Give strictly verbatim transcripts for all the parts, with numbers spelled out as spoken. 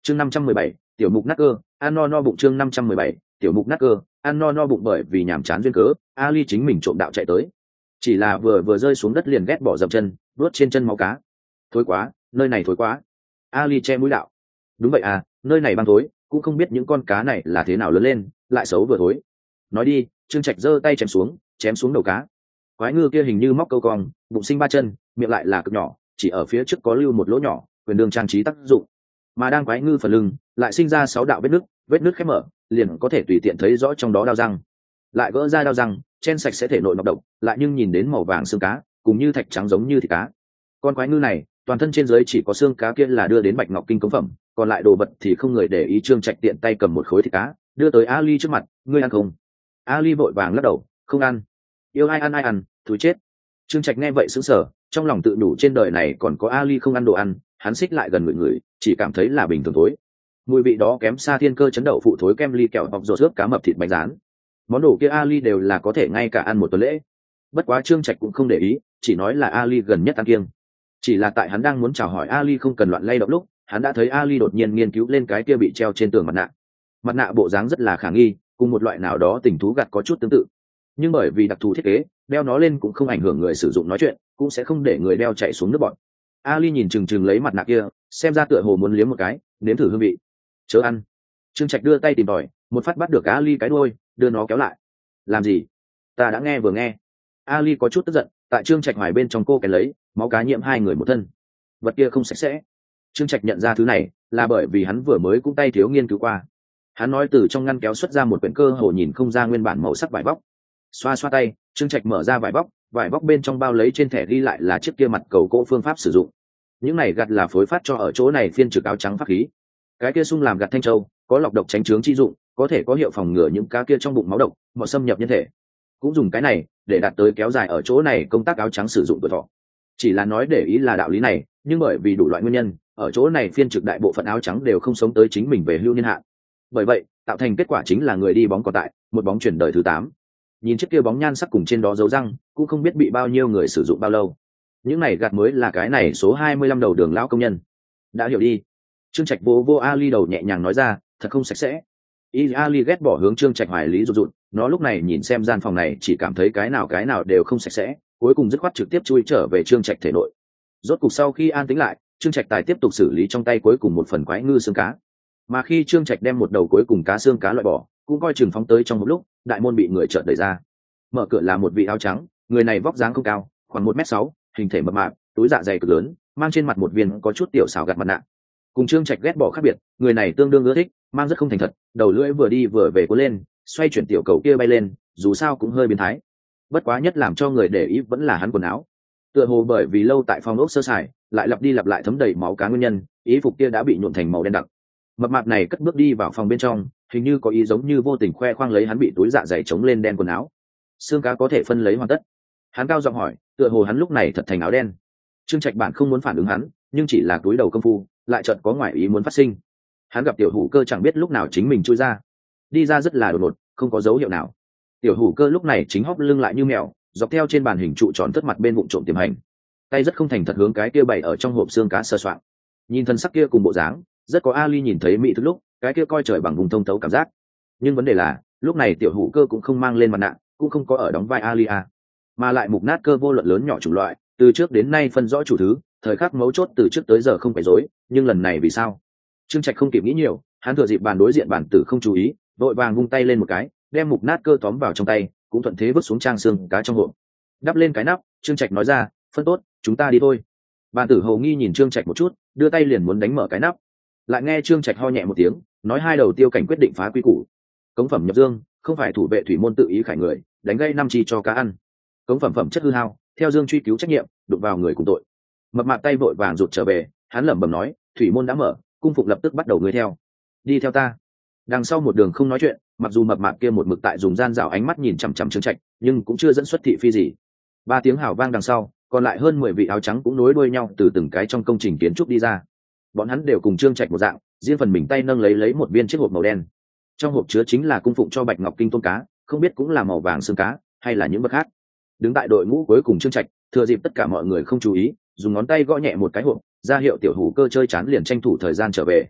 chương năm trăm mười bảy tiểu mục nát cơ ăn no no bụng. chương năm trăm mười bảy tiểu mục nát cơ ăn no no bụng. Bởi vì nhàm chán duyên cớ, Ali chính mình trộm đạo chạy tới, chỉ là vừa vừa rơi xuống đất liền ghét bỏ dậm chân đuốt trên chân máu cá. Thối quá, nơi này thối quá. Ali che mũi đạo. Đúng vậy à, nơi này băng thối, cũng không biết những con cá này là thế nào lớn lên lại xấu vừa thối. Nói đi. Trương Trạch giơ tay chém xuống chém xuống đầu cá. Quái ngư kia hình như móc câu cong, bụng sinh ba chân, miệng lại là cực nhỏ, chỉ ở phía trước có lưu một lỗ nhỏ, quyền đương trang trí tác dụng. Mà đang quái ngư phần lưng lại sinh ra sáu đạo vết nứt, vết nứt khép mở, liền có thể tùy tiện thấy rõ trong đó đao răng. Lại gỡ ra đao răng, chen sạch sẽ thể nội nọc độc, lại nhưng nhìn đến màu vàng xương cá, cùng như thạch trắng giống như thịt cá. Con quái ngư này, toàn thân trên dưới chỉ có xương cá kia là đưa đến Bạch Ngọc Kinh cống phẩm, còn lại đồ vật thì không người để ý. Trương Trạch tiện tay cầm một khối thịt cá, đưa tới Ali trước mặt, ngươi ăn không? Ali vội vàng lắc đầu, không ăn. Yêu ai ăn ai ăn, thú chết. Trương Trạch nghe vậy sững sờ, trong lòng tự đủ trên đời này còn có Ali không ăn đồ ăn, hắn xích lại gần người người, chỉ cảm thấy là bình thường thối. Mùi vị đó kém xa thiên cơ chấn đậu phụ thối kem ly kẹo bọc rột ướp cá mập thịt bánh rán. Món đồ kia Ali đều là có thể ngay cả ăn một tuần lễ. Bất quá Trương Trạch cũng không để ý, chỉ nói là Ali gần nhất ăn kiêng. Chỉ là tại hắn đang muốn chào hỏi Ali không cần loạn lay động lúc, hắn đã thấy Ali đột nhiên nghiên cứu lên cái kia bị treo trên tường mặt nạ. Mặt nạ bộ dáng rất là khả nghi, cùng một loại nào đó tình thú gặt có chút tương tự. Nhưng bởi vì đặc thù thiết kế, đeo nó lên cũng không ảnh hưởng người sử dụng nói chuyện, cũng sẽ không để người đeo chạy xuống nước bọt. Ali nhìn chừng chừng lấy mặt nạ kia, xem ra tựa hồ muốn liếm một cái, nếm thử hương vị. Chớ ăn. Trương Trạch đưa tay tìm tòi, một phát bắt được Ali cái đuôi, đưa nó kéo lại. Làm gì? Ta đã nghe vừa nghe. Ali có chút tức giận, tại Trương Trạch hoài bên trong cô kén lấy, máu cá nhiễm hai người một thân. Vật kia không sạch sẽ. Trương Trạch nhận ra thứ này là bởi vì hắn vừa mới cũng tay thiếu nghiên cứu qua. Hắn nói từ trong ngăn kéo xuất ra một quyển cơ hồ nhìn không ra nguyên bản màu sắc vải vóc. Xoa xoa tay, Trương Trạch mở ra vải vóc, vải vóc bên trong bao lấy trên thẻ ghi lại là chiếc kia mặt cầu cỗ phương pháp sử dụng. Những này gặt là phối phát cho ở chỗ này phiên trực áo trắng pháp khí. Cái kia sung làm gặt thanh châu, có lọc độc tránh chướng chi dụng, có thể có hiệu phòng ngừa những cá kia trong bụng máu độc, mọi xâm nhập nhân thể. Cũng dùng cái này để đạt tới kéo dài ở chỗ này công tác áo trắng sử dụng tuổi thọ. Chỉ là nói để ý là đạo lý này, nhưng bởi vì đủ loại nguyên nhân, ở chỗ này phiên trực đại bộ phận áo trắng đều không sống tới chính mình về hưu niên hạn. Bởi vậy, tạo thành kết quả chính là người đi bóng còn tại, một bóng chuyển đời thứ tám. Nhìn chiếc kia bóng nhan sắc cùng trên đó dấu răng, cũng không biết bị bao nhiêu người sử dụng bao lâu. Những này gạt mới là cái này số hai mươi lăm đầu đường lão công nhân. Đã hiểu đi. Trương Trạch vô vô Ali đầu nhẹ nhàng nói ra, thật không sạch sẽ. Y Ali ghét bỏ hướng Trương Trạch hoài lý rụt rụt, nó lúc này nhìn xem gian phòng này chỉ cảm thấy cái nào cái nào đều không sạch sẽ, cuối cùng dứt khoát trực tiếp chui trở về Trương Trạch thể nội. Rốt cục sau khi an tĩnh lại, Trương Trạch tài tiếp tục xử lý trong tay cuối cùng một phần quái ngư xương cá. Mà khi Trương Trạch đem một đầu cuối cùng cá xương cá loại bỏ, cũng coi chừng phóng tới trong một lúc, đại môn bị người chợt đẩy ra. Mở cửa là một vị áo trắng, người này vóc dáng không cao, khoảng một mét sáu, hình thể mập mạp, túi dạ dày cực lớn, mang trên mặt một viên có chút tiểu xảo gạt mặt nạ. Cùng Trương Trạch ghét bỏ khác biệt, người này tương đương ưa thích, mang rất không thành thật, đầu lưỡi vừa đi vừa về cuốn lên, xoay chuyển tiểu cầu kia bay lên, dù sao cũng hơi biến thái. Bất quá nhất làm cho người để ý vẫn là hắn quần áo. Tựa hồ bởi vì lâu tại phòng ốc sơ sài, lại lặp đi lặp lại thấm đầy máu cá nguyên nhân, ý phục kia đã bị nhuộm thành màu đen đặc. Mập mạp này cất bước đi vào phòng bên trong, hình như có ý giống như vô tình khoe khoang lấy hắn bị túi dạ dày chống lên đen quần áo. Xương cá có thể phân lấy hoàn tất. Hắn cao giọng hỏi, tựa hồ hắn lúc này thật thành áo đen. Trương Trạch bản không muốn phản ứng hắn, nhưng chỉ là túi đầu công phu, lại chợt có ngoại ý muốn phát sinh. Hắn gặp tiểu hủ cơ chẳng biết lúc nào chính mình chui ra, đi ra rất là đột ngột, không có dấu hiệu nào. Tiểu hủ cơ lúc này chính hóp lưng lại như mèo, dọc theo trên bàn hình trụ tròn tất mặt bên bụng trộm tiềm hành, tay rất không thành thật hướng cái kia bày ở trong hộp xương cá sơ soạn. Nhìn thân sắc kia cùng bộ dáng, rất có Ali nhìn thấy mỹ thức lúc cái kia coi trời bằng vùng thông thấu cảm giác. Nhưng vấn đề là lúc này tiểu hủ cơ cũng không mang lên mặt nạ, cũng không có ở đóng vai Ali à, mà lại mục nát cơ vô luận lớn nhỏ chủng loại, từ trước đến nay phân rõ chủ thứ, thời khắc mấu chốt từ trước tới giờ không phải dối. Nhưng lần này vì sao? Trương Trạch không kịp nghĩ nhiều, hắn thừa dịp bàn đối diện bản tử không chú ý, vội vàng vung tay lên một cái, đem mục nát cơ tóm vào trong tay, cũng thuận thế vứt xuống trang xương cá trong hộp. Đắp lên cái nắp, Trương Trạch nói ra, phân tốt, chúng ta đi thôi. Bản tử hầu nghi nhìn Trương Trạch một chút, đưa tay liền muốn đánh mở cái nắp, lại nghe Trương Trạch ho nhẹ một tiếng, nói hai đầu tiêu cảnh quyết định phá quy củ. Cống phẩm nhập dương, không phải thủ vệ thủy môn tự ý khải người, đánh gây năm chi cho cá ăn. Cống phẩm phẩm chất hư hao, theo dương truy cứu trách nhiệm, đụng vào người cùng tội. Mập mạp tay vội vàng rụt trở về, hắn lẩm bẩm nói, thủy môn đã mở, cung phục lập tức bắt đầu người theo. Đi theo ta. Đằng sau một đường không nói chuyện, mặc dù mập mạp kia một mực tại dùng gian dạo ánh mắt nhìn chằm chằm Trương Trạch, nhưng cũng chưa dẫn xuất thị phi gì. Ba tiếng hào vang đằng sau, còn lại hơn mười vị áo trắng cũng nối đuôi nhau từ từng cái trong công trình kiến trúc đi ra. Bọn hắn đều cùng Trương Trạch một dạng, riêng phần mình tay nâng lấy lấy một viên chiếc hộp màu đen. Trong hộp chứa chính là cung phụng cho Bạch Ngọc Kinh tôm cá, không biết cũng là màu vàng xương cá hay là những vật khác. Đứng tại đội ngũ cuối cùng Trương Trạch, thừa dịp tất cả mọi người không chú ý, dùng ngón tay gõ nhẹ một cái hộp, ra hiệu tiểu hủ cơ chơi chán liền tranh thủ thời gian trở về.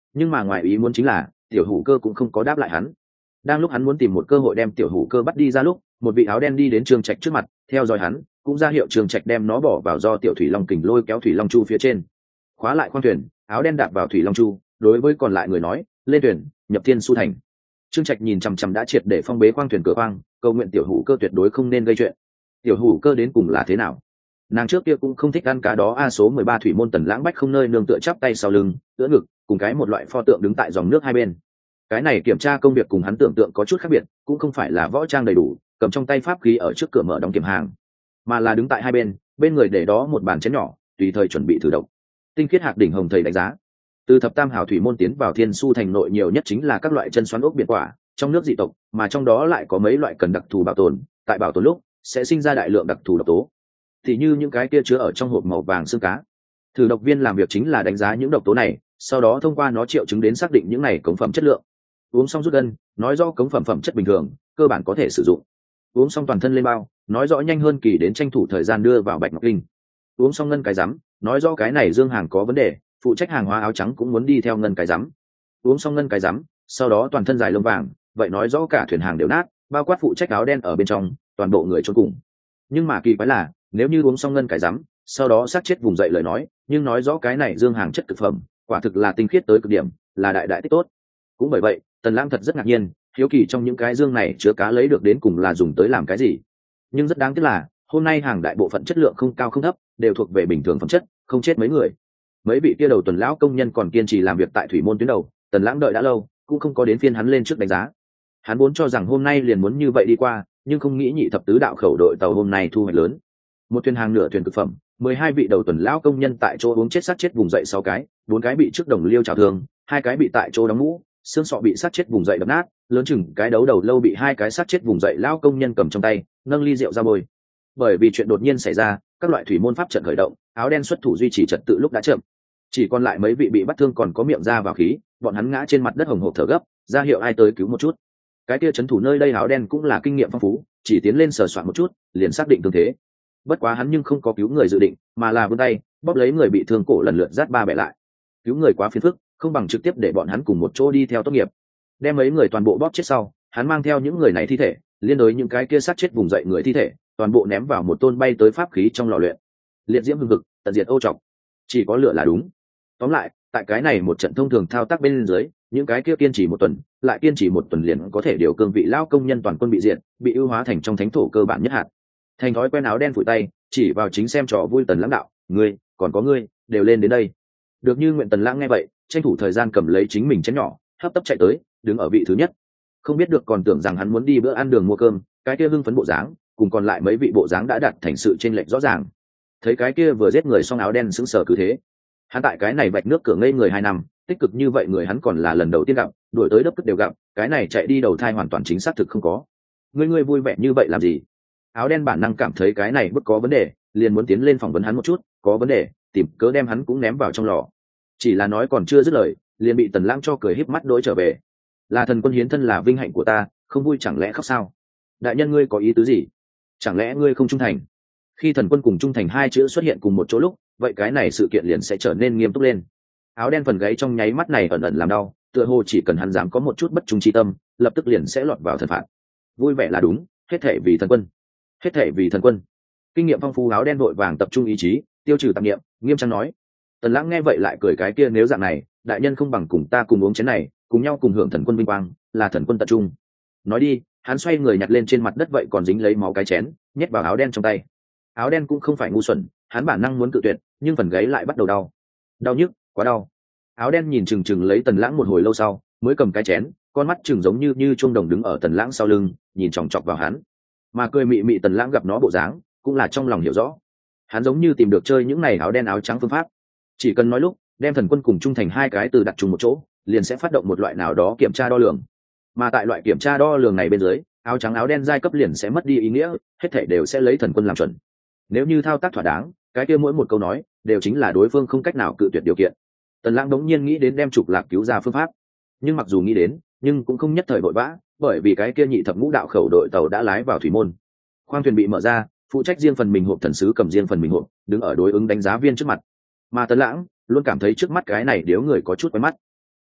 nhưng mà ngoài ý muốn chính là tiểu hủ cơ cũng không có đáp lại hắn. Đang lúc hắn muốn tìm một cơ hội đem tiểu hủ cơ bắt đi ra lúc, một vị áo đen đi đến Trương Trạch trước mặt, theo dõi hắn, cũng ra hiệu Trương Trạch đem nó bỏ vào do tiểu thủy long kình lôi kéo thủy long chu phía trên. Khóa lại khoang thuyền, áo đen đạp vào thủy long chu, đối với còn lại người nói, lên thuyền, nhập thiên su thành. Trương Trạch nhìn chằm chằm đã triệt để phong bế khoang thuyền cửa khoang, cầu nguyện tiểu hủ cơ tuyệt đối không nên gây chuyện. Tiểu hủ cơ đến cùng là thế nào? Nàng trước kia cũng không thích ăn cá đó. A số mười ba thủy môn Tần Lãng Bách không nơi nương tựa chắp tay sau lưng, tựa ngực, cùng cái một loại pho tượng đứng tại dòng nước hai bên. Cái này kiểm tra công việc cùng hắn tưởng tượng có chút khác biệt, cũng không phải là võ trang đầy đủ, cầm trong tay pháp khí ở trước cửa mở đóng kiểm hàng, mà là đứng tại hai bên, bên người để đó một bàn chén nhỏ, tùy thời chuẩn bị thử độc. Tinh khiết hạc đỉnh hồng thầy đánh giá, từ thập tam hảo thủy môn tiến vào thiên su thành nội nhiều nhất chính là các loại chân xoắn ốc biển quả trong nước dị tộc, mà trong đó lại có mấy loại cần đặc thù bảo tồn, tại bảo tồn lúc sẽ sinh ra đại lượng đặc thù độc tố, thì như những cái kia chứa ở trong hộp màu vàng xương cá. Thử độc viên làm việc chính là đánh giá những độc tố này, sau đó thông qua nó triệu chứng đến xác định những này cống phẩm chất lượng. Uống xong rút gân, nói rõ cống phẩm phẩm chất bình thường, cơ bản có thể sử dụng. Uống xong toàn thân lên bao, nói rõ nhanh hơn kỳ đến tranh thủ thời gian đưa vào bạch ngọc kinh. Uống xong ngân cái rắm, nói rõ cái này dương hàng có vấn đề, phụ trách hàng hóa áo trắng cũng muốn đi theo ngân cái rắm. Uống xong ngân cái rắm, sau đó toàn thân dài lông vàng, vậy nói rõ cả thuyền hàng đều nát, bao quát phụ trách áo đen ở bên trong, toàn bộ người chôn cùng. Nhưng mà kỳ quái là, nếu như uống xong ngân cái rắm, sau đó xác chết vùng dậy lời nói, nhưng nói rõ cái này dương hàng chất cực phẩm, quả thực là tinh khiết tới cực điểm, là đại đại tích tốt. Cũng bởi vậy, Tần Lãng thật rất ngạc nhiên, hiếu kỳ trong những cái dương này chứa cá lấy được đến cùng là dùng tới làm cái gì. Nhưng rất đáng tiếc là, hôm nay hàng đại bộ phận chất lượng không cao không thấp, đều thuộc về bình thường phẩm chất, không chết mấy người. Mấy vị kia đầu tuần lão công nhân còn kiên trì làm việc tại thủy môn tuyến đầu, Tần Lãng đợi đã lâu, cũng không có đến phiên hắn lên trước đánh giá. Hắn vốn cho rằng hôm nay liền muốn như vậy đi qua, nhưng không nghĩ nhị thập tứ đạo khẩu đội tàu hôm nay thu hoạch lớn. Một thuyền hàng nửa thuyền thực phẩm, mười hai vị đầu tuần lão công nhân tại chỗ uống chết sát chết vùng dậy sáu cái, bốn cái bị trước đồng liêu chảo thương, hai cái bị tại chỗ đóng mũ, xương sọ bị sát chết vùng dậy đập nát, lớn chừng cái đấu đầu lâu bị hai cái sát chết vùng dậy lão công nhân cầm trong tay, nâng ly rượu ra bôi. Bởi vì chuyện đột nhiên xảy ra, các loại thủy môn pháp trận khởi động, áo đen xuất thủ duy trì trật tự lúc đã chậm. Chỉ còn lại mấy vị bị bắt thương còn có miệng ra vào khí, bọn hắn ngã trên mặt đất hồng hộc thở gấp, ra hiệu ai tới cứu một chút. Cái kia trấn thủ nơi đây áo đen cũng là kinh nghiệm phong phú, chỉ tiến lên sờ soạn một chút, liền xác định thương thế. Bất quá hắn nhưng không có cứu người dự định, mà là vươn tay bóp lấy người bị thương cổ lần lượt rát ba bẻ lại. Cứu người quá phiền phức, không bằng trực tiếp để bọn hắn cùng một chỗ đi theo tốt nghiệp. Đem mấy người toàn bộ bóp chết sau, hắn mang theo những người này thi thể, liên đối những cái kia sát chết vùng dậy người thi thể, toàn bộ ném vào một tôn bay tới pháp khí trong lò luyện. Liệt diễm hừng hực, tận diệt ô trọc, chỉ có lửa là đúng. Tóm lại, tại cái này một trận thông thường thao tác bên dưới, những cái kia kiên trì một tuần, lại kiên trì một tuần liền có thể điều cương vị lao công nhân toàn quân bị diệt, bị ưu hóa thành trong thánh thổ cơ bản nhất hạt. Thành thói quen áo đen phủi tay, chỉ vào chính xem trò vui Tần Lãng đạo, ngươi, còn có ngươi, đều lên đến đây. Được như nguyện. Tần Lãng nghe vậy, tranh thủ thời gian cầm lấy chính mình chén nhỏ, hấp tấp chạy tới, đứng ở vị thứ nhất. Không biết được còn tưởng rằng hắn muốn đi bữa ăn đường mua cơm, cái kia hưng phấn bộ dáng, cùng còn lại mấy vị bộ dáng đã đạt thành sự chênh lệch rõ ràng. Thấy cái kia vừa giết người xong áo đen sững sờ cứ thế. Hắn tại cái này vạch nước cửa ngây người hai năm, tích cực như vậy người hắn còn là lần đầu tiên gặp, đuổi tới đấp cất đều gặp, cái này chạy đi đầu thai hoàn toàn chính xác thực không có. Ngươi ngươi vui vẻ như vậy làm gì? Áo đen bản năng cảm thấy cái này bất có vấn đề, liền muốn tiến lên phỏng vấn hắn một chút, có vấn đề, tìm cớ đem hắn cũng ném vào trong lò. Chỉ là nói còn chưa dứt lời, liền bị Tần Lãng cho cười híp mắt đỗi trở về. Là thần quân hiến thân là vinh hạnh của ta, không vui chẳng lẽ khóc sao? Đại nhân ngươi có ý tứ gì? Chẳng lẽ ngươi không trung thành? Khi thần quân cùng trung thành hai chữ xuất hiện cùng một chỗ lúc, vậy cái này sự kiện liền sẽ trở nên nghiêm túc lên. Áo đen phần gáy trong nháy mắt này ẩn ẩn làm đau, tựa hồ chỉ cần hắn dám có một chút bất trung chi tâm, lập tức liền sẽ lọt vào thần phạt. Vui vẻ là đúng, hết thể vì thần quân, hết thể vì thần quân. Kinh nghiệm phong phú áo đen vội vàng tập trung ý chí, tiêu trừ tạp niệm, nghiêm trang nói. Tần Lãng nghe vậy lại cười cái kia, nếu dạng này, đại nhân không bằng cùng ta cùng uống chén này, cùng nhau cùng hưởng thần quân vinh quang, là thần quân tập trung. Nói đi, hắn xoay người nhặt lên trên mặt đất vậy còn dính lấy máu cái chén, nhét vào áo đen trong tay. Áo đen cũng không phải ngu xuẩn, hắn bản năng muốn cự tuyệt, nhưng phần gáy lại bắt đầu đau, đau nhức, quá đau. Áo đen nhìn chừng chừng lấy Tần Lãng một hồi lâu sau, mới cầm cái chén, con mắt chừng giống như như chuông đồng đứng ở Tần Lãng sau lưng, nhìn chòng chọc vào hắn. Mà cười mị mị Tần Lãng gặp nó bộ dáng, cũng là trong lòng hiểu rõ. Hắn giống như tìm được chơi những này áo đen áo trắng phương pháp, chỉ cần nói lúc, đem thần quân cùng trung thành hai cái từ đặt chung một chỗ, liền sẽ phát động một loại nào đó kiểm tra đo lường. Mà tại loại kiểm tra đo lường này bên dưới, áo trắng áo đen giai cấp liền sẽ mất đi ý nghĩa, hết thảy đều sẽ lấy thần quân làm chuẩn. Nếu như thao tác thỏa đáng, cái kia mỗi một câu nói đều chính là đối phương không cách nào cự tuyệt điều kiện. Tần Lãng đống nhiên nghĩ đến đem trục lạc cứu ra phương pháp, nhưng mặc dù nghĩ đến, nhưng cũng không nhất thời vội vã, bởi vì cái kia nhị thập ngũ đạo khẩu đội tàu đã lái vào thủy môn. Khoang thuyền bị mở ra, phụ trách riêng phần mình hộp thần sứ cầm riêng phần mình hộp, đứng ở đối ứng đánh giá viên trước mặt. Mà Tần Lãng luôn cảm thấy trước mắt cái này điếu người có chút quen mắt.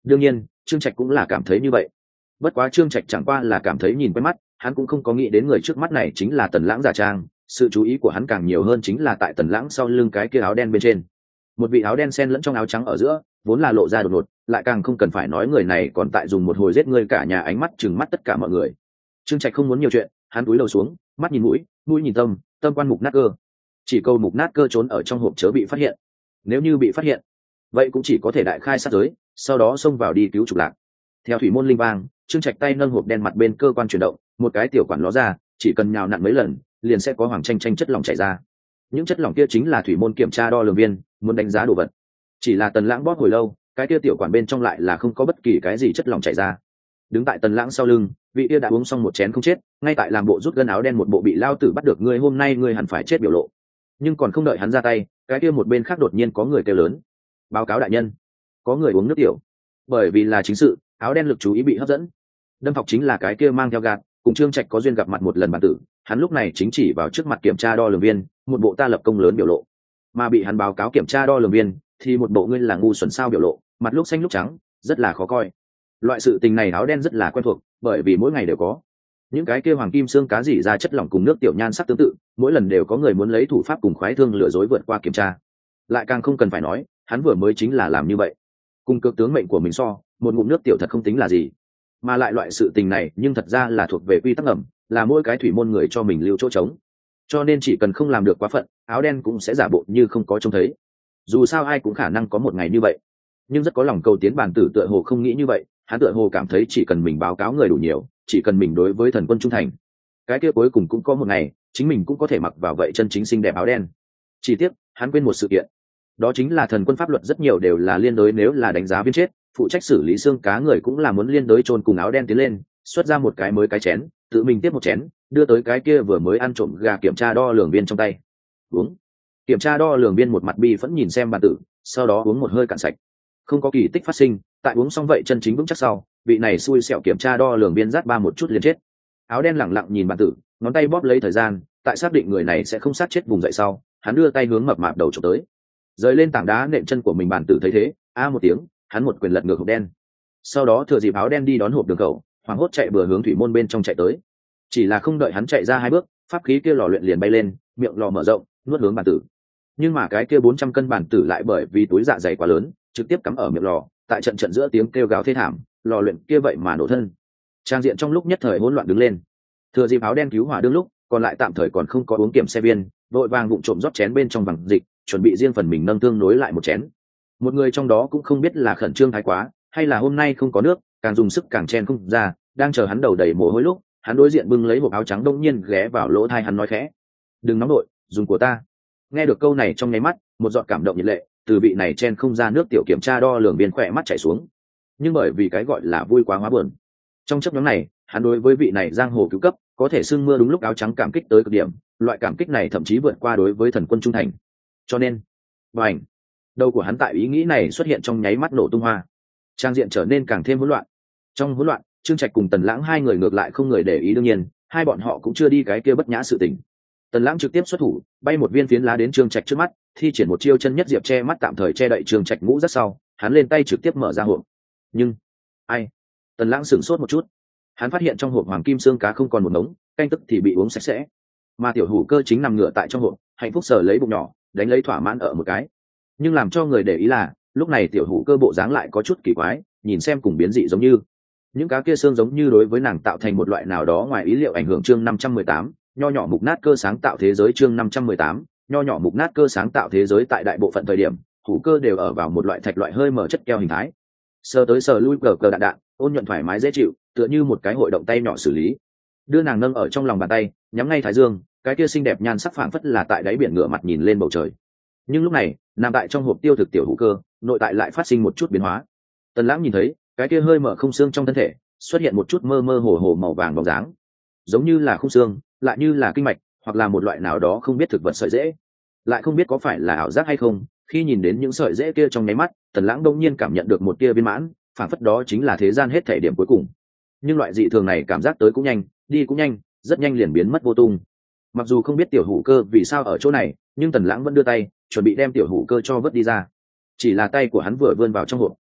đương nhiên trương trạch cũng là cảm thấy như vậy. Bất quá trương trạch chẳng qua là cảm thấy nhìn quen mắt, hắn cũng không có nghĩ đến người trước mắt này chính là Tần Lãng giả trang. Sự chú ý của hắn càng nhiều hơn chính là tại Tần Lãng sau lưng cái kia áo đen bên trên, một vị áo đen xen lẫn trong áo trắng ở giữa, vốn là lộ ra đột ngột, lại càng không cần phải nói người này còn tại dùng một hồi giết người cả nhà ánh mắt chừng mắt tất cả mọi người. Trương Trạch không muốn nhiều chuyện, hắn cúi đầu xuống, mắt nhìn mũi, mũi nhìn tâm, tâm quan mục nát cơ, chỉ câu mục nát cơ trốn ở trong hộp chớ bị phát hiện. Nếu như bị phát hiện, vậy cũng chỉ có thể đại khai sát giới, sau đó xông vào đi cứu trục lạc. Theo thủy môn linh vang, Trương Trạch tay nâng hộp đen mặt bên cơ quan chuyển động, một cái tiểu quản ló ra, chỉ cần nhào nặn mấy lần, liền sẽ có hoàng tranh tranh chất lỏng chảy ra. Những chất lỏng kia chính là thủy môn kiểm tra đo lường viên muốn đánh giá đồ vật. Chỉ là Tần Lãng bóp hồi lâu, cái kia tiểu quản bên trong lại là không có bất kỳ cái gì chất lỏng chảy ra. Đứng tại Tần Lãng sau lưng, vị kia đã uống xong một chén không chết, ngay tại làm bộ rút gân áo đen một bộ bị lao tử bắt được ngươi hôm nay ngươi hẳn phải chết biểu lộ. Nhưng còn không đợi hắn ra tay, cái kia một bên khác đột nhiên có người kêu lớn: báo cáo đại nhân, có người uống nước tiểu. Bởi vì là chính sự, áo đen lực chú ý bị hấp dẫn. Đâm Thọc chính là cái kia mang theo gạt, cùng Trương Trạch có duyên gặp mặt một lần bản tử, hắn lúc này chính chỉ vào trước mặt kiểm tra đo lường viên, một bộ ta lập công lớn biểu lộ. Mà bị hắn báo cáo kiểm tra đo lường viên thì một bộ ngươi là ngu xuẩn sao biểu lộ, mặt lúc xanh lúc trắng, rất là khó coi. Loại sự tình này áo đen rất là quen thuộc, bởi vì mỗi ngày đều có những cái kia hoàng kim xương cá dỉ ra chất lỏng cùng nước tiểu nhan sắc tương tự, mỗi lần đều có người muốn lấy thủ pháp cùng khoái thương lừa dối vượt qua kiểm tra. Lại càng không cần phải nói, hắn vừa mới chính là làm như vậy, cùng cược tướng mệnh của mình so, một ngụm nước tiểu thật không tính là gì. Mà lại loại sự tình này nhưng thật ra là thuộc về quy tắc ngầm, là mỗi cái thủy môn người cho mình lưu chỗ trống, cho nên chỉ cần không làm được quá phận, áo đen cũng sẽ giả bộ như không có trông thấy. Dù sao ai cũng khả năng có một ngày như vậy, nhưng rất có lòng cầu tiến bản tử tựa hồ không nghĩ như vậy, hắn tựa hồ cảm thấy chỉ cần mình báo cáo người đủ nhiều, chỉ cần mình đối với thần quân trung thành, cái kia cuối cùng cũng có một ngày chính mình cũng có thể mặc vào vậy chân chính xinh đẹp áo đen. Chỉ tiếc hắn quên một sự kiện, đó chính là thần quân pháp luật rất nhiều đều là liên đới, nếu là đánh giá viên chết, phụ trách xử lý xương cá người cũng là muốn liên đới chôn cùng áo đen tiến lên, xuất ra một cái mới cái chén, tự mình tiếp một chén, đưa tới cái kia vừa mới ăn trộm gà kiểm tra đo lường viên trong tay. Uống. Kiểm tra đo lường viên một mặt bi vẫn nhìn xem bản tử, sau đó uống một hơi cạn sạch. Không có kỳ tích phát sinh, tại uống xong vậy chân chính vững chắc sau, vị này xui xẻo kiểm tra đo lường viên rát ba một chút liền chết. Áo đen lẳng lặng nhìn bản tử, ngón tay bóp lấy thời gian, tại xác định người này sẽ không sát chết vùng dậy sau, hắn đưa tay hướng mập mạp đầu chụp tới. Rời lên tảng đá nện chân của mình, bản tử thấy thế, a một tiếng, hắn một quyền lật ngược hộp đen. Sau đó thừa dịp áo đen đi đón hộp đường khẩu, hoảng hốt chạy bừa hướng thủy môn bên trong chạy tới. Chỉ là không đợi hắn chạy ra hai bước, pháp khí kia lò luyện liền bay lên, miệng lò mở rộng, nuốt hướng bản tử. Nhưng mà cái kia bốn trăm cân bản tử lại bởi vì túi dạ dày quá lớn, trực tiếp cắm ở miệng lò, tại trận trận giữa tiếng kêu gào thê thảm, lò luyện kia vậy mà nổ thân. Trang diện trong lúc nhất thời hỗn loạn đứng lên. Thừa dịp áo đen cứu hỏa đương lúc, còn lại tạm thời còn không có uống kiểm xe viên, vội vàng vụng trộm rót chén bên trong vàng dịch, chuẩn bị riêng phần mình nâng tương nối lại một chén. Một người trong đó cũng không biết là khẩn trương thái quá, hay là hôm nay không có nước, càng dùng sức càng chen không ra, đang chờ hắn đầu đầy mồ hôi lúc, hắn đối diện bưng lấy hộp áo trắng đông nhiên ghé vào lỗ tai hắn nói khẽ: đừng nóng nội, dùng của ta. Nghe được câu này trong nháy mắt, một giọt cảm động nhiệt lệ từ vị này chen không ra nước tiểu kiểm tra đo lường viên khỏe mắt chảy xuống. Nhưng bởi vì cái gọi là vui quá hóa buồn, trong chấp nhóm này hắn đối với vị này giang hồ cứu cấp có thể xưng mưa đúng lúc áo trắng cảm kích tới cực điểm, loại cảm kích này thậm chí vượt qua đối với thần quân trung thành. Cho nên bành, đầu của hắn tại ý nghĩ này xuất hiện trong nháy mắt nổ tung hoa, trang diện trở nên càng thêm hỗn loạn. Trong hỗn loạn, Trương Trạch cùng Tần Lãng hai người ngược lại không người để ý, đương nhiên hai bọn họ cũng chưa đi cái kia bất nhã sự tình. Tần Lãng trực tiếp xuất thủ, bay một viên phiến lá đến Trương Trạch trước mắt, thi triển một chiêu chân nhất diệp che mắt tạm thời che đậy Trương Trạch ngũ rất sau, hắn lên tay trực tiếp mở ra hộp. Nhưng ai? Tần Lãng sửng sốt một chút, hắn phát hiện trong hộp hoàng kim xương cá không còn một ngống, canh tức thì bị uống sạch sẽ, mà tiểu hủ cơ chính nằm ngửa tại trong hộp, hạnh phúc sờ lấy bụng nhỏ, đánh lấy thỏa mãn ở một cái. Nhưng làm cho người để ý là, lúc này tiểu hủ cơ bộ dáng lại có chút kỳ quái, nhìn xem cùng biến dị giống như những cá kia xương, giống như đối với nàng tạo thành một loại nào đó ngoài ý liệu ảnh hưởng. Chương năm trăm mười tám, nho nhỏ mục nát cơ sáng tạo thế giới. Chương năm trăm mười tám, nho nhỏ mục nát cơ sáng tạo thế giới. Tại đại bộ phận thời điểm, hủ cơ đều ở vào một loại thạch loại hơi mở chất keo hình thái, sờ tới sờ lui cờ cờ đạn đạn, ôn nhuận thoải mái dễ chịu, tựa như một cái hội động tay nhỏ xử lý. Đưa nàng nâng ở trong lòng bàn tay, nhắm ngay thái dương, cái kia xinh đẹp nhan sắc phảng phất là tại đáy biển ngửa mặt nhìn lên bầu trời. Nhưng lúc này, nằm tại trong hộp tiêu thực tiểu hữu cơ, nội tại lại phát sinh một chút biến hóa. Tần Lãng nhìn thấy, cái kia hơi mở không xương trong thân thể xuất hiện một chút mơ mơ hồ hồ màu vàng bóng dáng, giống như là không xương, lại như là kinh mạch, hoặc là một loại nào đó không biết thực vật sợi rễ. Lại không biết có phải là ảo giác hay không, khi nhìn đến những sợi rễ kia trong nháy mắt, Tần Lãng đông nhiên cảm nhận được một tia viên mãn, phảng phất đó chính là thế gian hết thể điểm cuối cùng. Nhưng loại dị thường này cảm giác tới cũng nhanh, đi cũng nhanh, rất nhanh liền biến mất vô tung. Mặc dù không biết tiểu hữu cơ vì sao ở chỗ này, nhưng Tần Lãng vẫn đưa tay chuẩn bị đem tiểu hữu cơ cho vớt đi ra. Chỉ là tay của hắn vừa vươn vào trong hộp,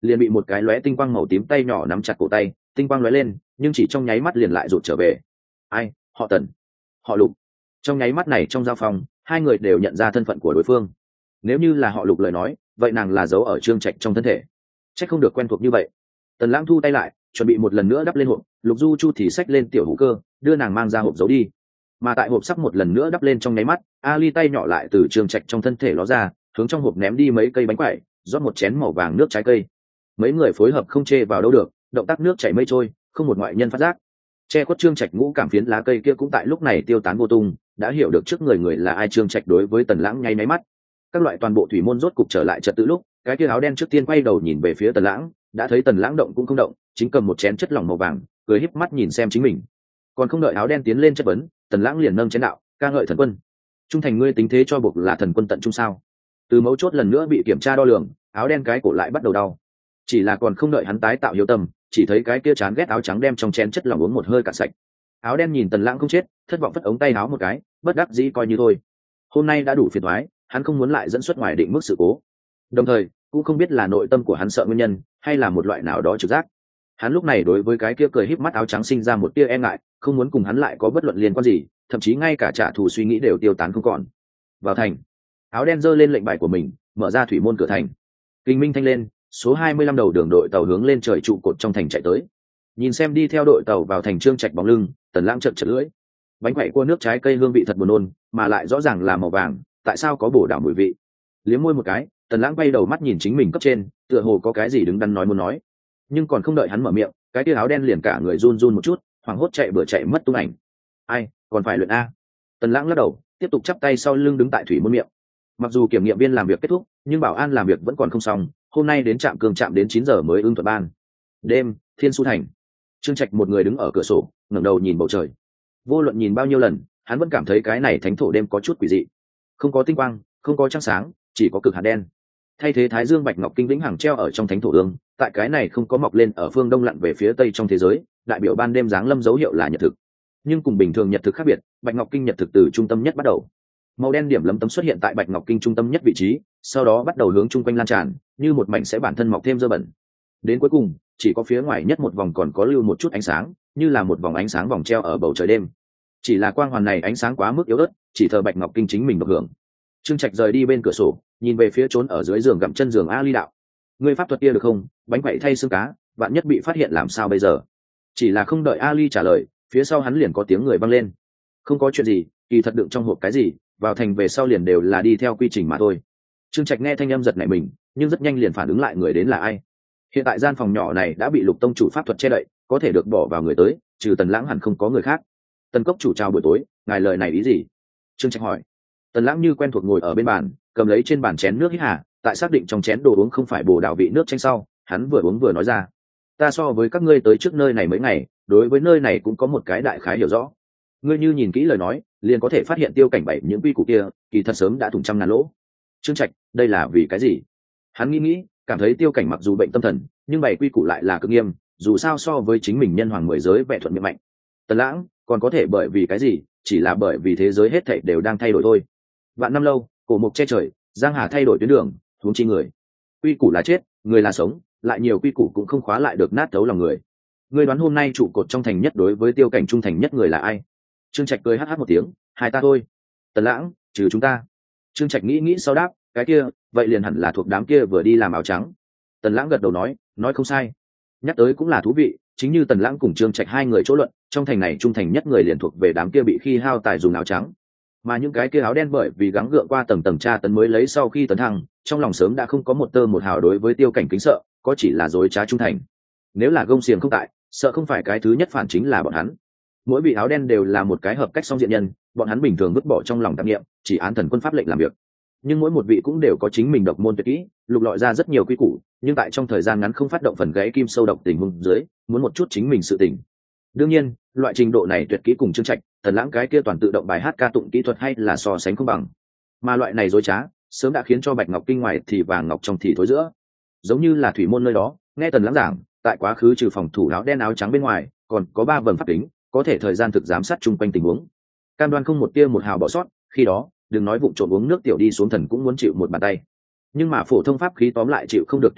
liền bị một cái lóe tinh quang màu tím tay nhỏ nắm chặt cổ tay, tinh quang lóe lên nhưng chỉ trong nháy mắt liền lại rụt trở về. Ai? Họ Tần, họ Lục. Trong nháy mắt này trong giao phòng, hai người đều nhận ra thân phận của đối phương. Nếu như là họ Lục lời nói, vậy nàng là giấu ở Trương Trạch trong thân thể, chắc không được quen thuộc như vậy. Tần Lãng thu tay lại, chuẩn bị một lần nữa đắp lên hộp, Lục Du Chu thì xách lên tiểu hữu cơ, đưa nàng mang ra hộp giấu đi. Mà tại hộp sắp một lần nữa đắp lên trong nháy mắt, Ali tay nhỏ lại từ Trương Trạch trong thân thể ló ra, hướng trong hộp ném đi mấy cây bánh quẩy, rót một chén màu vàng nước trái cây. Mấy người phối hợp không chê vào đâu được, động tác nước chảy mây trôi, không một ngoại nhân phát giác. Che khuất Trương Trạch ngũ cảm phiến lá cây kia cũng tại lúc này tiêu tán vô tung, đã hiểu được trước người người là ai. Trương Trạch đối với Tần Lãng nháy máy mắt. Các loại toàn bộ thủy môn rốt cục trở lại trật tự lúc, cái kia áo đen trước tiên quay đầu nhìn về phía Tần Lãng, đã thấy Tần Lãng động cũng không động, chính cầm một chén chất lỏng màu vàng, cười híp mắt nhìn xem chính mình. Còn không đợi áo đen tiến lên chất vấn, Tần Lãng liền nâng chén đạo, ca ngợi thần quân. Trung thành ngươi tính thế cho buộc là thần quân tận trung sao? Từ mấu chốt lần nữa bị kiểm tra đo lường, áo đen cái cổ lại bắt đầu đau. Chỉ là còn không đợi hắn tái tạo hiếu tâm, chỉ thấy cái kia chán ghét áo trắng đem trong chén chất lỏng uống một hơi cạn sạch. Áo đen nhìn Tần Lãng không chết, thất vọng phất ống tay áo một cái, bất đắc dĩ coi như thôi. Hôm nay đã đủ phiền toái, hắn không muốn lại dẫn xuất ngoài định mức sự cố. Đồng thời, cũng không biết là nội tâm của hắn sợ nguyên nhân, hay là một loại nào đó trực giác. Hắn lúc này đối với cái kia cười híp mắt áo trắng sinh ra một tia e ngại, không muốn cùng hắn lại có bất luận liên quan gì, thậm chí ngay cả trả thù suy nghĩ đều tiêu tán không còn. Vào thành, áo đen giơ lên lệnh bài của mình, mở ra thủy môn cửa thành. Kinh minh thanh lên, số hai mươi lăm đầu đường đội tàu hướng lên trời trụ cột trong thành chạy tới. Nhìn xem đi theo đội tàu vào thành Trương Trạch bóng lưng, Tần Lãng chợt chợt lưỡi. Bánh quẩy cua nước trái cây hương vị thật buồn nôn, mà lại rõ ràng là màu vàng, tại sao có bổ đảo mùi vị? Liếm môi một cái, Tần Lãng bay đầu mắt nhìn chính mình cấp trên, tựa hồ có cái gì đứng đắn nói muốn nói. Nhưng còn không đợi hắn mở miệng, cái kia áo đen liền cả người run run một chút, hoảng hốt chạy bừa chạy mất tung ảnh. Ai, còn phải luyện a? Tần Lãng lắc đầu, tiếp tục chắp tay sau lưng đứng tại thủy môn miệng. Mặc dù kiểm nghiệm viên làm việc kết thúc, nhưng bảo an làm việc vẫn còn không xong, hôm nay đến trạm cường trạm đến chín giờ mới ưng thuận ban. Đêm, Thiên Su thành. Trương Trạch một người đứng ở cửa sổ, ngẩng đầu nhìn bầu trời. Vô luận nhìn bao nhiêu lần, hắn vẫn cảm thấy cái này thánh thổ đêm có chút quỷ dị. Không có tinh quang, không có trăng sáng, chỉ có cực hạt đen. Thay thế thái dương bạch ngọc kinh vĩnh hằng treo ở trong thánh thổ ương, tại cái này không có mọc lên ở phương đông lặn về phía tây trong thế giới, đại biểu ban đêm giáng lâm dấu hiệu là nhật thực. Nhưng cùng bình thường nhật thực khác biệt, bạch ngọc kinh nhật thực từ trung tâm nhất bắt đầu. Màu đen điểm lấm tấm xuất hiện tại bạch ngọc kinh trung tâm nhất vị trí, sau đó bắt đầu hướng chung quanh lan tràn, như một mảnh sẽ bản thân mọc thêm dơ bẩn. Đến cuối cùng, chỉ có phía ngoài nhất một vòng còn có lưu một chút ánh sáng, như là một vòng ánh sáng vòng treo ở bầu trời đêm. Chỉ là quang hoàn này ánh sáng quá mức yếu ớt, chỉ thờ bạch ngọc kinh chính mình được hưởng. Trương Trạch rời đi bên cửa sổ, nhìn về phía trốn ở dưới giường gặm chân giường Ali đạo. Ngươi pháp thuật kia được không? Bánh quậy thay xương cá, vạn nhất bị phát hiện làm sao bây giờ? Chỉ là không đợi Ali trả lời, phía sau hắn liền có tiếng người vang lên. Không có chuyện gì, kỳ thật đựng trong hộp cái gì, vào thành về sau liền đều là đi theo quy trình mà thôi. Trương Trạch nghe thanh âm giật nảy mình, nhưng rất nhanh liền phản ứng lại người đến là ai. Hiện tại gian phòng nhỏ này đã bị Lục tông chủ pháp thuật che đậy, có thể được bỏ vào người tới, trừ Tần Lãng hẳn không có người khác. Tần cốc chủ chào buổi tối, ngài lời này ý gì? Trương Trạch hỏi. Tần Lãng như quen thuộc ngồi ở bên bàn, cầm lấy trên bàn chén nước hít hà, tại xác định trong chén đồ uống không phải bồ đào vị nước chanh sau, hắn vừa uống vừa nói ra. Ta so với các ngươi tới trước nơi này mấy ngày, đối với nơi này cũng có một cái đại khái hiểu rõ. Ngươi như nhìn kỹ lời nói, liền có thể phát hiện Tiêu Cảnh bảy những quy củ kia, kỳ thật sớm đã thủng trăm ngàn lỗ. Trương Trạch, đây là vì cái gì? Hắn nghĩ nghĩ, cảm thấy Tiêu Cảnh mặc dù bệnh tâm thần, nhưng bảy quy củ lại là cực nghiêm, dù sao so với chính mình nhân hoàng mười giới vẻ thuận miệng mạnh. Tần Lãng, còn có thể bởi vì cái gì? Chỉ là bởi vì thế giới hết thảy đều đang thay đổi thôi. Vạn năm lâu, cổ mục che trời, giang hà thay đổi tuyến đường, huống chi người. Quy củ là chết, người là sống, lại nhiều quy củ cũng không khóa lại được nát thấu lòng người. Ngươi đoán hôm nay trụ cột trong thành nhất đối với Tiêu Cảnh trung thành nhất người là ai? Trương Trạch cười hắt hắt một tiếng, hai ta thôi. Tần Lãng, trừ chúng ta. Trương Trạch nghĩ nghĩ sau đáp, cái kia, vậy liền hẳn là thuộc đám kia vừa đi làm áo trắng. Tần Lãng gật đầu nói, nói không sai. Nhắc tới cũng là thú vị, chính như Tần Lãng cùng Trương Trạch hai người chỗ luận, trong thành này trung thành nhất người liền thuộc về đám kia bị khi hao tài dùng áo trắng. Mà những cái kia áo đen bởi vì gắng gượng qua tầng tầng tra tấn mới lấy sau khi tấn thăng, trong lòng sớm đã không có một tơ một hào đối với Tiêu Cảnh kính sợ, có chỉ là dối trá trung thành. Nếu là gông xiềng không tại, sợ không phải cái thứ nhất phản chính là bọn hắn. Mỗi vị áo đen đều là một cái hợp cách song diện nhân, bọn hắn bình thường vứt bỏ trong lòng tạp niệm, chỉ án thần quân pháp lệnh làm việc. Nhưng mỗi một vị cũng đều có chính mình độc môn tuyệt kỹ, lục lọi ra rất nhiều quy củ, nhưng tại trong thời gian ngắn không phát động phần gãy kim sâu độc tình huống dưới, muốn một chút chính mình sự tình. Đương nhiên, loại trình độ này tuyệt kỹ cùng Trương Trạch, Tần Lãng cái kia toàn tự động bài hát ca tụng kỹ thuật hay là so sánh không bằng. Mà loại này dối trá, sớm đã khiến cho Bạch Ngọc Kinh ngoài thì vàng ngọc trong thì thối giữa. Giống như là thủy môn nơi đó, nghe Tần Lãng giảng, tại quá khứ trừ phòng thủ áo đen áo trắng bên ngoài, còn có ba vầng pháp tính, có thể thời gian thực giám sát chung quanh tình huống. Cam đoan không một tia một hào bỏ sót, khi đó, đừng nói vụng trộm uống nước tiểu đi xuống thần cũng muốn chịu một bàn tay. Nhưng mà phổ thông pháp khí tóm lại chịu không được tuế nguyệt,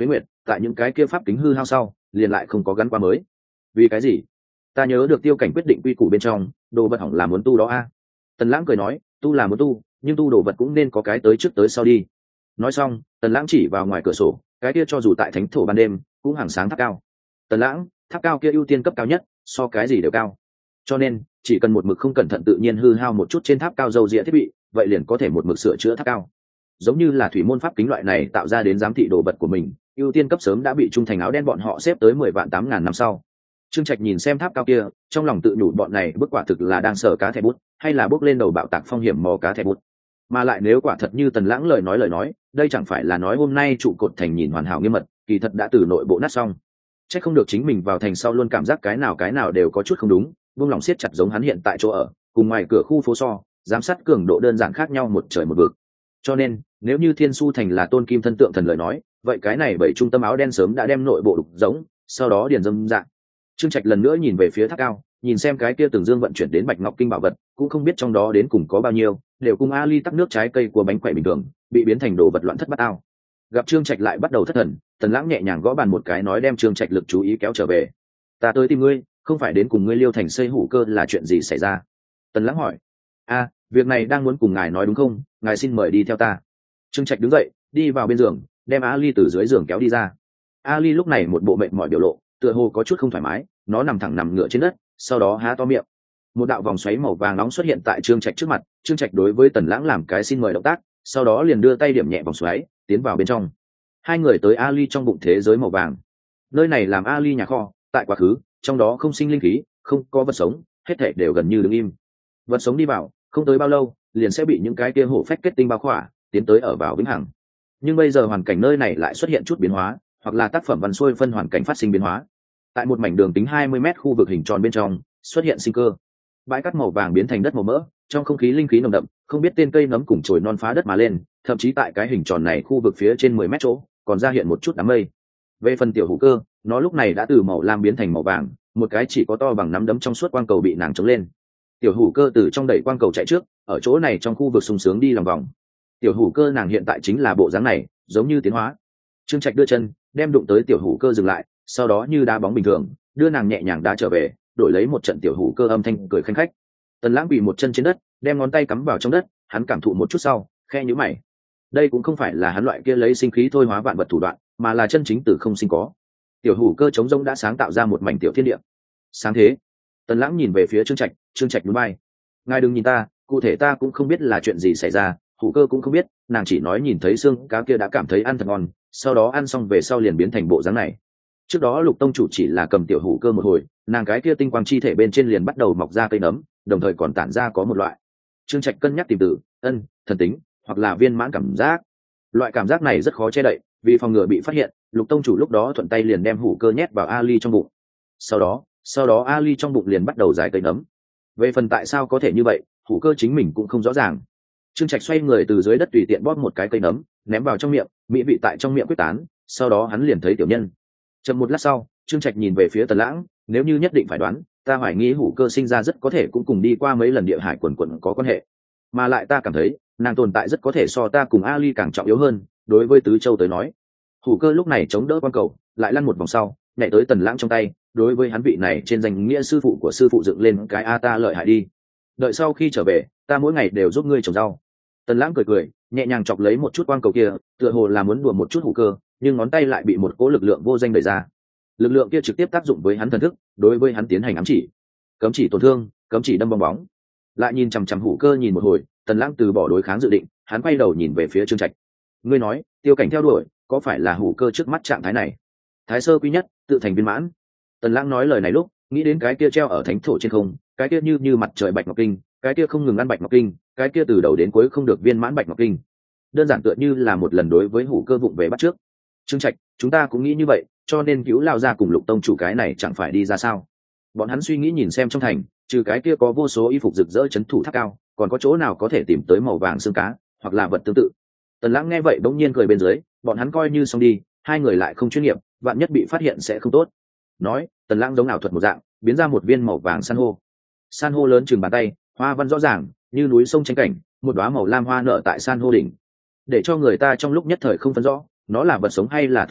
tại những cái kia pháp kính hư hao sau liền lại không có gắn qua mới. Vì cái gì? Ta nhớ được tiêu cảnh quyết định quy củ bên trong đồ vật hỏng là muốn tu đó a. Tần Lãng cười nói, tu là muốn tu, nhưng tu đồ vật cũng nên có cái tới trước tới sau đi. Nói xong, Tần Lãng chỉ vào ngoài cửa sổ, cái kia cho dù tại thánh thổ ban đêm cũng hàng sáng tháp cao. Tần Lãng, tháp cao kia ưu tiên cấp cao nhất, so cái gì đều cao. Cho nên chỉ cần một mực không cẩn thận tự nhiên hư hao một chút trên tháp cao dầu dịa thiết bị, vậy liền có thể một mực sửa chữa tháp cao. Giống như là thủy môn pháp kính loại này tạo ra đến giám thị đồ vật của mình, ưu tiên cấp sớm đã bị trung thành áo đen bọn họ xếp tới mười vạn tám ngàn năm sau. Trương Trạch nhìn xem tháp cao kia, trong lòng tự nhủ bọn này bức quả thực là đang sở cá thẻ bút, hay là bước lên đầu bạo tạc phong hiểm mò cá thẻ bút. Mà lại nếu quả thật như Tần Lãng lời nói lời nói, đây chẳng phải là nói hôm nay trụ cột thành nhìn hoàn hảo nghiêm mật, kỳ thật đã từ nội bộ nát xong. Chắc không được chính mình vào thành sau luôn cảm giác cái nào cái nào đều có chút không đúng, buông lòng siết chặt giống hắn hiện tại chỗ ở, cùng ngoài cửa khu phố so, giám sát cường độ đơn giản khác nhau một trời một vực. Cho nên, nếu như Thiên Su thành là tôn kim thân tượng thần lời nói, vậy cái này bảy trung tâm áo đen sớm đã đem nội bộ đục giống, sau đó điền dâm dạng. Trương Trạch lần nữa nhìn về phía tháp cao, nhìn xem cái kia từng dương vận chuyển đến bạch ngọc kinh bảo vật, cũng không biết trong đó đến cùng có bao nhiêu, đều cùng Ali tắc nước trái cây của bánh quẩy bình thường, bị biến thành đồ vật loạn thất bát ao. Gặp Trương Trạch lại bắt đầu thất thần, Tần Lãng nhẹ nhàng gõ bàn một cái nói đem Trương Trạch lực chú ý kéo trở về. Ta tới tìm ngươi, không phải đến cùng ngươi Liêu thành xây hủ cơ là chuyện gì xảy ra? Tần Lãng hỏi. A, việc này đang muốn cùng ngài nói đúng không? Ngài xin mời đi theo ta. Trương Trạch đứng dậy, đi vào bên giường, đem Ali từ dưới giường kéo đi ra. Ali lúc này một bộ mệt mỏi biểu lộ, tựa hồ có chút không thoải mái, nó nằm thẳng nằm ngửa trên đất, sau đó há to miệng. Một đạo vòng xoáy màu vàng nóng xuất hiện tại Trương Trạch trước mặt, Trương Trạch đối với Tần Lãng làm cái xin mời động tác, sau đó liền đưa tay điểm nhẹ vòng xoáy, tiến vào bên trong. Hai người tới Ali trong bụng thế giới màu vàng. Nơi này làm Ali nhà kho, tại quá khứ, trong đó không sinh linh khí, không có vật sống, hết thảy đều gần như đứng im. Vật sống đi vào, không tới bao lâu, liền sẽ bị những cái kia hổ phách kết tinh bao khỏa, tiến tới ở vào vĩnh hằng. Nhưng bây giờ hoàn cảnh nơi này lại xuất hiện chút biến hóa, hoặc là tác phẩm văn xuôi phân hoàn cảnh phát sinh biến hóa. Tại một mảnh đường tính hai mươi mét khu vực hình tròn bên trong, xuất hiện sinh cơ. Bãi cát màu vàng biến thành đất màu mỡ, trong không khí linh khí nồng đậm, không biết tên cây nấm cùng chồi non phá đất mà lên, thậm chí tại cái hình tròn này khu vực phía trên mười mét chỗ, còn ra hiện một chút đám mây. Về phần tiểu hữu cơ, nó lúc này đã từ màu lam biến thành màu vàng, một cái chỉ có to bằng nắm đấm trong suốt quang cầu bị nàng chống lên. Tiểu hữu cơ từ trong đẩy quang cầu chạy trước, ở chỗ này trong khu vực sung sướng đi lòng vòng. Tiểu hữu cơ nàng hiện tại chính là bộ dáng này, giống như tiến hóa. Trương Trạch đưa chân, đem đụng tới tiểu hữu cơ dừng lại, sau đó như đá bóng bình thường, đưa nàng nhẹ nhàng đá trở về, đổi lấy một trận tiểu hữu cơ âm thanh cười khanh khách. Tần Lãng bị một chân trên đất, đem ngón tay cắm vào trong đất, hắn cảm thụ một chút sau, khe nhíu mày. Đây cũng không phải là hắn loại kia lấy sinh khí thôi hóa vạn vật thủ đoạn, mà là chân chính từ không sinh có. Tiểu hữu cơ chống rông đã sáng tạo ra một mảnh tiểu thiên địa. Sáng thế. Tần Lãng nhìn về phía Trương Trạch, Trương Trạch nhún vai. Ngài đừng nhìn ta, cụ thể ta cũng không biết là chuyện gì xảy ra, hữu cơ cũng không biết, nàng chỉ nói nhìn thấy xương cá kia đã cảm thấy ăn thật ngon, sau đó ăn xong về sau liền biến thành bộ dáng này. Trước đó Lục tông chủ chỉ là cầm tiểu hữu cơ một hồi, nàng cái kia tinh quang chi thể bên trên liền bắt đầu mọc ra cây nấm, đồng thời còn tản ra có một loại. Trương Trạch cân nhắc tìm từ, ân, thần tính, hoặc là viên mãn cảm giác. Loại cảm giác này rất khó che đậy, vì phòng ngừa bị phát hiện, Lục tông chủ lúc đó thuận tay liền đem hữu cơ nhét vào Ali trong bụng. Sau đó, sau đó Ali trong bụng liền bắt đầu giải cây nấm. Về phần tại sao có thể như vậy, hữu cơ chính mình cũng không rõ ràng. Trương Trạch xoay người từ dưới đất tùy tiện bóp một cái cây nấm, ném vào trong miệng, mỹ vị tại trong miệng quyết tán, sau đó hắn liền thấy tiểu nhân. Chậm một lát sau, Trương Trạch nhìn về phía Tần Lãng, nếu như nhất định phải đoán, ta hoài nghi hữu cơ sinh ra rất có thể cũng cùng đi qua mấy lần địa hải quần quần có quan hệ, mà lại ta cảm thấy nàng tồn tại rất có thể so ta cùng Ali càng trọng yếu hơn. Đối với Tứ Châu tới nói, hữu cơ lúc này chống đỡ quan cầu, lại lăn một vòng sau, nhảy tới Tần Lãng trong tay, đối với hắn vị này trên danh nghĩa sư phụ của sư phụ dựng lên cái a ta lợi hại đi. Đợi sau khi trở về, ta mỗi ngày đều giúp ngươi trồng rau. Tần Lãng cười cười, nhẹ nhàng chọc lấy một chút quang cầu kia, tựa hồ là muốn đùa một chút hữu cơ, nhưng ngón tay lại bị một cỗ lực lượng vô danh đẩy ra. Lực lượng kia trực tiếp tác dụng với hắn thần thức, đối với hắn tiến hành ám chỉ, cấm chỉ tổn thương, cấm chỉ đâm bong bóng. Lại nhìn chằm chằm hữu cơ nhìn một hồi, Tần Lãng từ bỏ đối kháng dự định, hắn quay đầu nhìn về phía Trương Trạch. Ngươi nói, tiêu cảnh theo đuổi, có phải là hữu cơ trước mắt trạng thái này? Thái sơ quy nhất, tự thành viên mãn. Tần Lãng nói lời này lúc, nghĩ đến cái kia treo ở thánh thổ trên không, cái kia như như mặt trời bạch ngọc kinh, cái kia không ngừng ăn bạch ngọc kinh, cái kia từ đầu đến cuối không được viên mãn bạch ngọc kinh. Đơn giản tựa như là một lần đối với hữu cơ vụng về bắt trước. Trương Trạch, chúng ta cũng nghĩ như vậy, cho nên cứu lao ra cùng Lục tông chủ cái này chẳng phải đi ra sao? Bọn hắn suy nghĩ nhìn xem trong thành, trừ cái kia có vô số y phục rực rỡ chấn thủ tháp cao, còn có chỗ nào có thể tìm tới màu vàng xương cá, hoặc là vật tương tự. Tần Lãng nghe vậy bỗng nhiên cười bên dưới, bọn hắn coi như xong đi, hai người lại không chuyên nghiệp, vạn nhất bị phát hiện sẽ không tốt. Nói, Tần Lãng giống ảo thuật một dạng, biến ra một viên màu vàng san hô. San hô lớn chừng bàn tay, hoa văn rõ ràng, như núi sông tranh cảnh, một đóa màu lam hoa nở tại san hô đỉnh. Để cho người ta trong lúc nhất thời không phân rõ, nó là vật sống hay là tử vật,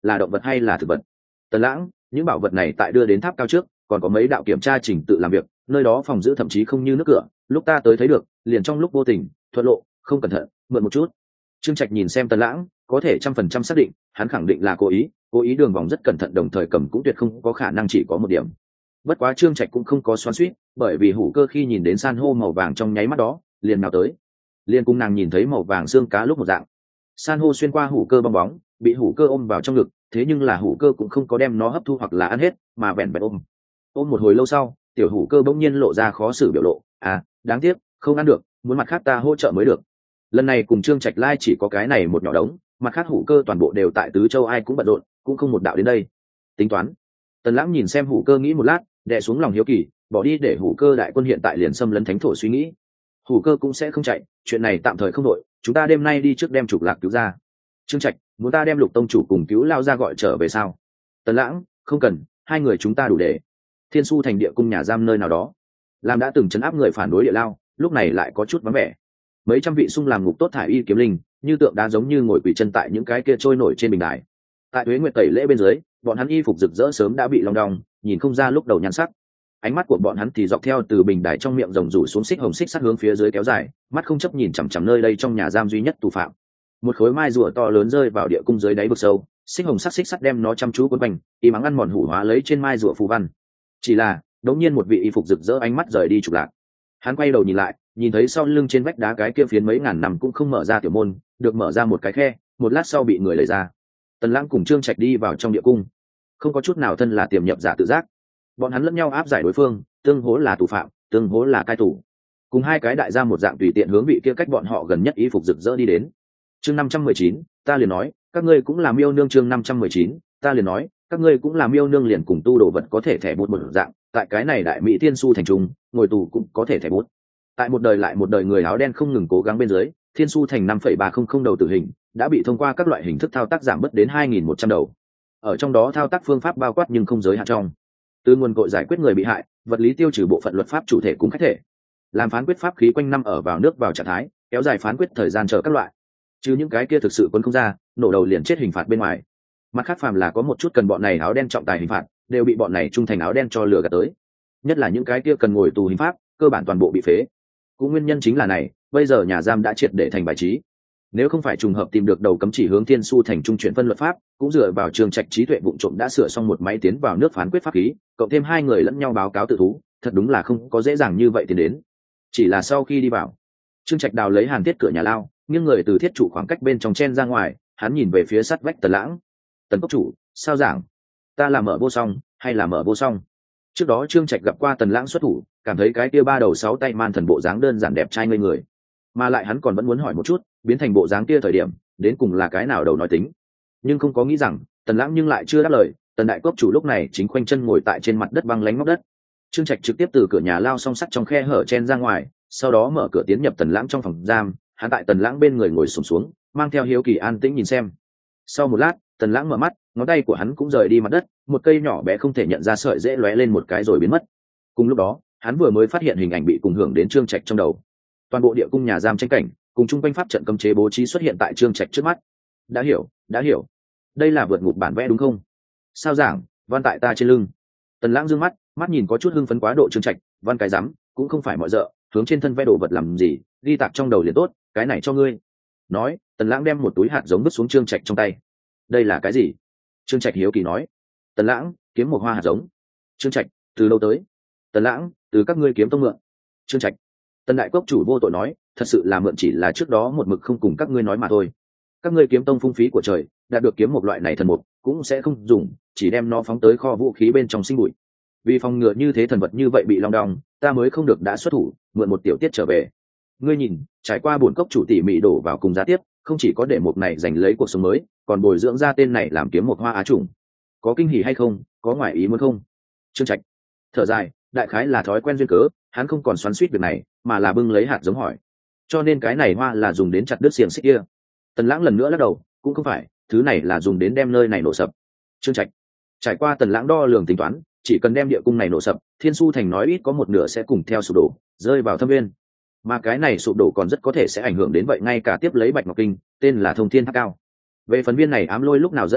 là động vật hay là thực vật? Tần Lãng, những bảo vật này tại đưa đến tháp cao trước còn có mấy đạo kiểm tra trình tự làm việc, nơi đó phòng giữ thậm chí không như nước cửa, lúc ta tới thấy được liền trong lúc vô tình thuận lộ không cẩn thận mượn một chút. Trương Trạch nhìn xem Tần Lãng, có thể trăm phần trăm xác định hắn khẳng định là cố ý, cố ý đường vòng rất cẩn thận, đồng thời cầm cũng tuyệt không có khả năng chỉ có một điểm. Bất quá Trương Trạch cũng không có xoắn xuýt, bởi vì hủ cơ khi nhìn đến san hô màu vàng trong nháy mắt đó liền nào tới, liền cùng nàng nhìn thấy màu vàng xương cá lúc một dạng. San hô xuyên qua hủ cơ bong bóng, bị hủ cơ ôm vào trong ngực, thế nhưng là hủ cơ cũng không có đem nó hấp thu hoặc là ăn hết, mà vẹn vẹn ôm. Ôm một hồi lâu sau, tiểu hủ cơ bỗng nhiên lộ ra khó xử biểu lộ, à, đáng tiếc, không ăn được, muốn mặt khác ta hỗ trợ mới được. Lần này cùng Trương Trạch Lai chỉ có cái này một nhỏ đống, mặt khác hủ cơ toàn bộ đều tại tứ châu, ai cũng bận rộn, cũng không một đạo đến đây. Tính toán. Tần Lãng nhìn xem hủ cơ nghĩ một lát, đè xuống lòng hiếu kỳ, bỏ đi để hủ cơ đại quân hiện tại liền xâm lấn thánh thổ suy nghĩ. Hủ cơ cũng sẽ không chạy, chuyện này tạm thời không đội, chúng ta đêm nay đi trước đem trục lạc cứu ra. Trương Trạch, muốn ta đem Lục tông chủ cùng cứu lao ra gọi trở về sao? Tần Lãng, không cần, hai người chúng ta đủ để. Thiên Su thành địa cung nhà giam nơi nào đó, làm đã từng chấn áp người phản đối địa lao, lúc này lại có chút vắng vẻ. Mấy trăm vị sung làm ngục tốt thải y kiếm linh, như tượng đá giống như ngồi quỳ chân tại những cái kia trôi nổi trên bình đài. Tại Tuế Nguyệt tẩy lễ bên dưới, bọn hắn y phục rực rỡ sớm đã bị long đong, nhìn không ra lúc đầu nhan sắc. Ánh mắt của bọn hắn thì dọc theo từ bình đài trong miệng rồng rủ xuống xích hồng xích sắt hướng phía dưới kéo dài, mắt không chấp nhìn chằm chằm nơi đây trong nhà giam duy nhất tù phạm. Một khối mai rùa to lớn rơi vào địa cung dưới đáy vực sâu, xích hồng sắc xích sắt đem nó chăm chú quấn quanh, y mắng ăn mòn hủ hóa lấy trên mai rùa phù văn. Chỉ là, đột nhiên một vị y phục rực rỡ ánh mắt rời đi trục lạc. Hắn quay đầu nhìn lại, nhìn thấy sau lưng trên vách đá cái kia phiến mấy ngàn năm cũng không mở ra tiểu môn, được mở ra một cái khe, một lát sau bị người lấy ra. Tần Lãng cùng Trương Trạch đi vào trong địa cung, không có chút nào thân là tiềm nhập giả tự giác. Bọn hắn lẫn nhau áp giải đối phương, tương hỗ là tù phạm, tương hỗ là cai tù. Cùng hai cái đại gia một dạng tùy tiện hướng vị kia cách bọn họ gần nhất y phục rực rỡ đi đến. Chương năm trăm mười chín, ta liền nói, các ngươi cũng làm yêu nương. Chương năm trăm mười chín, ta liền nói, các ngươi cũng làm yêu nương, liền cùng tu đồ vật có thể thẻ bút một dạng, tại cái này đại mỹ thiên su thành trung, ngồi tù cũng có thể thẻ bút. Tại một đời lại một đời người áo đen không ngừng cố gắng bên dưới, thiên su thành năm phẩy ba không không đầu tử hình đã bị thông qua các loại hình thức thao tác giảm bớt đến hai nghìn một trăm đầu. Ở trong đó thao tác phương pháp bao quát nhưng không giới hạn trong, từ nguồn cội giải quyết người bị hại, vật lý tiêu trừ bộ phận luật pháp chủ thể cùng khách thể, làm phán quyết pháp khí quanh năm ở vào nước vào trạng thái, kéo dài phán quyết thời gian chờ các loại. Chứ những cái kia thực sự quân không ra, nổ đầu liền chết hình phạt bên ngoài. Mặt khác phàm là có một chút cần bọn này áo đen trọng tài hình phạt, đều bị bọn này trung thành áo đen cho lừa gạt tới. Nhất là những cái kia cần ngồi tù hình pháp, cơ bản toàn bộ bị phế. Cũng nguyên nhân chính là này, bây giờ nhà giam đã triệt để thành bài trí. Nếu không phải trùng hợp tìm được đầu cấm chỉ hướng Thiên Su thành trung chuyển phân luật pháp, cũng dựa vào Trương Trạch trí tuệ vụng trộm đã sửa xong một máy tiến vào nước phán quyết pháp khí, cộng thêm hai người lẫn nhau báo cáo tự thú, thật đúng là không có dễ dàng như vậy tiến đến. Chỉ là sau khi đi vào, Trương Trạch đào lấy hàn thiết cửa nhà lao, nghiêng người từ thiết trụ khoảng cách bên trong chen ra ngoài, hắn nhìn về phía sắt vách Tần Lãng. Tần cốc chủ, sao giảng? Ta là mở vô song, hay là mở vô song? Trước đó Trương Trạch gặp qua Tần Lãng xuất thủ, cảm thấy cái kia ba đầu sáu tay man thần bộ dáng đơn giản đẹp trai ngây người, mà lại hắn còn vẫn muốn hỏi một chút, biến thành bộ dáng kia thời điểm, đến cùng là cái nào đầu nói tính. Nhưng không có nghĩ rằng, Tần Lãng nhưng lại chưa đáp lời. Tần đại cốc chủ lúc này chính khoanh chân ngồi tại trên mặt đất băng lánh ngóc đất. Trương Trạch trực tiếp từ cửa nhà lao song sắt trong khe hở chen ra ngoài, sau đó mở cửa tiến nhập Tần Lãng trong phòng giam. Hắn tại Tần Lãng bên người ngồi xổm xuống, mang theo hiếu kỳ an tĩnh nhìn xem. Sau một lát, Tần Lãng mở mắt, ngón tay của hắn cũng rời đi mặt đất, một cây nhỏ bé không thể nhận ra sợi dễ lóe lên một cái rồi biến mất. Cùng lúc đó, hắn vừa mới phát hiện hình ảnh bị cùng hưởng đến Trương Trạch trong đầu. Toàn bộ địa cung nhà giam tranh cảnh, cùng chung quanh pháp trận cấm chế bố trí xuất hiện tại Trương Trạch trước mắt. Đã hiểu, đã hiểu. Đây là vượt ngục bản vẽ đúng không? Sao giảng, văn tại ta trên lưng. Tần Lãng dương mắt, mắt nhìn có chút hưng phấn quá độ Trương Trạch, văn cái rắm, cũng không phải mọi dợ, hướng trên thân vẽ đồ vật làm gì, ghi tạc trong đầu liền tốt, cái này cho ngươi. Nói, Tần Lãng đem một túi hạt giống vứt xuống Trương Trạch trong tay. Đây là cái gì? Trương Trạch hiếu kỳ nói. Tần Lãng, kiếm một hoa hạt giống. Trương Trạch, từ đâu tới? Tần Lãng, từ các ngươi kiếm tông mượn. Trương Trạch, Tần đại cốc chủ vô tội nói, thật sự là mượn, chỉ là trước đó một mực không cùng các ngươi nói mà thôi. Các ngươi kiếm tông phung phí của trời, đạt được kiếm một loại này thần mục cũng sẽ không dùng, chỉ đem nó phóng tới kho vũ khí bên trong sinh bụi. Vì phòng ngừa như thế thần vật như vậy bị long đong, ta mới không được đã xuất thủ, mượn một tiểu tiết trở về. Ngươi nhìn, trải qua bổn cốc chủ tỉ mỉ đổ vào cùng giá tiếp, không chỉ có để một này giành lấy cuộc sống mới, còn bồi dưỡng ra tên này làm kiếm một hoa á trùng. Có kinh hỉ hay không, có ngoại ý muốn không? Trương Trạch thở dài, đại khái là thói quen duyên cớ, hắn không còn xoắn xuýt việc này, mà là bưng lấy hạt giống hỏi. Cho nên cái này hoa là dùng đến chặt đứt xiềng xích kia? Tần Lãng lần nữa lắc đầu, cũng không phải, thứ này là dùng đến đem nơi này nổ sập. Trương Trạch trải qua Tần Lãng đo lường tính toán, chỉ cần đem địa cung này nổ sập, Thiên Su thành nói ít có một nửa sẽ cùng theo sụp đổ, rơi vào thâm viên. Mà cái này sụp đổ còn rất có thể sẽ ảnh hưởng đến vậy ngay cả tiếp lấy Bạch Ngọc Kinh, tên là Thông Thiên Tháp Cao. Về phần viên này ám lôi lúc nào dẫn bạo,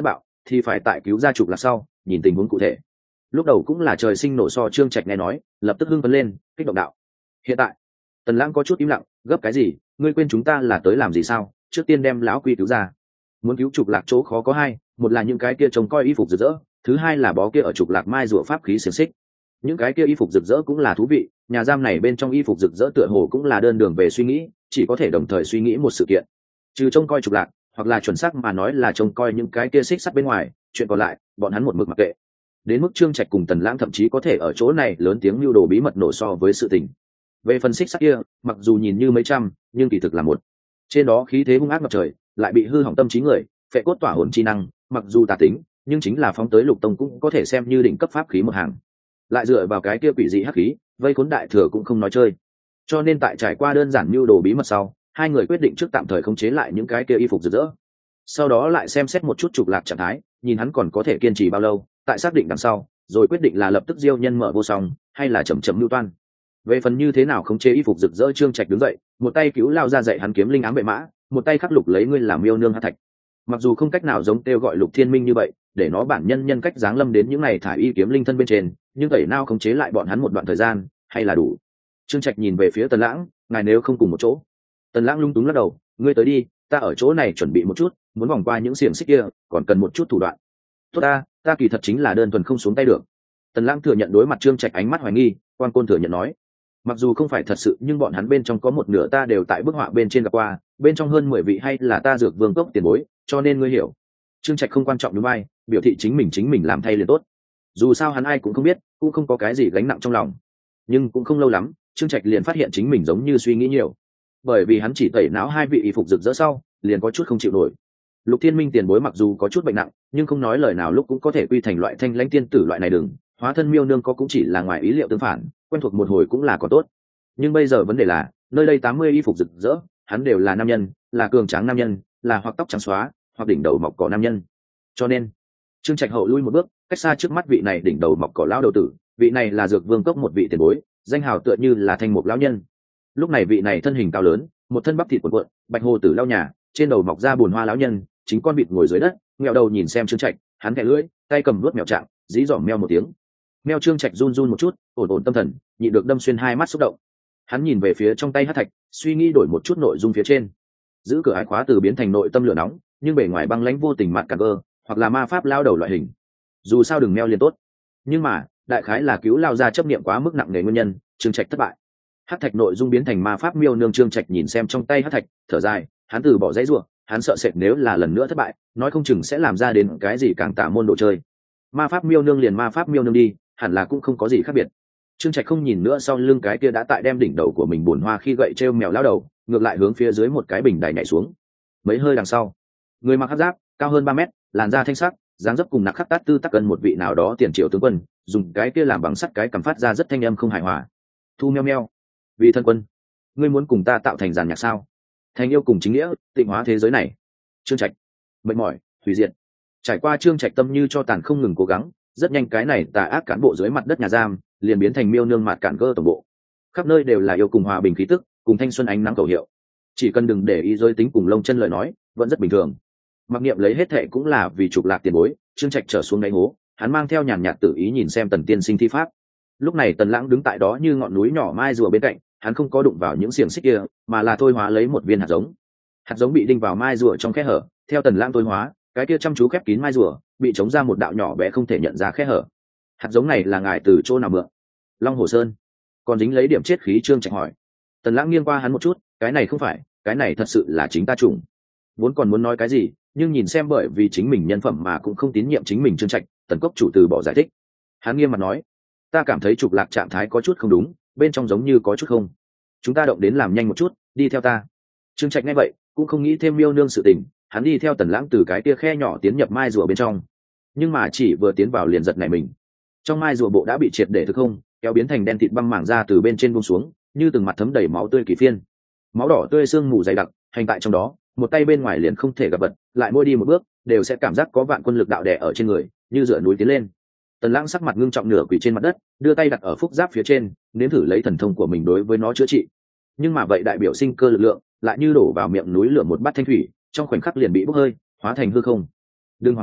thì phải tại cứu ra trục lạc sau nhìn tình huống cụ thể. Lúc đầu cũng là trời sinh nổ so Trương Trạch nghe nói lập tức hưng phấn lên kích động đạo: hiện tại Tần Lãng có chút im lặng, gấp cái gì, ngươi quên chúng ta là tới làm gì sao? Trước tiên đem lão quy cứu ra. Muốn cứu trục lạc chỗ khó có hai, một là những cái kia trông coi y phục rực rỡ, thứ hai là bó kia ở trục lạc mai rùa pháp khí xiềng xích. Những cái kia y phục rực rỡ cũng là thú vị, nhà giam này bên trong y phục rực rỡ tựa hồ cũng là đơn đường về suy nghĩ, chỉ có thể đồng thời suy nghĩ một sự kiện. Trừ trông coi trục lạc, hoặc là chuẩn xác mà nói là trông coi những cái kia xích sắt bên ngoài, chuyện còn lại, bọn hắn một mực mặc kệ. Đến mức Trương Trạch cùng Tần Lãng thậm chí có thể ở chỗ này lớn tiếng mưu đồ bí mật nổ so với sự tình. Về phần xích sắt kia, mặc dù nhìn như mấy trăm, nhưng kỳ thực là một. Trên đó khí thế hung ác ngập trời, lại bị hư hỏng tâm trí người, phệ cốt tỏa hồn chi năng, mặc dù tà tính, nhưng chính là phóng tới Lục Tông cũng có thể xem như đỉnh cấp pháp khí một hàng. Lại dựa vào cái kia quỷ dị hắc khí, vây khốn đại thừa cũng không nói chơi. Cho nên tại trải qua đơn giản mưu đồ bí mật sau, hai người quyết định trước tạm thời khống chế lại những cái kia y phục rực rỡ. Sau đó lại xem xét một chút trục lạc trạng thái, nhìn hắn còn có thể kiên trì bao lâu, tại xác định đằng sau, rồi quyết định là lập tức diêu nhân mở vô song, hay là chậm chậm lưu toan. Về phần như thế nào khống chế y phục rực rỡ, Trương Trạch đứng dậy, một tay cứu lao ra dạy hắn kiếm linh ám bệ mã, một tay khắc lục lấy ngươi làm miêu nương hắc thạch. Mặc dù không cách nào giống kêu gọi Lục Thiên Minh như vậy, để nó bản nhân nhân cách giáng lâm đến những này thải y kiếm linh thân bên trên, nhưng tẩy nao khống chế lại bọn hắn một đoạn thời gian, hay là đủ. Trương Trạch nhìn về phía Tần Lãng, ngài nếu không cùng một chỗ. Tần Lãng lung túng lắc đầu, ngươi tới đi, ta ở chỗ này chuẩn bị một chút, muốn vòng qua những xiềng xích kia, còn cần một chút thủ đoạn. Tốt ta, ta kỳ thật chính là đơn thuần không xuống tay được. Tần Lãng thừa nhận đối mặt Trương Trạch ánh mắt hoài nghi, Quan Côn thừa nhận nói, mặc dù không phải thật sự, nhưng bọn hắn bên trong có một nửa ta đều tại bức họa bên trên gặp qua, bên trong hơn mười vị hay là ta dược vương cốc tiền bối, cho nên ngươi hiểu. Trương Trạch không quan trọng đúng vai, biểu thị chính mình chính mình làm thay liền tốt. Dù sao hắn ai cũng không biết, cũng không có cái gì gánh nặng trong lòng. Nhưng cũng không lâu lắm, Trương Trạch liền phát hiện chính mình giống như suy nghĩ nhiều, bởi vì hắn chỉ tẩy não hai vị y phục rực rỡ sau, liền có chút không chịu nổi. Lục Thiên Minh tiền bối mặc dù có chút bệnh nặng, nhưng không nói lời nào lúc cũng có thể quy thành loại thanh lãnh tiên tử loại này đừng, hóa thân miêu nương có cũng chỉ là ngoài ý liệu tương phản, quen thuộc một hồi cũng là có tốt. Nhưng bây giờ vấn đề là, nơi đây tám mươi y phục rực rỡ, hắn đều là nam nhân, là cường tráng nam nhân, là hoặc tóc trắng xóa, hoặc đỉnh đầu mọc cỏ nam nhân. Cho nên, Trương Trạch hậu lui một bước, cách xa trước mắt vị này đỉnh đầu mọc cỏ lão đầu tử, vị này là dược vương cốc một vị tiền bối, danh hào tựa như là thanh mục lão nhân. Lúc này vị này thân hình cao lớn, một thân bắp thịt cuộn cuộn, bạch hồ tử lao nhà, trên đầu mọc ra bùn hoa lão nhân, chính con vịt ngồi dưới đất, nghẹo đầu nhìn xem Trương Trạch, hắn khẽ lưỡi, tay cầm nuốt mèo trạng, dí dỏm meo một tiếng. Meo Trương Trạch run run một chút, ổn ổn tâm thần, nhịn được đâm xuyên hai mắt xúc động. Hắn nhìn về phía trong tay hắc thạch, suy nghĩ đổi một chút nội dung phía trên. Giữ cửa hải khóa từ biến thành nội tâm lửa nóng, nhưng bề ngoài băng lãnh vô tình mặt cản cơ, hoặc là ma pháp lao đầu loại hình. Dù sao đừng meo liền tốt. Nhưng mà, đại khái là cứu lao ra chấp niệm quá mức nặng nề nguyên nhân, Trương Trạch thất bại. Hắc thạch nội dung biến thành ma pháp miêu nương. Trương Trạch nhìn xem trong tay hắc thạch, thở dài, hắn từ bỏ dãy rủa, hắn sợ sệt nếu là lần nữa thất bại, nói không chừng sẽ làm ra đến cái gì càng tả môn đồ chơi. Ma pháp miêu nương liền ma pháp miêu nương đi, hẳn là cũng không có gì khác biệt. Trương Trạch không nhìn nữa sau lưng cái kia đã tại đem đỉnh đầu của mình buồn hoa khi gậy treo mèo lao đầu, ngược lại hướng phía dưới một cái bình đài nhảy xuống. Mấy hơi đằng sau, người mặc hắc giáp, cao hơn ba mét, làn da thanh sắc, dáng dấp cùng nặc khắc tát tư tắc gần một vị nào đó tiền triệu tướng quân, dùng cái kia làm bằng sắt cái cầm phát ra rất thanh âm không hài hòa. Thu meo meo, vị thân quân, ngươi muốn cùng ta tạo thành giàn nhạc sao? Thành yêu cùng chính nghĩa, tịnh hóa thế giới này. Trương Trạch, mệt mỏi, hủy diệt. Trải qua Trương Trạch tâm như cho tàn không ngừng cố gắng, rất nhanh cái này tà ác cán bộ dưới mặt đất nhà giam liền biến thành miêu nương mạt cản cơ tổng bộ. Khắp nơi đều là yêu cùng hòa bình khí tức, cùng thanh xuân ánh nắng cầu hiệu. Chỉ cần đừng để ý giới tính cùng lông chân lời nói, vẫn rất bình thường. Mặc niệm lấy hết thệ cũng là vì trục lạc tiền bối. Trương Trạch trở xuống đáy hố, hắn mang theo nhàn nhạt tự ý nhìn xem Tần tiên sinh thi pháp. Lúc này Tần Lãng đứng tại đó như ngọn núi nhỏ mai rùa bên cạnh, hắn không có đụng vào những xiềng xích kia, mà là thôi hóa lấy một viên hạt giống. Hạt giống bị đinh vào mai rùa trong khe hở, theo Tần Lãng thôi hóa, cái kia chăm chú khép kín mai rùa bị chống ra một đạo nhỏ bé không thể nhận ra khe hở. Hạt giống này là ngài từ chỗ nào mượn? Long Hồ Sơn. Còn dính lấy điểm chết khí. Trương Trạch hỏi. Tần Lãng nghiêng qua hắn một chút, cái này không phải, cái này thật sự là chính ta trùng. Vốn còn muốn nói cái gì, nhưng nhìn xem bởi vì chính mình nhân phẩm mà cũng không tín nhiệm chính mình Trương Trạch, Tần Cốc chủ từ bỏ giải thích. Hắn nghiêm mặt nói, ta cảm thấy trục lạc trạng thái có chút không đúng, bên trong giống như có chút không. Chúng ta động đến làm nhanh một chút, đi theo ta. Trương Trạch nghe vậy, cũng không nghĩ thêm miêu nương sự tình, hắn đi theo Tần Lãng từ cái tia khe nhỏ tiến nhập mai rùa bên trong. Nhưng mà chỉ vừa tiến vào liền giật nảy mình. Trong mai rùa bộ đã bị triệt để thực không, kéo biến thành đen thịt băng mảng ra từ bên trên buông xuống, như từng mặt thấm đầy máu tươi kỳ phiên. Máu đỏ tươi sương mù dày đặc, hành tại trong đó, một tay bên ngoài liền không thể gặp vật, lại mỗi đi một bước, đều sẽ cảm giác có vạn quân lực đạo đè ở trên người, như dựa núi tiến lên. Tần Lãng sắc mặt ngưng trọng nửa quỳ trên mặt đất, đưa tay đặt ở phúc giáp phía trên, nếm thử lấy thần thông của mình đối với nó chữa trị. Nhưng mà vậy đại biểu sinh cơ lực lượng, lại như đổ vào miệng núi lửa một bát thanh thủy, trong khoảnh khắc liền bị bốc hơi, hóa thành hư không. Đừng hoảng hốt,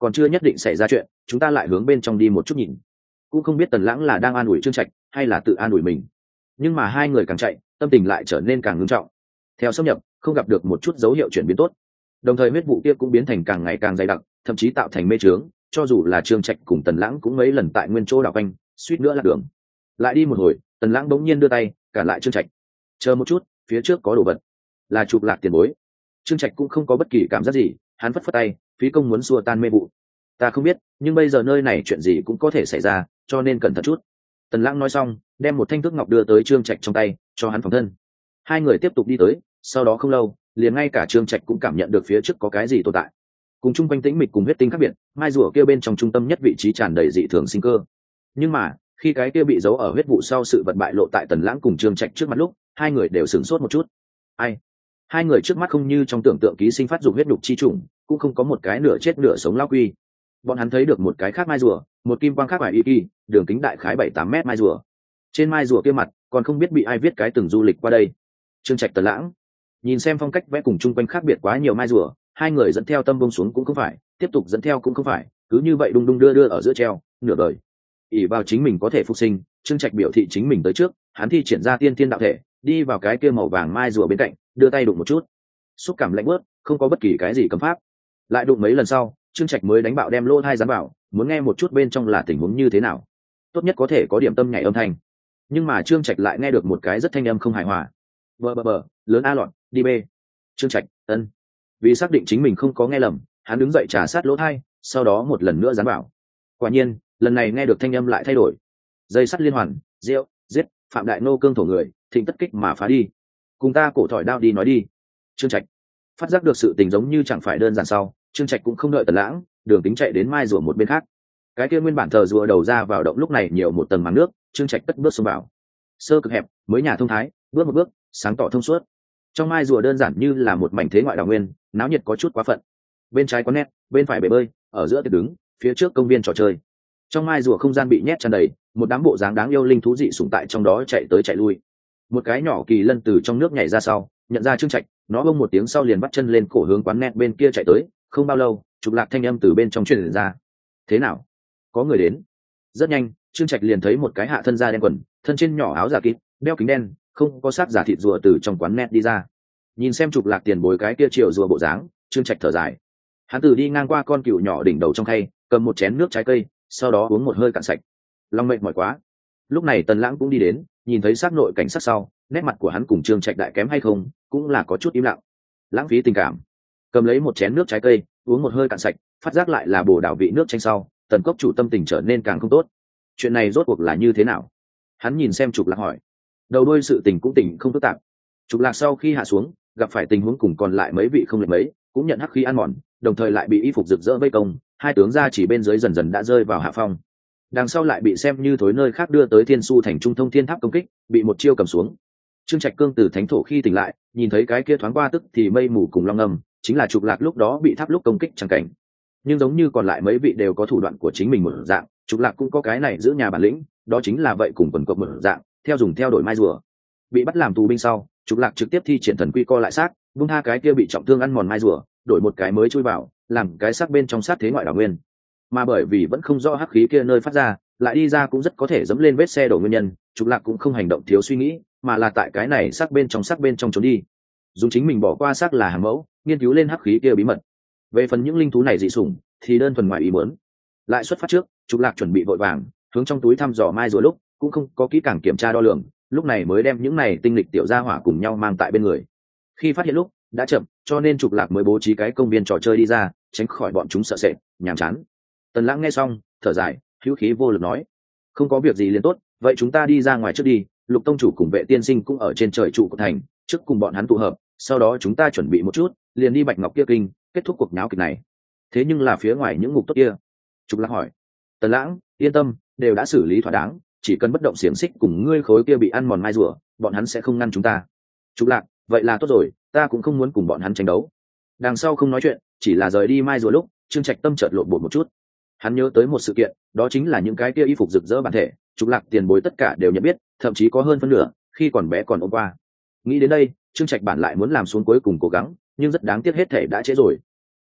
còn chưa nhất định xảy ra chuyện, chúng ta lại hướng bên trong đi một chút nhìn. Cũng không biết Tần Lãng là đang an ủi Trương Trạch hay là tự an ủi mình, nhưng mà hai người càng chạy tâm tình lại trở nên càng ngưng trọng. Theo xâm nhập không gặp được một chút dấu hiệu chuyển biến tốt, đồng thời huyết vụ kia cũng biến thành càng ngày càng dày đặc, thậm chí tạo thành mê trướng, cho dù là Trương Trạch cùng Tần Lãng cũng mấy lần tại nguyên chỗ đảo quanh, suýt nữa lạc đường. Lại đi một hồi, Tần Lãng bỗng nhiên đưa tay cản lại Trương Trạch. Chờ một chút, phía trước có đồ vật, là Trục Lạc tiền bối. Trương Trạch cũng không có bất kỳ cảm giác gì, hắn phất phất tay, phí công muốn xua tan mê vụ. Ta không biết, nhưng bây giờ nơi này chuyện gì cũng có thể xảy ra, cho nên cẩn thận chút. Tần Lãng nói xong, đem một thanh thước ngọc đưa tới Trương Trạch trong tay, cho hắn phòng thân. Hai người tiếp tục đi tới, sau đó không lâu, liền ngay cả Trương Trạch cũng cảm nhận được phía trước có cái gì tồn tại. Cùng chung quanh tĩnh mịch cùng huyết tinh khác biệt, mai rùa kia bên trong trung tâm nhất vị trí tràn đầy dị thường sinh cơ. Nhưng mà, khi cái kia bị giấu ở huyết vụ sau sự vật bại lộ tại Tần Lãng cùng Trương Trạch trước mặt lúc, hai người đều sửng sốt một chút. Ai? Hai người trước mắt không như trong tưởng tượng ký sinh phát dục huyết đục chi trùng, cũng không có một cái nửa chết nửa sống lao quy. Bọn hắn thấy được một cái khác mai rùa, một kim quang khác ngoài y kỳ, đường kính đại khái bảy tám mét mai rùa. Trên mai rùa kia mặt, còn không biết bị ai viết cái từng du lịch qua đây. Trương Trạch, Tần Lãng nhìn xem phong cách vẽ cùng chung quanh khác biệt quá nhiều mai rùa, hai người dẫn theo tâm bông xuống cũng không phải, tiếp tục dẫn theo cũng không phải, cứ như vậy đung đung đưa đưa ở giữa treo nửa đời. ỷ vào chính mình có thể phục sinh, Trương Trạch biểu thị chính mình tới trước, hắn thi triển ra tiên tiên đạo thể, đi vào cái kia màu vàng mai rùa bên cạnh, đưa tay đụng một chút, xúc cảm lạnh bớt, không có bất kỳ cái gì cấm pháp. Lại đụng mấy lần sau, Trương Trạch mới đánh bạo đem lỗ hai dán vào, muốn nghe một chút bên trong là tình huống như thế nào, tốt nhất có thể có điểm tâm nhảy âm thanh. Nhưng mà Trương Trạch lại nghe được một cái rất thanh âm không hài hòa. Bờ bờ bờ, lớn a lọn, đi b. Trương Trạch, ân. Vì xác định chính mình không có nghe lầm, hắn đứng dậy trà sát lỗ tai, sau đó một lần nữa dán vào. Quả nhiên, lần này nghe được thanh âm lại thay đổi. Dây sắt liên hoàn, rượu, giết, phạm đại nô cương thổ người, thịnh tất kích mà phá đi. Cùng ta cổ thỏi đao đi nói đi. Trương Trạch phát giác được sự tình giống như chẳng phải đơn giản sau, Trương Trạch cũng không đợi Tần Lãng, đường tính chạy đến mai rùa một bên khác. Cái kia nguyên bản thờ rùa đầu ra vào động lúc này nhiều một tầng màng nước, Trương Trạch cất bước xông vào. Sơ cực hẹp, mới nhà thông thái, bước một bước, sáng tỏ thông suốt. Trong mai rùa đơn giản như là một mảnh thế ngoại đào nguyên, náo nhiệt có chút quá phận. Bên trái có nét, bên phải bể bơi, ở giữa tiệc đứng, phía trước công viên trò chơi. Trong mai rùa không gian bị nhét tràn đầy, một đám bộ dáng đáng yêu linh thú dị sủng tại trong đó chạy tới chạy lui. Một cái nhỏ kỳ lân từ trong nước nhảy ra sau, nhận ra Trương Trạch, nó bông một tiếng sau liền bắt chân lên cổ hướng quán net bên kia chạy tới. Không bao lâu, Trục Lạc thanh âm từ bên trong truyền ra. Thế nào? Có người đến. Rất nhanh, Trương Trạch liền thấy một cái hạ thân da đen quần, thân trên nhỏ áo giả kín, đeo kính đen, không có xác giả thịt rùa từ trong quán net đi ra. Nhìn xem Trục Lạc tiền bối cái kia chiều rùa bộ dáng, Trương Trạch thở dài. Hắn từ đi ngang qua con cừu nhỏ đỉnh đầu trong khay, cầm một chén nước trái cây, sau đó uống một hơi cạn sạch. Long mệt mỏi quá. Lúc này Tần Lãng cũng đi đến, nhìn thấy xác nội cảnh sát sau, nét mặt của hắn cùng Trương Trạch đại kém hay không, cũng là có chút im lặng. Lãng phí tình cảm. Cầm lấy một chén nước trái cây, uống một hơi cạn sạch, phát giác lại là bổ đảo vị nước chanh sau, Tần Cốc chủ tâm tình trở nên càng không tốt. Chuyện này rốt cuộc là như thế nào? Hắn nhìn xem Trục Lạc hỏi. Đầu đuôi sự tình cũng tỉnh không phức tạp. Trục Lạc sau khi hạ xuống, gặp phải tình huống cùng còn lại mấy vị không lệch mấy, cũng nhận hắc khí ăn mòn, đồng thời lại bị y phục rực rỡ vây công, hai tướng gia chỉ bên dưới dần dần đã rơi vào hạ phong. Đằng sau lại bị xem như thối nơi khác đưa tới Thiên Su thành trung thông thiên tháp công kích, bị một chiêu cầm xuống. Trương Trạch cương từ thánh thổ khi tỉnh lại, nhìn thấy cái kia thoáng qua tức thì mây mù cùng long ngầm, chính là Trục Lạc lúc đó bị tháp lúc công kích chẳng cảnh. Nhưng giống như còn lại mấy vị đều có thủ đoạn của chính mình một dạng, Trục Lạc cũng có cái này giữ nhà bản lĩnh, đó chính là vậy cùng quần cộng một dạng, theo dùng theo đổi mai rùa. Bị bắt làm tù binh sau, Trục Lạc trực tiếp thi triển thần quy co lại xác, vung tha cái kia bị trọng thương ăn mòn mai rùa, đổi một cái mới chui vào, làm cái xác bên trong xác thế ngoại đảo nguyên. Mà bởi vì vẫn không rõ hắc khí kia nơi phát ra, lại đi ra cũng rất có thể dẫm lên vết xe đổ nguyên nhân, Trục Lạc cũng không hành động thiếu suy nghĩ, mà là tại cái này xác bên trong xác bên trong trốn đi, dùng chính mình bỏ qua xác là hàng mẫu, nghiên cứu lên hắc khí kia bí mật. Về phần những linh thú này dị sủng, thì đơn thuần ngoài ý muốn. Lại xuất phát trước, Trục Lạc chuẩn bị vội vàng, hướng trong túi thăm dò mai rùa lúc, cũng không có kỹ càng kiểm tra đo lường, lúc này mới đem những này tinh lịch tiểu gia hỏa cùng nhau mang tại bên người. Khi phát hiện lúc đã chậm, cho nên Trục Lạc mới bố trí cái công viên trò chơi đi ra, tránh khỏi bọn chúng sợ sệt, nhàm chán. Tần Lãng nghe xong, thở dài, hữu khí vô lực nói: không có việc gì liền tốt, vậy chúng ta đi ra ngoài trước đi. Lục tông chủ cùng Vệ tiên sinh cũng ở trên trời trụ của thành, trước cùng bọn hắn tụ hợp, sau đó chúng ta chuẩn bị một chút, liền đi Bạch Ngọc kia kinh, kết thúc cuộc nháo kịch này. Thế nhưng là phía ngoài những ngục tốt kia. Trục Lạc hỏi. Tần Lãng, yên tâm, đều đã xử lý thỏa đáng, chỉ cần bất động xiềng xích cùng ngươi khối kia bị ăn mòn mai rùa, bọn hắn sẽ không ngăn chúng ta. Trục Lạc, vậy là tốt rồi, ta cũng không muốn cùng bọn hắn tranh đấu. Đằng sau không nói chuyện, chỉ là rời đi mai rùa lúc, Trương Trạch tâm chợt lộn bột một chút. Hắn nhớ tới một sự kiện, đó chính là những cái kia y phục rực rỡ bản thể, Trục Lạc tiền bối tất cả đều nhận biết, thậm chí có hơn phân nửa, khi còn bé còn ôm qua. Nghĩ đến đây, Trương Trạch bản lại muốn làm xuống cuối cùng cố gắng, nhưng rất đáng tiếc hết thể đã trễ rồi.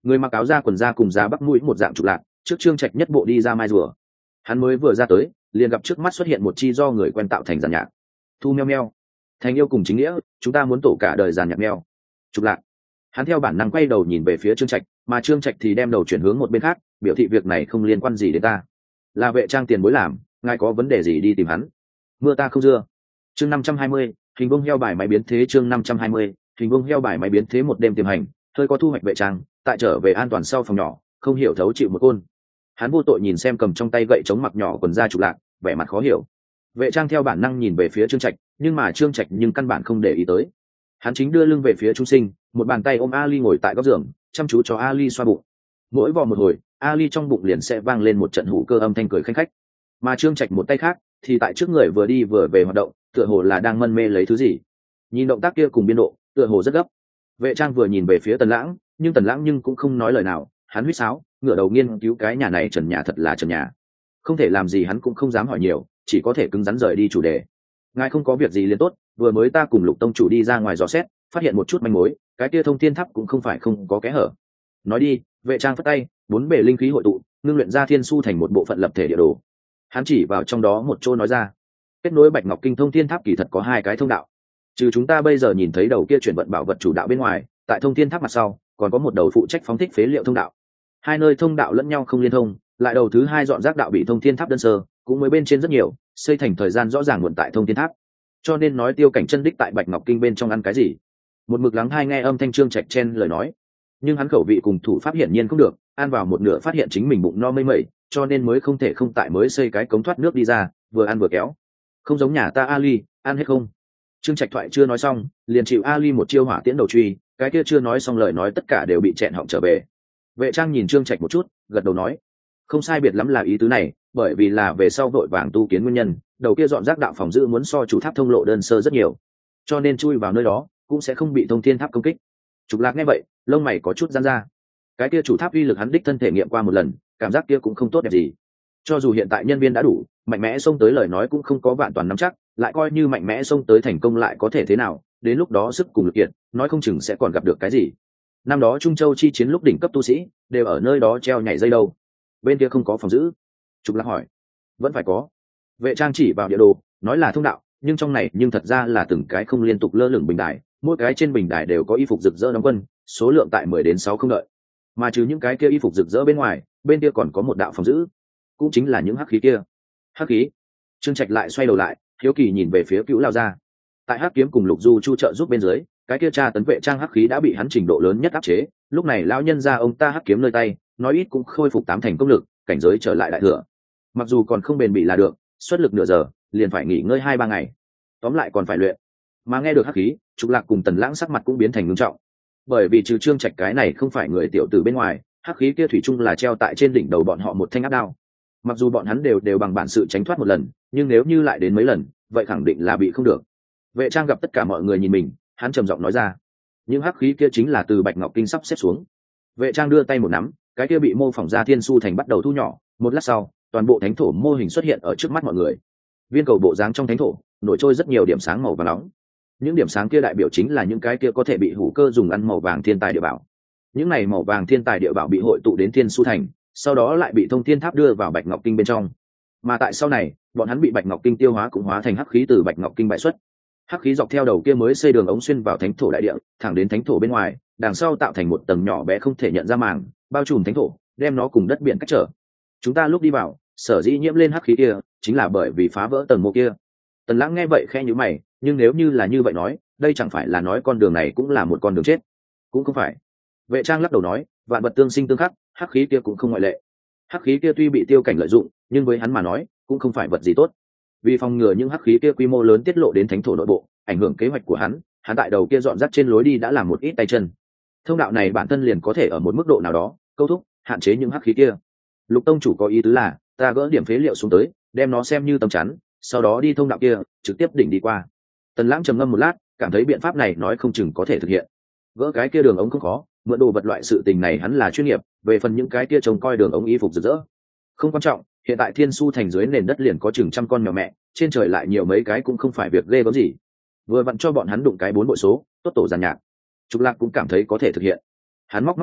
người mặc áo da quần da cùng da bắc mũi một dạng trục lạc, trước Trương Trạch nhất bộ đi ra mai rùa. Hắn mới vừa ra tới, liền gặp trước mắt xuất hiện một chi do người quen tạo thành giàn nhạc. Thu meo meo, thành yêu cùng chính nghĩa, chúng ta muốn tổ cả đời giàn nhạc meo. Trục lạc. Hắn theo bản năng quay đầu nhìn về phía Trương Trạch, mà Trương Trạch thì đem đầu chuyển hướng một bên khác, biểu thị việc này không liên quan gì đến ta. Là vệ trang tiền bối làm, ngài có vấn đề gì đi tìm hắn. Mưa ta không dưa. Chương năm trăm hai mươi, hình vuông heo bài máy biến thế. Chương năm trăm hai mươi, hình vuông heo bài máy biến thế. Một đêm tiềm hành, hơi có thu hoạch vệ trang, tại trở về an toàn sau phòng nhỏ, không hiểu thấu chịu một côn. Hắn vô tội nhìn xem cầm trong tay gậy chống mặc nhỏ quần da trục lạc, vẻ mặt khó hiểu. Vệ trang theo bản năng nhìn về phía Trương Trạch, nhưng mà Trương Trạch nhưng căn bản không để ý tới. Hắn chính đưa lưng về phía Trung Sinh, một bàn tay ôm Ali ngồi tại góc giường, chăm chú cho Ali xoa bụng. Mỗi vò một hồi, Ali trong bụng liền sẽ vang lên một trận hủ cơ âm thanh cười khanh khách. Mà Trương Trạch một tay khác thì tại trước người vừa đi vừa về hoạt động, tựa hồ là đang mân mê lấy thứ gì. Nhìn động tác kia cùng biên độ, tựa hồ rất gấp. Vệ trang vừa nhìn về phía Tần Lãng, nhưng Tần Lãng nhưng cũng không nói lời nào, hắn huýt sáo, ngửa đầu nghiên cứu cái nhà này trần nhà thật là trần nhà. Không thể làm gì hắn cũng không dám hỏi nhiều, chỉ có thể cứng rắn rời đi chủ đề. Ngài không có việc gì liền tốt, vừa mới ta cùng Lục tông chủ đi ra ngoài dò xét, phát hiện một chút manh mối, cái kia thông thiên tháp cũng không phải không có kẽ hở. Nói đi. Vệ trang phất tay, bốn bề linh khí hội tụ, ngưng luyện ra thiên su thành một bộ phận lập thể địa đồ. Hắn chỉ vào trong đó một chỗ nói ra, kết nối Bạch Ngọc Kinh thông thiên tháp kỳ thật có hai cái thông đạo. Trừ chúng ta bây giờ nhìn thấy đầu kia chuyển vận bảo vật chủ đạo bên ngoài, tại thông thiên tháp mặt sau còn có một đầu phụ trách phóng thích phế liệu thông đạo. Hai nơi thông đạo lẫn nhau không liên thông, lại đầu thứ hai dọn rác đạo bị thông thiên tháp đơn sơ, cũng mới bên trên rất nhiều, xây thành thời gian rõ ràng nguồn tại thông thiên tháp. Cho nên nói Tiêu Cảnh chân đích tại Bạch Ngọc Kinh bên trong ăn cái gì. Một mực lắng hai nghe âm thanh Trương Trạch chen lời nói, nhưng hắn khẩu vị cùng thủ pháp hiển nhiên không được, ăn vào một nửa phát hiện chính mình bụng no mây mẩy, cho nên mới không thể không tại mới xây cái cống thoát nước đi ra, vừa ăn vừa kéo. Không giống nhà ta Ali, ăn hết không. Trương Trạch thoại chưa nói xong, liền chịu Ali một chiêu hỏa tiễn đầu truy, cái kia chưa nói xong lời nói tất cả đều bị chẹn họng trở về. Vệ trang nhìn Trương Trạch một chút, gật đầu nói, không sai biệt lắm là ý tứ này, bởi vì là về sau vội vàng tu kiến nguyên nhân, đầu kia dọn rác đạo phòng giữ muốn so chủ tháp thông lộ đơn sơ rất nhiều, cho nên chui vào nơi đó cũng sẽ không bị thông thiên tháp công kích. Trục Lạc nghe vậy, lông mày có chút giãn ra. Cái kia chủ tháp uy lực hắn đích thân thể nghiệm qua một lần, cảm giác kia cũng không tốt đẹp gì. Cho dù hiện tại nhân viên đã đủ mạnh mẽ xông tới, lời nói cũng không có vạn toàn nắm chắc, lại coi như mạnh mẽ xông tới thành công lại có thể thế nào, đến lúc đó sức cùng lực kiện, nói không chừng sẽ còn gặp được cái gì. Năm đó Trung Châu chi chiến lúc đỉnh cấp tu sĩ đều ở nơi đó treo nhảy dây đâu. Bên kia không có phòng giữ. Trục Lạc hỏi. Vẫn phải có. Vệ trang chỉ vào địa đồ, nói là thông đạo, nhưng trong này nhưng thật ra là từng cái không liên tục lơ lửng bình đài, mỗi cái trên bình đài đều có y phục rực rỡ đóng quân, số lượng tại mười đến sáu không đợi. Mà trừ những cái kia y phục rực rỡ bên ngoài, bên kia còn có một đạo phòng giữ, cũng chính là những hắc khí kia. Hắc khí? Trương Trạch lại xoay đầu lại, hiếu kỳ nhìn về phía Cửu Lao gia. Tại Hắc Kiếm cùng Lục Du Chu trợ giúp bên dưới, cái kia tra tấn vệ trang hắc khí đã bị hắn trình độ lớn nhất áp chế, lúc này lão nhân gia ông ta Hắc Kiếm nơi tay, nói ít cũng khôi phục tám thành công lực, cảnh giới trở lại đại thừa. Mặc dù còn không bền bỉ là được, xuất lực nửa giờ, liền phải nghỉ ngơi hai ba ngày. Tóm lại còn phải luyện. Mà nghe được hắc khí, Trục Lạc cùng Tần Lãng sắc mặt cũng biến thành nghiêm trọng, bởi vì trừ Trương Trạch cái này không phải người tiểu tử bên ngoài, hắc khí kia thủy chung là treo tại trên đỉnh đầu bọn họ một thanh áp đao. Mặc dù bọn hắn đều đều bằng bản sự tránh thoát một lần, nhưng nếu như lại đến mấy lần, vậy khẳng định là bị không được. Vệ trang gặp tất cả mọi người nhìn mình, hắn trầm giọng nói ra, những hắc khí kia chính là từ Bạch Ngọc Kinh sắp xếp xuống. Vệ trang đưa tay một nắm, cái kia bị mô phỏng ra thiên su thành bắt đầu thu nhỏ, một lát sau, toàn bộ thánh thổ mô hình xuất hiện ở trước mắt mọi người. Viên cầu bộ dáng trong thánh thổ nổi trôi rất nhiều điểm sáng màu vàng nóng, những điểm sáng kia đại biểu chính là những cái kia có thể bị hủ cơ dùng ăn màu vàng thiên tài địa bảo. Những này màu vàng thiên tài địa bảo bị hội tụ đến thiên su thành, sau đó lại bị thông thiên tháp đưa vào Bạch Ngọc Kinh bên trong. Mà tại sau này, bọn hắn bị Bạch Ngọc Kinh tiêu hóa cũng hóa thành hắc khí từ Bạch Ngọc Kinh bại xuất. Hắc khí dọc theo đầu kia mới xây đường ống xuyên vào thánh thổ đại địa, thẳng đến thánh thổ bên ngoài, đằng sau tạo thành một tầng nhỏ bé không thể nhận ra màng, bao trùm thánh thổ, đem nó cùng đất biển cách trở. Chúng ta lúc đi vào, sở dĩ nhiễm lên hắc khí kia, chính là bởi vì phá vỡ tầng mô kia. Tần Lãng nghe vậy khẽ nhíu mày, nhưng nếu như là như vậy nói, đây chẳng phải là nói con đường này cũng là một con đường chết? Cũng không phải. Vệ trang lắc đầu nói, vạn vật tương sinh tương khắc, hắc khí kia cũng không ngoại lệ. Hắc khí kia tuy bị Tiêu Cảnh lợi dụng, nhưng với hắn mà nói, cũng không phải vật gì tốt. Vì phòng ngừa những hắc khí kia quy mô lớn tiết lộ đến thánh thổ nội bộ, ảnh hưởng kế hoạch của hắn, hắn tại đầu kia dọn dắt trên lối đi đã làm một ít tay chân. Thông đạo này bản thân liền có thể ở một mức độ nào đó câu thúc, hạn chế những hắc khí kia. Lục tông chủ có ý tứ là, ta gỡ điểm phế liệu xuống tới, đem nó xem như tấm chắn, sau đó đi thông đạo kia, trực tiếp đỉnh đi qua. Tần Lãng trầm ngâm một lát, cảm thấy biện pháp này nói không chừng có thể thực hiện. Gỡ cái kia đường ống không khó, mượn đồ vật loại sự tình này hắn là chuyên nghiệp, về phần những cái kia trông coi đường ống y phục rực rỡ, không quan trọng. Hiện tại Thiên Su thành dưới nền đất liền có chừng trăm con mèo mẹ, trên trời lại nhiều mấy cái cũng không phải việc ghê gớm gì. Vừa vặn cho bọn hắn đụng cái bốn bội số, tốt tổ giàn nhạc. Trục Lạc cũng cảm thấy có thể thực hiện. Hắn móc móc túi,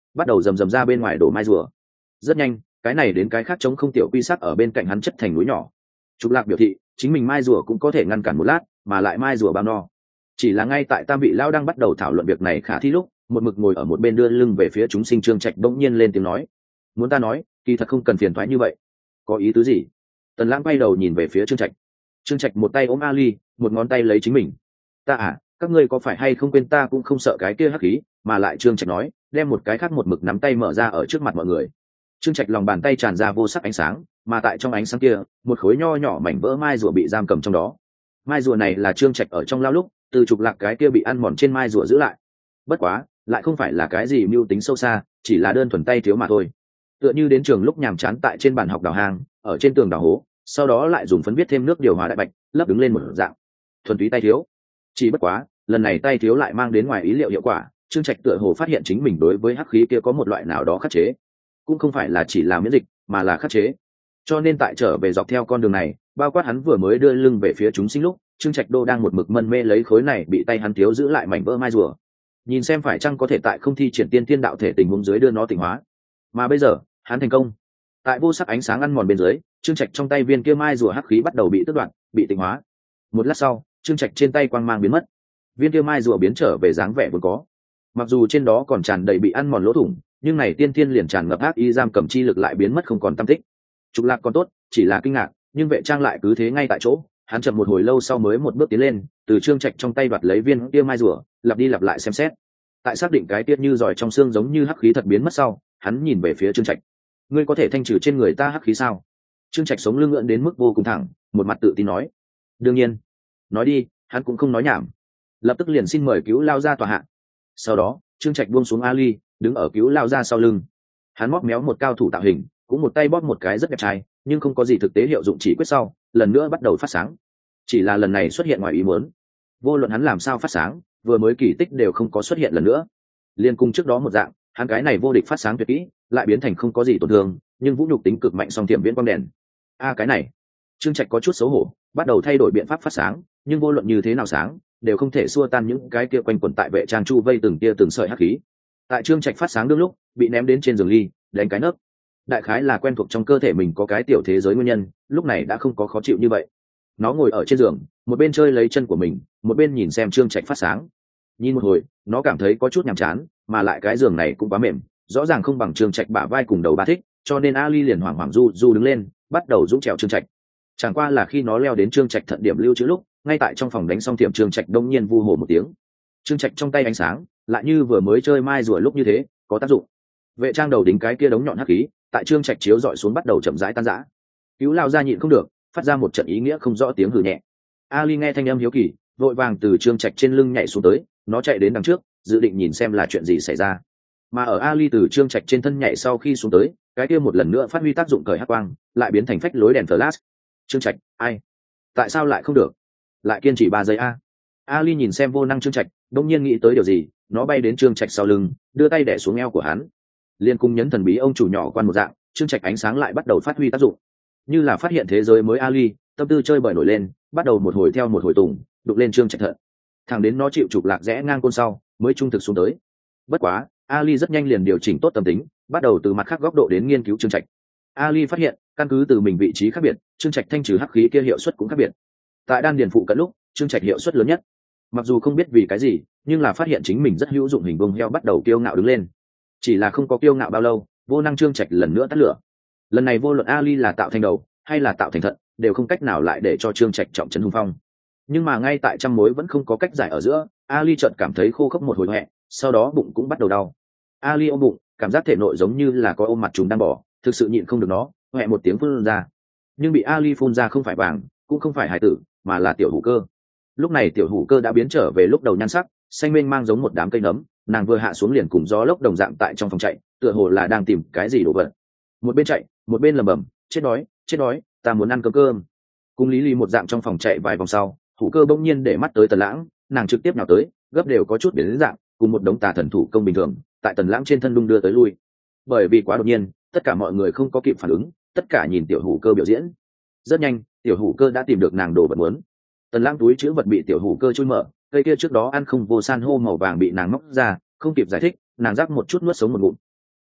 bắt đầu rầm rầm ra bên ngoài đổ mai rùa. Rất nhanh, cái này đến cái khác chống không tiểu quy sắc ở bên cạnh hắn chất thành núi nhỏ. Trục Lạc biểu thị chính mình mai rùa cũng có thể ngăn cản một lát, mà lại mai rùa bao no. Chỉ là ngay tại tam vị lao đang bắt đầu thảo luận việc này khả thi lúc, một mực ngồi ở một bên đưa lưng về phía chúng sinh Trương Trạch bỗng nhiên lên tiếng nói: muốn ta nói, kỳ thật không cần phiền thoái như vậy. Có ý tứ gì? Tần Lãng quay đầu nhìn về phía Trương Trạch. Trương Trạch một tay ôm Ali, một ngón tay lấy chính mình. Ta à, các ngươi có phải hay không quên ta cũng không sợ cái kia hắc khí, mà lại Trương Trạch nói, đem một cái khác một mực nắm tay mở ra ở trước mặt mọi người. Trương Trạch lòng bàn tay tràn ra vô sắc ánh sáng, mà tại trong ánh sáng kia, một khối nho nhỏ mảnh vỡ mai rùa bị giam cầm trong đó. Mai rùa này là Trương Trạch ở trong lao lúc, từ Trục Lạc cái kia bị ăn mòn trên mai rùa giữ lại. Bất quá, lại không phải là cái gì mưu tính sâu xa, chỉ là đơn thuần tay thiếu mà thôi. Tựa như đến trường lúc nhàm chán tại trên bàn học đào hang, ở trên tường đào hố, sau đó lại dùng phấn viết thêm nước điều hòa đại bạch, lấp đứng lên một dạng. Thuần túy tay thiếu. Chỉ bất quá, lần này tay thiếu lại mang đến ngoài ý liệu hiệu quả, Trương Trạch tựa hồ phát hiện chính mình đối với hắc khí kia có một loại nào đó khắc chế, cũng không phải là chỉ là miễn dịch, mà là khắc chế. Cho nên tại trở về dọc theo con đường này, bao quát hắn vừa mới đưa lưng về phía chúng sinh lúc, Trương Trạch Đô đang một mực mân mê lấy khối này bị tay hắn thiếu giữ lại mảnh vỡ mai rùa, nhìn xem phải chăng có thể tại không thi triển tiên tiên đạo thể tình huống dưới đưa nó tỉnh hóa. Mà bây giờ, hắn thành công. Tại vô sắc ánh sáng ăn mòn bên dưới, Trương Trạch trong tay viên kia mai rùa hắc khí bắt đầu bị tước đoạt, bị tỉnh hóa. Một lát sau, Trương Trạch trên tay quang mang biến mất, viên kia mai rùa biến trở về dáng vẻ vốn có. Mặc dù trên đó còn tràn đầy bị ăn mòn lỗ thủng, nhưng này tiên thiên liền tràn ngập ác y giam cầm chi lực lại biến mất không còn tăm tích. Trục Lạc còn tốt, chỉ là kinh ngạc, nhưng Vệ Trang lại cứ thế ngay tại chỗ. Hắn chậm một hồi lâu sau mới một bước tiến lên, từ Trương Trạch trong tay đoạt lấy viên kia mai rùa, lặp đi lặp lại xem xét. Tại xác định cái tiết như giỏi trong xương giống như hắc khí thật biến mất sau, hắn nhìn về phía Trương Trạch. Ngươi có thể thanh trừ trên người ta hắc khí sao? Trương Trạch sống lưng ngượng đến mức vô cùng thẳng, một mặt tự tin nói: đương nhiên. Nói đi. Hắn cũng không nói nhảm, lập tức liền xin mời cứu lao ra tòa hạ. Sau đó, Trương Trạch buông xuống Ali, đứng ở cứu lao ra sau lưng. Hắn móc méo một cao thủ tạo hình, cũng một tay bóp một cái rất đẹp trai, nhưng không có gì thực tế hiệu dụng chỉ quyết sau, lần nữa bắt đầu phát sáng. Chỉ là lần này xuất hiện ngoài ý muốn. Vô luận hắn làm sao phát sáng, vừa mới kỳ tích đều không có xuất hiện lần nữa. Liên cung trước đó một dạng, hắn cái này vô địch phát sáng tuyệt kỹ, lại biến thành không có gì tổn thương, nhưng vũ nhục tính cực mạnh song tiệm viễn quang đèn. A cái này, Trương Trạch có chút xấu hổ, bắt đầu thay đổi biện pháp phát sáng, nhưng vô luận như thế nào sáng, đều không thể xua tan những cái kia quanh quẩn tại Vệ Trang chu vây từng tia từng sợi hắc khí. Tại Trương Trạch phát sáng đương lúc, bị ném đến trên giường ly, đánh cái nấc. Đại khái là quen thuộc trong cơ thể mình có cái tiểu thế giới nguyên nhân, lúc này đã không có khó chịu như vậy. Nó ngồi ở trên giường, một bên chơi lấy chân của mình, một bên nhìn xem Trương Trạch phát sáng. Nhìn một hồi, nó cảm thấy có chút nhàm chán, mà lại cái giường này cũng quá mềm, rõ ràng không bằng Trương Trạch bả vai cùng đầu ba thích, cho nên Ali liền hoảng hoảng du du đứng lên, bắt đầu dũng trèo Trương Trạch. Chẳng qua là khi nó leo đến Trương Trạch thận điểm lưu trữ lúc, ngay tại trong phòng đánh xong tiệm Trương Trạch đông nhiên vu hồ một tiếng. Trương Trạch trong tay ánh sáng, lại như vừa mới chơi mai rùa lúc như thế, có tác dụng. Vệ Trang đầu đính cái kia đống nhọn hắc khí, tại Trương Trạch chiếu dọi xuống bắt đầu chậm rãi tan rã. Cứu lao ra nhịn không được, phát ra một trận ý nghĩa không rõ tiếng hừ nhẹ. Ali nghe thanh âm hiếu kỳ, vội vàng từ Trương Trạch trên lưng nhảy xuống tới, nó chạy đến đằng trước, dự định nhìn xem là chuyện gì xảy ra. Mà ở Ali từ Trương Trạch trên thân nhảy sau khi xuống tới, cái kia một lần nữa phát huy tác dụng cởi hắc quang, lại biến thành phách lối đèn flash. Trương Trạch, ai? Tại sao lại không được? Lại kiên trì ba giây a. Ali nhìn xem vô năng Trương Trạch, đột nhiên nghĩ tới điều gì, nó bay đến Trương Trạch sau lưng, đưa tay đè xuống eo của hắn. Liên cung nhấn thần bí ông chủ nhỏ quan một dạng, Trương Trạch ánh sáng lại bắt đầu phát huy tác dụng. Như là phát hiện thế giới mới Ali, tâm tư chơi bời nổi lên, bắt đầu một hồi theo một hồi tùng, đục lên Trương Trạch thận. Thẳng đến nó chịu Trục Lạc rẽ ngang côn sau, mới trung thực xuống tới. Bất quá, Ali rất nhanh liền điều chỉnh tốt tâm tính, bắt đầu từ mặt khác góc độ đến nghiên cứu Trương Trạch. Ali phát hiện, căn cứ từ mình vị trí khác biệt, Trương Trạch thanh trừ hắc khí kia hiệu suất cũng khác biệt. Tại đan điền phụ cận lúc, Trương Trạch hiệu suất lớn nhất. Mặc dù không biết vì cái gì, nhưng là phát hiện chính mình rất hữu dụng, hình bông heo bắt đầu kiêu ngạo đứng lên. Chỉ là không có kiêu ngạo bao lâu, vô năng Trương Trạch lần nữa tắt lửa. Lần này vô luận Ali là tạo thành đầu hay là tạo thành thận, đều không cách nào lại để cho Trương Trạch trọng trấn hùng phong. Nhưng mà ngay tại trăm mối vẫn không có cách giải ở giữa, Ali chợt cảm thấy khô khốc một hồi hoẹ, sau đó bụng cũng bắt đầu đau. Ali ôm bụng, cảm giác thể nội giống như là có ôm mặt trùng đang bỏ, thực sự nhịn không được nó, hoẹ một tiếng phun ra. Nhưng bị Ali phun ra không phải vàng, cũng không phải hải tử, mà là tiểu hủ cơ. Lúc này tiểu hủ cơ đã biến trở về lúc đầu nhan sắc, xanh mênh mang giống một đám cây nấm, nàng vừa hạ xuống liền cùng gió lốc đồng dạng tại trong phòng chạy, tựa hồ là đang tìm cái gì đồ vật. Một bên chạy, một bên lẩm bẩm, chết đói, chết đói, ta muốn ăn cơm cơm. Cùng Lý Lý một dạng trong phòng chạy vài vòng sau, hủ cơ bỗng nhiên để mắt tới Tần Lãng, nàng trực tiếp nhào tới, gấp đều có chút biến đến dạng, cùng một đống tà thần thủ công bình thường, tại Tần Lãng trên thân đung đưa tới lui. Bởi vì quá đột nhiên, tất cả mọi người không có kịp phản ứng, tất cả nhìn tiểu hủ cơ biểu diễn. Rất nhanh, tiểu hủ cơ đã tìm được nàng đồ vật muốn. Tần Lãng túi chứa vật bị tiểu hủ cơ chui mở, cây kia trước đó ăn không vô san hô màu vàng bị nàng móc ra, không kịp giải thích, nàng rắc một chút nuốt sống một ngụm.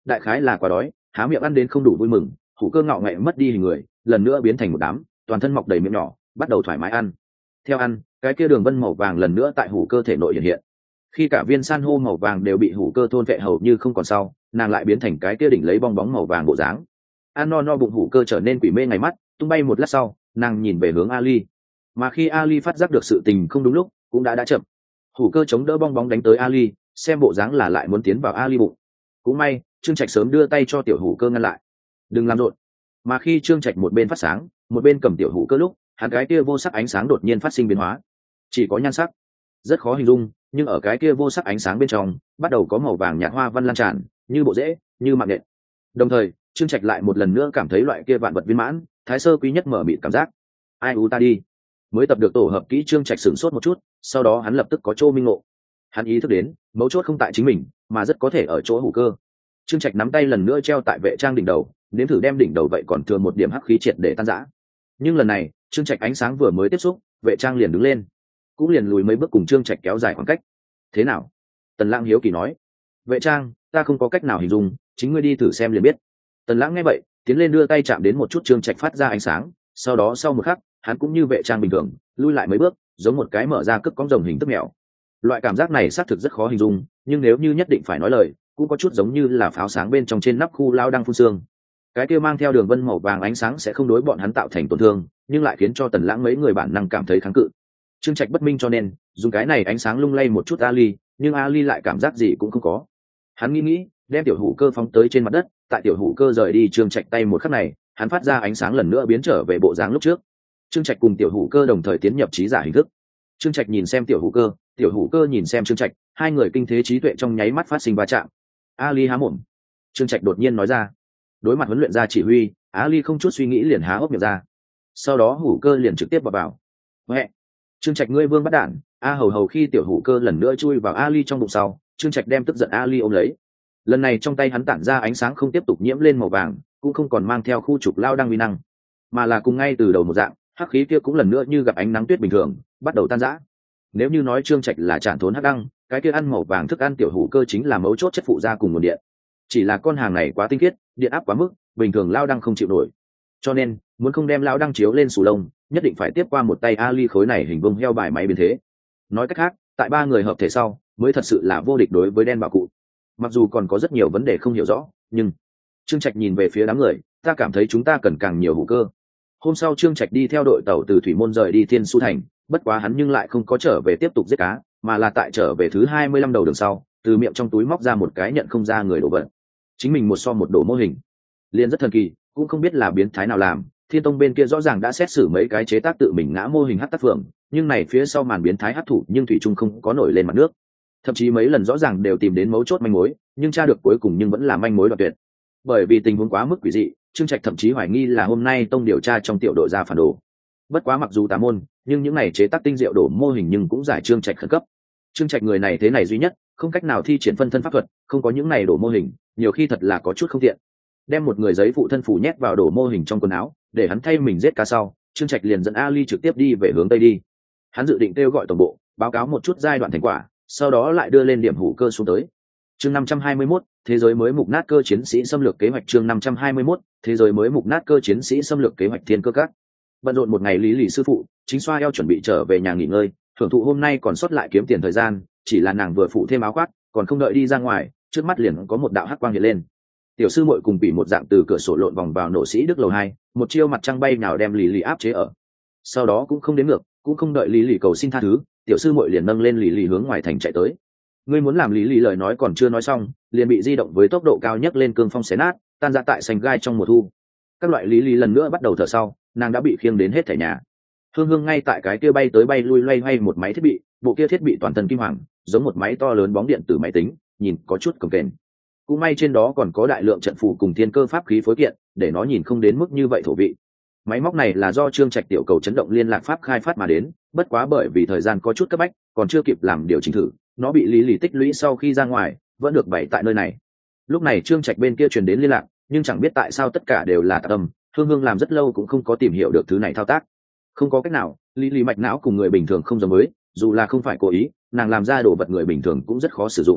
đại khái là quá đói, há miệng ăn đến không đủ vui mừng, hủ cơ ngạo nghễ mất đi hình người, lần nữa biến thành một đám, toàn thân mọc đầy miệng nhỏ, bắt đầu thoải mái ăn. Theo ăn, cái kia đường vân màu vàng lần nữa tại hủ cơ thể nội hiện hiện. Khi cả viên san hô màu vàng đều bị hủ cơ thôn vệ hầu như không còn sau, nàng lại biến thành cái kia đỉnh lấy bong bóng màu vàng bộ dáng. Ăn no no bụng hủ cơ trở nên quỷ mê ngày mắt, tung bay một lát sau, nàng nhìn về hướng Ali. Mà khi Ali phát giác được sự tình không đúng lúc, cũng đã đã chậm. Hủ cơ chống đỡ bong bóng đánh tới Ali, xem bộ dáng là lại muốn tiến vào Ali bụng. Cũng may, Trương Trạch sớm đưa tay cho tiểu hủ cơ ngăn lại. Đừng làm rộn. Mà khi Trương Trạch một bên phát sáng, một bên cầm tiểu hủ cơ lúc, hắn cái kia vô sắc ánh sáng đột nhiên phát sinh biến hóa. Chỉ có nhan sắc, rất khó hình dung, nhưng ở cái kia vô sắc ánh sáng bên trong, bắt đầu có màu vàng nhạt hoa văn lan tràn, như bộ rễ, như mạng nhện. Đồng thời, Trương Trạch lại một lần nữa cảm thấy loại kia vạn vật viên mãn, thái sơ quý nhất mở mịt cảm giác. Ai u ta đi. Mới tập được tổ hợp kỹ, Trương Trạch sửng sốt một chút, sau đó hắn lập tức có chỗ minh ngộ. Hắn ý thức đến, mấu chốt không tại chính mình, mà rất có thể ở chỗ hủ cơ. Trương Trạch nắm tay lần nữa treo tại vệ trang đỉnh đầu, nếm thử đem đỉnh đầu vậy còn thừa một điểm hắc khí triệt để tan rã. Nhưng lần này, Trương Trạch ánh sáng vừa mới tiếp xúc, vệ trang liền đứng lên, cũng liền lùi mấy bước cùng Trương Trạch kéo dài khoảng cách. Thế nào? Tần Lãng hiếu kỳ nói. Vệ trang, ta không có cách nào hình dung, chính ngươi đi thử xem liền biết. Tần Lãng nghe vậy, tiến lên đưa tay chạm đến một chút Trương Trạch phát ra ánh sáng, sau đó sau một khắc, hắn cũng như vệ trang bình thường, lui lại mấy bước, giống một cái mở ra cất cõng rồng hình tức mèo. Loại cảm giác này xác thực rất khó hình dung, nhưng nếu như nhất định phải nói lời, cũng có chút giống như là pháo sáng bên trong trên nắp khu lao đang phun sương. Cái kia mang theo đường vân màu vàng ánh sáng sẽ không đối bọn hắn tạo thành tổn thương, nhưng lại khiến cho Tần Lãng mấy người bản năng cảm thấy kháng cự. Trương Trạch bất minh cho nên dùng cái này ánh sáng lung lay một chút Ali, nhưng Ali lại cảm giác gì cũng không có. Hắn nghĩ nghĩ, đem tiểu hủ cơ phóng tới trên mặt đất, tại tiểu hủ cơ rời đi Trương Trạch tay một khắc này, hắn phát ra ánh sáng lần nữa biến trở về bộ dáng lúc trước. Trương Trạch cùng tiểu hủ cơ đồng thời tiến nhập trí giả hình thức. Trương Trạch nhìn xem tiểu hủ cơ, tiểu hủ cơ nhìn xem Trương Trạch, hai người kinh thế trí tuệ trong nháy mắt phát sinh va chạm. Ali há mồm. Trương Trạch đột nhiên nói ra. Đối mặt huấn luyện gia chỉ huy, Ali không chút suy nghĩ liền há hốc miệng ra. Sau đó hủ cơ liền trực tiếp vào vào. Mẹ. Trương Trạch ngươi vương bắt đản, a hầu hầu khi tiểu hủ cơ lần nữa chui vào Ali trong bụng sau, Trương Trạch đem tức giận Ali ôm lấy. Lần này trong tay hắn tản ra ánh sáng không tiếp tục nhiễm lên màu vàng, cũng không còn mang theo khu trục lao đăng uy năng, mà là cùng ngay từ đầu một dạng, hắc khí kia cũng lần nữa như gặp ánh nắng tuyết bình thường, bắt đầu tan rã. Nếu như nói Trương Trạch là trản thốn hắc đăng, cái kia ăn màu vàng thức ăn tiểu hủ cơ chính là mấu chốt chất phụ gia cùng nguồn điện. Chỉ là con hàng này quá tinh khiết, điện áp quá mức, bình thường lao đăng không chịu nổi. Cho nên, muốn không đem lao đăng chiếu lên sù lông, nhất định phải tiếp qua một tay Ali khối này hình vuông heo bài máy biến thế. Nói cách khác, tại ba người hợp thể sau, mới thật sự là vô địch đối với đen bảo cụ. Mặc dù còn có rất nhiều vấn đề không hiểu rõ, nhưng Trương Trạch nhìn về phía đám người, ta cảm thấy chúng ta cần càng nhiều hủ cơ. Hôm sau Trương Trạch đi theo đội tàu từ thủy môn rời đi Thiên Su thành, bất quá hắn nhưng lại không có trở về tiếp tục giết cá, mà là tại trở về thứ hai mươi lăm đầu đường sau, từ miệng trong túi móc ra một cái nhận không ra người đổ vật. Chính mình một so một đổ mô hình, liền rất thần kỳ, cũng không biết là biến thái nào làm. Thiên Tông bên kia rõ ràng đã xét xử mấy cái chế tác tự mình ngã mô hình hắc tác phượng, nhưng này phía sau màn biến thái hắc thủ nhưng thủy trung không có nổi lên mặt nước. Thậm chí mấy lần rõ ràng đều tìm đến mấu chốt manh mối, nhưng tra được cuối cùng nhưng vẫn là manh mối đoạn tuyệt. Bởi vì tình huống quá mức quỷ dị, Trương Trạch thậm chí hoài nghi là hôm nay Tông điều tra trong tiểu đội ra phản đồ. Bất quá mặc dù tà môn, nhưng những này chế tác tinh diệu đổ mô hình nhưng cũng giải Trương Trạch khẩn cấp. Trương Trạch người này thế này duy nhất, không cách nào thi triển phân thân pháp thuật, không có những này đổ mô hình, nhiều khi thật là có chút không tiện. Đem một người giấy phụ thân phủ nhét vào đổ mô hình trong quần áo, để hắn thay mình giết cá sau, Trương Trạch liền dẫn Ali trực tiếp đi về hướng tây đi. Hắn dự định kêu gọi tổng bộ, báo cáo một chút giai đoạn thành quả, sau đó lại đưa lên điểm hủ cơ xuống tới. Chương năm trăm hai mươi mốt, thế giới mới mục nát cơ chiến sĩ xâm lược kế hoạch. Chương năm trăm hai mươi mốt, thế giới mới mục nát cơ chiến sĩ xâm lược kế hoạch thiên cơ các. Bận rộn một ngày, Lý Lì sư phụ chính xoa eo chuẩn bị trở về nhà nghỉ ngơi, thưởng thụ hôm nay còn sót lại kiếm tiền thời gian, chỉ là nàng vừa phụ thêm áo khoác, còn không đợi đi ra ngoài, trước mắt liền có một đạo hắc quang hiện lên. Tiểu sư muội cùng bị một dạng từ cửa sổ lộn vòng vào nổ sĩ Đức lầu hai, một chiêu mặt trăng bay nào đem Lý Lì áp chế ở. Sau đó cũng không đến ngược, cũng không đợi Lý Lì cầu xin tha thứ, tiểu sư muội liền nâng lên Lý Lì hướng ngoài thành chạy tới. Ngươi muốn làm Lý Lì lời nói còn chưa nói xong, liền bị di động với tốc độ cao nhất lên cương phong xé nát, tan ra tại sành gai trong mùa thu. Các loại Lý Lì lần nữa bắt đầu thở sau, nàng đã bị khiêng đến hết thảy nhà. Hương Hương ngay tại cái kia bay tới bay lui loay hoay một máy thiết bị, bộ kia thiết bị toàn thân kim hoàng, giống một máy to lớn bóng điện tử máy tính, nhìn có chút cồng kềnh. Cũng may trên đó còn có đại lượng trận phù cùng thiên cơ pháp khí phối kiện, để nó nhìn không đến mức như vậy thổ vị. Máy móc này là do Trương Trạch tiểu cầu chấn động liên lạc pháp khai phát mà đến, bất quá bởi vì thời gian có chút cấp bách, còn chưa kịp làm điều chỉnh thử, nó bị Lý Lì tích lũy sau khi ra ngoài, vẫn được bày tại nơi này. Lúc này Trương Trạch bên kia truyền đến liên lạc, nhưng chẳng biết tại sao tất cả đều là tạp âm, Hương Hương làm rất lâu cũng không có tìm hiểu được thứ này thao tác. Không có cách nào, Lý Lì mạch não cùng người bình thường không giống với, dù là không phải cố ý, nàng làm ra đồ vật người bình thường cũng rất khó sử dụng.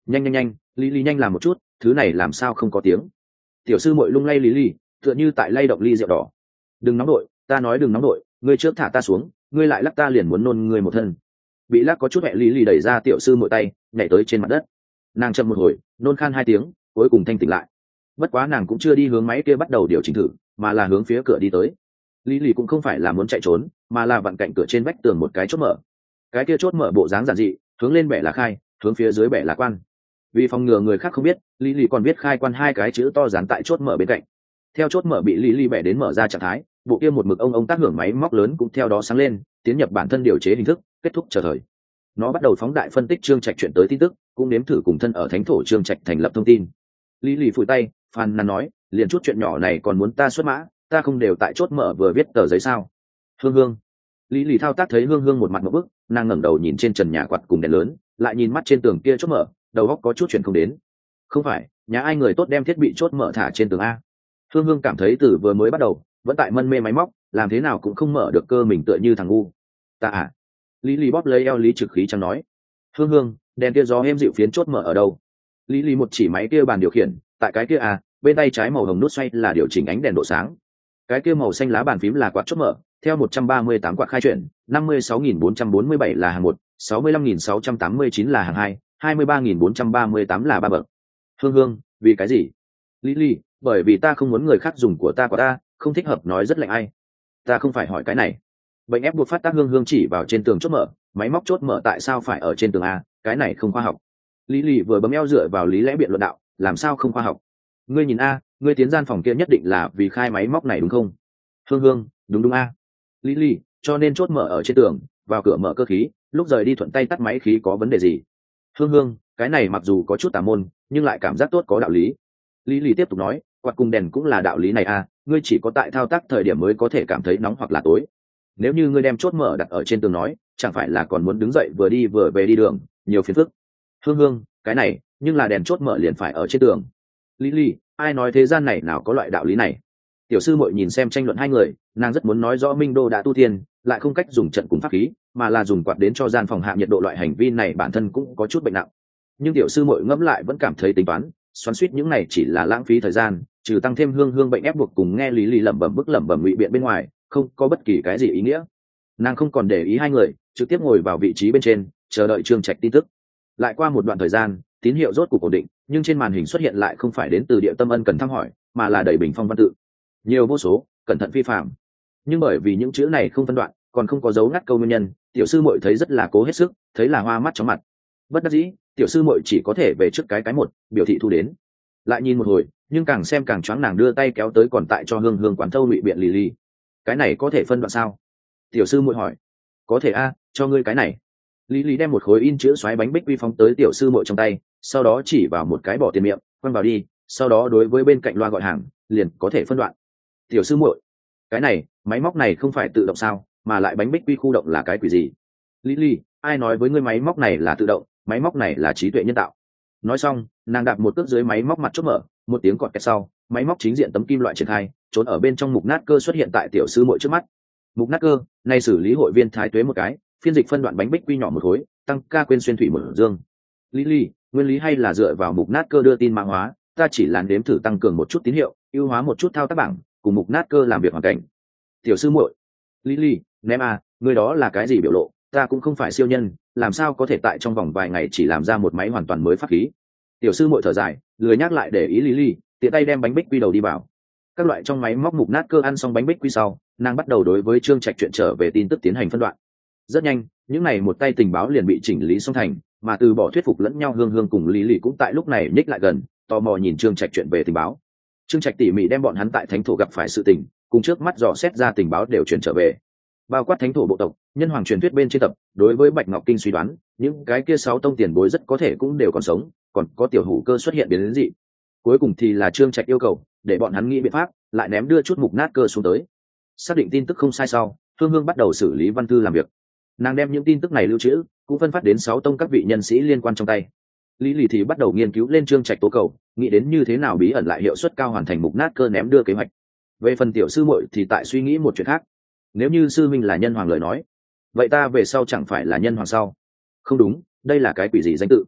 nhanh nhanh nhanh, lý lý nhanh làm một chút, thứ này làm sao không có tiếng. Tiểu sư muội lung lay lý lý, tựa như tại lay động ly rượu đỏ. Đừng nóng đội, ta nói đừng nóng đội, ngươi trước thả ta xuống, ngươi lại lắc ta liền muốn nôn ngươi một thân. Bị lắc có chút mẹ lý lý đẩy ra tiểu sư muội tay, nhảy tới trên mặt đất. Nàng chậm một hồi, nôn khan hai tiếng, cuối cùng thanh tỉnh lại. Bất quá nàng cũng chưa đi hướng máy kia bắt đầu điều chỉnh thử, mà là hướng phía cửa đi tới. Lý lý cũng không phải là muốn chạy trốn, mà là vặn cạnh cửa trên vách tường một cái chốt mở. Cái kia chốt mở bộ dáng giản dị, hướng lên bẻ là khai, hướng phía dưới bẻ là quan. Vì phòng ngừa người khác không biết, lý lý còn viết khai quan hai cái chữ to dán tại chốt mở bên cạnh. Theo chốt mở bị lý lý bẻ đến mở ra trạng thái, bộ kia một mực ông ông tác hưởng máy móc lớn cũng theo đó sáng lên, tiến nhập bản thân điều chế hình thức, kết thúc chờ thời. Nó bắt đầu phóng đại phân tích Trương Trạch chuyển tới tin tức, cũng nếm thử cùng thân ở thánh thổ Trương Trạch thành lập thông tin. Lý lý phủi tay, phàn nàn nói, liền chút chuyện nhỏ này còn muốn ta xuất mã, ta không đều tại chốt mở vừa viết tờ giấy sao? Hương Hương. Lý lý thao tác thấy Hương Hương một mặt một bức, nàng ngẩng đầu nhìn trên trần nhà quạt cùng đèn lớn, lại nhìn mắt trên tường kia chốt mở, đầu óc có chút chuyện không đến. Không phải, nhà ai người tốt đem thiết bị chốt mở thả trên tường a? Hương Hương cảm thấy từ vừa mới bắt đầu, vẫn tại mân mê máy móc, làm thế nào cũng không mở được cơ mình tựa như thằng ngu. Ta à? Lý lý bóp lấy eo Lý Trực Khí chẳng nói. Hương Hương, đèn kia gió êm dịu phiến chốt mở ở đâu? Lý lý một chỉ máy kia bàn điều khiển, tại cái kia à, bên tay trái màu hồng nút xoay là điều chỉnh ánh đèn độ sáng. Cái kia màu xanh lá bàn phím là quạt chốt mở, theo một trăm ba mươi tám quạt khai chuyển, năm mươi sáu nghìn bốn trăm bốn mươi bảy là hàng một, sáu mươi lăm nghìn sáu trăm tám mươi chín là hàng hai, hai mươi ba nghìn bốn trăm ba mươi tám là ba bậc. Hương Hương, vì cái gì? Lý lý, bởi vì ta không muốn người khác dùng của ta của ta, không thích hợp nói rất lạnh ai. Ta không phải hỏi cái này. Bệnh ép buộc phát tác. Hương Hương chỉ vào trên tường chốt mở, máy móc chốt mở tại sao phải ở trên tường a, cái này không khoa học. Lý lý vừa bấm eo dựa vào lý lẽ biện luận đạo, làm sao không khoa học? Ngươi nhìn a, ngươi tiến gian phòng kia nhất định là vì khai máy móc này đúng không? Hương Hương, đúng đúng a. Lý lý, cho nên chốt mở ở trên tường, vào cửa mở cơ khí, lúc rời đi thuận tay tắt máy khí có vấn đề gì? Hương Hương, cái này mặc dù có chút tà môn, nhưng lại cảm giác tốt có đạo lý. Lý lý tiếp tục nói, quạt cùng đèn cũng là đạo lý này a, ngươi chỉ có tại thao tác thời điểm mới có thể cảm thấy nóng hoặc là tối. Nếu như ngươi đem chốt mở đặt ở trên tường nói, chẳng phải là còn muốn đứng dậy vừa đi vừa về đi đường, nhiều phiền phức. Hương Hương, cái này, nhưng là đèn chốt mở liền phải ở trên tường. Lý lý, ai nói thế gian này nào có loại đạo lý này? Tiểu sư muội nhìn xem tranh luận hai người, nàng rất muốn nói rõ Minh Đô đã tu tiên, lại không cách dùng trận cùng pháp khí, mà là dùng quạt đến cho gian phòng hạ nhiệt độ, loại hành vi này bản thân cũng có chút bệnh nặng. Nhưng tiểu sư muội ngẫm lại vẫn cảm thấy tính toán, xoắn suýt những này chỉ là lãng phí thời gian, trừ tăng thêm Hương Hương bệnh ép buộc cùng nghe Lý lý lẩm bẩm bức lẩm bẩm ngụy biện bên ngoài, không có bất kỳ cái gì ý nghĩa. Nàng không còn để ý hai người, trực tiếp ngồi vào vị trí bên trên, chờ đợi Trương Trạch tin tức. Lại qua một đoạn thời gian, tín hiệu rốt cục ổn định, nhưng trên màn hình xuất hiện lại không phải đến từ Địa Tâm Ân cần thăm hỏi, mà là đầy bình phong văn tự. Nhiều vô số, cẩn thận vi phạm. Nhưng bởi vì những chữ này không phân đoạn, còn không có dấu ngắt câu nguyên nhân, tiểu sư muội thấy rất là cố hết sức, thấy là hoa mắt chóng mặt. Bất đắc dĩ, tiểu sư muội chỉ có thể về trước cái cái một, biểu thị thu đến. Lại nhìn một hồi, nhưng càng xem càng choáng, nàng đưa tay kéo tới còn tại cho Hương Hương quán thâu ngụy biện lì lì. Cái này có thể phân đoạn sao? Tiểu sư muội hỏi. Có thể a, cho ngươi cái này. Lý lý đem một khối in chữ xoáy bánh bích quy phóng tới tiểu sư muội trong tay, sau đó chỉ vào một cái bỏ tiền miệng, quăng vào đi, sau đó đối với bên cạnh loa gọi hàng, liền có thể phân đoạn. Tiểu sư muội, cái này, máy móc này không phải tự động sao, mà lại bánh bích quy khu động là cái quỷ gì? Lý lý, ai nói với ngươi máy móc này là tự động, máy móc này là trí tuệ nhân tạo. Nói xong, nàng đạp một cước dưới máy móc mặt chốt mở, một tiếng cọt kẹt sau, máy móc chính diện tấm kim loại triển khai, trốn ở bên trong mục nát cơ xuất hiện tại tiểu sư muội trước mắt. Mục nát cơ, này xử lý hội viên thái tuế một cái, phiên dịch phân đoạn bánh bích quy nhỏ một khối, tăng ca quên xuyên thủy một dương. Lý lý, nguyên lý hay là dựa vào mục nát cơ đưa tin mã hóa, ta chỉ là đếm thử tăng cường một chút tín hiệu, ưu hóa một chút thao tác bảng, cùng mục nát cơ làm việc hoàn cảnh. Tiểu sư muội, Lý lý, ném à, người đó là cái gì biểu lộ, ta cũng không phải siêu nhân, làm sao có thể tại trong vòng vài ngày chỉ làm ra một máy hoàn toàn mới pháp khí. Tiểu sư muội thở dài, lười nhắc lại để ý Lý lý, tiện tay đem bánh bích quy đầu đi vào. Các loại trong máy móc mục nát cơ ăn xong bánh bích quy sau, nàng bắt đầu đối với Trương Trạch chuyện trở về tin tức tiến hành phân đoạn. Rất nhanh, những này một tay tình báo liền bị chỉnh lý xong thành, mà từ bỏ thuyết phục lẫn nhau Hương Hương cùng Lý Lý cũng tại lúc này nhích lại gần, tò mò nhìn Trương Trạch chuyện về tình báo. Trương Trạch tỉ mỉ đem bọn hắn tại thánh thổ gặp phải sự tình, cùng trước mắt dò xét ra tình báo đều chuyển trở về. Bao quát thánh thổ bộ tộc, nhân hoàng truyền thuyết bên trên tập, đối với Bạch Ngọc Kinh suy đoán, những cái kia sáu tông tiền bối rất có thể cũng đều còn sống, còn có tiểu hủ cơ xuất hiện biến đến dị. Cuối cùng thì là Trương Trạch yêu cầu, để bọn hắn nghĩ biện pháp, lại ném đưa chút mục nát cơ xuống tới. Xác định tin tức không sai sau, Hương Hương bắt đầu xử lý văn thư làm việc. Nàng đem những tin tức này lưu trữ, cũng phân phát đến sáu tông các vị nhân sĩ liên quan trong tay. Lý Lì thì bắt đầu nghiên cứu lên Trương Trạch tố cầu, nghĩ đến như thế nào bí ẩn lại hiệu suất cao hoàn thành mục nát cơ ném đưa kế hoạch. Về phần tiểu sư muội thì tại suy nghĩ một chuyện khác. Nếu như sư minh là nhân hoàng lời nói, vậy ta về sau chẳng phải là nhân hoàng sao? Không đúng, đây là cái quỷ gì danh tự?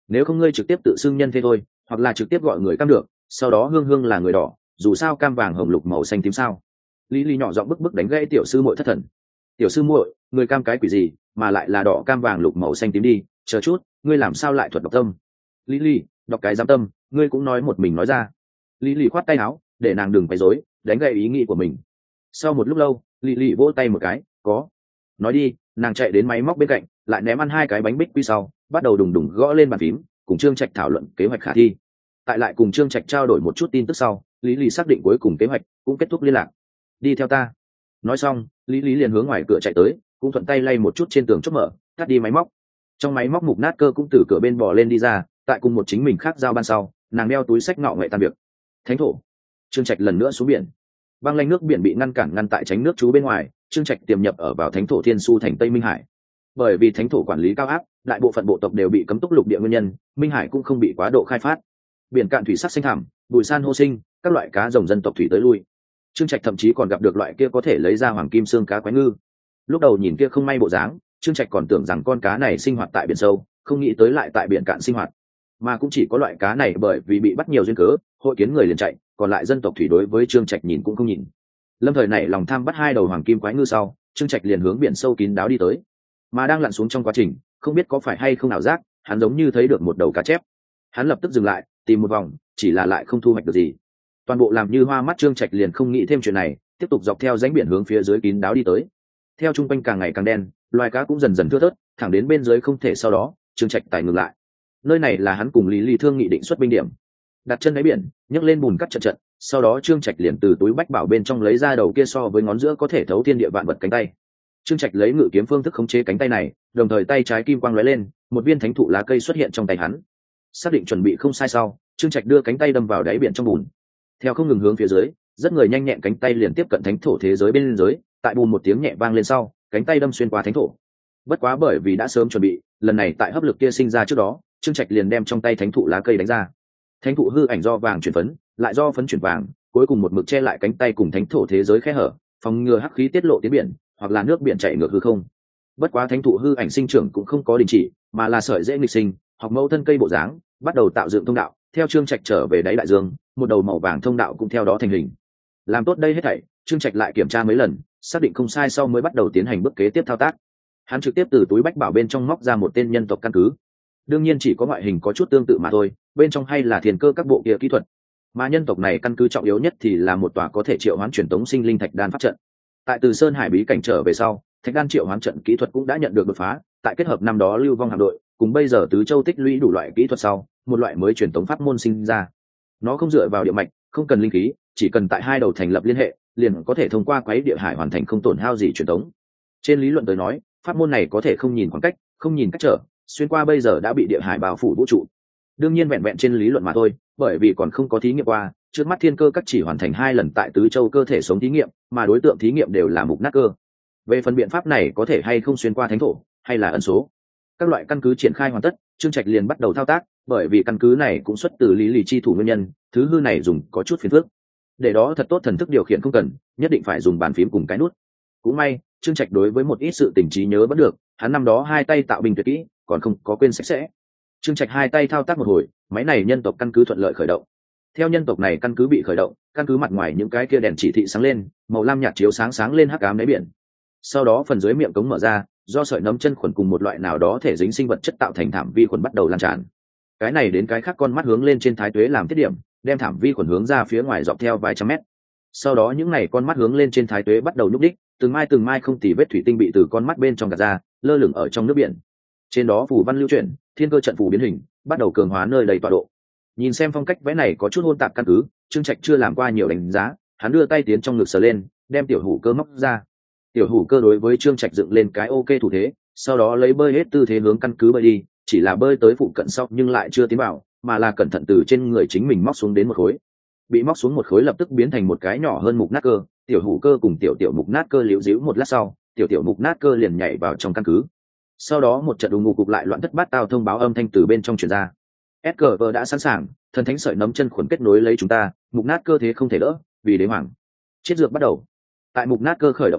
nếu không ngươi trực tiếp tự xưng nhân thế thôi, hoặc là trực tiếp gọi người cam được, sau đó hương hương là người đỏ, dù sao cam vàng hồng lục màu xanh tím sao. Lý Lý nhỏ giọng bức bức đánh gãy tiểu sư muội thất thần. Tiểu sư muội, người cam cái quỷ gì mà lại là đỏ cam vàng lục màu xanh tím đi, chờ chút, ngươi làm sao lại thuật đọc tâm? Lý Lý, đọc cái giám tâm, ngươi cũng nói một mình nói ra. Lý Lý khoát tay áo để nàng đừng quấy rối, đánh gãy ý nghĩ của mình. Sau một lúc lâu, Lý Lý vỗ tay một cái, có. Nói đi, nàng chạy đến máy móc bên cạnh, lại ném ăn hai cái bánh bích quy sau, bắt đầu đùng đùng gõ lên bàn phím, cùng Trương Trạch thảo luận kế hoạch khả thi. Tại lại cùng Trương Trạch trao đổi một chút tin tức sau, Lý Lý xác định cuối cùng kế hoạch, cũng kết thúc liên lạc. Đi theo ta. Nói xong, Lý Lý liền hướng ngoài cửa chạy tới, cũng thuận tay lay một chút trên tường chốt mở, tắt đi máy móc. Trong máy móc mục nát cơ cũng từ cửa bên bò lên đi ra, tại cùng một chính mình khác giao ban sau, nàng đeo túi sách ngọ nghệ tan việc. Thánh thổ. Trương Trạch lần nữa xuống biển. Băng lanh nước biển bị ngăn cản ngăn tại tránh nước trú bên ngoài, Trương Trạch tiềm nhập ở vào thánh thổ Thiên Su thành Tây Minh Hải. Bởi vì thánh thổ quản lý cao áp, đại bộ phận bộ tộc đều bị cấm túc lục địa nguyên nhân, Minh Hải cũng không bị quá độ khai phát. Biển cạn thủy sắc xanh thẳm, bụi san hô sinh, các loại cá rồng dân tộc thủy tới lui. Trương Trạch thậm chí còn gặp được loại kia có thể lấy ra hoàng kim xương cá quái ngư. Lúc đầu nhìn kia không may bộ dáng, Trương Trạch còn tưởng rằng con cá này sinh hoạt tại biển sâu, không nghĩ tới lại tại biển cạn sinh hoạt. Mà cũng chỉ có loại cá này bởi vì bị bắt nhiều duyên cớ, hội kiến người liền chạy, còn lại dân tộc thủy đối với Trương Trạch nhìn cũng không nhìn. Lâm thời này lòng tham bắt hai đầu hoàng kim quái ngư sau, Trương Trạch liền hướng biển sâu kín đáo đi tới. Mà đang lặn xuống trong quá trình, không biết có phải hay không ảo giác, hắn giống như thấy được một đầu cá chép. Hắn lập tức dừng lại, tìm một vòng, chỉ là lại không thu hoạch được gì. Toàn bộ làm như hoa mắt, Trương Trạch liền không nghĩ thêm chuyện này, tiếp tục dọc theo rãnh biển hướng phía dưới kín đáo đi tới. Theo trung quanh càng ngày càng đen, loài cá cũng dần dần thưa thớt, thẳng đến bên dưới không thể, sau đó Trương Trạch tài ngừng lại. Nơi này là hắn cùng Lý Lý thương nghị định xuất binh điểm. Đặt chân đáy biển, nhấc lên bùn cắt trận trận, sau đó Trương Trạch liền từ túi bách bảo bên trong lấy ra đầu kia so với ngón giữa có thể thấu thiên địa vạn vật cánh tay. Trương Trạch lấy ngự kiếm phương thức khống chế cánh tay này, đồng thời tay trái kim quang lóe lên, một viên thánh thụ lá cây xuất hiện trong tay hắn. Xác định chuẩn bị không sai sau, Trương Trạch đưa cánh tay đâm vào đáy biển trong bùn. Theo không ngừng hướng phía dưới, rất người nhanh nhẹn cánh tay liền tiếp cận thánh thổ thế giới bên dưới, tại bùn một tiếng nhẹ vang lên sau, cánh tay đâm xuyên qua thánh thổ. Bất quá bởi vì đã sớm chuẩn bị, lần này tại hấp lực kia sinh ra trước đó, Trương Trạch liền đem trong tay thánh thụ lá cây đánh ra. Thánh thụ hư ảnh do vàng chuyển phấn, lại do phấn chuyển vàng, cuối cùng một mực che lại cánh tay cùng thánh thổ thế giới khe hở, phòng ngừa hắc khí tiết lộ tiến biển, hoặc là nước biển chảy ngược hư không. Bất quá thánh thụ hư ảnh sinh trưởng cũng không có đình chỉ, mà là sợi dễ nghịch sinh, học mẫu thân cây bộ dáng, bắt đầu tạo dựng thông đạo. Theo Trương Trạch trở về đáy đại dương, một đầu màu vàng thông đạo cũng theo đó thành hình. Làm tốt đây hết thảy, Trương Trạch lại kiểm tra mấy lần, xác định không sai sau mới bắt đầu tiến hành bước kế tiếp thao tác. Hắn trực tiếp từ túi bách bảo bên trong móc ra một tên nhân tộc căn cứ. Đương nhiên chỉ có ngoại hình có chút tương tự mà thôi, bên trong hay là thiên cơ các bộ kia kỹ thuật. Mà nhân tộc này căn cứ trọng yếu nhất thì là một tòa có thể triệu hoán truyền tống sinh linh thạch đan pháp trận. Tại Từ Sơn Hải bí cảnh trở về sau, thạch đan triệu hoán trận kỹ thuật cũng đã nhận được đột phá, tại kết hợp năm đó lưu vong hạm đội, cùng bây giờ tứ châu tích lũy đủ loại kỹ thuật sau, một loại mới truyền tống pháp môn sinh ra. Nó không dựa vào địa mạch, không cần linh khí, chỉ cần tại hai đầu thành lập liên hệ, liền có thể thông qua quấy địa hải hoàn thành không tổn hao gì truyền tống. Trên lý luận tới nói, pháp môn này có thể không nhìn khoảng cách, không nhìn cách trở, xuyên qua bây giờ đã bị địa hải bao phủ vũ trụ. Đương nhiên vẹn vẹn trên lý luận mà thôi, bởi vì còn không có thí nghiệm qua, trước mắt thiên cơ các chỉ hoàn thành hai lần tại tứ châu cơ thể sống thí nghiệm, mà đối tượng thí nghiệm đều là mục nát cơ. Về phần biện pháp này có thể hay không xuyên qua thánh thổ, hay là ẩn số, các loại căn cứ triển khai hoàn tất, Trương Trạch liền bắt đầu thao tác, bởi vì căn cứ này cũng xuất từ lý lì chi thủ nguyên nhân, thứ hư này dùng có chút phiền phức. Để đó thật tốt thần thức điều khiển không cần, nhất định phải dùng bàn phím cùng cái nút. Cũng may, Trương Trạch đối với một ít sự tình trí nhớ vẫn được, hắn năm đó hai tay tạo bình tuyệt kỹ, còn không có quên sạch sẽ. Trương Trạch hai tay thao tác một hồi, máy này nhân tộc căn cứ thuận lợi khởi động. Theo nhân tộc này căn cứ bị khởi động, căn cứ mặt ngoài những cái kia đèn chỉ thị sáng lên, màu lam nhạt chiếu sáng sáng lên hắc ám đáy biển. Sau đó phần dưới miệng cống mở ra, do sợi nấm chân khuẩn cùng một loại nào đó thể dính sinh vật chất tạo thành thảm vi khuẩn bắt đầu lan tràn. Cái này đến cái khác con mắt hướng lên trên thái tuế làm thiết điểm, đem thảm vi khuẩn hướng ra phía ngoài dọc theo vài trăm mét. Sau đó những này con mắt hướng lên trên thái tuế bắt đầu nhúc đích, từng mai từng mai không tì vết thủy tinh bị từ con mắt bên trong gạt ra, lơ lửng ở trong nước biển. Trên đó phù văn lưu chuyển, thiên cơ trận phù biến hình, bắt đầu cường hóa nơi đầy tọa độ. Nhìn xem phong cách vẽ này có chút hôn tạp căn cứ, Trương Trạch chưa làm qua nhiều đánh giá, hắn đưa tay tiến trong ngực sờ lên, đem tiểu hủ cơ móc ra. Tiểu hủ cơ đối với Trương Trạch dựng lên cái ok thủ thế, sau đó lấy bơi hết tư thế hướng căn cứ bơi đi, chỉ là bơi tới phụ cận sau nhưng lại chưa tiến vào, mà là cẩn thận từ trên người chính mình móc xuống đến một khối. Bị móc xuống một khối lập tức biến thành một cái nhỏ hơn mục nát cơ, tiểu hủ cơ cùng tiểu tiểu mục nát cơ liễu díu một lát sau, tiểu tiểu mục nát cơ liền nhảy vào trong căn cứ. Sau đó một trận đùng ngục cục lại loạn thất bát tao thông báo âm thanh từ bên trong truyền ra. ét giê vê đã sẵn sàng, thần thánh sợi nấm chân khuẩn kết nối lấy chúng ta, mục nát cơ thế không thể đỡ, vì đế hoàng. Chiết dược bắt đầu. Tại mục nát cơ khởi động sau,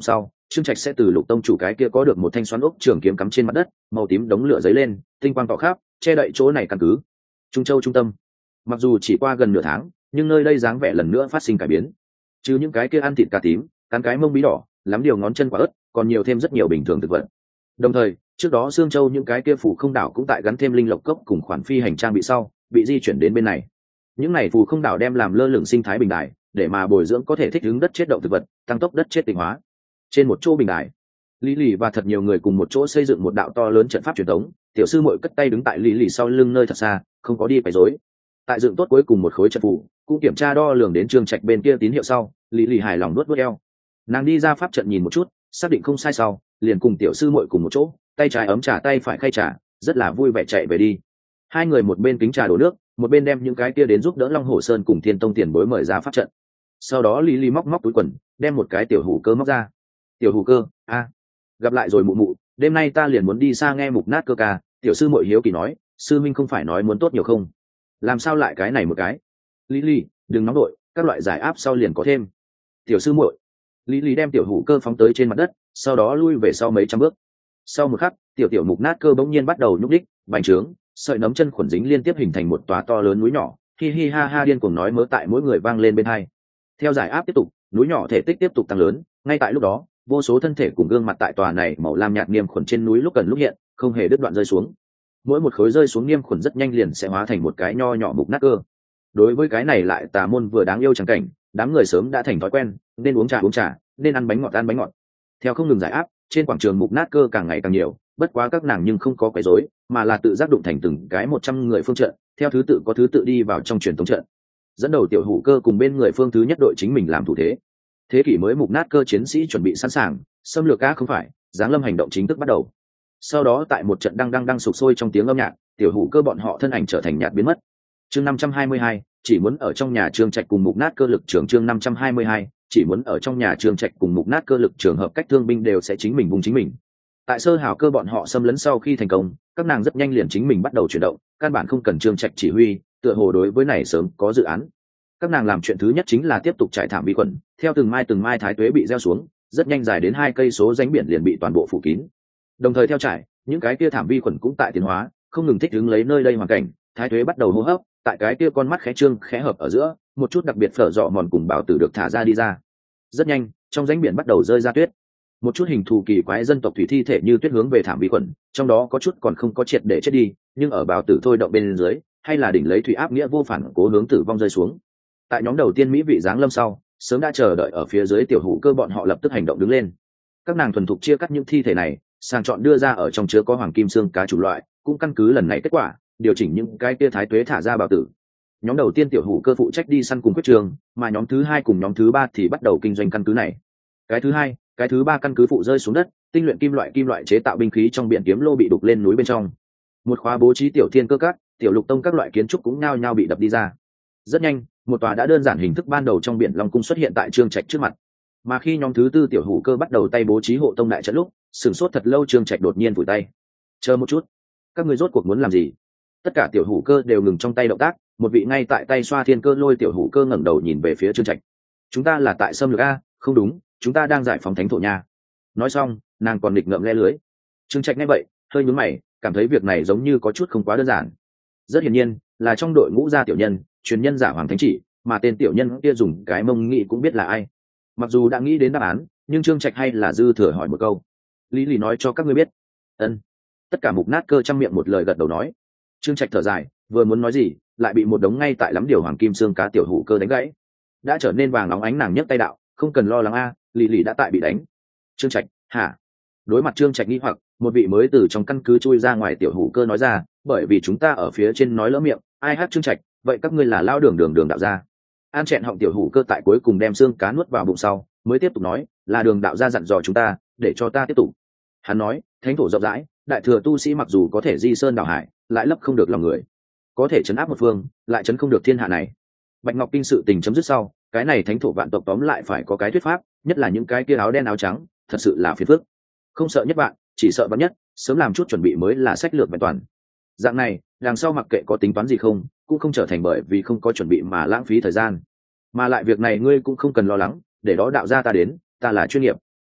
Trương Trạch sẽ từ Lục tông chủ cái kia có được một thanh xoắn ốc trường kiếm cắm trên mặt đất, màu tím đống lửa dấy lên, tinh quang tỏ khắp, che đậy chỗ này căn cứ. Trung Châu trung tâm. Mặc dù chỉ qua gần nửa tháng, nhưng nơi đây dáng vẻ lần nữa phát sinh cải biến. Chứ những cái kia ăn thịt cà tím, cắn cái mông bí đỏ, lắm điều ngón chân quả ớt, còn nhiều thêm rất nhiều bình thường thực vật. Đồng thời, trước đó Dương Châu những cái kia phủ không đảo cũng tại gắn thêm linh lộc cốc cùng khoản phi hành trang bị sau, bị di chuyển đến bên này. Những này phù không đảo đem làm lơ lửng sinh thái bình đài, để mà bồi dưỡng có thể thích ứng đất chết động thực vật, tăng tốc đất chết tịnh hóa. Trên một chỗ bình đài, Lý Lì và thật nhiều người cùng một chỗ xây dựng một đạo to lớn trận pháp truyền thống. Tiểu sư muội cất tay đứng tại Lý Lì sau lưng nơi thật xa, không có đi quấy rối. Tại dựng tốt cuối cùng một khối trận phù, cũng kiểm tra đo lường đến Trương Trạch bên kia tín hiệu sau, Lý Lì hài lòng nuốt nuốt eo. Nàng đi ra pháp trận nhìn một chút, xác định không sai sau, liền cùng tiểu sư muội cùng một chỗ, tay trái ấm trà tay phải khay trà, rất là vui vẻ chạy về đi. Hai người một bên kính trà đổ nước, một bên đem những cái kia đến giúp đỡ Long Hổ Sơn cùng Thiên Tông tiền bối mời ra pháp trận. Sau đó Lý Lý móc móc túi quần, đem một cái tiểu hủ cơ móc ra. Tiểu hủ cơ, a, gặp lại rồi mụ mụ, đêm nay ta liền muốn đi xa nghe mục nát cơ ca. Tiểu sư muội hiếu kỳ nói, sư minh không phải nói muốn tốt nhiều không? Làm sao lại cái này một cái? Lý Lý, đừng nóng đội, các loại giải áp sau liền có thêm. Tiểu sư muội. Lý Lý đem tiểu hủ cơ phóng tới trên mặt đất, sau đó lui về sau mấy trăm bước. Sau một khắc, tiểu tiểu mục nát cơ bỗng nhiên bắt đầu nhúc đích, bành trướng, sợi nấm chân khuẩn dính liên tiếp hình thành một tòa to lớn núi nhỏ. Hi hi ha ha điên cuồng nói mớ tại mỗi người vang lên bên hai. Theo giải áp tiếp tục, núi nhỏ thể tích tiếp tục tăng lớn. Ngay tại lúc đó, vô số thân thể cùng gương mặt tại tòa này màu lam nhạt niêm khuẩn trên núi lúc gần lúc hiện, không hề đứt đoạn rơi xuống. Mỗi một khối rơi xuống niêm khuẩn rất nhanh liền sẽ hóa thành một cái nho nhỏ mục nát cơ. Đối với cái này lại tà môn vừa đáng yêu chẳng cảnh, đám người sớm đã thành thói quen, nên uống trà uống trà, nên ăn bánh ngọt ăn bánh ngọt. Theo không ngừng giải áp, trên quảng trường mục nát cơ càng ngày càng nhiều, bất quá các nàng nhưng không có quấy rối, mà là tự giác đụng thành từng cái một trăm người phương trận, theo thứ tự có thứ tự đi vào trong truyền thống trận. Dẫn đầu tiểu hủ cơ cùng bên người phương thứ nhất đội chính mình làm thủ thế. Thế kỷ mới mục nát cơ chiến sĩ chuẩn bị sẵn sàng, xâm lược a không phải, giáng lâm hành động chính thức bắt đầu. Sau đó tại một trận đang đang đang sục sôi trong tiếng âm nhạc, tiểu hủ cơ bọn họ thân ảnh trở thành nhạt biến mất. Chương năm trăm hai mươi hai, chỉ muốn ở trong nhà Trương Trạch cùng mục nát cơ lực trường chương năm trăm hai mươi hai, chỉ muốn ở trong nhà Trương Trạch cùng mục nát cơ lực trường hợp cách thương binh đều sẽ chính mình vùng chính mình. Tại sơ hào cơ bọn họ xâm lấn sau khi thành công, các nàng rất nhanh liền chính mình bắt đầu chuyển động, căn bản không cần Trương Trạch chỉ huy, tựa hồ đối với này sớm có dự án. Các nàng làm chuyện thứ nhất chính là tiếp tục trải thảm vi khuẩn, theo từng mai từng mai thái tuế bị gieo xuống, rất nhanh dài đến hai cây số rãnh biển liền bị toàn bộ phủ kín. Đồng thời theo trải, những cái kia thảm vi khuẩn cũng tại tiến hóa, không ngừng thích ứng lấy nơi đây hoàn cảnh, thái tuế bắt đầu hô hấp, tại cái kia con mắt khẽ trương khẽ hợp ở giữa, một chút đặc biệt phở dọ mòn cùng bảo tử được thả ra đi ra. Rất nhanh, trong rãnh biển bắt đầu rơi ra tuyết. Một chút hình thù kỳ quái dân tộc thủy thi thể như tuyết hướng về thảm vi khuẩn, trong đó có chút còn không có triệt để chết đi, nhưng ở bảo tử thôi động bên dưới, hay là đỉnh lấy thủy áp nghĩa vô phản cố hướng tử vong rơi xuống. Tại nhóm đầu tiên mỹ vị giáng lâm sau, sớm đã chờ đợi ở phía dưới tiểu hủ cơ bọn họ lập tức hành động đứng lên. Các nàng thuần thục chia cắt những thi thể này, sàng chọn đưa ra ở trong chứa có hoàng kim xương cá chủ loại, cũng căn cứ lần này kết quả điều chỉnh những cái tia thái tuế thả ra bào tử. Nhóm đầu tiên tiểu hủ cơ phụ trách đi săn cùng quyết trường, mà nhóm thứ hai cùng nhóm thứ ba thì bắt đầu kinh doanh căn cứ này. Cái thứ hai, cái thứ ba căn cứ phụ rơi xuống đất, tinh luyện kim loại kim loại chế tạo binh khí trong biển kiếm lô bị đục lên núi bên trong. Một khóa bố trí tiểu thiên cơ các, tiểu lục tông các loại kiến trúc cũng nhao nhao bị đập đi ra. Rất nhanh, một tòa đã đơn giản hình thức ban đầu trong biển long cung xuất hiện tại Trương Trạch trước mặt. Mà khi nhóm thứ tư tiểu hủ cơ bắt đầu tay bố trí hộ tông đại trận lúc, sửng sốt thật lâu, Trương Trạch đột nhiên vùi tay. Chờ một chút, các ngươi rốt cuộc muốn làm gì? Tất cả tiểu hủ cơ đều ngừng trong tay động tác, một vị ngay tại tay xoa thiên cơ lôi tiểu hủ cơ ngẩng đầu nhìn về phía Trương Trạch. Chúng ta là tại xâm lược a? Không đúng, chúng ta đang giải phóng thánh thổ nha. Nói xong, nàng còn nghịch ngợm le lưới. Trương Trạch nghe vậy, hơi nhướng mày, cảm thấy việc này giống như có chút không quá đơn giản. Rất hiển nhiên, là trong đội ngũ gia tiểu nhân, truyền nhân giả hoàng thánh chỉ, mà tên tiểu nhân kia dùng cái mông nghĩ cũng biết là ai. Mặc dù đã nghĩ đến đáp án, nhưng Trương Trạch hay là dư thừa hỏi một câu. Lý Lý nói cho các ngươi biết. Ân. Tất cả mục nát cơ trăm miệng một lời gật đầu nói. Trương Trạch thở dài, vừa muốn nói gì, lại bị một đống ngay tại lắm điều hoàng kim xương cá tiểu hủ cơ đánh gãy. Đã trở nên vàng óng ánh nàng nhấc tay đạo, không cần lo lắng a, Lý Lý đã tại bị đánh. Trương Trạch, hả? Đối mặt Trương Trạch nghi hoặc, một vị mới từ trong căn cứ chui ra ngoài tiểu hủ cơ nói ra, bởi vì chúng ta ở phía trên nói lỡ miệng, ai hát Trương Trạch, vậy các ngươi là lao đường đường đường đạo gia. An chẹn họng tiểu hủ cơ tại cuối cùng đem xương cá nuốt vào bụng sau, mới tiếp tục nói, là đường đạo gia dặn dò chúng ta, để cho ta tiếp tục. Hắn nói, thánh thổ rộng rãi, đại thừa tu sĩ mặc dù có thể di sơn đảo hải, lại lấp không được lòng người, có thể chấn áp một phương, lại chấn không được thiên hạ này. Bạch Ngọc Kinh sự tình chấm dứt sau, cái này thánh thổ vạn tộc tóm lại phải có cái thuyết pháp, nhất là những cái kia áo đen áo trắng, thật sự là phiền phức. Không sợ nhất bạn, chỉ sợ vạn nhất, sớm làm chút chuẩn bị mới là sách lược vẹn toàn. Dạng này, đằng sau mặc kệ có tính toán gì không, cũng không trở thành bởi vì không có chuẩn bị mà lãng phí thời gian. Mà lại việc này ngươi cũng không cần lo lắng, để đó đạo gia ta đến, ta là chuyên nghiệp.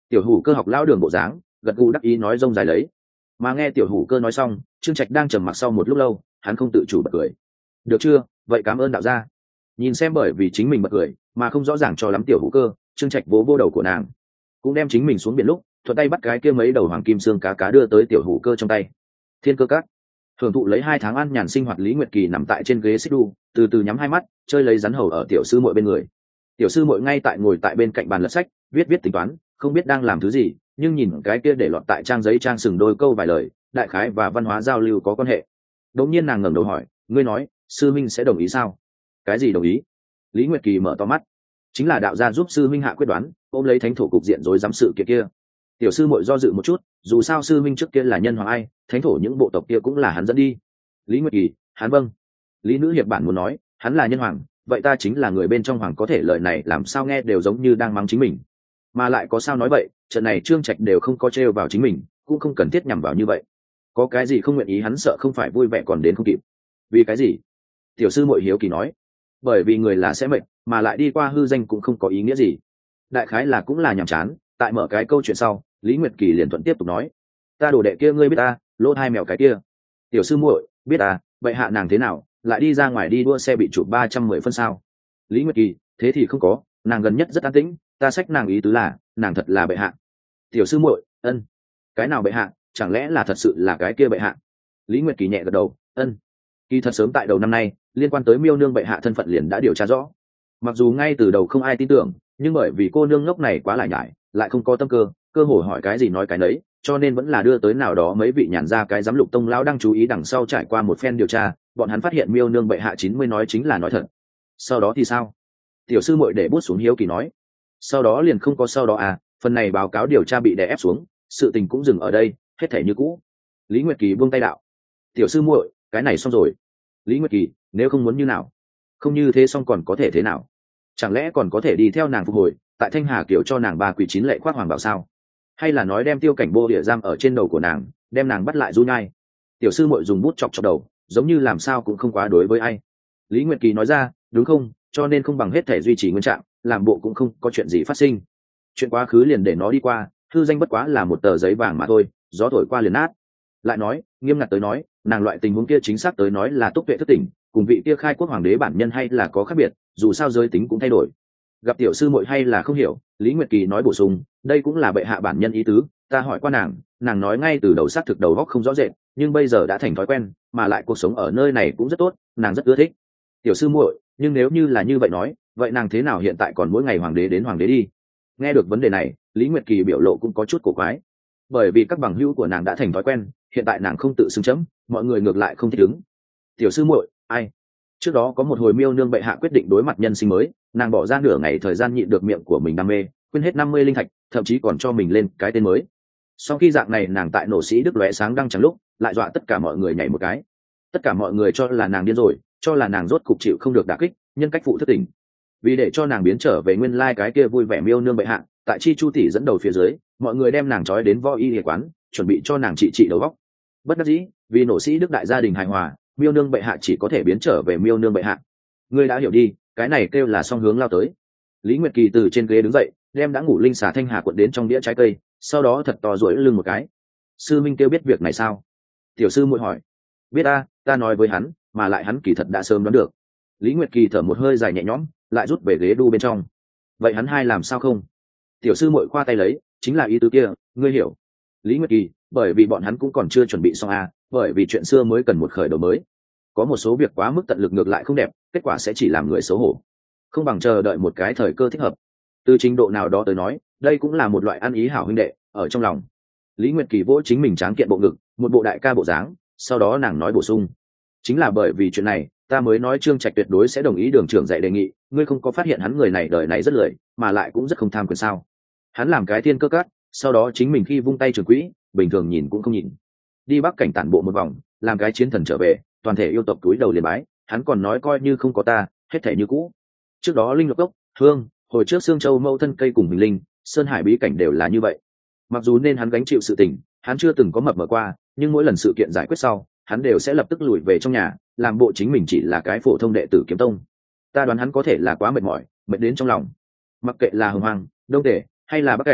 Tiểu hủ cơ học lao đường bộ dáng, gật gù đắc ý nói rông dài lấy. Mà nghe tiểu hủ cơ nói xong, Trương Trạch đang trầm mặc sau một lúc lâu, hắn không tự chủ bật cười. Được chưa, vậy cảm ơn đạo gia. Nhìn xem bởi vì chính mình bật cười mà không rõ ràng cho lắm tiểu hủ cơ, Trương Trạch vỗ vô đầu của nàng, cũng đem chính mình xuống biển lúc thuận tay bắt cái kia mấy đầu hoàng kim xương cá cá đưa tới tiểu hủ cơ trong tay. Thiên cơ các hưởng thụ lấy hai tháng ăn nhàn sinh hoạt, Lý Nguyệt Kỳ nằm tại trên ghế xích đu, từ từ nhắm hai mắt chơi lấy rắn hầu ở tiểu sư muội bên người. Tiểu sư muội ngay tại ngồi tại bên cạnh bàn lật sách, viết viết tính toán, không biết đang làm thứ gì, nhưng nhìn cái kia để lọt tại trang giấy trang sừng đôi câu vài lời, đại khái và văn hóa giao lưu có quan hệ. Đột nhiên nàng ngẩng đầu hỏi, ngươi nói sư minh sẽ đồng ý sao? Cái gì đồng ý? Lý Nguyệt Kỳ mở to mắt. Chính là đạo gia giúp sư minh hạ quyết đoán, ôm lấy thánh thổ cục diện rối rắm sự kiện kia. Tiểu sư muội do dự một chút, dù sao sư minh trước kia là nhân hoàng ai, thánh thổ những bộ tộc kia cũng là hắn dẫn đi. Lý Nguyệt Kỳ, hắn vâng. Lý nữ hiệp bản muốn nói, hắn là nhân hoàng, vậy ta chính là người bên trong hoàng, có thể lời này làm sao nghe đều giống như đang mắng chính mình. Mà lại có sao nói vậy, trận này Trương Trạch đều không có trêu vào chính mình, cũng không cần thiết nhằm vào như vậy. Có cái gì không nguyện ý hắn sợ không phải vui vẻ còn đến không kịp. Vì cái gì? Tiểu sư muội hiếu kỳ nói. Bởi vì người là sẽ mệt, mà lại đi qua hư danh cũng không có ý nghĩa gì. Đại khái là cũng là nhàm chán. Tại mở cái câu chuyện sau, Lý Nguyệt Kỳ liền thuận tiếp tục nói, ta đồ đệ kia ngươi biết ta, lỗ hai mèo cái kia. Tiểu sư muội biết à, vậy hạ nàng thế nào, lại đi ra ngoài đi đua xe bị chụp ba trăm mười phân sao? Lý Nguyệt Kỳ, thế thì không có, nàng gần nhất rất an tĩnh, ta xách nàng ý tứ là nàng thật là bệ hạ. Tiểu sư muội, ân. Cái nào bệ hạ, chẳng lẽ là thật sự là cái kia bệ hạ? Lý Nguyệt Kỳ nhẹ gật đầu, ân. Kỳ thật sớm tại đầu năm nay, liên quan tới miêu nương bệ hạ thân phận liền đã điều tra rõ. Mặc dù ngay từ đầu không ai tin tưởng, nhưng bởi vì cô nương ngốc này quá lại nhải, lại không có tâm cơ, cơ hội hỏi cái gì nói cái nấy, cho nên vẫn là đưa tới nào đó mấy vị nhàn ra cái giám lục tông lão đang chú ý, đằng sau trải qua một phen điều tra, bọn hắn phát hiện miêu nương bệ hạ chín mươi nói chính là nói thật. Sau đó thì sao? Tiểu sư muội để bút xuống hiếu kỳ nói. Sau đó liền không có sau đó à, phần này báo cáo điều tra bị đè ép xuống, sự tình cũng dừng ở đây, hết thể như cũ. Lý Nguyệt Kỳ buông tay đạo. Tiểu sư muội, cái này xong rồi. Lý Nguyệt Kỳ, nếu không muốn như nào? Không như thế xong còn có thể thế nào? Chẳng lẽ còn có thể đi theo nàng phục hồi, tại Thanh Hà kiểu cho nàng ba quỷ chín lệ khoác hoàng bảo sao? Hay là nói đem Tiêu Cảnh Bô địa giam ở trên đầu của nàng, đem nàng bắt lại du nhai? Tiểu sư muội dùng bút chọc chọc đầu, giống như làm sao cũng không quá đối với ai. Lý Nguyệt Kỳ nói ra, đúng không, cho nên không bằng hết thể duy trì nguyên trạng, làm bộ cũng không có chuyện gì phát sinh. Chuyện quá khứ liền để nó đi qua, hư danh bất quá là một tờ giấy vàng mà thôi, gió thổi qua liền nát. Lại nói, nghiêm ngặt tới nói, nàng loại tình huống kia chính xác tới nói là túc tuệ thức tỉnh, cùng vị kia khai quốc hoàng đế bản nhân hay là có khác biệt, dù sao giới tính cũng thay đổi. Gặp tiểu sư muội hay là không hiểu, Lý Nguyệt Kỳ nói bổ sung, đây cũng là bệ hạ bản nhân ý tứ, ta hỏi qua nàng, nàng nói ngay từ đầu xác thực đầu óc không rõ rệt, nhưng bây giờ đã thành thói quen, mà lại cuộc sống ở nơi này cũng rất tốt, nàng rất ưa thích. Tiểu sư muội, nhưng nếu như là như vậy nói, vậy nàng thế nào hiện tại còn mỗi ngày hoàng đế đến hoàng đế đi? Nghe được vấn đề này, Lý Nguyệt Kỳ biểu lộ cũng có chút cổ quái, bởi vì các bằng hữu của nàng đã thành thói quen, hiện tại nàng không tự xưng chấm, mọi người ngược lại không thích ứng. Tiểu sư muội, ai? Trước đó có một hồi miêu nương bệ hạ quyết định đối mặt nhân sinh mới, nàng bỏ ra nửa ngày thời gian nhịn được miệng của mình đam mê, quên hết năm mươi linh thạch, thậm chí còn cho mình lên cái tên mới. Sau khi dạng này nàng tại nổ sĩ đức lóe sáng đăng chẳng lúc, lại dọa tất cả mọi người nhảy một cái. Tất cả mọi người cho là nàng điên rồi, cho là nàng rốt cục chịu không được đả kích, nhân cách phụ thất tình. Vì để cho nàng biến trở về nguyên lai cái kia vui vẻ miêu nương bệ hạ, tại Chi Chu tỷ dẫn đầu phía dưới, mọi người đem nàng trói đến võ y y quán, chuẩn bị cho nàng trị trị đầu óc. Bất đắc dĩ, vì nổ sĩ đức đại gia đình hài hòa, miêu nương bệ hạ chỉ có thể biến trở về miêu nương bệ hạ. Ngươi đã hiểu đi, cái này kêu là song hướng lao tới. Lý Nguyệt Kỳ từ trên ghế đứng dậy, đem đã ngủ linh xà Thanh Hà cuộn đến trong đĩa trái cây, sau đó thật to duỗi lưng một cái. Sư minh kêu biết việc này sao? Tiểu sư muội hỏi. Biết ta, ta nói với hắn, mà lại hắn kỳ thật đã sớm đoán được. Lý Nguyệt Kỳ thở một hơi dài nhẹ nhõm, lại rút về ghế đu bên trong. Vậy hắn hai làm sao không? Tiểu sư muội khoa tay lấy, chính là ý tứ kia, ngươi hiểu. Lý Nguyệt Kỳ, bởi vì bọn hắn cũng còn chưa chuẩn bị xong à, bởi vì chuyện xưa mới cần một khởi đầu mới. Có một số việc quá mức tận lực ngược lại không đẹp, kết quả sẽ chỉ làm người xấu hổ. Không bằng chờ đợi một cái thời cơ thích hợp. Từ trình độ nào đó tới nói, đây cũng là một loại ăn ý hảo huynh đệ ở trong lòng. Lý Nguyệt Kỳ vỗ chính mình tráng kiện bộ ngực, một bộ đại ca bộ dáng, sau đó nàng nói bổ sung, chính là bởi vì chuyện này, ta mới nói Trương Trạch tuyệt đối sẽ đồng ý đường trưởng dạy đề nghị, ngươi không có phát hiện hắn người này đời này rất lười, mà lại cũng rất không tham quyền sao? Hắn làm cái thiên cơ cát, sau đó chính mình khi vung tay trường quỹ, bình thường nhìn cũng không nhìn. Đi Bắc cảnh tản bộ một vòng, làm cái chiến thần trở về, toàn thể yêu tộc túi đầu liền bái, hắn còn nói coi như không có ta, hết thể như cũ. Trước đó linh lộc cốc, hương, hồi trước Sương Châu mâu thân cây cùng Bình Linh, Sơn Hải bí cảnh đều là như vậy. Mặc dù nên hắn gánh chịu sự tình, hắn chưa từng có mập mờ qua, nhưng mỗi lần sự kiện giải quyết sau, hắn đều sẽ lập tức lùi về trong nhà, làm bộ chính mình chỉ là cái phổ thông đệ tử kiếm tông. Ta đoán hắn có thể là quá mệt mỏi, mệt đến trong lòng. Mặc kệ là Hồng Hoàng, Đông Tể hay là Bắc cảnh,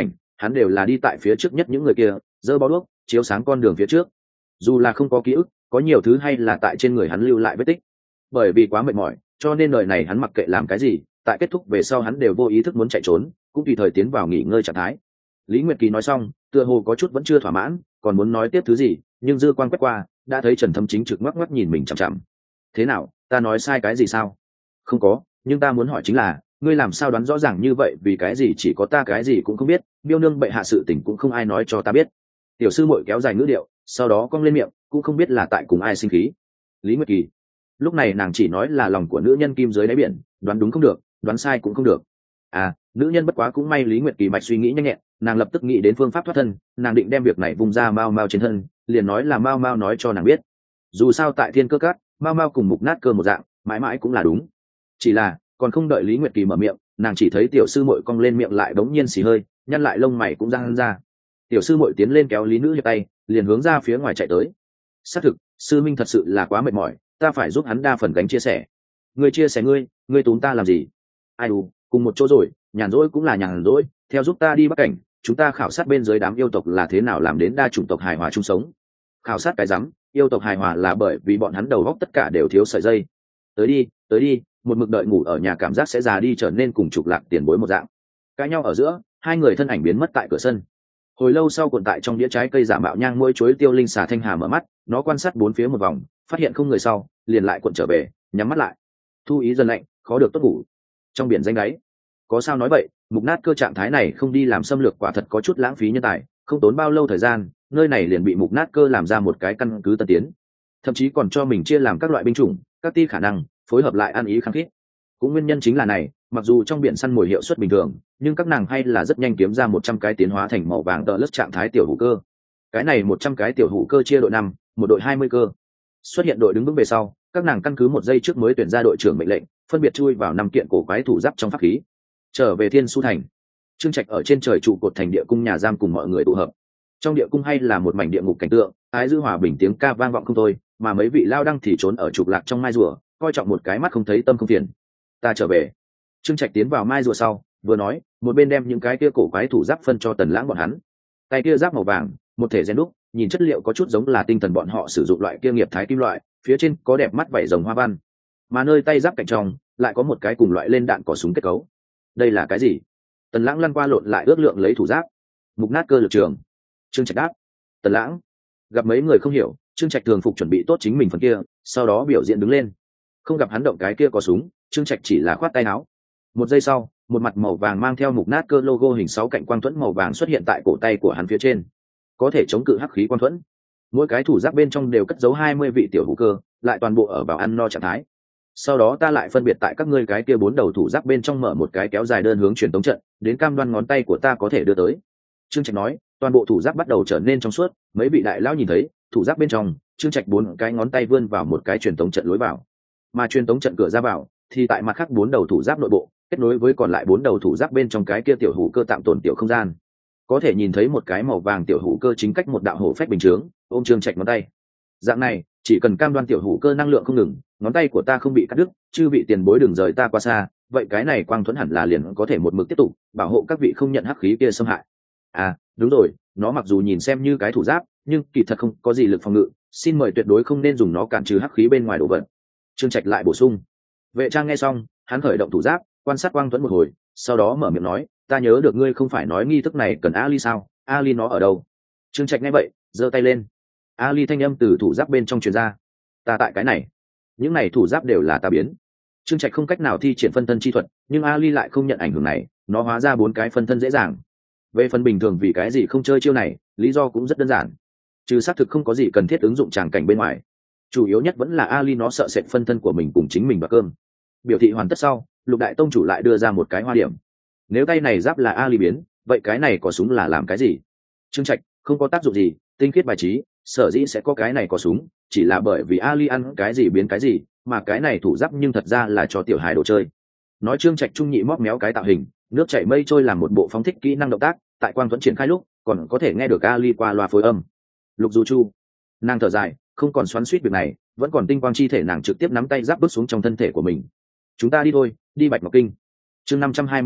hắn đều là đi tại phía trước nhất những người kia, giơ bó đuốc chiếu sáng con đường phía trước. Dù là không có ký ức, có nhiều thứ hay là tại trên người hắn lưu lại vết tích. Bởi vì quá mệt mỏi, cho nên đời này hắn mặc kệ làm cái gì, tại kết thúc về sau hắn đều vô ý thức muốn chạy trốn, cũng tùy thời tiến vào nghỉ ngơi trạng thái. Lý Nguyệt Kỳ nói xong, tựa hồ có chút vẫn chưa thỏa mãn, còn muốn nói tiếp thứ gì, nhưng dư quan quét qua, đã thấy Trần Thâm chính trực ngoắc ngoắc nhìn mình chằm chằm. Thế nào, ta nói sai cái gì sao? Không có, nhưng ta muốn hỏi chính là, ngươi làm sao đoán rõ ràng như vậy, vì cái gì chỉ có ta cái gì cũng không biết, Miêu nương bệ hạ sự tình cũng không ai nói cho ta biết. Tiểu sư muội kéo dài ngữ điệu, sau đó cong lên miệng, cũng không biết là tại cùng ai sinh khí. Lý Nguyệt Kỳ, lúc này nàng chỉ nói là lòng của nữ nhân kim dưới đáy biển, đoán đúng không được, đoán sai cũng không được. À, nữ nhân bất quá cũng may. Lý Nguyệt Kỳ mạch suy nghĩ nhanh nhẹn, nàng lập tức nghĩ đến phương pháp thoát thân, nàng định đem việc này vung ra Mao Mao trên thân, liền nói là Mao Mao nói cho nàng biết. Dù sao tại Thiên Cơ Các, Mao Mao cùng Mục Nát Cơ một dạng, mãi mãi cũng là đúng. Chỉ là, còn không đợi Lý Nguyệt Kỳ mở miệng, nàng chỉ thấy tiểu sư muội cong lên miệng lại bỗng nhiên xì hơi, nhăn lại lông mày cũng răng ra. Tiểu sư muội tiến lên kéo Lý Nữ Hiệp tay, liền hướng ra phía ngoài chạy tới. Xác thực, sư minh thật sự là quá mệt mỏi, ta phải giúp hắn đa phần gánh chia sẻ. Ngươi chia sẻ ngươi, ngươi túm ta làm gì? Ai đù, cùng một chỗ rồi, nhàn rỗi cũng là nhàn rỗi, theo giúp ta đi Bắc Cảnh, chúng ta khảo sát bên dưới đám yêu tộc là thế nào làm đến đa chủng tộc hài hòa chung sống. Khảo sát cái rắm, yêu tộc hài hòa là bởi vì bọn hắn đầu góc tất cả đều thiếu sợi dây. Tới đi, tới đi, một mực đợi ngủ ở nhà cảm giác sẽ già đi, trở nên cùng trục lạc tiền bối một dạng. Cãi nhau ở giữa, hai người thân ảnh biến mất tại cửa sân. Hồi lâu sau, cuộn tại trong đĩa trái cây giả mạo nhang mỗi chuối tiêu linh xà Thanh Hà mở mắt, nó quan sát bốn phía một vòng, phát hiện không người sau, liền lại cuộn trở về, nhắm mắt lại. Thu ý dần lạnh, khó được tốt ngủ. Trong biển danh đáy, có sao nói vậy, Mục Nát Cơ trạng thái này không đi làm xâm lược quả thật có chút lãng phí nhân tài, không tốn bao lâu thời gian, nơi này liền bị Mục Nát Cơ làm ra một cái căn cứ tân tiến, thậm chí còn cho mình chia làm các loại binh chủng, các ti khả năng phối hợp lại ăn ý khăng khít. Cũng nguyên nhân chính là này, mặc dù trong biển săn mồi hiệu suất bình thường, nhưng các nàng hay là rất nhanh kiếm ra một trăm cái tiến hóa thành màu vàng tợ lớp trạng thái tiểu hữu cơ. Cái này một trăm cái tiểu hữu cơ chia đội năm, một đội hai mươi cơ. Xuất hiện đội đứng vững về sau, các nàng căn cứ một giây trước mới tuyển ra đội trưởng mệnh lệnh, phân biệt chui vào năm kiện cổ quái thủ giáp trong pháp khí. Trở về Thiên Su thành, Trương Trạch ở trên trời trụ cột thành địa cung nhà giam cùng mọi người tụ hợp. Trong địa cung hay là một mảnh địa ngục cảnh tượng, ái dư hòa bình tiếng ca vang vọng không thôi, mà mấy vị lao đăng thì trốn ở trục lạc trong mai rùa, coi trọng một cái mắt không thấy tâm không phiền. Ta trở về. Trương Trạch tiến vào mai rùa sau, vừa nói, một bên đem những cái kia cổ quái thủ giáp phân cho Tần Lãng bọn hắn. Tay kia giáp màu vàng, một thể rèn đúc, nhìn chất liệu có chút giống là tinh thần bọn họ sử dụng loại kia nghiệp thái kim loại, phía trên có đẹp mắt vảy rồng hoa văn, mà nơi tay giáp cạnh trong lại có một cái cùng loại lên đạn cỏ súng kết cấu. Đây là cái gì? Tần Lãng lăn qua lộn lại ước lượng lấy thủ giáp. Mục Nát Cơ lực trường. Trương Trạch đáp. Tần Lãng gặp mấy người không hiểu, Trương Trạch thường phục chuẩn bị tốt chính mình phần kia, sau đó biểu diễn đứng lên. Không gặp hắn động cái kia có súng, Trương Trạch chỉ là khoát tay áo. Một giây sau, một mặt màu vàng mang theo Mục Nát Cơ logo hình sáu cạnh quang thuẫn màu vàng xuất hiện tại cổ tay của hắn phía trên, có thể chống cự hắc khí quang thuẫn. Mỗi cái thủ giáp bên trong đều cất giấu hai mươi vị tiểu hữu cơ, lại toàn bộ ở vào ăn no trạng thái. Sau đó ta lại phân biệt tại các ngươi cái kia bốn đầu thủ giáp bên trong mở một cái kéo dài đơn hướng truyền tống trận, đến cam đoan ngón tay của ta có thể đưa tới. Trương Trạch nói, toàn bộ thủ giáp bắt đầu trở nên trong suốt, mấy vị đại lão nhìn thấy, thủ giáp bên trong, Trương Trạch bốn cái ngón tay vươn vào một cái truyền tống trận lối vào, mà truyền tống trận cửa ra vào thì tại mặt khác bốn đầu thủ giáp nội bộ, kết nối với còn lại bốn đầu thủ giáp bên trong cái kia tiểu hữu cơ tạm tồn tiểu không gian. Có thể nhìn thấy một cái màu vàng tiểu hữu cơ chính cách một đạo hổ phách bình chướng, ôm Trương Trạch ngón tay. Dạng này, chỉ cần cam đoan tiểu hữu cơ năng lượng không ngừng, ngón tay của ta không bị cắt đứt, chư vị tiền bối đừng rời ta qua xa, vậy cái này quang thuẫn hẳn là liền có thể một mực tiếp tục bảo hộ các vị không nhận hắc khí kia xâm hại. À, đúng rồi, nó mặc dù nhìn xem như cái thủ giáp, nhưng kỳ thật không có gì lực phòng ngự, xin mời tuyệt đối không nên dùng nó cản trừ hắc khí bên ngoài đồ vật. Trương Trạch lại bổ sung. Vệ Trang nghe xong, hắn khởi động thủ giáp, quan sát quang thuẫn một hồi, sau đó mở miệng nói, ta nhớ được ngươi không phải nói nghi thức này cần Ali sao? Ali nó ở đâu? Trương Trạch nghe vậy, giơ tay lên. Ali thanh âm từ thủ giáp bên trong truyền ra. Ta tại cái này. Những này thủ giáp đều là ta biến. Trương Trạch không cách nào thi triển phân thân chi thuật, nhưng Ali lại không nhận ảnh hưởng này, nó hóa ra bốn cái phân thân dễ dàng. Về phần bình thường vì cái gì không chơi chiêu này, lý do cũng rất đơn giản. Trừ xác thực không có gì cần thiết ứng dụng tràng cảnh bên ngoài. Chủ yếu nhất vẫn là Ali nó sợ sệt phân thân của mình cùng chính mình và cơm. Biểu thị hoàn tất sau, Lục đại tông chủ lại đưa ra một cái hoa điểm. Nếu tay này giáp là Ali biến, vậy cái này có súng là làm cái gì? Trương Trạch, không có tác dụng gì, tinh khiết bài trí, sở dĩ sẽ có cái này có súng, chỉ là bởi vì Ali ăn cái gì biến cái gì, mà cái này thủ giáp nhưng thật ra là cho tiểu hài đồ chơi. Nói Trương Trạch trung nhị móc méo cái tạo hình, nước chảy mây trôi làm một bộ phóng thích kỹ năng động tác, tại quang thuẫn triển khai lúc, còn có thể nghe được Ali qua loa phối âm. Lục Du Chu, nàng thở dài, không còn xoắn xuýt việc này, vẫn còn tinh quang chi thể nàng trực tiếp nắm tay giáp bước xuống trong thân thể của mình. Chúng ta đi thôi, đi Bạch Ngọc Kinh. Chương năm trăm hai mươi ba,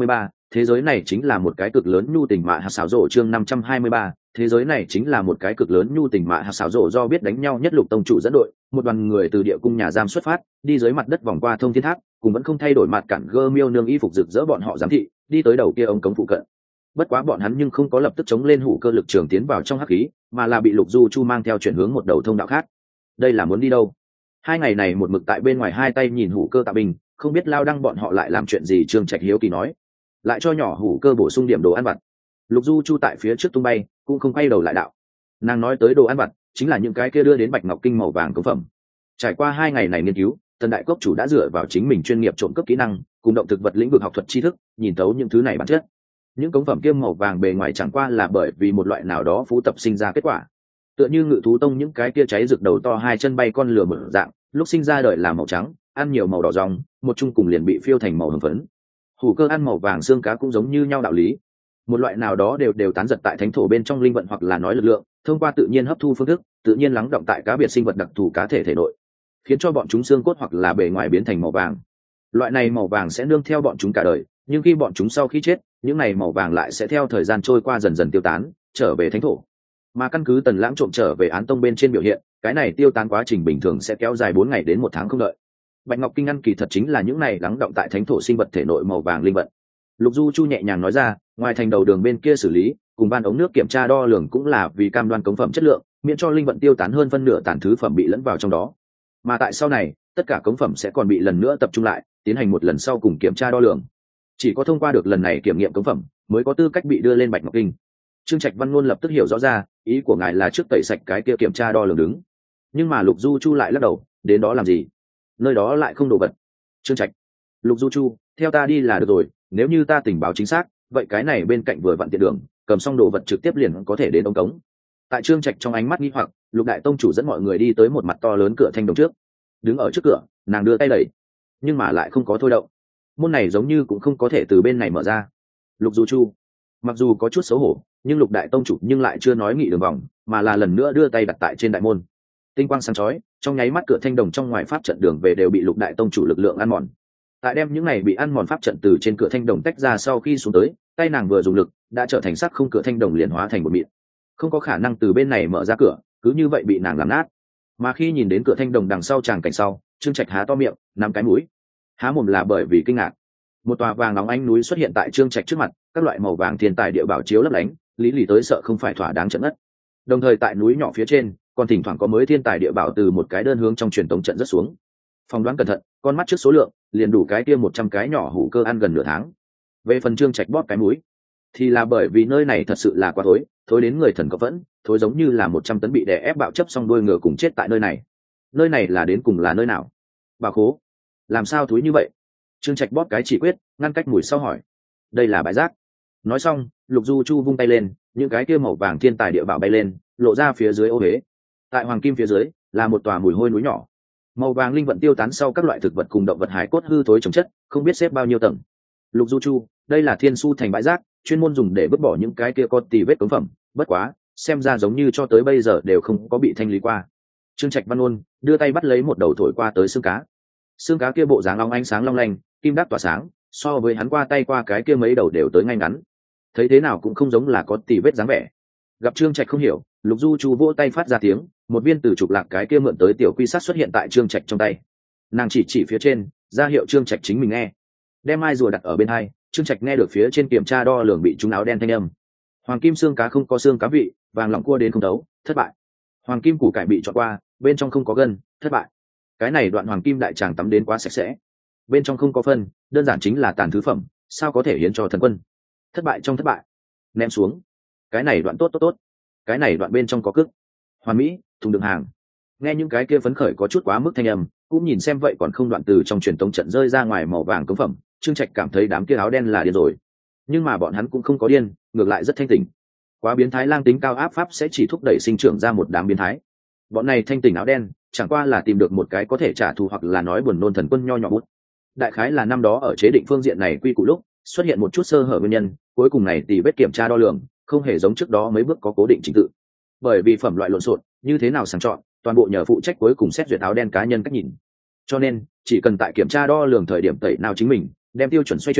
thế giới này chính là một cái cực lớn nhu tình mạ hạt xảo rổ. Chương năm trăm hai mươi ba, thế giới này chính là một cái cực lớn nhu tình mạ hạt xảo rổ. Do biết đánh nhau nhất Lục tông chủ dẫn đội, một đoàn người từ địa cung nhà giam xuất phát, đi dưới mặt đất vòng qua thông thiên tháp, cùng vẫn không thay đổi mặt cản gơ miêu nương y phục rực rỡ bọn họ giám thị, đi tới đầu kia ống cống phụ cận. Bất quá bọn hắn nhưng không có lập tức chống lên hủ cơ lực trường tiến vào trong hắc khí, mà là bị Lục Du Chu mang theo chuyển hướng một đầu thông đạo khác. Đây là muốn đi đâu? Hai ngày này một mực tại bên ngoài hai tay nhìn hủ cơ tạ bình, không biết lao đăng bọn họ lại làm chuyện gì. Trương Trạch hiếu kỳ nói, lại cho nhỏ hủ cơ bổ sung điểm đồ ăn vặt. Lục Du Chu tại phía trước tung bay, cũng không quay đầu lại đạo. Nàng nói tới đồ ăn vặt, chính là những cái kia đưa đến Bạch Ngọc Kinh màu vàng cống phẩm. Trải qua hai ngày này nghiên cứu, Tần Đại Cốc chủ đã dựa vào chính mình chuyên nghiệp trộm cướp kỹ năng, cùng động thực vật lĩnh vực học thuật tri thức, nhìn thấu những thứ này bản chất. Những cống phẩm kiêm màu vàng bề ngoài chẳng qua là bởi vì một loại nào đó phú tập sinh ra kết quả. Tựa như Ngự thú tông những cái kia cháy rực đầu to hai chân bay con lừa mở dạng, lúc sinh ra đời là màu trắng, ăn nhiều màu đỏ ròng, một chung cùng liền bị phiêu thành màu hồng phấn. Hủ cơ ăn màu vàng xương cá cũng giống như nhau đạo lý. Một loại nào đó đều đều tán giật tại thánh thổ bên trong linh vận hoặc là nói lực lượng, thông qua tự nhiên hấp thu phương thức, tự nhiên lắng động tại cá biệt sinh vật đặc thù cá thể thể nội, khiến cho bọn chúng xương cốt hoặc là bề ngoài biến thành màu vàng. Loại này màu vàng sẽ nương theo bọn chúng cả đời, nhưng khi bọn chúng sau khi chết, những này màu vàng lại sẽ theo thời gian trôi qua dần dần tiêu tán, trở về thánh thổ. Mà căn cứ Tần Lãng trộm trở về án tông bên trên biểu hiện, cái này tiêu tán quá trình bình thường sẽ kéo dài bốn ngày đến một tháng không đợi. Bạch Ngọc Kinh ăn kỳ thật chính là những này lắng động tại thánh thổ sinh vật thể nội màu vàng linh vật. Lục Du Chu nhẹ nhàng nói ra, ngoài thành đầu đường bên kia xử lý, cùng ban ống nước kiểm tra đo lường cũng là vì cam đoan cống phẩm chất lượng, miễn cho linh vận tiêu tán hơn phân nửa tàn thứ phẩm bị lẫn vào trong đó. Mà tại sau này, tất cả cống phẩm sẽ còn bị lần nữa tập trung lại, tiến hành một lần sau cùng kiểm tra đo lường. Chỉ có thông qua được lần này kiểm nghiệm cống phẩm, mới có tư cách bị đưa lên Bạch Ngọc Kinh. Trương Trạch Văn Ngôn lập tức hiểu rõ ra, ý của ngài là trước tẩy sạch cái kia kiểm tra đo lường đứng. Nhưng mà Lục Du Chu lại lắc đầu, đến đó làm gì? Nơi đó lại không đồ vật. Trương Trạch, Lục Du Chu, theo ta đi là được rồi, nếu như ta tình báo chính xác, vậy cái này bên cạnh vừa vặn tiện đường, cầm xong đồ vật trực tiếp liền có thể đến ống cống. Tại Trương Trạch trong ánh mắt nghi hoặc, Lục đại tông chủ dẫn mọi người đi tới một mặt to lớn cửa thanh đồng trước. Đứng ở trước cửa, nàng đưa tay đẩy, nhưng mà lại không có thôi động. Môn này giống như cũng không có thể từ bên này mở ra. Lục Du Chu, mặc dù có chút xấu hổ, nhưng Lục đại tông chủ nhưng lại chưa nói nghị đường vòng, mà là lần nữa đưa tay đặt tại trên đại môn. Tinh quang sáng chói, trong nháy mắt cửa thanh đồng trong ngoài pháp trận đường về đều bị Lục đại tông chủ lực lượng ăn mòn. Tại đem những này bị ăn mòn pháp trận từ trên cửa thanh đồng tách ra sau khi xuống tới, tay nàng vừa dùng lực, đã trở thành sắc không cửa thanh đồng liền hóa thành một mịn. Không có khả năng từ bên này mở ra cửa, cứ như vậy bị nàng làm nát. Mà khi nhìn đến cửa thanh đồng đằng sau tràng cảnh sau, Trương Trạch há to miệng, nắm cái mũi. Há mồm là bởi vì kinh ngạc. Một tòa vàng nóng ánh núi xuất hiện tại Trương Trạch trước mặt, các loại màu vàng thiên tài địa bảo chiếu lấp lánh, lý lì tới sợ không phải thỏa đáng trận ngất. Đồng thời tại núi nhỏ phía trên, còn thỉnh thoảng có mới thiên tài địa bảo từ một cái đơn hướng trong truyền tống trận rất xuống. Phỏng đoán cẩn thận, con mắt trước số lượng, liền đủ cái kia một trăm cái nhỏ hủ cơ ăn gần nửa tháng. Về phần Trương Trạch bóp cái mũi, thì là bởi vì nơi này thật sự là quá thối, thối đến người thần có vẫn, thối giống như là một trăm tấn bị đè ép bạo chấp xong đuôi ngựa cùng chết tại nơi này. Nơi này là đến cùng là nơi nào? Bà khố, làm sao thối như vậy? Trương Trạch bóp cái chỉ quyết, ngăn cách mùi sau hỏi. Đây là bãi rác. Nói xong, Lục Du Chu vung tay lên, những cái kia màu vàng thiên tài địa bảo bay lên, lộ ra phía dưới ô huế. Tại hoàng kim phía dưới là một tòa mùi hôi núi nhỏ. Màu vàng linh vận tiêu tán sau các loại thực vật cùng động vật hải cốt hư thối chồng chất, không biết xếp bao nhiêu tầng. Lục Du Chu, đây là thiên su thành bãi rác, chuyên môn dùng để vứt bỏ những cái kia con tì vết cống phẩm, bất quá, xem ra giống như cho tới bây giờ đều không có bị thanh lý qua. Trương Trạch Văn Ôn đưa tay bắt lấy một đầu thổi qua tới xương cá. Xương cá kia bộ dáng long ánh sáng long lanh, kim đắc tỏa sáng, so với hắn qua tay qua cái kia mấy đầu đều tới ngay ngắn. Thấy thế nào cũng không giống là có tì vết dáng vẻ. Gặp Trương Trạch không hiểu, Lục Du Chu vỗ tay phát ra tiếng, một viên từ trục lạc cái kia mượn tới tiểu quy sắt xuất hiện tại Trương Trạch trong tay. Nàng chỉ chỉ phía trên, ra hiệu Trương Trạch chính mình nghe. Đem mai rùa đặt ở bên hai, Trương Trạch nghe được phía trên kiểm tra đo lường bị trúng áo đen thanh âm. Hoàng kim xương cá không có xương cá vị, vàng lỏng cua đến không thấu, thất bại. Hoàng kim củ cải bị chọn qua, bên trong không có gân, thất bại. Cái này đoạn hoàng kim đại tràng tắm đến quá sạch sẽ. Bên trong không có phân, đơn giản chính là tàn thứ phẩm, sao có thể hiến cho thần quân? Thất bại trong thất bại. Ném xuống. Cái này đoạn tốt tốt tốt. Cái này đoạn bên trong có cước. Hoàn mỹ, thùng đựng hàng. Nghe những cái kia phấn khởi có chút quá mức thanh âm, cũng nhìn xem vậy còn không đoạn từ trong truyền tống trận rơi ra ngoài màu vàng cống phẩm, Trương Trạch cảm thấy đám kia áo đen là điên rồi. Nhưng mà bọn hắn cũng không có điên, ngược lại rất thanh tỉnh. Quá biến thái lang tính cao áp pháp sẽ chỉ thúc đẩy sinh trưởng ra một đám biến thái. Bọn này thanh tỉnh áo đen, chẳng qua là tìm được một cái có thể trả thù hoặc là nói buồn nôn thần quân nho nhỏ bút. Đại khái là năm đó ở chế định phương diện này quy củ lúc xuất hiện một chút sơ hở nguyên nhân, cuối cùng này tỉ vết kiểm tra đo lường, không hề giống trước đó mấy bước có cố định trình tự. Bởi vì phẩm loại lộn xộn, như thế nào sàng chọn, toàn bộ nhờ phụ trách cuối cùng xét duyệt áo đen cá nhân cách nhìn. Cho nên, chỉ cần tại kiểm tra đo lường thời điểm tẩy nào chính mình, đem tiêu chuẩn xoay chuyển,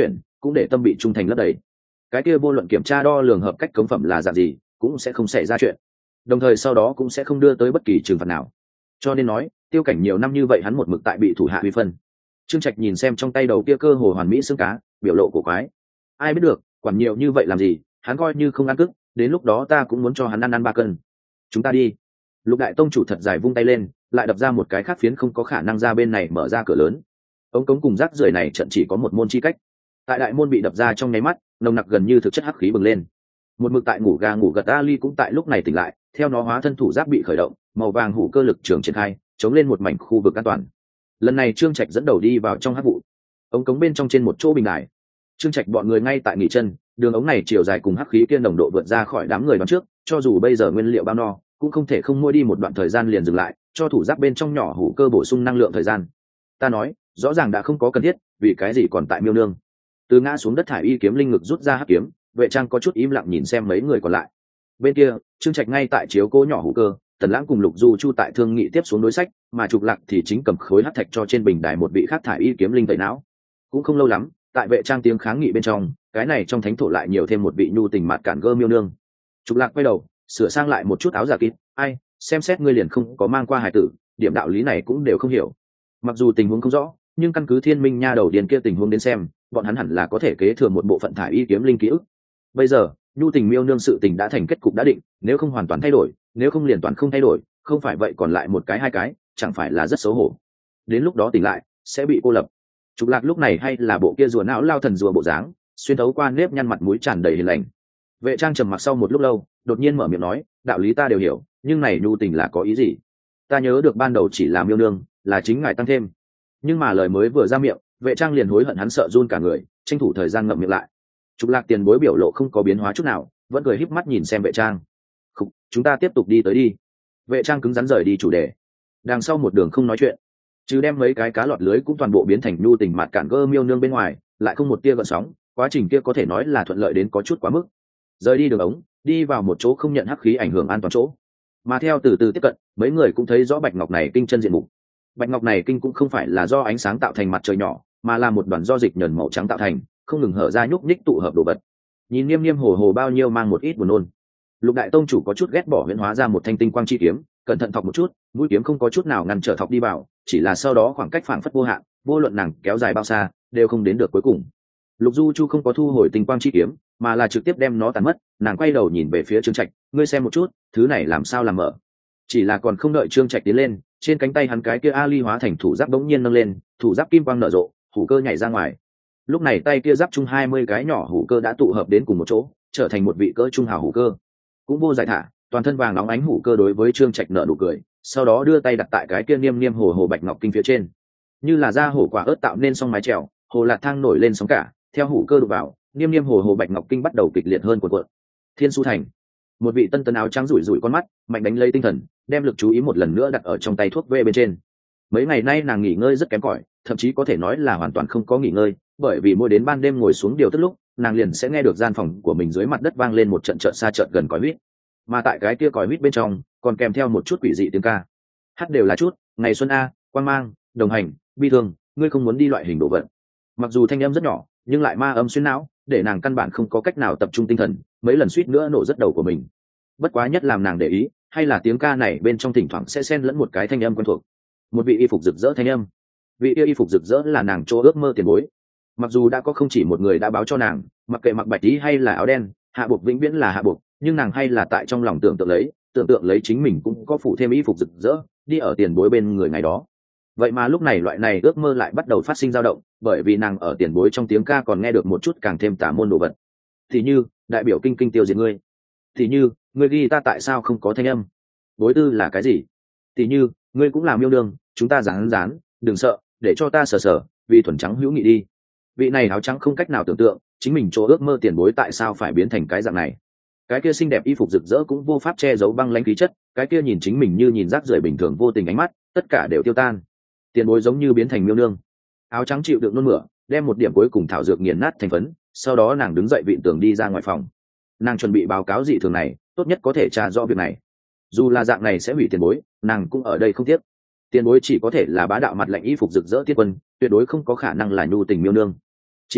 cũng để tâm bị trung thành lấp đầy. Cái kia vô luận kiểm tra đo lường hợp cách cống phẩm là dạng gì cũng sẽ không xảy ra chuyện, đồng thời sau đó cũng sẽ không đưa tới bất kỳ trừng phạt nào. Cho nên nói Tiêu Cảnh nhiều năm như vậy hắn một mực tại bị thủ hạ uy phân. Trương Trạch nhìn xem trong tay đầu kia cơ hồ hoàn mỹ xương cá, biểu lộ cổ quái. Ai biết được, quản nhiều như vậy làm gì, hắn coi như không ăn cức, đến lúc đó ta cũng muốn cho hắn ăn ăn ba cân. Chúng ta đi. Lục đại tông chủ thật dài vung tay lên, lại đập ra một cái khác phiến không có khả năng ra bên này mở ra cửa lớn. Ống cống cùng rác rưởi này trận chỉ có một môn chi cách. Tại đại môn bị đập ra trong nháy mắt, nồng nặc gần như thực chất hắc khí bừng lên. Một mực tại ngủ gà ngủ gật Ali cũng tại lúc này tỉnh lại, theo nó hóa thân thủ giáp bị khởi động, màu vàng hủ cơ lực trường triển khai, chống lên một mảnh khu vực an toàn. Lần này Trương Trạch dẫn đầu đi vào trong hắc vụ. Ống cống bên trong trên một chỗ bình đài, Trương Trạch bọn người ngay tại nghỉ chân, đường ống này chiều dài cùng hắc khí kia nồng độ vượt ra khỏi đám người đón trước, cho dù bây giờ nguyên liệu bao no, cũng không thể không mua đi một đoạn thời gian liền dừng lại, cho thủ giáp bên trong nhỏ hủ cơ bổ sung năng lượng thời gian. Ta nói, rõ ràng đã không có cần thiết, vì cái gì còn tại miêu nương? Từ ngã xuống đất thải y kiếm linh ngực rút ra hắc kiếm, Vệ Trang có chút im lặng nhìn xem mấy người còn lại. Bên kia, Trương Trạch ngay tại chiếu cố nhỏ hủ cơ, Tần Lãng cùng Lục Du Chu tại thương nghị tiếp xuống đối sách, mà Trục Lạc thì chính cầm khối hắc thạch cho trên bình đài một vị khác thải y kiếm linh tẩy não. Cũng không lâu lắm, tại Vệ Trang tiếng kháng nghị bên trong, cái này trong thánh thổ lại nhiều thêm một vị nhu tình mạt cản gơ miêu nương. Trục Lạc quay đầu, sửa sang lại một chút áo giả kín, ai, xem xét ngươi liền không có mang qua hài tử, điểm đạo lý này cũng đều không hiểu. Mặc dù tình huống không rõ, nhưng căn cứ Thiên Minh nha đầu điền kia tình huống đến xem, bọn hắn hẳn là có thể kế thừa một bộ phận thải y kiếm linh ký ức. Bây giờ, nhu tình miêu nương sự tình đã thành kết cục đã định, nếu không hoàn toàn thay đổi, nếu không liền toàn không thay đổi, không phải vậy còn lại một cái hai cái, chẳng phải là rất xấu hổ. Đến lúc đó tỉnh lại, sẽ bị cô lập. Trục Lạc lúc này hay là bộ kia rùa não lao thần rùa bộ dáng, xuyên thấu qua nếp nhăn mặt mũi tràn đầy hiền lành. Vệ Trang trầm mặc sau một lúc lâu, đột nhiên mở miệng nói, đạo lý ta đều hiểu, nhưng này nhu tình là có ý gì? Ta nhớ được ban đầu chỉ là miêu nương, là chính ngài tăng thêm. Nhưng mà lời mới vừa ra miệng, Vệ Trang liền hối hận hắn sợ run cả người, tranh thủ thời gian ngậm miệng lại. Trục Lạc tiền bối biểu lộ không có biến hóa chút nào, vẫn cười híp mắt nhìn xem Vệ Trang. Khục, chúng ta tiếp tục đi tới đi. Vệ Trang cứng rắn rời đi chủ đề. Đằng sau một đường không nói chuyện, chứ đem mấy cái cá lọt lưới cũng toàn bộ biến thành nhu tình mạt cản gơ miêu nương bên ngoài, lại không một tia gợn sóng, quá trình kia có thể nói là thuận lợi đến có chút quá mức. Rời đi đường ống, đi vào một chỗ không nhận hắc khí ảnh hưởng an toàn chỗ. Mà theo từ từ tiếp cận, mấy người cũng thấy rõ bạch ngọc này kinh chân diện mục. Bạch ngọc này kinh cũng không phải là do ánh sáng tạo thành mặt trời nhỏ, mà là một đoàn do dịch nhờn màu trắng tạo thành, không ngừng hở ra nhúc nhích tụ hợp đồ vật. Nhìn Niêm Niêm hồ hồ bao nhiêu mang một ít buồn nôn. Lục đại tông chủ có chút ghét bỏ huyễn hóa ra một thanh tinh quang chi kiếm, cẩn thận thọc một chút, mũi kiếm không có chút nào ngăn trở thọc đi vào, chỉ là sau đó khoảng cách phảng phất vô hạn, vô luận nàng kéo dài bao xa, đều không đến được cuối cùng. Lục Du Chu không có thu hồi tinh quang chi kiếm, mà là trực tiếp đem nó tàn mất. Nàng quay đầu nhìn về phía Trương Trạch, ngươi xem một chút, thứ này làm sao làm mở? Chỉ là còn không đợi Trương Trạch tiến lên, trên cánh tay hắn cái kia Ali hóa thành thủ giáp bỗng nhiên nâng lên, thủ giáp kim quang nở rộ, hủ cơ nhảy ra ngoài. Lúc này tay kia giáp chung hai mươi cái nhỏ hủ cơ đã tụ hợp đến cùng một chỗ, trở thành một vị cỡ trung hào hủ cơ. Cũng vô giải thả, toàn thân vàng nóng ánh hủ cơ đối với Trương Trạch nở nụ cười, sau đó đưa tay đặt tại cái kia Niêm Niêm hồ hồ bạch ngọc kinh phía trên, như là da hổ quả ớt tạo nên song mái trèo, hồ lạt thang nổi lên sóng cả, theo hủ cơ đục vào, Niêm Niêm hồ hồ bạch ngọc kinh bắt đầu kịch liệt hơn cuộn cuộn. Thiên Su Thành, một vị tân tấn áo trắng rủi rủi con mắt, mạnh đánh lấy tinh thần, đem lực chú ý một lần nữa đặt ở trong tay thuốc vê bên trên. Mấy ngày nay nàng nghỉ ngơi rất kém cỏi, thậm chí có thể nói là hoàn toàn không có nghỉ ngơi, bởi vì mỗi đến ban đêm ngồi xuống điều tức lúc, nàng liền sẽ nghe được gian phòng của mình dưới mặt đất vang lên một trận trận xa trận gần còi huýt, mà tại cái kia còi huýt bên trong còn kèm theo một chút quỷ dị tiếng ca. Hát đều là chút ngày xuân a, quang mang, đồng hành, bi thương, ngươi không muốn đi loại hình đồ vật. Mặc dù thanh âm rất nhỏ, nhưng lại ma âm xuyên não, để nàng căn bản không có cách nào tập trung tinh thần, mấy lần suýt nữa nổ rất đầu của mình. Bất quá nhất làm nàng để ý, hay là tiếng ca này bên trong thỉnh thoảng sẽ xen lẫn một cái thanh âm quen thuộc, một vị y phục rực rỡ thanh âm. Vị yêu y phục rực rỡ là nàng chỗ ước mơ tiền bối. Mặc dù đã có không chỉ một người đã báo cho nàng, mặc kệ mặc bạch tí hay là áo đen, hạ buộc vĩnh viễn là hạ buộc, nhưng nàng hay là tại trong lòng tưởng tượng lấy, tưởng tượng lấy chính mình cũng có phụ thêm y phục rực rỡ, đi ở tiền bối bên người ngày đó. Vậy mà lúc này loại này ước mơ lại bắt đầu phát sinh dao động, bởi vì nàng ở tiền bối trong tiếng ca còn nghe được một chút càng thêm tà môn đồ vật. Thì như đại biểu kinh kinh tiêu diệt ngươi, thì như ngươi ghi ta tại sao không có thanh âm, bối tư là cái gì, thì như ngươi cũng làm yêu đương, chúng ta rán rán, đừng sợ, để cho ta sờ sờ, vì thuần trắng hữu nghị đi. Vị này áo trắng không cách nào tưởng tượng chính mình chỗ ước mơ tiền bối tại sao phải biến thành cái dạng này. Cái kia xinh đẹp y phục rực rỡ cũng vô pháp che giấu băng lãnh khí chất, cái kia nhìn chính mình như nhìn rác rưởi bình thường vô tình ánh mắt, tất cả đều tiêu tan. Tiền bối giống như biến thành miêu nương. Áo trắng chịu đựng nôn mửa, đem một điểm cuối cùng thảo dược nghiền nát thành phấn, sau đó nàng đứng dậy vịn tường đi ra ngoài phòng. Nàng chuẩn bị báo cáo dị thường này, tốt nhất có thể tra rõ việc này. Dù là dạng này sẽ hủy tiền bối, nàng cũng ở đây không tiếc. Tiền bối chỉ có thể là bá đạo mặt lạnh y phục rực rỡ tiết quân, tuyệt đối không có khả năng là nhu tình miêu nương. Chỉ là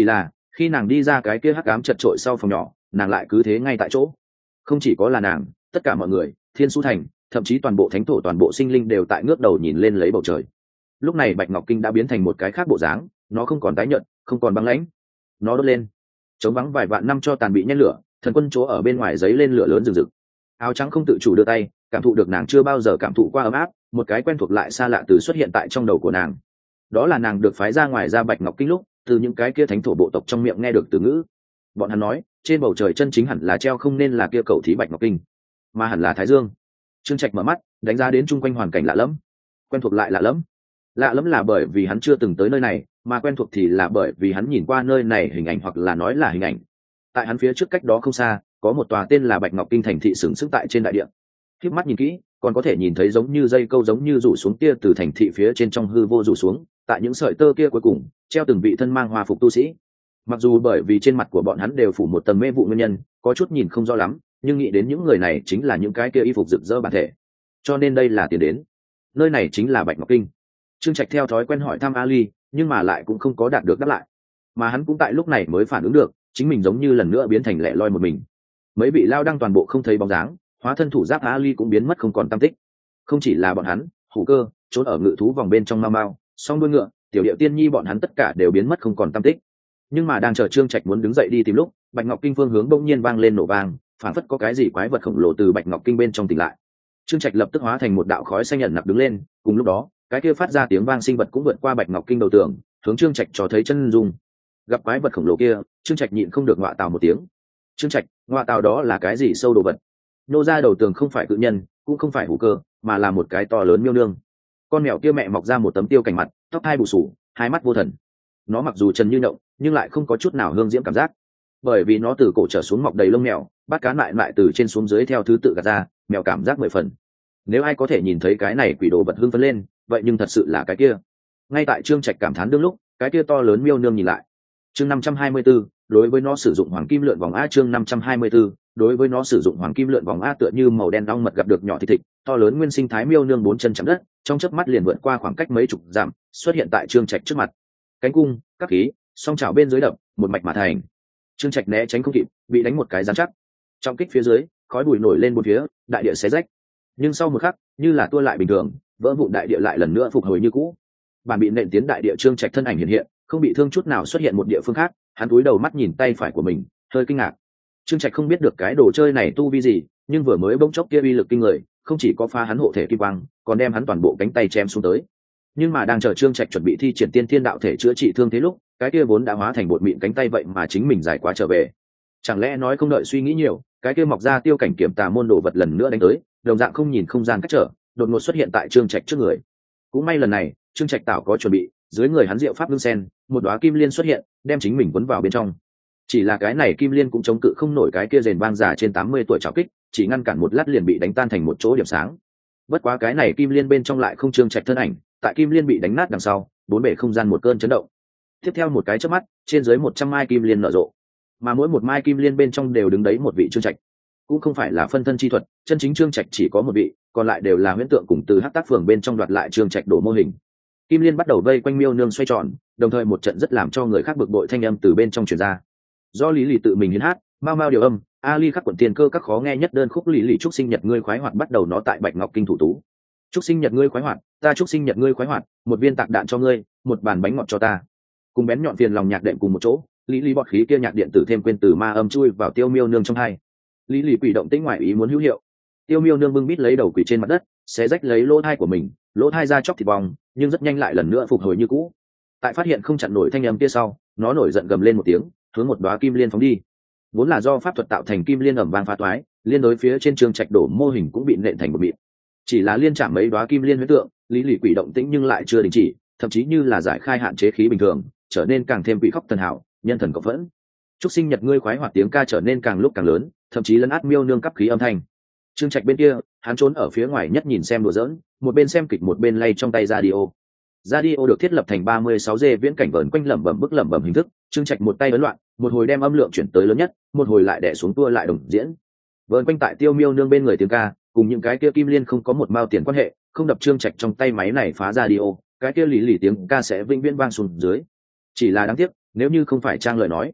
khi nàng đi ra cái kia hắc ám chật trội sau phòng nhỏ, nàng lại cứ thế ngay tại chỗ. Không chỉ có là nàng, tất cả mọi người, Thiên Su Thành, thậm chí toàn bộ thánh thổ, toàn bộ sinh linh đều tại ngước đầu nhìn lên lấy bầu trời. Lúc này Bạch Ngọc Kinh đã biến thành một cái khác bộ dáng, nó không còn tái nhợt, không còn băng lãnh, nó đốt lên. Chống vắng vài vạn năm cho tàn bị nhen lửa, thần quân chỗ ở bên ngoài giấy lên lửa lớn rừng rực. Áo trắng không tự chủ đưa tay, cảm thụ được nàng chưa bao giờ cảm thụ qua ấm áp, một cái quen thuộc lại xa lạ từ xuất hiện tại trong đầu của nàng. Đó là nàng được phái ra ngoài ra Bạch Ngọc Kinh lúc, từ những cái kia thánh thổ bộ tộc trong miệng nghe được từ ngữ. Bọn hắn nói, trên bầu trời chân chính hẳn là treo không nên là kia cầu thí Bạch Ngọc Kinh, mà hẳn là Thái Dương. Trương Trạch mở mắt, đánh giá đến chung quanh hoàn cảnh lạ lẫm, quen thuộc lại lạ lẫm. Lạ lẫm là bởi vì hắn chưa từng tới nơi này, mà quen thuộc thì là bởi vì hắn nhìn qua nơi này hình ảnh hoặc là nói là hình ảnh. Tại hắn phía trước cách đó không xa, có một tòa tên là Bạch Ngọc Kinh thành thị sừng sững tại trên đại địa. Khép mắt nhìn kỹ, còn có thể nhìn thấy giống như dây câu giống như rủ xuống kia từ thành thị phía trên trong hư vô rủ xuống, tại những sợi tơ kia cuối cùng treo từng vị thân mang hoa phục tu sĩ. Mặc dù bởi vì trên mặt của bọn hắn đều phủ một tầng mê vụ nguyên nhân, có chút nhìn không rõ lắm, nhưng nghĩ đến những người này chính là những cái kia y phục rực rỡ bản thể, cho nên đây là tiền đến. Nơi này chính là Bạch Ngọc Kinh. Trương Trạch theo thói quen hỏi thăm Ali, nhưng mà lại cũng không có đạt được đáp lại. Mà hắn cũng tại lúc này mới phản ứng được, chính mình giống như lần nữa biến thành lẻ loi một mình. Mấy vị lao đăng toàn bộ không thấy bóng dáng, hóa thân thủ giáp Ali cũng biến mất không còn tăm tích. Không chỉ là bọn hắn, Hủ Cơ trốn ở ngự thú vòng bên trong Mao Mao, Song Đuôi Ngựa, Tiểu Điệu Tiên Nhi bọn hắn tất cả đều biến mất không còn tăm tích. Nhưng mà đang chờ Trương Trạch muốn đứng dậy đi tìm lúc, Bạch Ngọc Kinh phương hướng bỗng nhiên vang lên nổ vang, phản phất có cái gì quái vật khổng lồ từ Bạch Ngọc Kinh bên trong tỉnh lại. Trương Trạch lập tức hóa thành một đạo khói xanh ẩn nặc đứng lên, cùng lúc đó, cái kia phát ra tiếng vang sinh vật cũng vượt qua Bạch Ngọc Kinh đầu tường, hướng Trương Trạch cho thấy chân dung. Gặp quái vật khổng lồ kia, Trương Trạch nhịn không được ngọa tào một tiếng. Trương Trạch, ngọa tào đó là cái gì sâu đồ vật? Nô ra đầu tường không phải cự nhân, cũng không phải Hủ Cơ, mà là một cái to lớn miêu nương. Con mèo kia mẹ mọc ra một tấm tiêu cảnh mặt, tóc hai bù sù, hai mắt vô thần. Nó mặc dù trần như nhộng, nhưng lại không có chút nào hương diễm cảm giác, bởi vì nó từ cổ trở xuống mọc đầy lông mèo, bát cán lại lại từ trên xuống dưới theo thứ tự gạt ra, mèo cảm giác mười phần. Nếu ai có thể nhìn thấy cái này quỷ đồ vật hưng phấn lên, vậy nhưng thật sự là cái kia. Ngay tại Trương Trạch cảm thán đương lúc, cái kia to lớn miêu nương nhìn lại. Chương năm trăm hai mươi 524, đối với nó sử dụng hoàng kim lượn vòng a. Chương năm trăm hai mươi 524, đối với nó sử dụng hoàng kim lượn vòng a. Tựa như màu đen ong mật gặp được nhỏ thịt thịt, to lớn nguyên sinh thái miêu nương bốn chân chạm đất, trong chớp mắt liền vượt qua khoảng cách mấy chục dặm, xuất hiện tại Trương Trạch trước mặt. Cánh cung, các khí, song chảo bên dưới đập, một mạch mà thành. Trương Trạch né tránh không kịp, bị đánh một cái giáng chắc. Trong kích phía dưới, khói bụi nổi lên bốn phía, đại địa xé rách. Nhưng sau một khắc, như là tua lại bình thường, vỡ vụn đại địa lại lần nữa phục hồi như cũ. Bản bị nện tiến đại địa Trương Trạch thân ảnh hiện hiện, không bị thương chút nào xuất hiện một địa phương khác, hắn cúi đầu mắt nhìn tay phải của mình, hơi kinh ngạc. Trương Trạch không biết được cái đồ chơi này tu vi gì, nhưng vừa mới bỗng chốc kia uy lực kinh người, không chỉ có phá hắn hộ thể kim quang, còn đem hắn toàn bộ cánh tay chém xuống tới. Nhưng mà đang chờ Trương Trạch chuẩn bị thi triển tiên thiên đạo thể chữa trị thương thế lúc, cái kia vốn đã hóa thành bột mịn cánh tay vậy mà chính mình giải quá trở về. Chẳng lẽ nói không đợi suy nghĩ nhiều, cái kia mọc ra tiêu cảnh kiểm tà môn đồ vật lần nữa đánh tới, đồng dạng không nhìn không gian cách trở, đột ngột xuất hiện tại Trương Trạch trước người. Cũng may lần này, Trương Trạch tạo có chuẩn bị, dưới người hắn diệu pháp ngưng sen, một đóa kim liên xuất hiện, đem chính mình quấn vào bên trong. Chỉ là cái này kim liên cũng chống cự không nổi cái kia rền vang giả trên tám mươi tuổi trảo kích, chỉ ngăn cản một lát liền bị đánh tan thành một chỗ điểm sáng. Bất quá cái này kim liên bên trong lại không Trương Trạch thân ảnh, tại kim liên bị đánh nát đằng sau, bốn bể không gian một cơn chấn động. Tiếp theo một cái chớp mắt, trên dưới một trăm mai kim liên nở rộ, mà mỗi một mai kim liên bên trong đều đứng đấy một vị Trương Trạch. Cũng không phải là phân thân chi thuật, chân chính Trương Trạch chỉ có một vị, còn lại đều là huyễn tượng cùng từ hắc tác phường bên trong đoạt lại Trương Trạch đổ mô hình. Kim liên bắt đầu vây quanh miêu nương xoay tròn, đồng thời một trận rất làm cho người khác bực bội thanh âm từ bên trong truyền ra. Do Lý Lì tự mình hiến hát, mau mau điều âm, Ali khắc quận tiền cơ các khó nghe nhất đơn khúc Lý Lì chúc sinh nhật ngươi khoái hoạt bắt đầu nó tại Bạch Ngọc Kinh thủ tú. Chúc sinh nhật ngươi khoái hoạt, ta chúc sinh nhật ngươi khoái hoạt, một viên tạc đạn cho ngươi, một bàn bánh ngọt cho ta. Cùng bén nhọn phiền lòng nhạc đệm cùng một chỗ, Lý Lý bọt khí kia nhạc điện tử thêm quên từ ma âm chui vào Tiêu Miêu nương trong hai. Lý Lý quỷ động tĩnh ngoại ý muốn hữu hiệu. Tiêu Miêu nương bưng bít lấy đầu quỷ trên mặt đất, xé rách lấy lỗ thai của mình, lỗ thai ra chóc thịt bong, nhưng rất nhanh lại lần nữa phục hồi như cũ. Tại phát hiện không chặn nổi thanh âm kia sau, nó nổi giận gầm lên một tiếng, hướng một đóa kim liên phóng đi. Vốn là do pháp thuật tạo thành kim liên ầm vang phá toái, liên đối phía trên Trương Trạch đổ mô hình cũng bị nện thành một mịn. Chỉ là liên chạm mấy đóa kim liên huyễn tượng, Lý Lý quỷ động tĩnh nhưng lại chưa đình chỉ, thậm chí như là giải khai hạn chế khí bình thường, trở nên càng thêm quỷ khóc thần hảo, nhân thần cộng phẫn. Chúc sinh nhật ngươi khoái hoạt tiếng ca trở nên càng lúc càng lớn, thậm chí lấn át miêu nương cấp khí âm thanh. Trương Trạch bên kia, hắn trốn ở phía ngoài nhất nhìn xem đùa giỡn, một bên xem kịch một bên lay trong tay radio. Radio được thiết lập thành ba mươi sáu giê viễn cảnh vờn quanh lẩm bẩm bức lẩm bẩm hình thức, Trương Trạch một tay ấn loạn, một hồi đem âm lượng chuyển tới lớn nhất, một hồi lại đè xuống tua lại đồng diễn. Vờn quanh tại Tiêu Miêu nương bên người tiếng ca, cùng những cái kia kim liên không có một mao tiền quan hệ, không đập Trương Trạch trong tay máy này phá radio, cái kia lì lì tiếng ca sẽ vĩnh viễn vang xuống dưới. Chỉ là đáng tiếc, nếu như không phải trang lời nói,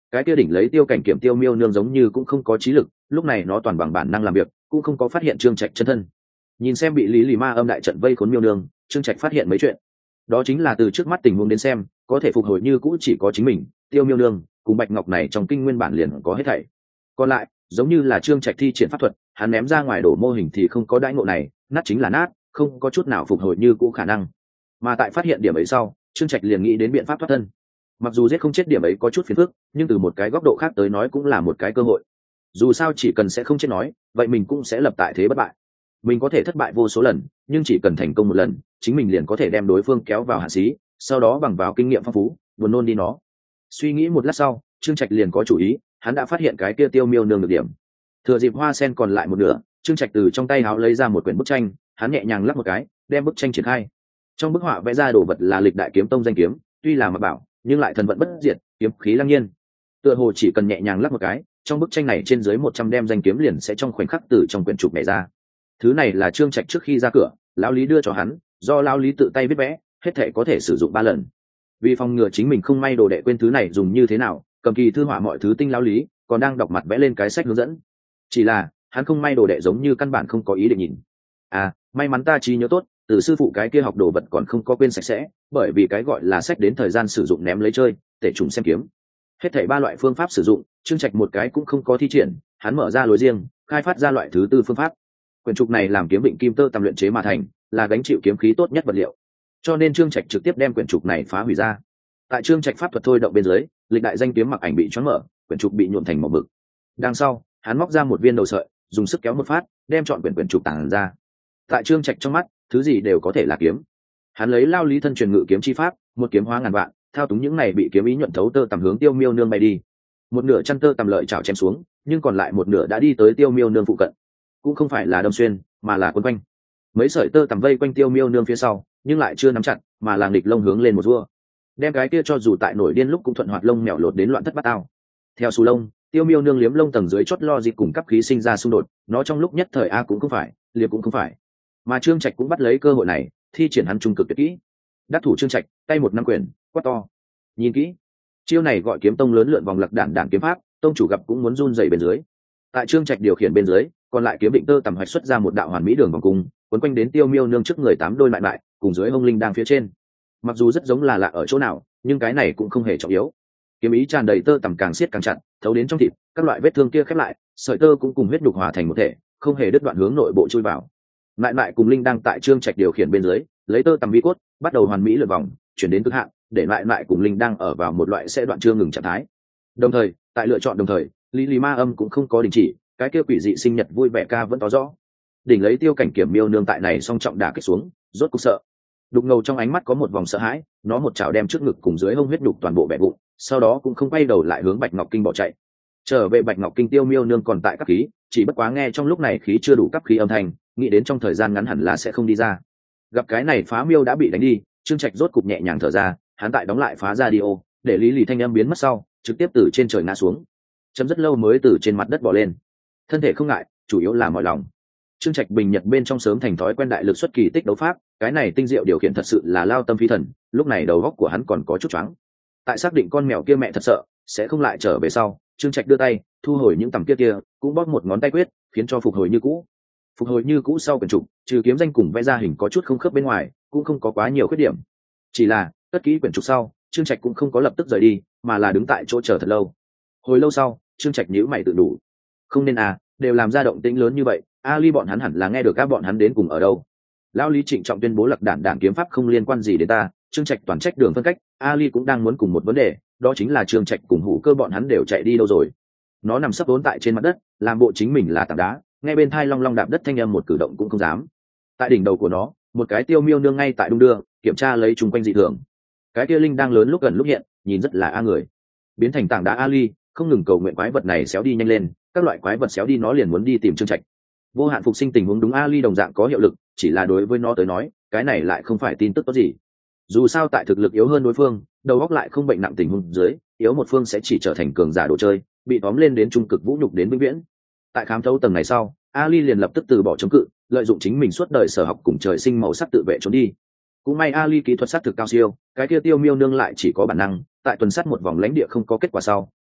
cái kia đỉnh lấy tiêu cảnh kiểm tiêu miêu nương giống như cũng không có trí lực, lúc này nó toàn bằng bản năng làm việc, cũng không có phát hiện trương trạch chân thân. Nhìn xem bị lý lì ma âm đại trận vây khốn miêu nương, trương trạch phát hiện mấy chuyện. Đó chính là từ trước mắt tình huống đến xem, có thể phục hồi như cũ chỉ có chính mình, tiêu miêu nương cùng bạch ngọc này trong kinh nguyên bản liền có hết thảy. Còn lại giống như là trương trạch thi triển pháp thuật, hắn ném ra ngoài đổ mô hình thì không có đãi ngộ này, nát chính là nát, không có chút nào phục hồi như cũ khả năng. Mà tại phát hiện điểm ấy sau, trương trạch liền nghĩ đến biện pháp thoát thân. Mặc dù giết không chết điểm ấy có chút phiền phức, nhưng từ một cái góc độ khác tới nói cũng là một cái cơ hội. Dù sao chỉ cần sẽ không chết nói, vậy mình cũng sẽ lập tại thế bất bại. Mình có thể thất bại vô số lần, nhưng chỉ cần thành công một lần, chính mình liền có thể đem đối phương kéo vào hạ xí, sau đó bằng vào kinh nghiệm phong phú buồn nôn đi nó. Suy nghĩ một lát sau, trương trạch liền có chủ ý, hắn đã phát hiện cái kia tiêu miêu nương được điểm. Thừa dịp hoa sen còn lại một nửa, trương trạch từ trong tay áo lấy ra một quyển bức tranh, hắn nhẹ nhàng lắc một cái, đem bức tranh triển khai. Trong bức họa vẽ ra đồ vật là lịch đại kiếm tông danh kiếm, tuy là mà bảo nhưng lại thần vận bất diệt, kiếm khí lăng nhiên. Tựa hồ chỉ cần nhẹ nhàng lắc một cái, trong bức tranh này trên dưới một trăm đem danh kiếm liền sẽ trong khoảnh khắc từ trong quyển trục nhảy ra. Thứ này là trương trạch trước khi ra cửa lão lý đưa cho hắn, do lão lý tự tay viết vẽ, hết thể có thể sử dụng ba lần. Vì phòng ngừa chính mình không may đồ đệ quên thứ này dùng như thế nào, cầm kỳ thư họa mọi thứ tinh lão lý còn đang đọc mặt vẽ lên cái sách hướng dẫn. Chỉ là hắn không may đồ đệ giống như căn bản không có ý định nhìn. À, may mắn ta trí nhớ tốt, từ sư phụ cái kia học đồ vật còn không có quên sạch sẽ, bởi vì cái gọi là sách đến thời gian sử dụng ném lấy chơi, tể trùng xem kiếm. Hết thảy ba loại phương pháp sử dụng, trương trạch một cái cũng không có thi triển, hắn mở ra lối riêng, khai phát ra loại thứ tư phương pháp. Quyển trục này làm kiếm vịnh kim tơ tầm luyện chế mà thành, là gánh chịu kiếm khí tốt nhất vật liệu, cho nên trương trạch trực tiếp đem quyển trục này phá hủy ra. Tại trương trạch pháp thuật thôi động bên dưới, lịch đại danh kiếm mặc ảnh bị choáng mở, quyển trục bị nhuộm thành màu bực. Đằng sau hắn móc ra một viên đầu sợi, dùng sức kéo một phát, đem chọn quyển quyển trục tản ra. Tại trương trạch trong mắt, thứ gì đều có thể là kiếm. Hắn lấy lao lý thân truyền ngự kiếm chi pháp, một kiếm hóa ngàn vạn, thao túng những này bị kiếm ý nhuận thấu tơ tầm hướng tiêu miêu nương bay đi. Một nửa chăn tơ tầm lợi chảo chém xuống, nhưng còn lại một nửa đã đi tới tiêu miêu nương phụ cận. Cũng không phải là đâm xuyên, mà là quấn quanh. Mấy sợi tơ tầm vây quanh tiêu miêu nương phía sau, nhưng lại chưa nắm chặt, mà là nghịch lông hướng lên một vua. Đem cái kia cho dù tại nổi điên lúc cũng thuận hoạt lông mèo lột đến loạn thất bát ao. Theo xù lông, tiêu miêu nương liếm lông tầng dưới chót lo dịp cùng cấp khí sinh ra xung đột, nó trong lúc nhất thời a cũng không phải, liệp cũng không phải. Mà trương trạch cũng bắt lấy cơ hội này, thi triển hắn trung cực tuyệt kỹ. Đắc thủ trương trạch, tay một năm quyền, quát to. Nhìn kỹ, chiêu này gọi kiếm tông lớn lượn vòng lật đản đản kiếm pháp, tông chủ gặp cũng muốn run rẩy bên dưới. Tại trương trạch điều khiển bên dưới, còn lại kiếm định tơ tầm hoạch xuất ra một đạo hoàn mỹ đường vòng cung, quấn quanh đến tiêu miêu nương trước người tám đôi lại lại, cùng dưới hông linh đang phía trên. Mặc dù rất giống là lạ ở chỗ nào, nhưng cái này cũng không hề trọng yếu. Kiếm ý tràn đầy tơ tầm càng siết càng chặt, thấu đến trong thịt, các loại vết thương kia khép lại, sợi tơ cũng cùng huyết nhục hòa thành một thể, không hề đứt đoạn hướng nội bộ chui vào. Lại lại cùng linh đang tại trương trạch điều khiển bên dưới, lấy tơ tầm vi cốt, bắt đầu hoàn mỹ lượn vòng, chuyển đến cực hạn, để lại lại cùng linh đang ở vào một loại sẽ đoạn chưa ngừng trạng thái. Đồng thời, tại lựa chọn đồng thời, lý lý ma âm cũng không có đình chỉ, cái kia quỷ dị sinh nhật vui vẻ ca vẫn có rõ. Đỉnh lấy tiêu cảnh kiểm miêu nương tại này song trọng đả kích xuống, rốt cục sợ. Đục ngầu trong ánh mắt có một vòng sợ hãi, nó một chảo đem trước ngực cùng dưới hông huyết nhục toàn bộ bẻ vụn, sau đó cũng không quay đầu lại hướng Bạch Ngọc Kinh bỏ chạy. Trở về Bạch Ngọc Kinh, tiêu miêu nương còn tại cấp khí, chỉ bất quá nghe trong lúc này khí chưa đủ cấp khí âm thanh, nghĩ đến trong thời gian ngắn hẳn là sẽ không đi ra. Gặp cái này phá miêu đã bị đánh đi, trương trạch rốt cục nhẹ nhàng thở ra, hắn tại đóng lại phá ra đi ô, để lý lì thanh âm biến mất sau, trực tiếp từ trên trời ngã xuống, chấm rất lâu mới từ trên mặt đất bò lên. Thân thể không ngại, chủ yếu là mọi lòng. Trương Trạch bình nhật bên trong sớm thành thói quen đại lực xuất kỳ tích đấu pháp, cái này tinh diệu điều khiển thật sự là lao tâm phi thần, lúc này đầu óc của hắn còn có chút choáng. Tại xác định con mèo kia mẹ thật sợ sẽ không lại trở về sau, Trương Trạch đưa tay thu hồi những tầm kia kia, cũng bóp một ngón tay quyết, khiến cho phục hồi như cũ. Phục hồi như cũ sau quyển trục, trừ kiếm danh cùng vẽ ra hình có chút không khớp bên ngoài, cũng không có quá nhiều khuyết điểm. Chỉ là cất kỹ quyển trục sau, Trương Trạch cũng không có lập tức rời đi, mà là đứng tại chỗ chờ thật lâu. Hồi lâu sau, Trương Trạch nhíu mày tự đủ, không nên à, đều làm ra động tĩnh lớn như vậy, Ali bọn hắn hẳn là nghe được các bọn hắn đến cùng ở đâu. Lão Lý trịnh trọng tuyên bố lật đản đản kiếm pháp không liên quan gì đến ta. Trương Trạch toàn trách đường phân cách, Ali cũng đang muốn cùng một vấn đề, đó chính là Trương Trạch cùng Hủ Cơ bọn hắn đều chạy đi đâu rồi. Nó nằm sấp vốn tại trên mặt đất, làm bộ chính mình là tảng đá, ngay bên thai long long đạp đất thanh âm một cử động cũng không dám. Tại đỉnh đầu của nó, một cái tiêu miêu nương ngay tại đung đưa, kiểm tra lấy chung quanh dị thường. Cái kia linh đang lớn lúc gần lúc hiện, nhìn rất là a người. Biến thành tảng đá Ali, không ngừng cầu nguyện quái vật này xéo đi nhanh lên, các loại quái vật xéo đi nó liền muốn đi tìm Trương Trạch. Vô hạn phục sinh tình huống đúng Ali đồng dạng có hiệu lực, chỉ là đối với nó tới nói, cái này lại không phải tin tức tốt gì. Dù sao tại thực lực yếu hơn đối phương, đầu óc lại không bệnh nặng tình huống dưới, yếu một phương sẽ chỉ trở thành cường giả đồ chơi, bị tóm lên đến trung cực vũ nhục đến vĩnh viễn. Tại khám thấu tầng này sau, Ali liền lập tức từ bỏ chống cự, lợi dụng chính mình suốt đời sở học cùng trời sinh màu sắc tự vệ trốn đi. Cũng may Ali kỹ thuật sát thực cao siêu, cái kia tiêu miêu nương lại chỉ có bản năng, tại tuần sát một vòng lãnh địa không có kết quả sau,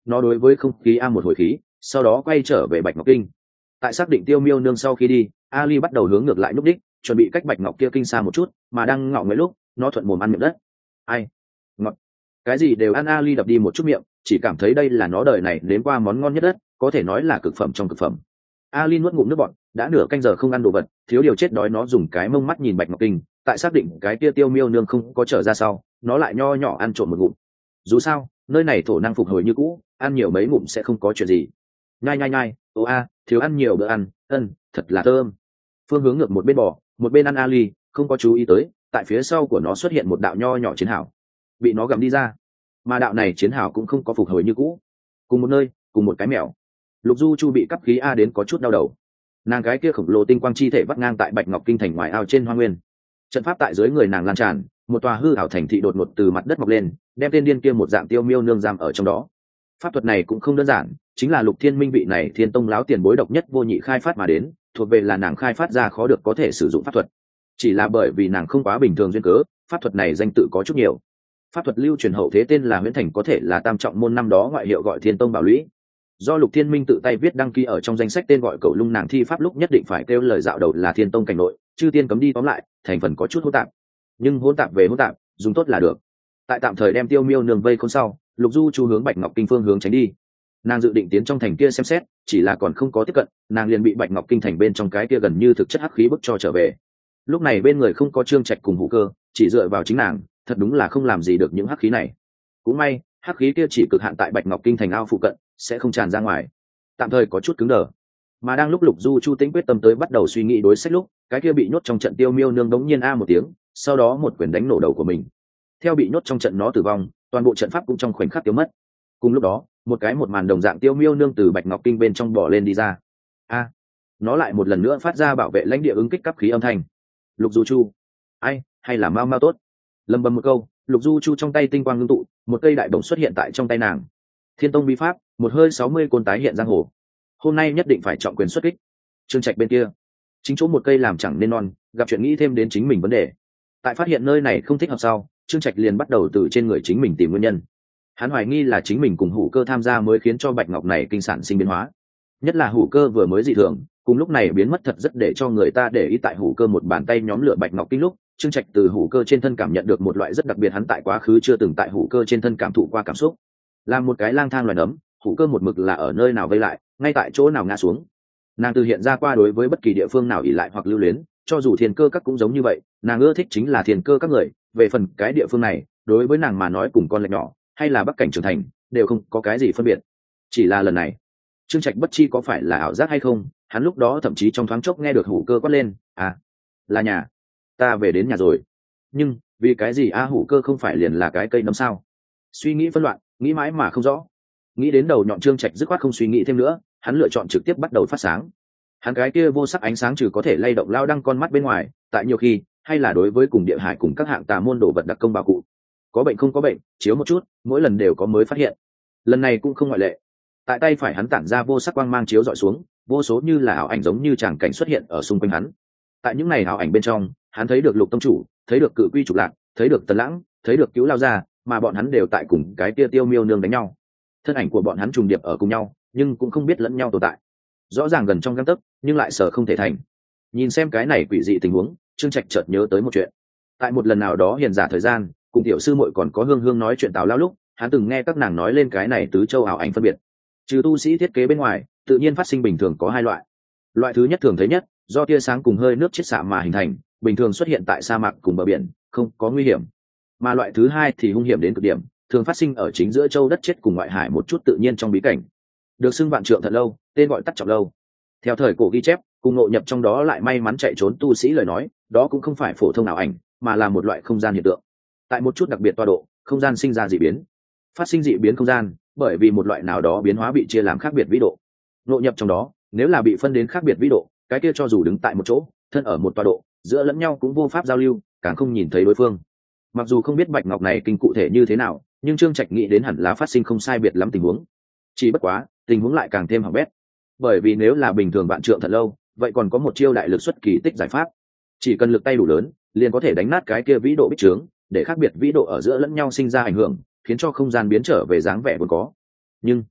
nó đối với không khí a một hồi khí, sau đó quay trở về Bạch Ngọc Kinh. Tại xác định Tiêu Miêu Nương sau khi đi, Ali bắt đầu hướng ngược lại núp đích, chuẩn bị cách Bạch Ngọc kia kinh xa một chút, mà đang ngọ mấy lúc, nó thuận mồm ăn miệng đất. Ai? Ngọt. Cái gì đều ăn. Ali đập đi một chút miệng, chỉ cảm thấy đây là nó đời này đến qua món ngon nhất đất, có thể nói là cực phẩm trong cực phẩm. Ali nuốt ngụm nước bọt, đã nửa canh giờ không ăn đồ vật, thiếu điều chết đói nó dùng cái mông mắt nhìn Bạch Ngọc Kinh, tại xác định cái kia Tiêu Miêu Nương không có trở ra sau, nó lại nho nhỏ ăn trộm một ngụm. Dù sao, nơi này thổ năng phục hồi như cũ, ăn nhiều mấy ngụm sẽ không có chuyện gì. Nhai nhai nhai, ô a, thiếu ăn nhiều bữa ăn, ân, thật là thơm. Phương hướng ngược một bên bò, một bên ăn Ali, không có chú ý tới, tại phía sau của nó xuất hiện một đạo nho nhỏ chiến hào, bị nó gặm đi ra. Mà đạo này chiến hào cũng không có phục hồi như cũ. Cùng một nơi, cùng một cái mèo. Lục Du Chu bị cắp khí a đến có chút đau đầu. Nàng cái kia khổng lồ tinh quang chi thể vắt ngang tại Bạch Ngọc Kinh thành ngoài ao trên hoa nguyên. Trận pháp tại dưới người nàng lan tràn, một tòa hư ảo thành thị đột ngột từ mặt đất mọc lên, đem tên điên kia một dạng Tiêu Miêu Nương giam ở trong đó. Pháp thuật này cũng không đơn giản, chính là Lục Thiên Minh vị này Thiên Tông láo tiền bối độc nhất vô nhị khai phát mà đến, thuộc về là nàng khai phát ra khó được có thể sử dụng pháp thuật. Chỉ là bởi vì nàng không quá bình thường duyên cớ, pháp thuật này danh tự có chút nhiều. Pháp thuật lưu truyền hậu thế tên là Huyễn Thành, có thể là tam trọng môn năm đó ngoại hiệu gọi Thiên Tông Bảo Lũy. Do Lục Thiên Minh tự tay viết đăng ký ở trong danh sách tên gọi Cẩu Lung nàng thi pháp lúc nhất định phải kêu lời dạo đầu là Thiên Tông cảnh nội, chư tiên cấm đi, tóm lại, thành phần có chút hỗn tạp. Nhưng hỗn tạp về hỗn tạp, dùng tốt là được. Tại tạm thời đem Tiêu Miêu Nương vây khốn sau, Lục Du Chu hướng Bạch Ngọc Kinh phương hướng tránh đi. Nàng dự định tiến trong thành kia xem xét, chỉ là còn không có tiếp cận, nàng liền bị Bạch Ngọc Kinh thành bên trong cái kia gần như thực chất hắc khí bức cho trở về. Lúc này bên người không có Trương Trạch cùng Hủ Cơ, chỉ dựa vào chính nàng, thật đúng là không làm gì được những hắc khí này. Cũng may, hắc khí kia chỉ cực hạn tại Bạch Ngọc Kinh thành ao phụ cận, sẽ không tràn ra ngoài. Tạm thời có chút cứng đờ. Mà đang lúc Lục Du Chu tính quyết tâm tới bắt đầu suy nghĩ đối sách lúc, cái kia bị nhốt trong trận Tiêu Miêu Nương đống nhiên a một tiếng, sau đó một quyền đánh nổ đầu của mình. Theo bị nhốt trong trận nó tử vong, toàn bộ trận pháp cũng trong khoảnh khắc tiêu mất. Cùng lúc đó, một cái một màn đồng dạng Tiêu Miêu Nương từ Bạch Ngọc Kinh bên trong bỏ lên đi ra. A, nó lại một lần nữa phát ra bảo vệ lãnh địa ứng kích cấp khí âm thanh. Lục Du Chu, ai, hay là mau mau tốt. Lầm bầm một câu, Lục Du Chu trong tay tinh quang ngưng tụ, một cây đại bổng xuất hiện tại trong tay nàng. Thiên Tông bí pháp, một hơi sáu mươi côn tái hiện giang hồ. Hôm nay nhất định phải trọng quyền xuất kích. Trương Trạch bên kia, chính chỗ một cây làm chẳng nên non, gặp chuyện nghĩ thêm đến chính mình vấn đề. Tại phát hiện nơi này không thích hợp sau, Trương Trạch liền bắt đầu từ trên người chính mình tìm nguyên nhân. Hắn hoài nghi là chính mình cùng Hủ Cơ tham gia mới khiến cho Bạch Ngọc này kinh sản sinh biến hóa. Nhất là Hủ Cơ vừa mới dị thường, cùng lúc này biến mất thật rất để cho người ta để ý. Tại Hủ Cơ một bàn tay nhóm lửa Bạch Ngọc Kinh lúc, Trương Trạch từ Hủ Cơ trên thân cảm nhận được một loại rất đặc biệt hắn tại quá khứ chưa từng tại Hủ Cơ trên thân cảm thụ qua cảm xúc. Là một cái lang thang loài nấm, Hủ Cơ một mực là ở nơi nào vây lại, ngay tại chỗ nào ngã xuống. Nàng từ hiện ra qua đối với bất kỳ địa phương nào ỉ lại hoặc lưu luyến, cho dù Thiên Cơ các cũng giống như vậy, nàng ưa thích chính là Thiên Cơ các người. Về phần cái địa phương này, đối với nàng mà nói cùng con lệch nhỏ hay là Bắc Cảnh trưởng thành đều không có cái gì phân biệt. Chỉ là lần này, Trương Trạch bất chi có phải là ảo giác hay không, hắn lúc đó thậm chí trong thoáng chốc nghe được Hủ Cơ quát lên, à, là nhà, ta về đến nhà rồi. Nhưng vì cái gì a Hủ Cơ không phải liền là cái cây nấm sao? Suy nghĩ phân loạn, nghĩ mãi mà không rõ. Nghĩ đến đầu nhọn, Trương Trạch dứt khoát không suy nghĩ thêm nữa, hắn lựa chọn trực tiếp bắt đầu phát sáng. Hắn cái kia vô sắc ánh sáng trừ có thể lay động lao đăng con mắt bên ngoài, tại nhiều khi hay là đối với cùng địa hải cùng các hạng tà môn đồ vật đặc công bảo cụ, có bệnh không có bệnh, chiếu một chút, mỗi lần đều có mới phát hiện. Lần này cũng không ngoại lệ. Tại tay phải hắn tản ra vô sắc quang mang chiếu dọi xuống, vô số như là ảo ảnh giống như tràng cảnh xuất hiện ở xung quanh hắn. Tại những này ảo ảnh bên trong, hắn thấy được Lục tông chủ, thấy được Cự Quy trục lạc, thấy được Tần Lãng, thấy được Cứu Lao Gia, mà bọn hắn đều tại cùng cái kia Tiêu Miêu Nương đánh nhau. Thân ảnh của bọn hắn trùng điệp ở cùng nhau, nhưng cũng không biết lẫn nhau tồn tại. Rõ ràng gần trong gang tấc, nhưng lại sợ không thể thành. Nhìn xem cái này quỷ dị tình huống, Trương Trạch chợt nhớ tới một chuyện. Tại một lần nào đó hiền giả thời gian, cùng tiểu sư muội còn có Hương Hương nói chuyện Tào Lao lúc, hắn từng nghe các nàng nói lên cái này tứ châu ảo ảnh phân biệt. Trừ tu sĩ thiết kế bên ngoài, tự nhiên phát sinh bình thường có hai loại. Loại thứ nhất thường thấy nhất, do tia sáng cùng hơi nước chiết xạ mà hình thành, bình thường xuất hiện tại sa mạc cùng bờ biển, không có nguy hiểm. Mà loại thứ hai thì hung hiểm đến cực điểm, thường phát sinh ở chính giữa châu đất chết cùng ngoại hải một chút tự nhiên trong bí cảnh. Được xưng vạn trượng thật lâu, tên gọi tắt trọng lâu. Theo thời cổ ghi chép, cùng ngộ nhập trong đó lại may mắn chạy trốn tu sĩ lời nói, đó cũng không phải phổ thông ảo ảnh, mà là một loại không gian hiện tượng. Tại một chút đặc biệt tọa độ, không gian sinh ra dị biến. Phát sinh dị biến không gian, bởi vì một loại nào đó biến hóa bị chia làm khác biệt vĩ độ. Ngộ nhập trong đó, nếu là bị phân đến khác biệt vĩ độ, cái kia cho dù đứng tại một chỗ, thân ở một tọa độ, giữa lẫn nhau cũng vô pháp giao lưu, càng không nhìn thấy đối phương. Mặc dù không biết Bạch Ngọc này kinh cụ thể như thế nào, nhưng Trương Trạch nghĩ đến hẳn là phát sinh không sai biệt lắm tình huống. Chỉ bất quá, tình huống lại càng thêm hỏng bét. Bởi vì nếu là bình thường vạn trượng thật lâu, vậy còn có một chiêu đại lực xuất kỳ tích giải pháp. Chỉ cần lực tay đủ lớn, liền có thể đánh nát cái kia vĩ độ bích trướng, để khác biệt vĩ độ ở giữa lẫn nhau sinh ra ảnh hưởng, khiến cho không gian biến trở về dáng vẻ vốn có. Nhưng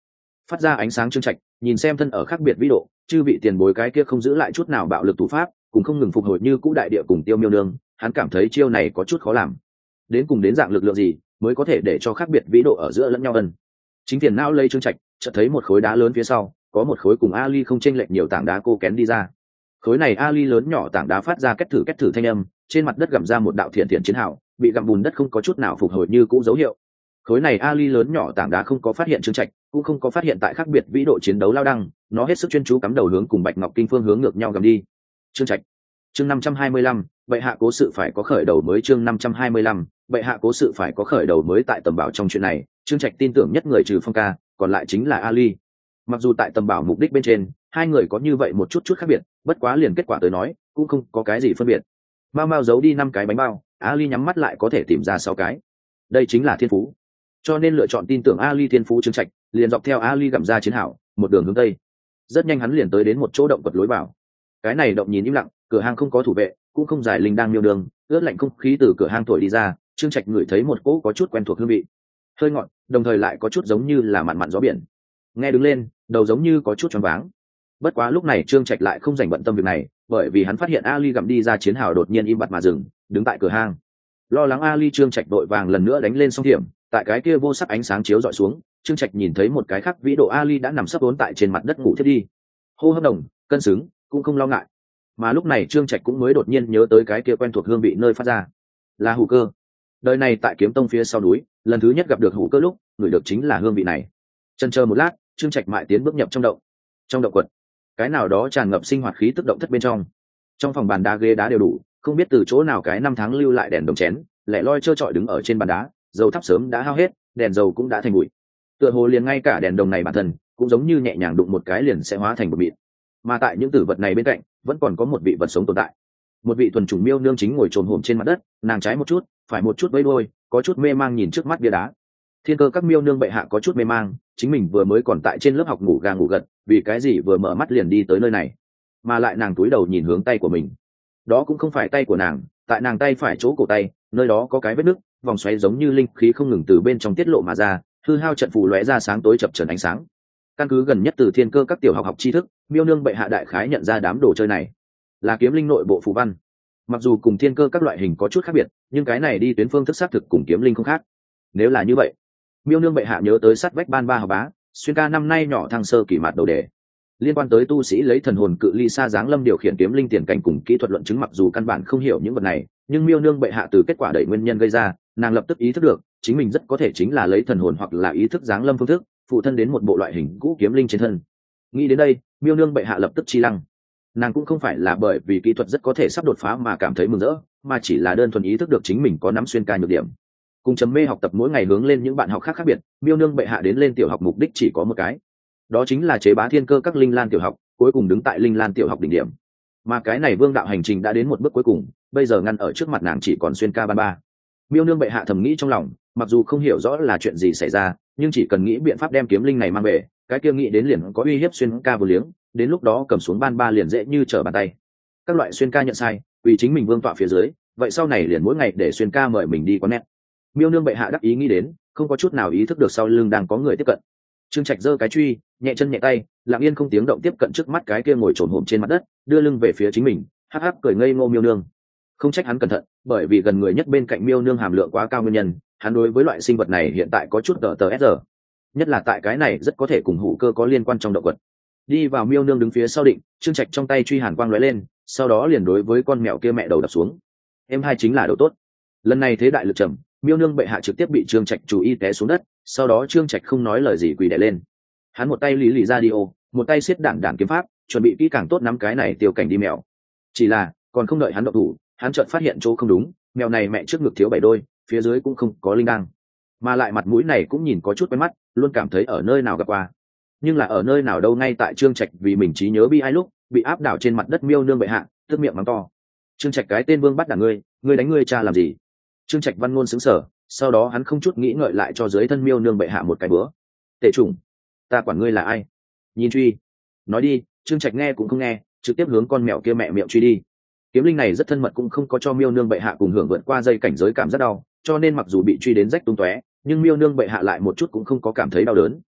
phát ra ánh sáng trương trạch nhìn xem thân ở khác biệt vĩ độ chư vị tiền bối cái kia không giữ lại chút nào bạo lực thủ pháp cũng không ngừng phục hồi như cũ đại địa cùng tiêu miêu nương, hắn cảm thấy chiêu này có chút khó làm. Đến cùng đến dạng lực lượng gì mới có thể để cho khác biệt vĩ độ ở giữa lẫn nhau ân. Chính tiền não lây trương trạch chợt thấy một khối đá lớn phía sau có một khối cùng Ali không chênh lệch nhiều tảng đá cô kén đi ra. Khối này Ali lớn nhỏ tảng đá phát ra két thử két thử thanh âm, trên mặt đất gặm ra một đạo thiện thiện chiến hào, bị gặm bùn đất không có chút nào phục hồi như cũ dấu hiệu. Khối này Ali lớn nhỏ tảng đá không có phát hiện trương trạch, cũng không có phát hiện tại khác biệt vĩ độ chiến đấu lao đăng, nó hết sức chuyên chú cắm đầu hướng cùng Bạch Ngọc Kinh phương hướng ngược nhau gầm đi. Trương trạch. Chương năm trăm hai mươi lăm, bệ hạ cố sự phải có khởi đầu mới. Chương năm trăm hai mươi lăm, bệ hạ cố sự phải có khởi đầu mới. Tại tầm bảo trong chuyện này, trương trạch tin tưởng nhất người trừ Phong ca, còn lại chính là Ali. Mặc dù tại tầm bảo mục đích bên trên hai người có như vậy một chút chút khác biệt, bất quá liền kết quả tới nói cũng không có cái gì phân biệt. Mao Mao giấu đi năm cái bánh bao, Ali nhắm mắt lại có thể tìm ra sáu cái. Đây chính là thiên phú, cho nên lựa chọn tin tưởng Ali thiên phú trương trạch, liền dọc theo Ali gặm ra chiến hảo, một đường hướng tây. Rất nhanh hắn liền tới đến một chỗ động quật lối vào. Cái này động nhìn im lặng, cửa hang không có thủ vệ, cũng không dài linh đang miêu đường, ướt lạnh không khí từ cửa hang thổi đi ra, trương trạch ngửi thấy một cỗ có chút quen thuộc hương vị, hơi ngọt, đồng thời lại có chút giống như là mặn mặn gió biển. Nghe đứng lên, đầu giống như có chút choáng váng. Bất quá lúc này trương trạch lại không dành bận tâm việc này, bởi vì hắn phát hiện Ali gặm đi ra chiến hào đột nhiên im bặt mà dừng, đứng tại cửa hang. Lo lắng Ali, trương trạch đội vàng lần nữa đánh lên song thiểm, tại cái kia vô sắc ánh sáng chiếu dọi xuống, trương trạch nhìn thấy một cái khác vĩ độ Ali đã nằm sấp vốn tại trên mặt đất ngủ thiết đi. Hô hấp đồng, cân xứng, cũng không lo ngại. Mà lúc này trương trạch cũng mới đột nhiên nhớ tới cái kia quen thuộc hương vị nơi phát ra, là hủ cơ. Đời này tại Kiếm Tông phía sau núi, lần thứ nhất gặp được hủ cơ lúc, ngửi được chính là hương vị này. Chần chờ một lát, trương trạch mại tiến bước nhập trong động. Trong động quật, cái nào đó tràn ngập sinh hoạt khí tức động thất bên trong. Trong phòng bàn đá ghế đá đều đủ, không biết từ chỗ nào cái năm tháng lưu lại đèn đồng chén lẻ loi trơ trọi đứng ở trên bàn đá, dầu thắp sớm đã hao hết, đèn dầu cũng đã thành bụi. Tựa hồ liền ngay cả đèn đồng này bản thân cũng giống như nhẹ nhàng đụng một cái liền sẽ hóa thành bột mịn. Mà tại những tử vật này bên cạnh vẫn còn có một vị vật sống tồn tại. Một vị thuần chủng miêu nương chính ngồi trồm hổm trên mặt đất, nàng trái một chút phải một chút vẫy đuôi, có chút mê mang nhìn trước mắt bia đá. Thiên Cơ các miêu nương bệ hạ có chút mê mang, chính mình vừa mới còn tại trên lớp học ngủ gà ngủ gật, vì cái gì vừa mở mắt liền đi tới nơi này. Mà lại nàng cúi đầu nhìn hướng tay của mình, đó cũng không phải tay của nàng, tại nàng tay phải chỗ cổ tay nơi đó có cái vết nứt, vòng xoáy giống như linh khí không ngừng từ bên trong tiết lộ mà ra, hư hao trận phù lóe ra sáng tối chập chờn ánh sáng. Căn cứ gần nhất từ Thiên Cơ các tiểu học học tri thức, miêu nương bệ hạ đại khái nhận ra đám đồ chơi này là kiếm linh nội bộ phù văn. Mặc dù cùng Thiên Cơ các loại hình có chút khác biệt, nhưng cái này đi tuyến phương thức xác thực cùng kiếm linh không khác. Nếu là như vậy, miêu nương bệ hạ nhớ tới sát vách ban ba học bá xuyên ca năm nay nhỏ thăng sơ kỳ mạt đầu đề, liên quan tới tu sĩ lấy thần hồn cự ly xa giáng lâm điều khiển kiếm linh tiền cảnh cùng kỹ thuật luận chứng. Mặc dù căn bản không hiểu những vật này, nhưng miêu nương bệ hạ từ kết quả đẩy nguyên nhân gây ra, nàng lập tức ý thức được chính mình rất có thể chính là lấy thần hồn hoặc là ý thức giáng lâm phương thức phụ thân đến một bộ loại hình cũ kiếm linh trên thân. Nghĩ đến đây, miêu nương bệ hạ lập tức chi lăng. Nàng cũng không phải là bởi vì kỹ thuật rất có thể sắp đột phá mà cảm thấy mừng rỡ, mà chỉ là đơn thuần ý thức được chính mình có nắm xuyên ca nhược điểm. Cùng chấm mê học tập mỗi ngày hướng lên những bạn học khác khác biệt, miêu nương bệ hạ đến lên tiểu học mục đích chỉ có một cái, đó chính là chế bá Thiên Cơ các linh lan tiểu học, cuối cùng đứng tại linh lan tiểu học đỉnh điểm. Mà cái này vương đạo hành trình đã đến một bước cuối cùng, bây giờ ngăn ở trước mặt nàng chỉ còn xuyên ca ban ba. Miêu nương bệ hạ thầm nghĩ trong lòng, mặc dù không hiểu rõ là chuyện gì xảy ra, nhưng chỉ cần nghĩ biện pháp đem kiếm linh này mang về, cái kia nghĩ đến liền có uy hiếp xuyên ca vô liếng, đến lúc đó cầm xuống ban ba liền dễ như trở bàn tay. Các loại xuyên ca nhận sai, vì chính mình vương tọa phía dưới, vậy sau này liền mỗi ngày để xuyên ca mời mình đi quán net. Miêu nương bệ hạ đắc ý nghĩ đến, không có chút nào ý thức được sau lưng đang có người tiếp cận. Trương Trạch giơ cái truy, nhẹ chân nhẹ tay, lặng yên không tiếng động tiếp cận trước mắt cái kia ngồi trồn hổm trên mặt đất, đưa lưng về phía chính mình, hắc hắc cười ngây ngô miêu nương. Không trách hắn cẩn thận, bởi vì gần người nhất bên cạnh miêu nương hàm lượng quá cao nguyên nhân, hắn đối với loại sinh vật này hiện tại có chút tờ tờ s nhất là tại cái này rất có thể cùng hữu cơ có liên quan trong động vật. Đi vào miêu nương đứng phía sau định, Trương Trạch trong tay truy hàn quang lóe lên, sau đó liền đối với con mèo kia mẹ đầu đập xuống. Em hai chính là độ tốt. Lần này thế đại lực trầm, miêu nương bệ hạ trực tiếp bị Trương Trạch chú ý té xuống đất, sau đó Trương Trạch không nói lời gì quỳ đè lên. Hắn một tay lý lì ra đi ô, một tay siết đạn đạn kiếm pháp, chuẩn bị kỹ càng tốt nắm cái này tiêu cảnh đi mèo. Chỉ là còn không đợi hắn động thủ, hắn chợt phát hiện chỗ không đúng, mèo này mẹ trước ngực thiếu bảy đôi, phía dưới cũng không có linh đăng, mà lại mặt mũi này cũng nhìn có chút quen mắt, luôn cảm thấy ở nơi nào gặp qua, nhưng là ở nơi nào đâu. Ngay tại Trương Trạch vì mình trí nhớ bi ai lúc bị áp đảo trên mặt đất, miêu nương bệ hạ tức miệng mắng to: Trương Trạch cái tên vương bắt đả ngươi, ngươi đánh ngươi cha làm gì? Trương Trạch văn ngôn sững sờ, sau đó hắn không chút nghĩ ngợi lại cho dưới thân miêu nương bệ hạ một cái bữa. Tệ chủng, ta quản ngươi là ai? Nhìn truy. Nói đi. Trương Trạch nghe cũng không nghe, trực tiếp hướng con mèo kia mẹ miệng truy đi. Kiếm linh này rất thân mật, cũng không có cho miêu nương bệ hạ cùng hưởng vượt qua dây cảnh giới cảm giác đau, cho nên mặc dù bị truy đến rách tung tóe, nhưng miêu nương bệ hạ lại một chút cũng không có cảm thấy đau đớn.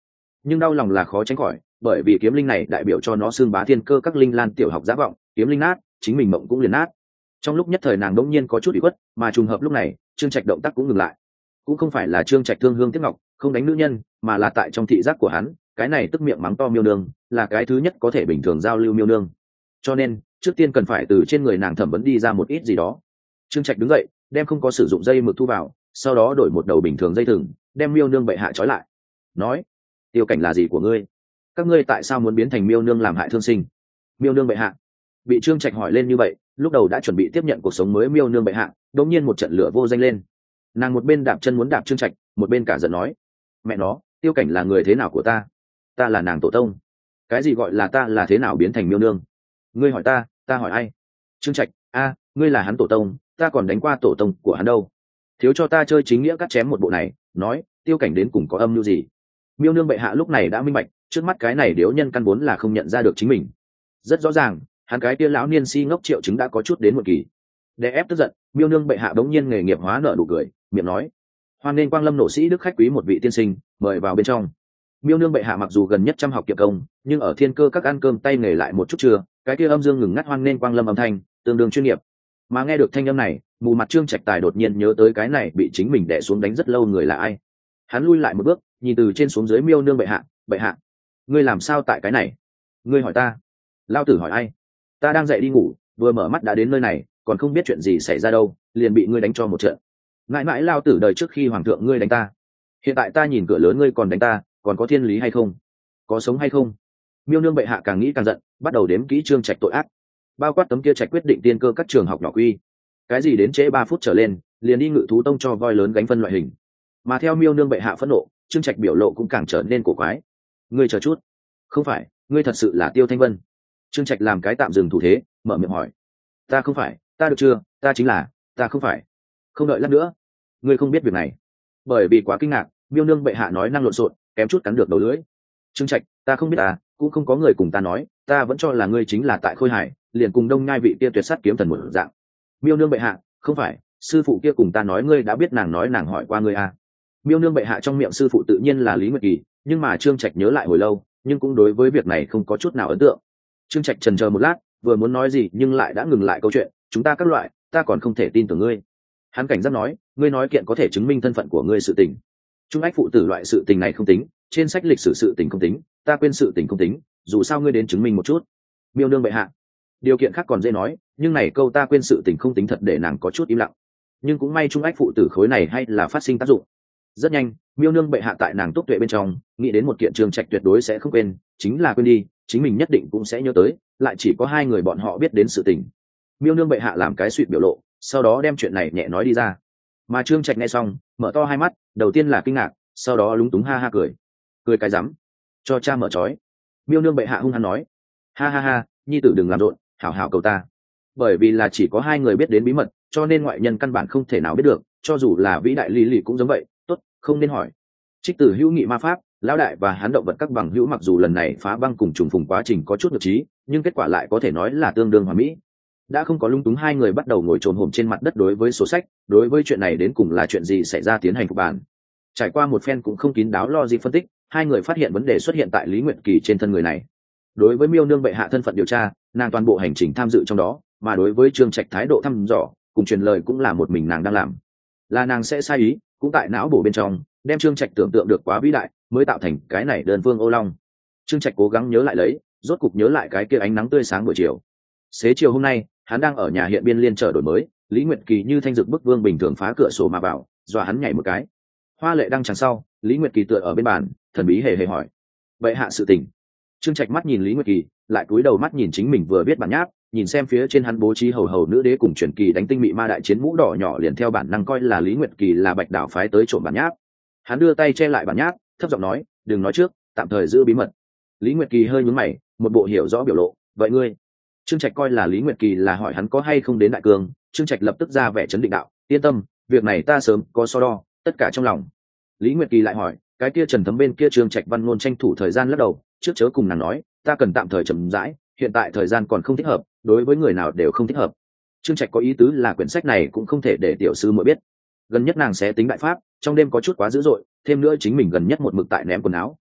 nhưng đau lòng là khó tránh khỏi, bởi vì kiếm linh này đại biểu cho nó xương bá thiên cơ các linh lan tiểu học giả vọng, kiếm linh nát chính mình mộng cũng liền nát. Trong lúc nhất thời nàng đống nhiên có chút ủy khuất, mà trùng hợp lúc này Trương Trạch động tác cũng ngừng lại. Cũng không phải là Trương Trạch thương hương tiếc ngọc không đánh nữ nhân, mà là tại trong thị giác của hắn, cái này tức miệng mắng to miêu nương là cái thứ nhất có thể bình thường giao lưu miêu nương, cho nên trước tiên cần phải từ trên người nàng thẩm vấn đi ra một ít gì đó. Trương Trạch đứng dậy đem không có sử dụng dây mực thu vào, sau đó đổi một đầu bình thường dây thừng đem miêu nương bệ hạ trói lại, nói: Tiêu Cảnh là gì của ngươi? Các ngươi tại sao muốn biến thành miêu nương làm hại thương sinh? Miêu nương bệ hạ. Bị Trương Trạch hỏi lên như vậy, lúc đầu đã chuẩn bị tiếp nhận cuộc sống mới miêu nương bệ hạ đột nhiên một trận lửa vô danh lên. Nàng một bên đạp chân muốn đạp Trương Trạch, một bên cả giận nói: mẹ nó, Tiêu Cảnh là người thế nào của ta? Ta là nàng tổ tông. Cái gì gọi là ta là thế nào biến thành miêu nương? Ngươi hỏi ta, ta hỏi ai? Trương Trạch: a, ngươi là hắn tổ tông, ta còn đánh qua tổ tông của hắn đâu. Thiếu cho ta chơi chính nghĩa cắt chém một bộ này, nói Tiêu Cảnh đến cùng có âm mưu gì? Miêu nương bệ hạ lúc này đã minh bạch, trước mắt cái này điếu nhân căn vốn là không nhận ra được chính mình. Rất rõ ràng, hắn cái kia lão niên si ngốc triệu chứng đã có chút đến một kỳ. Để ép tức giận, miêu nương bệ hạ bỗng nhiên nghề nghiệp hóa nợ nụ cười, miệng nói: hoan nên quang lâm nổ sĩ đức khách quý một vị tiên sinh, mời vào bên trong. Miêu nương bệ hạ mặc dù gần nhất chăm học kiệm công, nhưng ở thiên cơ các ăn cơm tay nghề lại một chút chưa, cái kia âm dương ngừng ngắt hoan nên quang lâm âm thanh tương đương chuyên nghiệp. Mà nghe được thanh âm này, mù mặt Trương Trạch Tài đột nhiên nhớ tới cái này bị chính mình đè xuống đánh rất lâu người là ai. Hắn lui lại một bước, nhìn từ trên xuống dưới miêu nương bệ hạ: bệ hạ, ngươi làm sao tại cái này? Ngươi hỏi ta? Lao tử hỏi ai? Ta đang dậy đi ngủ, vừa mở mắt đã đến nơi này, còn không biết chuyện gì xảy ra đâu, liền bị ngươi đánh cho một trận. Mãi mãi Lao tử đời trước khi hoàng thượng ngươi đánh ta, hiện tại ta nhìn cửa lớn ngươi còn đánh ta, còn có thiên lý hay không? Có sống hay không? Miêu nương bệ hạ càng nghĩ càng giận, bắt đầu đếm kỹ Trương Trạch tội ác, bao quát tấm kia Trạch quyết định tiên cơ các trường học nhỏ quy, cái gì đến trễ ba phút trở lên liền đi ngự thú tông cho voi lớn gánh phân loại hình. Mà theo miêu nương bệ hạ phẫn nộ, Trương Trạch biểu lộ cũng càng trở nên cổ quái. Ngươi chờ chút, không phải ngươi thật sự là Tiêu Thanh Vân? Trương Trạch làm cái tạm dừng thủ thế, mở miệng hỏi: ta không phải, ta được chưa, ta chính là, ta không phải. Không đợi lát nữa, ngươi không biết việc này. Bởi vì quá kinh ngạc, miêu nương bệ hạ nói năng lộn xộn, kém chút cắn được đầu lưỡi. Trương Trạch, ta không biết à, cũng không có người cùng ta nói, ta vẫn cho là ngươi chính là tại Khôi Hải, liền cùng Đông Nhai vị kia tuyệt sắt kiếm thần một dạng. Miêu nương bệ hạ, không phải, sư phụ kia cùng ta nói ngươi đã biết, nàng nói nàng hỏi qua ngươi à. Miêu nương bệ hạ trong miệng sư phụ tự nhiên là Lý Nguyệt Kỳ, nhưng mà Trương Trạch nhớ lại hồi lâu, nhưng cũng đối với việc này không có chút nào ấn tượng. Trương Trạch chần chờ một lát, vừa muốn nói gì nhưng lại đã ngừng lại câu chuyện: chúng ta các loại, ta còn không thể tin tưởng ngươi. Hắn cảnh giác nói: ngươi nói kiện có thể chứng minh thân phận của ngươi sự tình. Trung ách phụ tử loại sự tình này không tính, trên sách lịch sử sự tình không tính, ta quên sự tình không tính, dù sao ngươi đến chứng minh một chút. Miêu nương bệ hạ, điều kiện khác còn dễ nói, nhưng này câu ta quên sự tình không tính thật để nàng có chút im lặng. Nhưng cũng may Trung ách phụ tử khối này hay là phát sinh tác dụng. Rất nhanh, miêu nương bệ hạ tại nàng túc tuệ bên trong nghĩ đến một kiện Trương Trạch tuyệt đối sẽ không quên, chính là quên đi, chính mình nhất định cũng sẽ nhớ tới, lại chỉ có hai người bọn họ biết đến sự tình. Miêu nương bệ hạ làm cái suỵt biểu lộ, sau đó đem chuyện này nhẹ nói đi ra. Mà Trương Trạch nghe xong, mở to hai mắt, đầu tiên là kinh ngạc, sau đó lúng túng ha ha cười. Cười cái rắm, cho cha mở trói. Miêu nương bệ hạ hung hăng nói: ha ha ha, nhi tử đừng làm rộn, hảo hảo cầu ta. Bởi vì là chỉ có hai người biết đến bí mật, cho nên ngoại nhân căn bản không thể nào biết được, cho dù là vĩ đại lý lì cũng giống vậy. Tốt, không nên hỏi. Trích tử hữu nghị ma pháp, lão đại và hắn động vật các bằng hữu mặc dù lần này phá băng cùng trùng phùng quá trình có chút nhược trí, nhưng kết quả lại có thể nói là tương đương hoàn mỹ. Đã không có lung túng, hai người bắt đầu ngồi trồm hổm trên mặt đất đối với sổ sách, đối với chuyện này đến cùng là chuyện gì xảy ra tiến hành phục bản. Trải qua một phen cũng không kín đáo lo gì phân tích, hai người phát hiện vấn đề xuất hiện tại Lý Nguyệt Kỳ trên thân người này. Đối với miêu nương bệ hạ thân phận điều tra, nàng toàn bộ hành trình tham dự trong đó, mà đối với Trương Trạch thái độ thăm dò cùng truyền lời cũng là một mình nàng đang làm. Là nàng sẽ sai ý, cũng tại não bổ bên trong đem Trương Trạch tưởng tượng được quá vĩ đại, mới tạo thành cái này đơn phương ô long. Trương Trạch cố gắng nhớ lại lấy, rốt cục nhớ lại cái kia ánh nắng tươi sáng buổi chiều. Xế chiều hôm nay, hắn đang ở nhà hiện biên liên trở đổi mới, Lý Nguyệt Kỳ như thanh dực bức vương bình thường phá cửa sổ mà vào, dọa hắn nhảy một cái. Hoa lệ đang chẳng sau, Lý Nguyệt Kỳ tựa ở bên bàn, thần bí hề hề hỏi: vậy hạ sự tình? Trương Trạch mắt nhìn Lý Nguyệt Kỳ, lại cúi đầu mắt nhìn chính mình vừa viết bản nháp, nhìn xem phía trên hắn bố trí hầu hầu nữ đế cùng truyền kỳ đánh tinh mị ma đại chiến mũ đỏ nhỏ, liền theo bản năng coi là Lý Nguyệt Kỳ là Bạch Đảo phái tới trộm bản nháp. Hắn đưa tay che lại bản nháp, thấp giọng nói: đừng nói trước, tạm thời giữ bí mật. Lý Nguyệt Kỳ hơi nhướng mày, một bộ hiểu rõ biểu lộ: vậy ngươi? Trương Trạch coi là Lý Nguyệt Kỳ là hỏi hắn có hay không đến Đại Cương. Trương Trạch lập tức ra vẻ chấn định đạo: yên tâm, việc này ta sớm có so đo, tất cả trong lòng. Lý Nguyệt Kỳ lại hỏi: cái kia Trần Thấm bên kia? Trương Trạch văn ngôn tranh thủ thời gian lắc đầu: trước chớ cùng nàng nói, ta cần tạm thời chậm rãi, hiện tại thời gian còn không thích hợp, đối với người nào đều không thích hợp. Trương Trạch có ý tứ là quyển sách này cũng không thể để tiểu sư muội biết. Gần nhất nàng sẽ tính đại pháp, trong đêm có chút quá dữ dội, thêm nữa chính mình gần nhất một mực tại ném quần áo,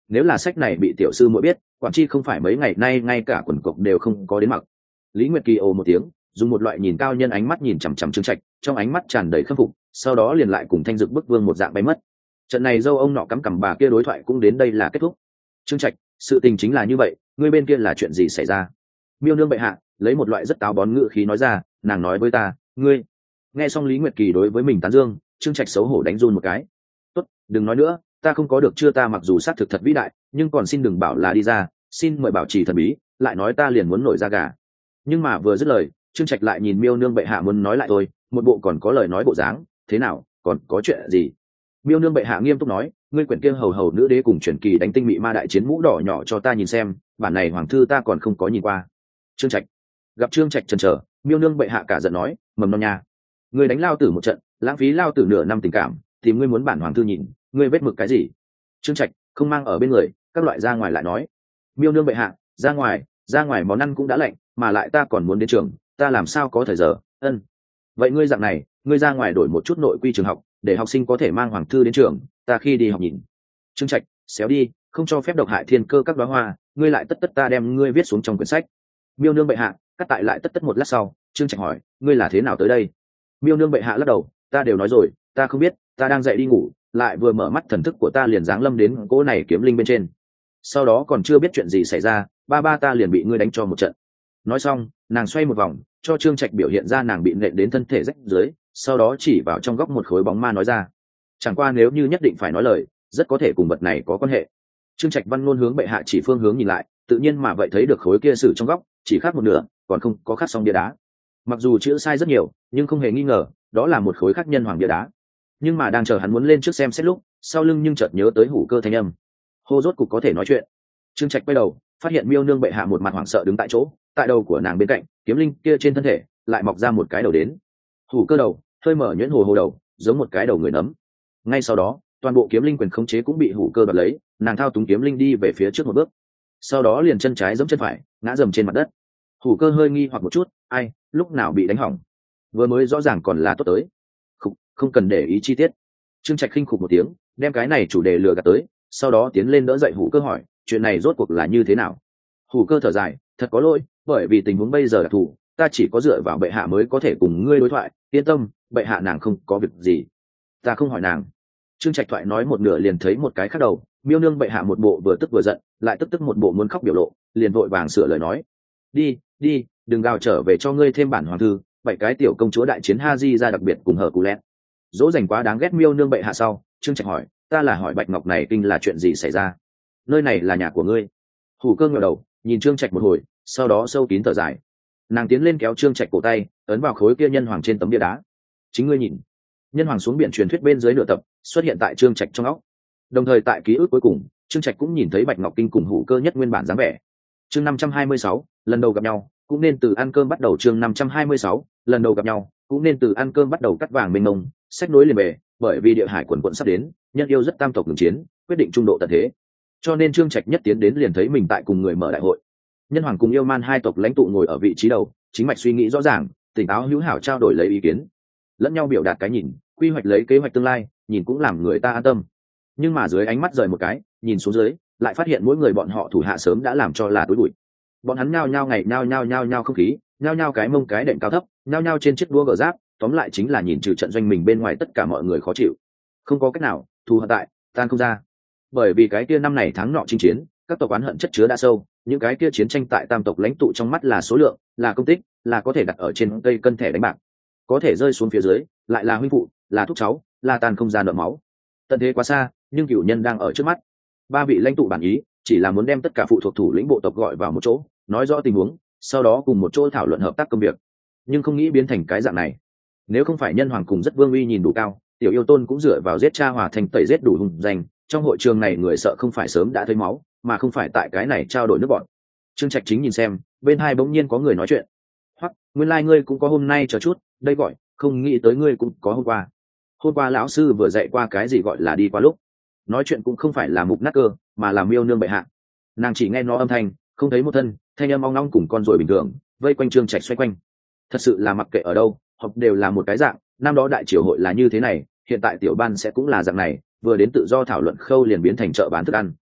nếu là sách này bị tiểu sư muội biết, quản chi không phải mấy ngày nay ngay cả quần cộc đều không có đến mặc. Lý Nguyệt Kỳ ồ một tiếng, dùng một loại nhìn cao nhân ánh mắt nhìn chằm chằm Trương Trạch, trong ánh mắt tràn đầy khâm phục, sau đó liền lại cùng Thanh Dực bức vương một dạng bay mất. Trận này dâu ông nọ cắm cằm bà kia đối thoại cũng đến đây là kết thúc. Trương Trạch, sự tình chính là như vậy, ngươi bên kia là chuyện gì xảy ra? Miêu nương bệ hạ lấy một loại rất táo bón ngữ khí nói ra, nàng nói với ta, ngươi. Nghe xong Lý Nguyệt Kỳ đối với mình tán dương, Trương Trạch xấu hổ đánh run một cái. Tốt, đừng nói nữa, ta không có được chưa, ta mặc dù xác thực thật vĩ đại, nhưng còn xin đừng bảo là đi ra, xin mời bảo trì thần bí, lại nói ta liền muốn nổi da gà. Nhưng mà vừa dứt lời, Trương Trạch lại nhìn Miêu nương bệ hạ muốn nói lại thôi, một bộ còn có lời nói bộ dáng, thế nào, còn có chuyện gì? Miêu nương bệ hạ nghiêm túc nói, ngươi quyển kia hầu hầu nữ đế cùng truyền kỳ đánh tinh mị ma đại chiến mũ đỏ nhỏ cho ta nhìn xem, bản này hoàng thư ta còn không có nhìn qua. Trương Trạch gặp Trương Trạch chần chờ, Miêu nương bệ hạ cả giận nói, mầm non nha, ngươi đánh lao tử một trận, lãng phí lao tử nửa năm tình cảm, tìm ngươi muốn bản hoàng thư nhìn, ngươi vết mực cái gì? Trương Trạch không mang ở bên người, các loại ra ngoài lại nói. Miêu nương bệ hạ, ra ngoài, ra ngoài món ăn cũng đã lạnh, mà lại ta còn muốn đến trường, ta làm sao có thời giờ? Ân, vậy ngươi dạng này, ngươi ra ngoài đổi một chút nội quy trường học, để học sinh có thể mang hoàng thư đến trường, ta khi đi học nhìn. Trương Trạch xéo đi, không cho phép độc hại thiên cơ các đóa hoa, ngươi lại tất tất ta đem ngươi viết xuống trong quyển sách. Miêu nương bệ hạ cắt tại lại tất tất một lát sau, Trương Trạch hỏi, ngươi là thế nào tới đây? Miêu nương bệ hạ lắc đầu, ta đều nói rồi, ta không biết, ta đang dậy đi ngủ, lại vừa mở mắt thần thức của ta liền giáng lâm đến cỗ này kiếm linh bên trên, sau đó còn chưa biết chuyện gì xảy ra, ba ba ta liền bị ngươi đánh cho một trận. Nói xong, nàng xoay một vòng, cho Trương Trạch biểu hiện ra nàng bị nện đến thân thể rách dưới, sau đó chỉ vào trong góc một khối bóng ma nói ra, chẳng qua nếu như nhất định phải nói lời, rất có thể cùng vật này có quan hệ. Trương Trạch văn ngôn hướng bệ hạ chỉ phương hướng nhìn lại, tự nhiên mà vậy thấy được khối kia sử trong góc chỉ khác một nửa, còn không có khắc xong bia đá. Mặc dù chữ sai rất nhiều, nhưng không hề nghi ngờ đó là một khối khắc nhân hoàng bia đá. Nhưng mà đang chờ hắn muốn lên trước xem xét lúc, sau lưng nhưng chợt nhớ tới Hủ Cơ thanh âm, hô rốt cục có thể nói chuyện. Trương Trạch quay đầu, phát hiện Miêu nương bệ hạ một mặt hoảng sợ đứng tại chỗ, tại đầu của nàng bên cạnh kiếm linh kia trên thân thể lại mọc ra một cái đầu đến. Hủ Cơ đầu hơi mở nhuyễn hồ hồ đầu, giống một cái đầu người nấm. Ngay sau đó, toàn bộ kiếm linh quyền khống chế cũng bị Hủ Cơ đoạt lấy, nàng thao túng kiếm linh đi về phía trước một bước, sau đó liền chân trái giẫm chân phải, ngã dầm trên mặt đất. Hủ Cơ hơi nghi hoặc một chút, ai, lúc nào bị đánh hỏng? Vừa mới rõ ràng còn là tốt tới. Không, không cần để ý chi tiết. Trương Trạch khinh khục một tiếng, đem cái này chủ đề lừa gạt tới, sau đó tiến lên đỡ dậy Hủ Cơ hỏi, chuyện này rốt cuộc là như thế nào? Hủ Cơ thở dài, thật có lỗi, bởi vì tình huống bây giờ đặc thù, ta chỉ có dựa vào bệ hạ mới có thể cùng ngươi đối thoại, yên tâm, bệ hạ nàng không có việc gì. Ta không hỏi nàng. Trương Trạch thoại nói một nửa liền thấy một cái khác đầu, Miêu nương bệ hạ một bộ vừa tức vừa giận, lại tức tức một bộ muốn khóc biểu lộ, liền vội vàng sửa lời nói, đi đi, đừng gào trở về cho ngươi thêm bản hoàng thư, bảy cái tiểu công chúa đại chiến ha di ra đặc biệt cùng hở cù lét. Dỗ dành quá đáng ghét Miêu nương bệ hạ sau, Trương Trạch hỏi, ta là hỏi Bạch Ngọc này kinh là chuyện gì xảy ra? Nơi này là nhà của ngươi. Hủ Cơ ngẩng đầu nhìn Trương Trạch một hồi, sau đó sâu kín thở dài. Nàng tiến lên kéo Trương Trạch cổ tay, ấn vào khối kia nhân hoàng trên tấm bia đá. Chính ngươi nhìn. Nhân hoàng xuống biển truyền thuyết bên dưới nửa tập xuất hiện tại Trương Trạch trong óc. Đồng thời tại ký ức cuối cùng, Trương Trạch cũng nhìn thấy Bạch Ngọc kinh cùng Hủ Cơ nhất nguyên bản dáng vẻ. Chương năm trăm hai mươi sáu, lần đầu gặp nhau, cũng nên từ ăn cơm bắt đầu. Chương năm trăm hai mươi sáu, lần đầu gặp nhau, cũng nên từ ăn cơm bắt đầu. Cắt vàng mênh mông, sách nối liền bề, bởi vì địa hải quần quận sắp đến, nhân yêu rất tam tộc ngừng chiến, quyết định trung độ tận thế. Cho nên Trương Trạch nhất tiến đến liền thấy mình tại cùng người mở đại hội. Nhân hoàng cùng yêu man hai tộc lãnh tụ ngồi ở vị trí đầu, chính mạch suy nghĩ rõ ràng, tỉnh táo hữu hảo trao đổi lấy ý kiến, lẫn nhau biểu đạt cái nhìn, quy hoạch lấy kế hoạch tương lai, nhìn cũng làm người ta an tâm. Nhưng mà dưới ánh mắt rời một cái, nhìn xuống dưới, lại phát hiện mỗi người bọn họ thủ hạ sớm đã làm cho là túi bụi. Bọn hắn nhao nhao ngày nhao nhao nhao nhao không khí, nhao nhao cái mông cái đệm cao thấp, nhao nhao trên chiếc đua gờ giáp, tóm lại chính là nhìn trừ trận doanh mình bên ngoài tất cả mọi người khó chịu. Không có cách nào, thù hận tại tan không ra. Bởi vì cái kia năm này tháng nọ chinh chiến, các tộc oán hận chất chứa đã sâu, những cái kia chiến tranh tại tam tộc lãnh tụ trong mắt là số lượng, là công tích, là có thể đặt ở trên cây cân thẻ đánh bạc, có thể rơi xuống phía dưới lại là huynh phụ, là thúc cháu, là tàn không ra nợ máu. Tận thế quá xa, nhưng cửu nhân đang ở trước mắt. Ba vị lãnh tụ bản ý chỉ là muốn đem tất cả phụ thuộc thủ lĩnh bộ tộc gọi vào một chỗ, nói rõ tình huống, sau đó cùng một chỗ thảo luận hợp tác công việc, nhưng không nghĩ biến thành cái dạng này. Nếu không phải nhân hoàng cùng rất vương uy nhìn đủ cao, tiểu yêu tôn cũng dựa vào giết cha hòa thành tẩy giết đủ hùng danh, trong hội trường này người sợ không phải sớm đã thấy máu, mà không phải tại cái này trao đổi nước bọn. Trương Trạch chính nhìn xem, bên hai bỗng nhiên có người nói chuyện, hoặc nguyên lai like ngươi cũng có hôm nay chờ chút, đây gọi không nghĩ tới ngươi cũng có hôm qua. Hôm qua lão sư vừa dạy qua cái gì gọi là đi qua lúc. Nói chuyện cũng không phải là Mục Nát Cơ, mà là Miêu nương bệ hạ. Nàng chỉ nghe nó âm thanh, không thấy một thân, thanh âm ong ong cùng con ruồi bình thường, vây quanh Trương Trạch xoay quanh. Thật sự là mặc kệ ở đâu, học đều là một cái dạng, năm đó đại triều hội là như thế này, hiện tại tiểu ban sẽ cũng là dạng này, vừa đến tự do thảo luận khâu liền biến thành chợ bán thức ăn.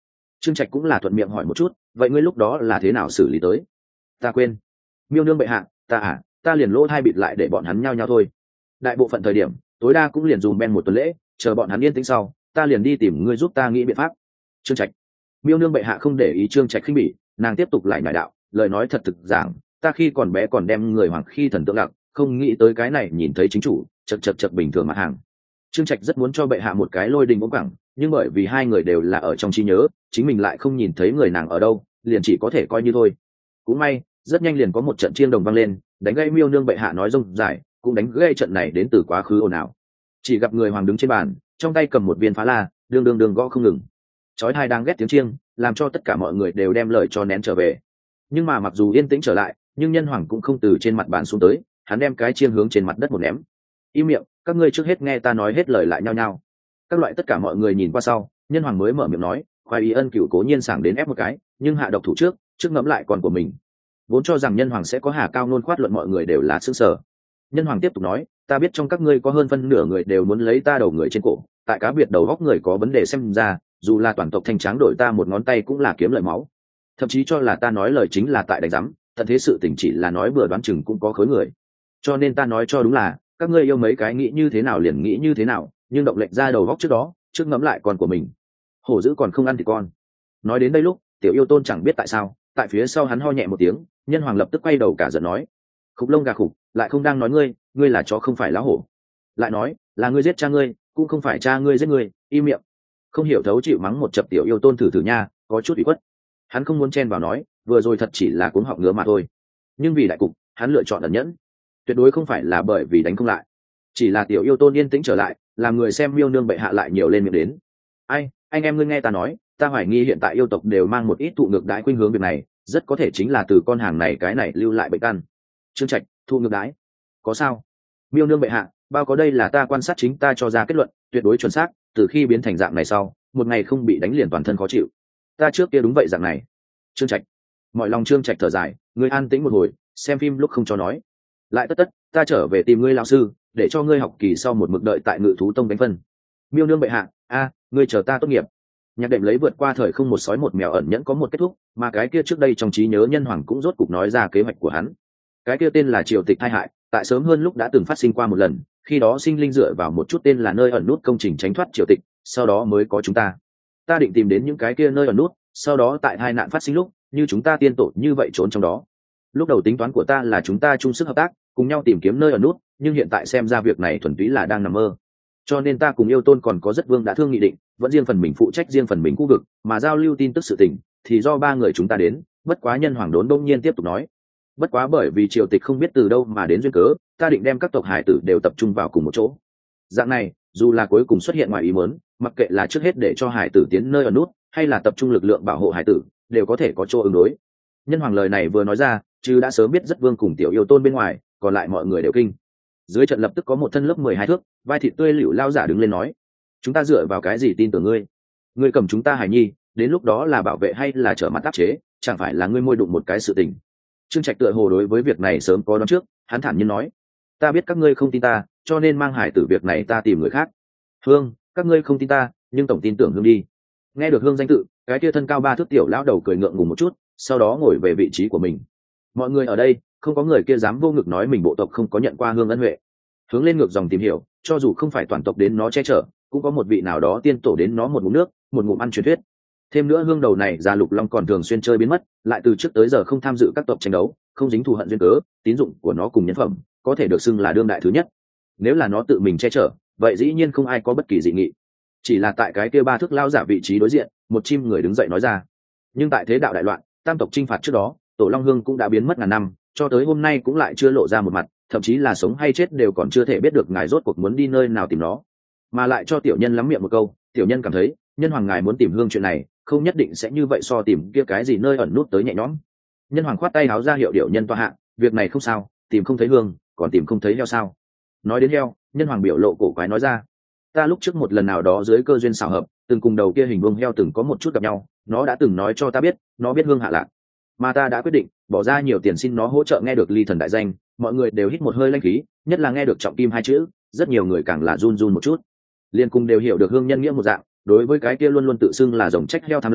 Trương Trạch cũng là thuận miệng hỏi một chút, vậy ngươi lúc đó là thế nào xử lý tới? Ta quên. Miêu nương bệ hạ, ta à ta liền lỗ thai bịt lại để bọn hắn nhao nhao thôi. Đại bộ phận thời điểm tối đa cũng liền dùng ben một tuần lễ, chờ bọn hắn yên tĩnh sau ta liền đi tìm ngươi giúp ta nghĩ biện pháp. Trương Trạch. Miêu nương bệ hạ không để ý Trương Trạch khinh bỉ, nàng tiếp tục lại nhải đạo, lời nói thật thực giảng, ta khi còn bé còn đem người hoàng khi thần tượng lặng, không nghĩ tới cái này nhìn thấy chính chủ chật chật chật bình thường mặt hàng. Trương Trạch rất muốn cho bệ hạ một cái lôi đình ống cẳng, nhưng bởi vì hai người đều là ở trong trí nhớ, chính mình lại không nhìn thấy người nàng ở đâu, liền chỉ có thể coi như thôi. Cũng may rất nhanh liền có một trận chiêng đồng vang lên, đánh gây Miêu nương bệ hạ nói rông dài, cũng đánh gây trận này đến từ quá khứ ồn ào. Chỉ gặp người hoàng đứng trên bàn, trong tay cầm một viên phá la, đương đương đương gõ không ngừng. Chói tai đang ghét tiếng chiêng, làm cho tất cả mọi người đều đem lời cho nén trở về. Nhưng mà mặc dù yên tĩnh trở lại, nhưng nhân hoàng cũng không từ trên mặt bàn xuống tới, hắn đem cái chiêng hướng trên mặt đất một ném. Im miệng, các ngươi trước hết nghe ta nói hết lời lại nhau nhau. Các loại tất cả mọi người nhìn qua sau, nhân hoàng mới mở miệng nói, khoái ý ân cửu cố nhiên sảng đến ép một cái, nhưng hạ độc thủ trước, trước ngẫm lại còn của mình. Vốn cho rằng nhân hoàng sẽ có hà cao nôn khoát luận mọi người đều là sững sờ. Nhân hoàng tiếp tục nói, ta biết trong các ngươi có hơn phân nửa người đều muốn lấy ta đầu người trên cổ, tại cá biệt đầu góc người có vấn đề xem ra, dù là toàn tộc thanh tráng đổi ta một ngón tay cũng là kiếm lợi máu. Thậm chí cho là ta nói lời chính là tại đánh giám, tận thế sự tình chỉ là nói bừa đoán chừng cũng có khối người. Cho nên ta nói cho đúng là, các ngươi yêu mấy cái nghĩ như thế nào liền nghĩ như thế nào, nhưng động lệnh ra đầu góc trước đó, trước ngẫm lại con của mình. Hổ dữ còn không ăn thì con. Nói đến đây lúc, tiểu yêu tôn chẳng biết tại sao, tại phía sau hắn ho nhẹ một tiếng, nhân hoàng lập tức quay đầu cả giận nói, khục lông gà khục, lại không đang nói ngươi, ngươi là chó không phải lá hổ. Lại nói, là ngươi giết cha ngươi, cũng không phải cha ngươi giết ngươi, im miệng. Không hiểu thấu chịu mắng một chập tiểu yêu tôn thử thử nha, có chút ủy khuất. Hắn không muốn chen vào nói, vừa rồi thật chỉ là cuống họng ngứa mà thôi. Nhưng vì đại cục, hắn lựa chọn ẩn nhẫn, tuyệt đối không phải là bởi vì đánh không lại, chỉ là tiểu yêu tôn yên tĩnh trở lại, làm người xem Miêu nương bệ hạ lại nhiều lên miệng đến. Ai, anh em ngươi nghe ta nói, ta hoài nghi hiện tại yêu tộc đều mang một ít thụ ngược đãi khuynh hướng việc này, rất có thể chính là từ con hàng này cái này lưu lại bệnh căn. Trương Trạch, thụ ngược đãi, có sao? Miêu nương bệ hạ, bao có đây là ta quan sát chính ta cho ra kết luận, tuyệt đối chuẩn xác. Từ khi biến thành dạng này sau, một ngày không bị đánh liền toàn thân khó chịu. Ta trước kia đúng vậy dạng này. Trương Trạch, mọi lòng Trương Trạch thở dài, ngươi an tĩnh một hồi, xem phim lúc không cho nói. Lại tất tất, ta trở về tìm ngươi lão sư, để cho ngươi học kỳ sau một mực đợi tại Ngự thú tông đánh phân. Miêu nương bệ hạ, a, ngươi chờ ta tốt nghiệp. Nhạc đệm lấy vượt qua thời không một sói một mèo ẩn nhẫn có một kết thúc, mà cái kia trước đây trong trí nhớ nhân hoàng cũng rốt cục nói ra kế hoạch của hắn. Cái kia tên là triều tịch tai hại, tại sớm hơn lúc đã từng phát sinh qua một lần, khi đó sinh linh dựa vào một chút tên là nơi ẩn nút công trình tránh thoát triều tịch, sau đó mới có chúng ta. Ta định tìm đến những cái kia nơi ẩn nút, sau đó tại hai nạn phát sinh lúc, như chúng ta tiên tổ như vậy trốn trong đó. Lúc đầu tính toán của ta là chúng ta chung sức hợp tác, cùng nhau tìm kiếm nơi ẩn nút, nhưng hiện tại xem ra việc này thuần túy là đang nằm mơ. Cho nên ta cùng yêu tôn còn có rất vương đã thương nghị định, vẫn riêng phần mình phụ trách riêng phần mình khu vực, mà giao lưu tin tức sự tình thì do ba người chúng ta đến. Bất quá nhân hoàng đốn đông nhiên tiếp tục nói, bất quá bởi vì triều tịch không biết từ đâu mà đến duyên cớ, ta định đem các tộc hải tử đều tập trung vào cùng một chỗ. Dạng này, dù là cuối cùng xuất hiện ngoài ý muốn, mặc kệ là trước hết để cho hải tử tiến nơi ẩn nút, hay là tập trung lực lượng bảo hộ hải tử, đều có thể có chỗ ứng đối. Nhân hoàng lời này vừa nói ra, chứ đã sớm biết rất vương cùng tiểu yêu tôn bên ngoài, còn lại mọi người đều kinh. Dưới trận lập tức có một thân lớp mười hai thước, vai thịt tươi liễu lao giả đứng lên nói, chúng ta dựa vào cái gì tin tưởng ngươi? Ngươi cầm chúng ta hải nhi, đến lúc đó là bảo vệ hay là trở mặt áp chế, chẳng phải là ngươi môi đụng một cái sự tình. Trương Trạch tựa hồ đối với việc này sớm có đoán trước, hắn thản nhiên nói, ta biết các ngươi không tin ta, cho nên mang hải tử việc này ta tìm người khác. Hương, các ngươi không tin ta, nhưng tổng tin tưởng Hương đi. Nghe được Hương danh tự, cái kia thân cao ba thước tiểu lão đầu cười ngượng ngùng một chút, sau đó ngồi về vị trí của mình. Mọi người ở đây, không có người kia dám vô ngực nói mình bộ tộc không có nhận qua Hương ân huệ. Hướng lên ngược dòng tìm hiểu, cho dù không phải toàn tộc đến nó che chở, cũng có một vị nào đó tiên tổ đến nó một ngụm nước, một ngụm ăn truyền thuyết. Thêm nữa Hương đầu này già Lục Long còn thường xuyên chơi biến mất, lại từ trước tới giờ không tham dự các tộc tranh đấu, không dính thù hận duyên cớ, tín dụng của nó cùng nhân phẩm có thể được xưng là đương đại thứ nhất. Nếu là nó tự mình che chở, vậy dĩ nhiên không ai có bất kỳ dị nghị. Chỉ là tại cái kia ba thước lao giả vị trí đối diện, một chim người đứng dậy nói ra, nhưng tại thế đạo đại loạn, tam tộc chinh phạt trước đó, tổ Long Hương cũng đã biến mất ngàn năm, cho tới hôm nay cũng lại chưa lộ ra một mặt, thậm chí là sống hay chết đều còn chưa thể biết được ngài rốt cuộc muốn đi nơi nào tìm nó. Mà lại cho tiểu nhân lắm miệng một câu, tiểu nhân cảm thấy nhân hoàng ngài muốn tìm Hương chuyện này không nhất định sẽ như vậy so tìm kia cái gì nơi ẩn nút tới nhẹ nhõm. Nhân hoàng khoát tay áo ra hiệu điệu nhân toa hạ, việc này không sao, tìm không thấy Hương còn tìm không thấy heo sao? Nói đến heo, nhân hoàng biểu lộ cổ quái nói ra, ta lúc trước một lần nào đó dưới cơ duyên xảo hợp, từng cùng đầu kia hình vuông heo từng có một chút gặp nhau, nó đã từng nói cho ta biết nó biết Hương hạ lạc, mà ta đã quyết định bỏ ra nhiều tiền xin nó hỗ trợ nghe được ly thần đại danh. Mọi người đều hít một hơi lanh khí, nhất là nghe được trọng kim hai chữ, rất nhiều người càng là run run một chút. Liên cùng đều hiểu được Hương nhân nghĩa một dạng, đối với cái kia luôn luôn tự xưng là rồng trách heo tham lam,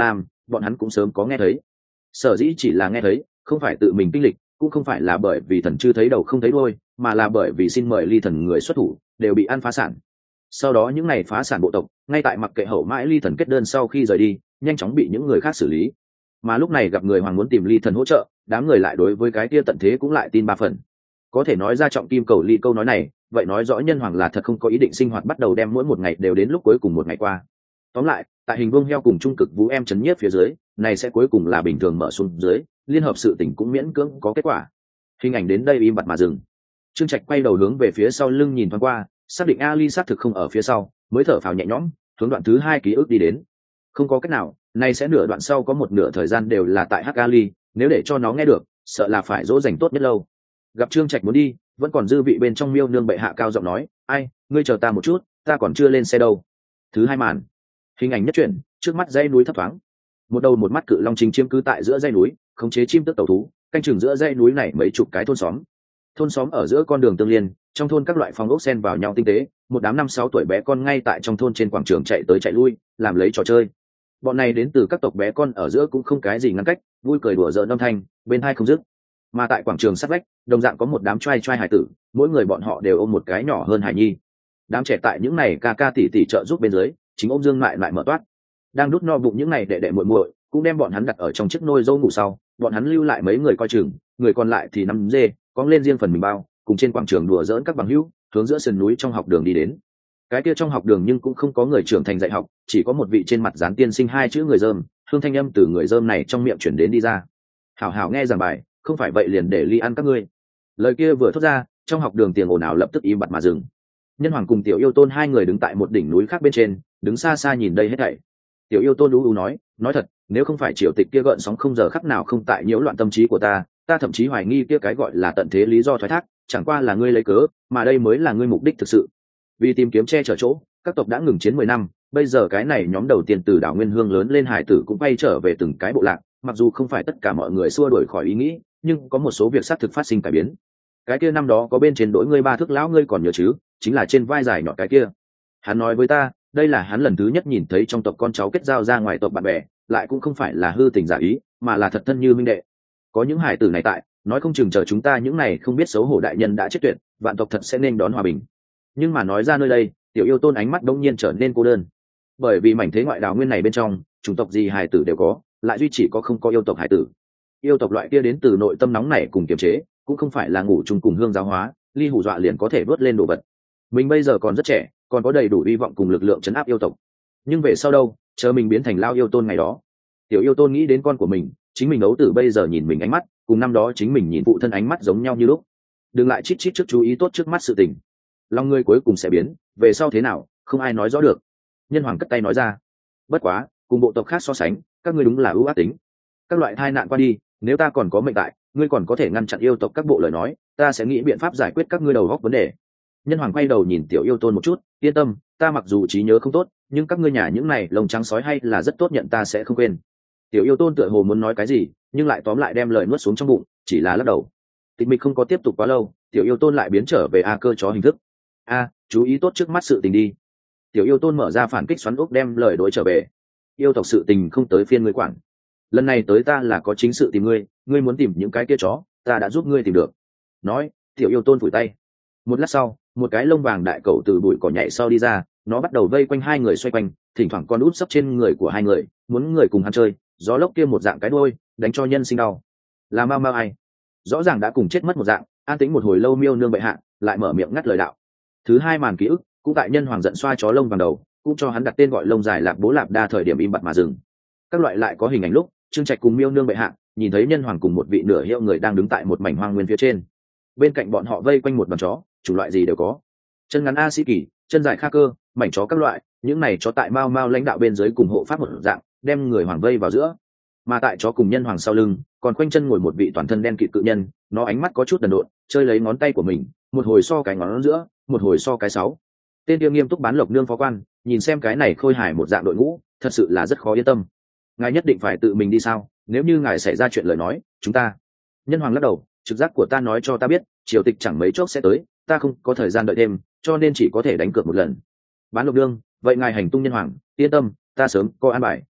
bọn hắn cũng sớm có nghe thấy. Sở dĩ chỉ là nghe thấy, không phải tự mình kinh lịch, cũng không phải là bởi vì thần chưa thấy đầu không thấy đuôi, mà là bởi vì xin mời ly thần người xuất thủ đều bị ăn phá sản. Sau đó những ngày phá sản bộ tộc ngay tại mặc kệ hậu mãi ly thần kết đơn sau khi rời đi, nhanh chóng bị những người khác xử lý. Mà lúc này gặp người hoàng muốn tìm ly thần hỗ trợ, đám người lại đối với cái kia tận thế cũng lại tin ba phần. Có thể nói ra trọng kim cầu ly câu nói này, vậy nói rõ nhân hoàng là thật không có ý định sinh hoạt bắt đầu đem mỗi một ngày đều đến lúc cuối cùng một ngày qua. Tóm lại, tại hình vuông heo cùng trung cực vũ em chấn nhiếp phía dưới, này sẽ cuối cùng là bình thường mở xuống dưới, liên hợp sự tình cũng miễn cưỡng có kết quả. Hình ảnh đến đây im bặt mà dừng. Trương Trạch quay đầu hướng về phía sau lưng nhìn thoáng qua, xác định Ali xác thực không ở phía sau, mới thở phào nhẹ nhõm, hướng đoạn thứ hai ký ức đi đến. Không có cách nào, này sẽ nửa đoạn sau có một nửa thời gian đều là tại Hắc Ali, nếu để cho nó nghe được, sợ là phải dỗ dành tốt nhất lâu. Gặp Trương Trạch muốn đi, vẫn còn dư vị bên trong miêu nương bệ hạ cao giọng nói, ai, ngươi chờ ta một chút, ta còn chưa lên xe đâu. Thứ hai màn, hình ảnh nhất chuyển, trước mắt dãy núi thấp thoáng, một đầu một mắt cự long chính chiếm cứ tại giữa dãy núi, khống chế chim tức tàu thú, canh chừng giữa dãy núi này mấy chục cái thôn xóm. Thôn xóm ở giữa con đường tương liên, trong thôn các loại phòng ốc xen vào nhau tinh tế, một đám năm sáu tuổi bé con ngay tại trong thôn trên quảng trường chạy tới chạy lui, làm lấy trò chơi. Bọn này đến từ các tộc bé con ở giữa cũng không cái gì ngăn cách, vui cười đùa giỡn âm thanh, bên hai không dứt. Mà tại quảng trường sát vách, đồng dạng có một đám trai trai hải tử, mỗi người bọn họ đều ôm một cái nhỏ hơn hải nhi. Đám trẻ tại những này ca ca tỷ tỷ trợ giúp bên dưới, chính ôm dương lại lại mở toát, đang đút no bụng những này đệ đệ muội muội, cũng đem bọn hắn đặt ở trong chiếc nôi dâu ngủ sau, bọn hắn lưu lại mấy người coi chừng, người còn lại thì nắm dê, cong lên riêng phần mình bao, cùng trên quảng trường đùa giỡn các bằng hữu, hướng giữa sườn núi trong học đường đi đến. Cái kia trong học đường nhưng cũng không có người trưởng thành dạy học, chỉ có một vị trên mặt dán tiên sinh hai chữ người dơm, hương thanh âm từ người dơm này trong miệng chuyển đến đi ra. Hảo hảo nghe giảng bài, không phải vậy liền để ly ăn các ngươi. Lời kia vừa thốt ra, trong học đường tiền ồn ào lập tức im bặt mà dừng. Nhân hoàng cùng tiểu yêu tôn hai người đứng tại một đỉnh núi khác bên trên, đứng xa xa nhìn đây hết thảy. Tiểu yêu tôn u u nói, nói thật, nếu không phải triều tịch kia gợn sóng không giờ khắc nào không tại nhiễu loạn tâm trí của ta, ta thậm chí hoài nghi kia cái gọi là tận thế lý do thoái thác, chẳng qua là ngươi lấy cớ, mà đây mới là ngươi mục đích thực sự. Vì tìm kiếm che chở chỗ, các tộc đã ngừng chiến mười năm, bây giờ cái này nhóm đầu tiên từ đảo Nguyên Hương lớn lên hải tử cũng bay trở về từng cái bộ lạc, mặc dù không phải tất cả mọi người xua đuổi khỏi ý nghĩ, nhưng có một số việc xác thực phát sinh cải biến. Cái kia năm đó có bên trên đội ngươi ba thước lão ngươi còn nhớ chứ, chính là trên vai dài nhọn cái kia. Hắn nói với ta, đây là hắn lần thứ nhất nhìn thấy trong tộc con cháu kết giao ra ngoài tộc bạn bè, lại cũng không phải là hư tình giả ý, mà là thật thân như minh đệ. Có những hải tử này tại, nói không chừng chờ chúng ta những này không biết xấu hổ đại nhân đã chết tuyệt, vạn tộc thật sẽ nên đón hòa bình. Nhưng mà nói ra nơi đây, tiểu yêu tôn ánh mắt đông nhiên trở nên cô đơn, bởi vì mảnh thế ngoại đào nguyên này bên trong, chủng tộc gì hải tử đều có, lại duy chỉ có không có yêu tộc hải tử. Yêu tộc loại kia đến từ nội tâm nóng nảy cùng kiềm chế, cũng không phải là ngủ chung cùng hương giáo hóa, ly hù dọa liền có thể vớt lên đồ vật. Mình bây giờ còn rất trẻ, còn có đầy đủ hy vọng cùng lực lượng chấn áp yêu tộc. Nhưng về sau đâu, chờ mình biến thành lao yêu tôn ngày đó. Tiểu yêu tôn nghĩ đến con của mình, chính mình ấu tử bây giờ nhìn mình ánh mắt, cùng năm đó chính mình nhìn phụ thân ánh mắt giống nhau như lúc. Đừng lại chít chít trước chú ý tốt trước mắt sự tình. Lòng ngươi cuối cùng sẽ biến, về sau thế nào, không ai nói rõ được. Nhân hoàng cất tay nói ra. Bất quá, cùng bộ tộc khác so sánh, các ngươi đúng là ưu ác tính. Các loại tai nạn qua đi, nếu ta còn có mệnh tại, ngươi còn có thể ngăn chặn yêu tộc các bộ lời nói, ta sẽ nghĩ biện pháp giải quyết các ngươi đầu góc vấn đề. Nhân hoàng quay đầu nhìn tiểu yêu tôn một chút, yên tâm, ta mặc dù trí nhớ không tốt, nhưng các ngươi nhà những này lồng trắng sói hay là rất tốt, nhận ta sẽ không quên. Tiểu yêu tôn tựa hồ muốn nói cái gì, nhưng lại tóm lại đem lời nuốt xuống trong bụng, chỉ là lắc đầu. Tịch mịch không có tiếp tục quá lâu, tiểu yêu tôn lại biến trở về a cơ chó hình thức. A, chú ý tốt trước mắt sự tình đi. Tiểu yêu tôn mở ra phản kích xoắn ốc đem lời đối trở về. Yêu tộc sự tình không tới phiên ngươi quản. Lần này tới ta là có chính sự tìm ngươi, ngươi muốn tìm những cái kia chó, ta đã giúp ngươi tìm được. Nói, tiểu yêu tôn phủi tay. Một lát sau, một cái lông vàng đại cẩu từ bụi cỏ nhảy sau đi ra, nó bắt đầu vây quanh hai người xoay quanh, thỉnh thoảng con út sấp trên người của hai người, muốn người cùng hắn chơi. Gió lốc kia một dạng cái đuôi, đánh cho nhân sinh đau. Là mau mau ai? Rõ ràng đã cùng chết mất một dạng, an tĩnh một hồi lâu miêu nương bệ hạ, lại mở miệng ngắt lời đạo. Thứ hai màn ký ức, cũng tại nhân hoàng giận xoa chó lông vàng đầu, cũng cho hắn đặt tên gọi lông dài lạp bố lạp đa thời điểm im bặt mà dừng. Các loại lại có hình ảnh lúc, Trương Trạch cùng miêu nương bệ hạ, nhìn thấy nhân hoàng cùng một vị nửa hiệu người đang đứng tại một mảnh hoang nguyên phía trên. Bên cạnh bọn họ vây quanh một đoàn chó, chủ loại gì đều có. Chân ngắn a sĩ kỳ, chân dài kha cơ, mảnh chó các loại, những này chó tại mao mao lãnh đạo bên dưới cùng hộ pháp một dạng, đem người hoàng vây vào giữa. Mà tại chó cùng nhân hoàng sau lưng, còn quanh chân ngồi một vị toàn thân đen kịt cự nhân, nó ánh mắt có chút đần độn, chơi lấy ngón tay của mình, một hồi so cái ngón giữa, một hồi so cái sáu. Tên kia nghiêm túc bán lộc nương phó quan, nhìn xem cái này khôi hài một dạng đội ngũ, thật sự là rất khó yên tâm. Ngài nhất định phải tự mình đi sao? Nếu như ngài xảy ra chuyện lời nói, chúng ta. Nhân hoàng lắc đầu, trực giác của ta nói cho ta biết, triều tịch chẳng mấy chốc sẽ tới, ta không có thời gian đợi thêm, cho nên chỉ có thể đánh cược một lần. Bán lộc nương, vậy ngài hành tung nhân hoàng, yên tâm, ta sớm có an bài,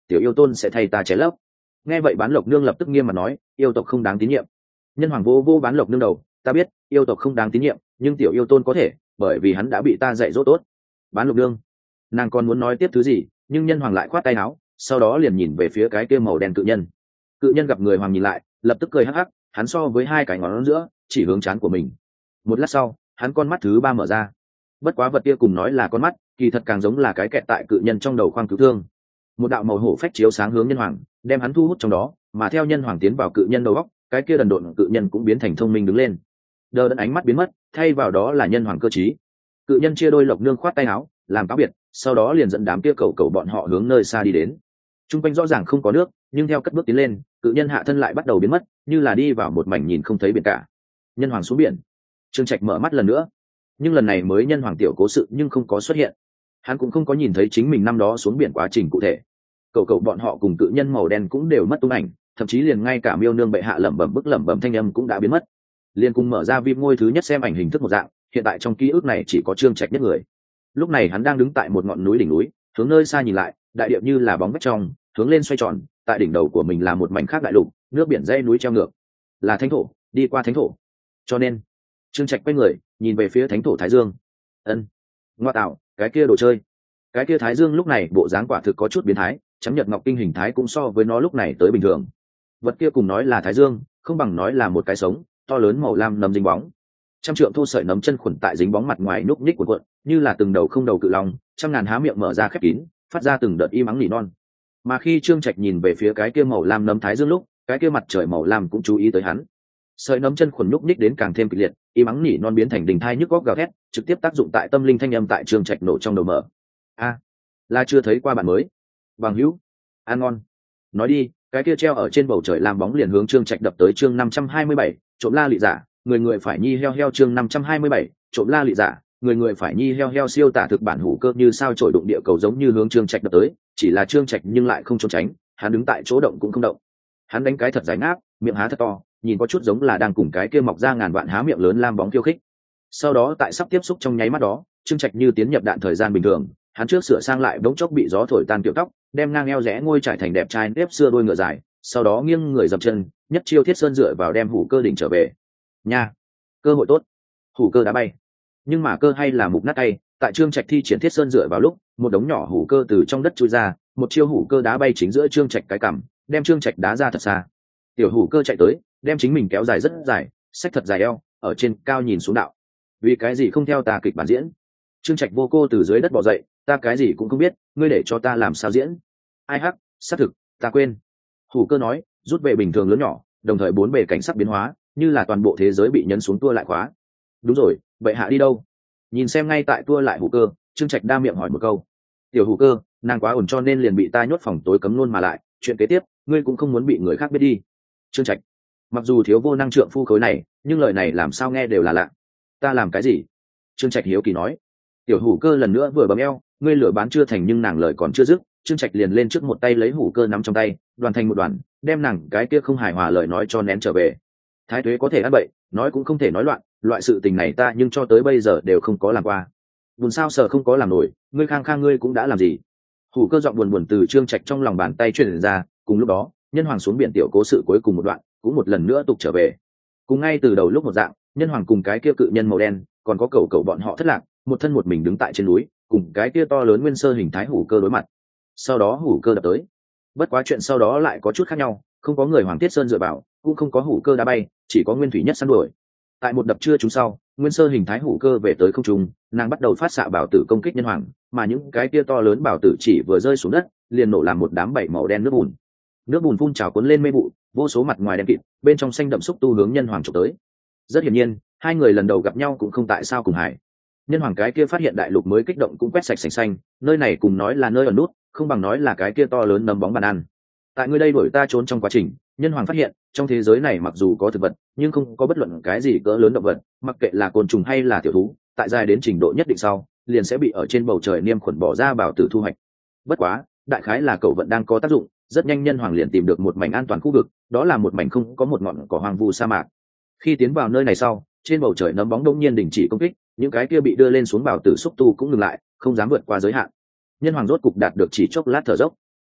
tiểu yêu tôn sẽ thay ta ché lấp. Nghe vậy bán lộc nương lập tức nghiêm mặt nói, yêu tộc không đáng tín nhiệm. Nhân hoàng vô vô bán lộc nương đầu, ta biết yêu tộc không đáng tín nhiệm, nhưng tiểu yêu tôn có thể, bởi vì hắn đã bị ta dạy dỗ tốt. Bán lộc nương, nàng còn muốn nói tiếp thứ gì, nhưng nhân hoàng lại khoát tay áo, sau đó liền nhìn về phía cái kia màu đen cự nhân. Cự nhân gặp người hoàng nhìn lại, lập tức cười hắc hắc, hắn so với hai cái ngón giữa chỉ hướng trán của mình. Một lát sau, hắn con mắt thứ ba mở ra. Bất quá vật kia cùng nói là con mắt, kỳ thật càng giống là cái kẹt tại cự nhân trong đầu khoang cứu thương. Một đạo màu hổ phách chiếu sáng hướng nhân hoàng, đem hắn thu hút trong đó, mà theo nhân hoàng tiến vào cự nhân đầu góc, cái kia đần độn cự nhân cũng biến thành thông minh đứng lên. Đờ đẫn ánh mắt biến mất, thay vào đó là nhân hoàng cơ trí. Cự nhân chia đôi lộc nương khoát tay áo, làm cáo biệt, sau đó liền dẫn đám kia cầu cầu bọn họ hướng nơi xa đi đến. Trung quanh rõ ràng không có nước, nhưng theo cất bước tiến lên, cự nhân hạ thân lại bắt đầu biến mất, như là đi vào một mảnh nhìn không thấy biển cả. Nhân hoàng xuống biển. Trương Trạch mở mắt lần nữa, nhưng lần này mới nhân hoàng tiểu cố sự nhưng không có xuất hiện. Hắn cũng không có nhìn thấy chính mình năm đó xuống biển quá trình cụ thể. Cậu cậu bọn họ cùng cự nhân màu đen cũng đều mất tung ảnh, thậm chí liền ngay cả miêu nương bệ hạ lẩm bẩm bức lẩm bẩm thanh âm cũng đã biến mất. Liên cùng mở ra phim ngôi thứ nhất xem ảnh hình thức một dạng, hiện tại trong ký ức này chỉ có Trương Trạch nhất người. Lúc này hắn đang đứng tại một ngọn núi đỉnh núi, hướng nơi xa nhìn lại, đại địa như là bóng vách trong, hướng lên xoay tròn, tại đỉnh đầu của mình là một mảnh khác đại lục, nước biển dãy núi treo ngược, là thánh thổ, đi qua thánh thổ. Cho nên, Trương Trạch quay người, nhìn về phía thánh thổ Thái Dương. Ân, ngoa tạo, cái kia đồ chơi. Cái kia Thái Dương lúc này bộ dáng quả thực có chút biến thái, chấm nhật ngọc kinh hình thái cũng so với nó lúc này tới bình thường. Vật kia cùng nói là Thái Dương, không bằng nói là một cái sống, to lớn màu lam nấm dính bóng. Trăm trượng thô sợi nấm chân khuẩn tại dính bóng mặt ngoài núc ních cuộn cuộn, như là từng đầu không đầu cự long, trăm ngàn há miệng mở ra khép kín, phát ra từng đợt im ắng nỉ non. Mà khi Trương Trạch nhìn về phía cái kia màu lam nấm Thái Dương lúc, cái kia mặt trời màu lam cũng chú ý tới hắn. Sợi nấm chân khuẩn núc ních đến càng thêm kịch liệt, im ắng nỉ non biến thành đình thai nhức góc gào thét, trực tiếp tác dụng tại tâm linh thanh âm tại Trương Trạch nổ trong đầu mở. A, là chưa thấy qua bạn mới. Bằng hữu, ăn ngon. Nói đi, cái kia treo ở trên bầu trời làm bóng liền hướng Trương Trạch đập tới. Chương năm trăm hai mươi bảy, trộm la lị giả, người người phải nhi heo heo. Chương năm trăm hai mươi bảy, trộm la lị giả, người người phải nhi heo heo. Siêu tả thực bản hủ cơ như sao trổi đụng địa cầu giống như hướng Trương Trạch đập tới, chỉ là Trương Trạch nhưng lại không trốn tránh, hắn đứng tại chỗ động cũng không động. Hắn đánh cái thật giải ngáp, miệng há thật to, nhìn có chút giống là đang cùng cái kia mọc ra ngàn vạn há miệng lớn lam bóng khiêu khích. Sau đó tại sắp tiếp xúc trong nháy mắt đó, Trương Trạch như tiến nhập đạn thời gian bình thường, hắn trước sửa sang lại đống chốc bị gió thổi tan tiểu tóc, đem ngang eo rẽ ngôi trải thành đẹp trai nếp xưa đôi ngựa dài, sau đó nghiêng người dập chân, nhất chiêu thiết sơn dựa vào đem hủ cơ đỉnh trở về. Nha, cơ hội tốt. Hủ cơ đá bay. Nhưng mà cơ hay là mục nát tay, tại Trương Trạch thi triển thiết sơn dựa vào lúc, một đống nhỏ hủ cơ từ trong đất chui ra, một chiêu hủ cơ đá bay chính giữa Trương Trạch cái cằm, đem Trương Trạch đá ra thật xa. Tiểu hủ cơ chạy tới, đem chính mình kéo dài rất dài, xách thật dài eo, ở trên cao nhìn xuống đạo. Vì cái gì không theo ta kịch bản diễn? Trương Trạch vô cô từ dưới đất bò dậy, ta cái gì cũng không biết, ngươi để cho ta làm sao diễn? Ai hắc, xác thực, ta quên. Hủ cơ nói, rút về bình thường lớn nhỏ, đồng thời bốn bề cảnh sắc biến hóa, như là toàn bộ thế giới bị nhấn xuống tua lại khóa. Đúng rồi, vậy hạ đi đâu? Nhìn xem ngay tại tua lại hủ cơ, Trương Trạch đa miệng hỏi một câu. Tiểu hủ cơ, nàng quá ổn cho nên liền bị ta nhốt phòng tối cấm luôn mà lại, chuyện kế tiếp, ngươi cũng không muốn bị người khác biết đi. Trương Trạch, mặc dù thiếu vô năng trượng phu khối này, nhưng lời này làm sao nghe đều là lạ. Ta làm cái gì? Trương Trạch hiếu kỳ nói. Tiểu hủ cơ lần nữa vừa bấm eo, ngươi lửa bán chưa thành nhưng nàng lời còn chưa dứt, Trương Trạch liền lên trước một tay lấy hủ cơ nắm trong tay, đoàn thành một đoàn, đem nàng cái kia không hài hòa lời nói cho nén trở về. Thái tuế có thể ăn bậy, nói cũng không thể nói loạn, loại sự tình này ta nhưng cho tới bây giờ đều không có làm qua. Buồn sao sợ không có làm nổi, ngươi khang khang ngươi cũng đã làm gì? Hủ cơ giọng buồn buồn từ Trương Trạch trong lòng bàn tay truyền ra, cùng lúc đó, nhân hoàng xuống biển tiểu cố sự cuối cùng một đoạn, cũng một lần nữa tục trở về. Cùng ngay từ đầu lúc một dạng, nhân hoàng cùng cái kia cự nhân màu đen, còn có cầu cầu bọn họ thất lạc, một thân một mình đứng tại trên núi, cùng cái kia to lớn nguyên sơ hình thái hủ cơ đối mặt. Sau đó hủ cơ đập tới. Bất quá chuyện sau đó lại có chút khác nhau, không có người hoàng thiết sơn dựa vào, cũng không có hủ cơ đá bay, chỉ có nguyên thủy nhất săn đuổi. Tại một đập chưa trúng sau, nguyên sơ hình thái hủ cơ về tới không trung, nàng bắt đầu phát xạ bảo tử công kích nhân hoàng, mà những cái kia to lớn bảo tử chỉ vừa rơi xuống đất, liền nổ làm một đám bảy màu đen nước bùn. Nước bùn phun trào cuốn lên mê vụ, vô số mặt ngoài đen kịt, bên trong xanh đậm xúc tu hướng nhân hoàng chụp tới. Rất hiển nhiên, hai người lần đầu gặp nhau cũng không tại sao cùng hải. Nhân hoàng cái kia phát hiện đại lục mới kích động cũng quét sạch sành xanh, nơi này cùng nói là nơi ở nút, không bằng nói là cái kia to lớn nấm bóng bàn ăn. Tại ngươi đây đuổi ta trốn trong quá trình, nhân hoàng phát hiện trong thế giới này mặc dù có thực vật, nhưng không có bất luận cái gì cỡ lớn động vật, mặc kệ là côn trùng hay là tiểu thú, tại dài đến trình độ nhất định sau, liền sẽ bị ở trên bầu trời niêm khuẩn bỏ ra bảo tử thu hoạch. Bất quá, đại khái là cậu vẫn đang có tác dụng, rất nhanh nhân hoàng liền tìm được một mảnh an toàn khu vực, đó là một mảnh không có một ngọn cỏ hoang vu sa mạc. Khi tiến vào nơi này sau, trên bầu trời nấm bóng đông nhiên đình chỉ công kích, những cái kia bị đưa lên xuống bảo tử xúc tu cũng ngừng lại, không dám vượt qua giới hạn. Nhân hoàng rốt cục đạt được chỉ chốc lát thở dốc.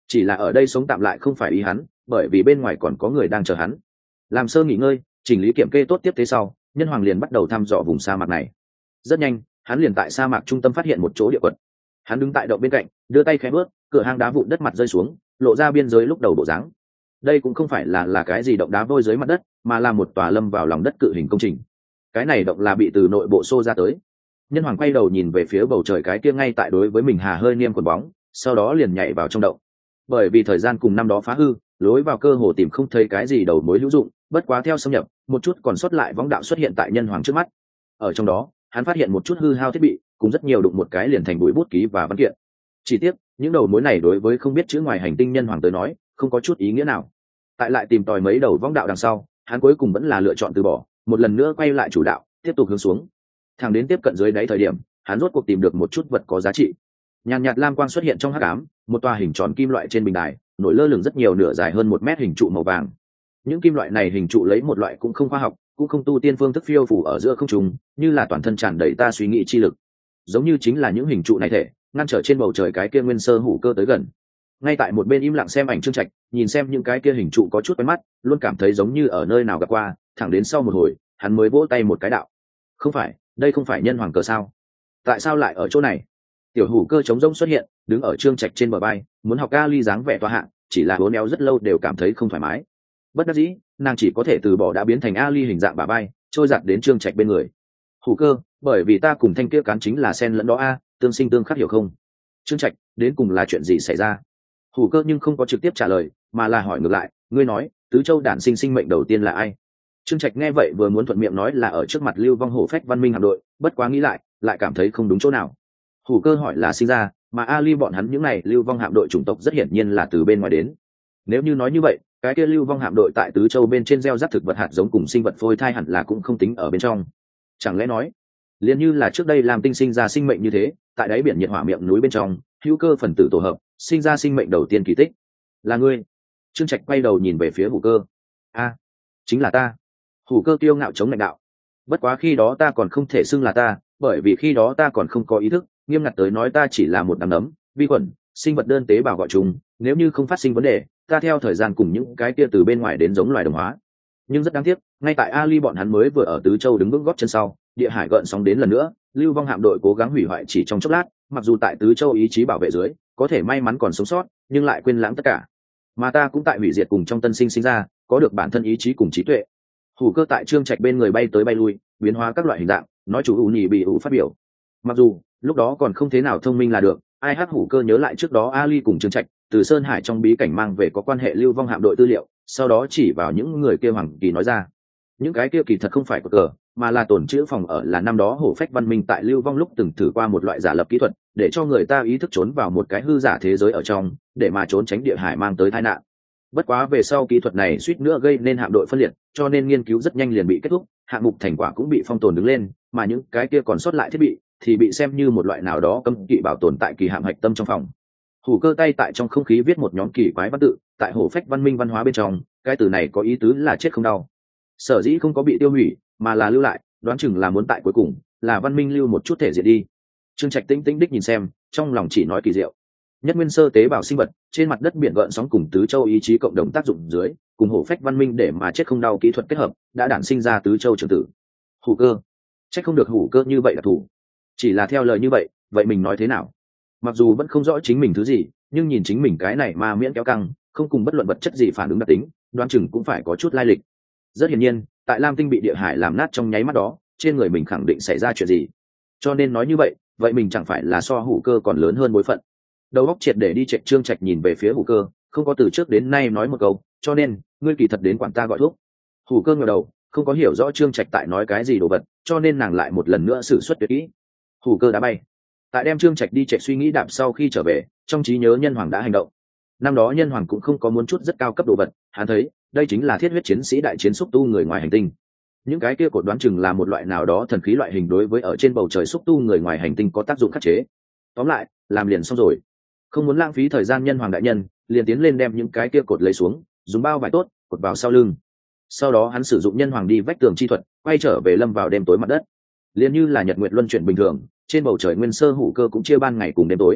chỉ là ở đây sống tạm lại không phải ý hắn, bởi vì bên ngoài còn có người đang chờ hắn. Làm sơ nghỉ ngơi, chỉnh lý kiểm kê tốt tiếp tế sau, nhân hoàng liền bắt đầu thăm dò vùng sa mạc này. Rất nhanh, hắn liền tại sa mạc trung tâm phát hiện một chỗ địa quật. Hắn đứng tại động bên cạnh, đưa tay khẽ bước, cửa hang đá vụn đất mặt rơi xuống, lộ ra biên giới lúc đầu bộ dáng. Đây cũng không phải là là cái gì động đá vôi dưới mặt đất, mà là một tòa lâm vào lòng đất cự hình công trình. Cái này động là bị từ nội bộ xô ra tới. Nhân hoàng quay đầu nhìn về phía bầu trời cái kia ngay tại đối với mình hà hơi niêm quần bóng, sau đó liền nhảy vào trong động. Bởi vì thời gian cùng năm đó phá hư, lối vào cơ hồ tìm không thấy cái gì đầu mối hữu dụng, bất quá theo xâm nhập, một chút còn sót lại võng đạo xuất hiện tại nhân hoàng trước mắt. Ở trong đó, hắn phát hiện một chút hư hao thiết bị, cùng rất nhiều đụng một cái liền thành bụi bút ký và văn kiện. Chỉ tiếc, những đầu mối này đối với không biết chữ ngoài hành tinh nhân hoàng tới nói, không có chút ý nghĩa nào. Tại lại tìm tòi mấy đầu võng đạo đằng sau, hắn cuối cùng vẫn là lựa chọn từ bỏ, một lần nữa quay lại chủ đạo, tiếp tục hướng xuống. Thẳng đến tiếp cận dưới đáy thời điểm, hắn rốt cuộc tìm được một chút vật có giá trị. Nhàn nhạt lam quang xuất hiện trong hắc ám, một tòa hình tròn kim loại trên bình đài, nổi lơ lửng rất nhiều nửa dài hơn một mét hình trụ màu vàng. Những kim loại này hình trụ lấy một loại cũng không khoa học, cũng không tu tiên phương thức phiêu phủ ở giữa không trung, như là toàn thân tràn đầy ta suy nghĩ chi lực. Giống như chính là những hình trụ này thể ngăn trở trên bầu trời cái kia nguyên sơ hủ cơ tới gần. Ngay tại một bên im lặng xem ảnh Trương Trạch, nhìn xem những cái kia hình trụ có chút quen mắt, luôn cảm thấy giống như ở nơi nào gặp qua, thẳng đến sau một hồi, hắn mới vỗ tay một cái đạo. Không phải, đây không phải nhân hoàng cờ sao? Tại sao lại ở chỗ này? Tiểu hủ cơ trống rỗng xuất hiện, đứng ở Trương Trạch trên bờ bay, muốn học Ali dáng vẻ toa hạng, chỉ là hố néo rất lâu đều cảm thấy không thoải mái. Bất đắc dĩ, nàng chỉ có thể từ bỏ đã biến thành Ali hình dạng bà bay, trôi giặt đến Trương Trạch bên người. Hủ cơ, bởi vì ta cùng thanh kia cán chính là sen lẫn đó a, tương sinh tương khắc hiểu không? Trương Trạch, đến cùng là chuyện gì xảy ra? Hủ cơ nhưng không có trực tiếp trả lời, mà là hỏi ngược lại, ngươi nói, tứ châu đản sinh sinh mệnh đầu tiên là ai? Trương Trạch nghe vậy vừa muốn thuận miệng nói là ở trước mặt Lưu Vong Hổ Phách Văn Minh hạm đội, bất quá nghĩ lại, lại cảm thấy không đúng chỗ nào. Hủ cơ hỏi là sinh ra, mà Ali bọn hắn những này Lưu Vong hạm đội chủng tộc rất hiển nhiên là từ bên ngoài đến. Nếu như nói như vậy, cái kia Lưu Vong hạm đội tại tứ châu bên trên gieo rắc thực vật hạt giống cùng sinh vật phôi thai hẳn là cũng không tính ở bên trong. Chẳng lẽ nói, liền như là trước đây làm tinh sinh ra sinh mệnh như thế, tại đáy biển nhiệt hỏa miệng núi bên trong, hữu cơ phần tử tổ hợp, sinh ra sinh mệnh đầu tiên kỳ tích. Là ngươi? Trương Trạch quay đầu nhìn về phía Hủ cơ. A, chính là ta. Hủ cơ kiêu ngạo chống lãnh đạo. Bất quá khi đó ta còn không thể xưng là ta, bởi vì khi đó ta còn không có ý thức, nghiêm ngặt tới nói ta chỉ là một đám nấm, vi khuẩn, sinh vật đơn tế bào gọi chung, nếu như không phát sinh vấn đề, ta theo thời gian cùng những cái kia từ bên ngoài đến giống loài đồng hóa. Nhưng rất đáng tiếc, ngay tại Ali bọn hắn mới vừa ở tứ châu đứng vững gót chân sau, địa hải gợn sóng đến lần nữa, Lưu Vong hạm đội cố gắng hủy hoại chỉ trong chốc lát, mặc dù tại tứ châu ý chí bảo vệ dưới, có thể may mắn còn sống sót, nhưng lại quên lãng tất cả. Mà ta cũng tại hủy diệt cùng trong tân sinh sinh ra, có được bản thân ý chí cùng trí tuệ. Hủ cơ tại Trương Trạch bên người bay tới bay lui, biến hóa các loại hình dạng, nói chủ ủ nhì bị ủ phát biểu. Mặc dù lúc đó còn không thế nào thông minh là được, ai hát Hủ cơ nhớ lại trước đó Ali cùng Trương Trạch từ Sơn Hải trong bí cảnh mang về có quan hệ Lưu Vong hạm đội tư liệu, sau đó chỉ vào những người kia Hoàng Kỳ nói ra, những cái kia kỳ thật không phải của cờ, mà là tồn trữ phòng ở là năm đó Hổ Phách Văn Minh tại Lưu Vong lúc từng thử qua một loại giả lập kỹ thuật, để cho người ta ý thức trốn vào một cái hư giả thế giới ở trong, để mà trốn tránh địa hải mang tới tai nạn. Bất quá về sau kỹ thuật này suýt nữa gây nên hạm đội phân liệt, cho nên nghiên cứu rất nhanh liền bị kết thúc, hạng mục thành quả cũng bị phong tồn đứng lên, mà những cái kia còn sót lại thiết bị thì bị xem như một loại nào đó cấm kỵ bảo tồn tại kỳ hạm hạch tâm trong phòng. Hủ cơ tay tại trong không khí viết một nhóm kỳ quái văn tự, tại Hổ Phách Văn Minh văn hóa bên trong, cái từ này có ý tứ là chết không đau. Sở dĩ không có bị tiêu hủy, mà là lưu lại, đoán chừng là muốn tại cuối cùng là văn minh lưu một chút thể diện đi. Trương Trạch tĩnh tĩnh đích nhìn xem, trong lòng chỉ nói kỳ diệu. Nhất nguyên sơ tế bào sinh vật trên mặt đất biển gợn sóng cùng tứ châu ý chí cộng đồng tác dụng dưới, cùng Hổ Phách Văn Minh để mà chết không đau kỹ thuật kết hợp, đã đản sinh ra tứ châu trường tử. Hủ cơ, trách không được Hủ cơ như vậy là thủ. Chỉ là theo lời như vậy, vậy mình nói thế nào? Mặc dù vẫn không rõ chính mình thứ gì, nhưng nhìn chính mình cái này mà miễn kéo căng, không cùng bất luận vật chất gì phản ứng đặc tính, đoán chừng cũng phải có chút lai lịch. Rất hiển nhiên, tại Lam Tinh bị địa hải làm nát trong nháy mắt đó, trên người mình khẳng định xảy ra chuyện gì. Cho nên nói như vậy, vậy mình chẳng phải là so Hủ cơ còn lớn hơn bối phận. Đầu óc triệt để đi chạy. Trương Trạch nhìn về phía Hủ cơ, không có từ trước đến nay nói một câu, cho nên ngươi kỳ thật đến quản ta gọi thuốc. Hủ cơ ngẩng đầu, không có hiểu rõ Trương Trạch tại nói cái gì đồ vật, cho nên nàng lại một lần nữa sử xuất tuyệt kỹ. Hủ cơ đã bay. Tại đem Trương Trạch đi chạy suy nghĩ đạp sau khi trở về, trong trí nhớ nhân hoàng đã hành động. Năm đó nhân hoàng cũng không có muốn chút rất cao cấp đồ vật, hắn thấy đây chính là thiết huyết chiến sĩ đại chiến xúc tu người ngoài hành tinh. Những cái kia cột đoán chừng là một loại nào đó thần khí loại hình đối với ở trên bầu trời xúc tu người ngoài hành tinh có tác dụng khắc chế. Tóm lại, làm liền xong rồi. Không muốn lãng phí thời gian nhân hoàng đại nhân, liền tiến lên đem những cái kia cột lấy xuống, dùng bao vải tốt, cột vào sau lưng. Sau đó hắn sử dụng nhân hoàng đi vách tường chi thuật, quay trở về lâm vào đêm tối mặt đất. Liền như là nhật nguyệt luân chuyển bình thường, trên bầu trời nguyên sơ hủ cơ cũng chia ban ngày cùng đêm tối.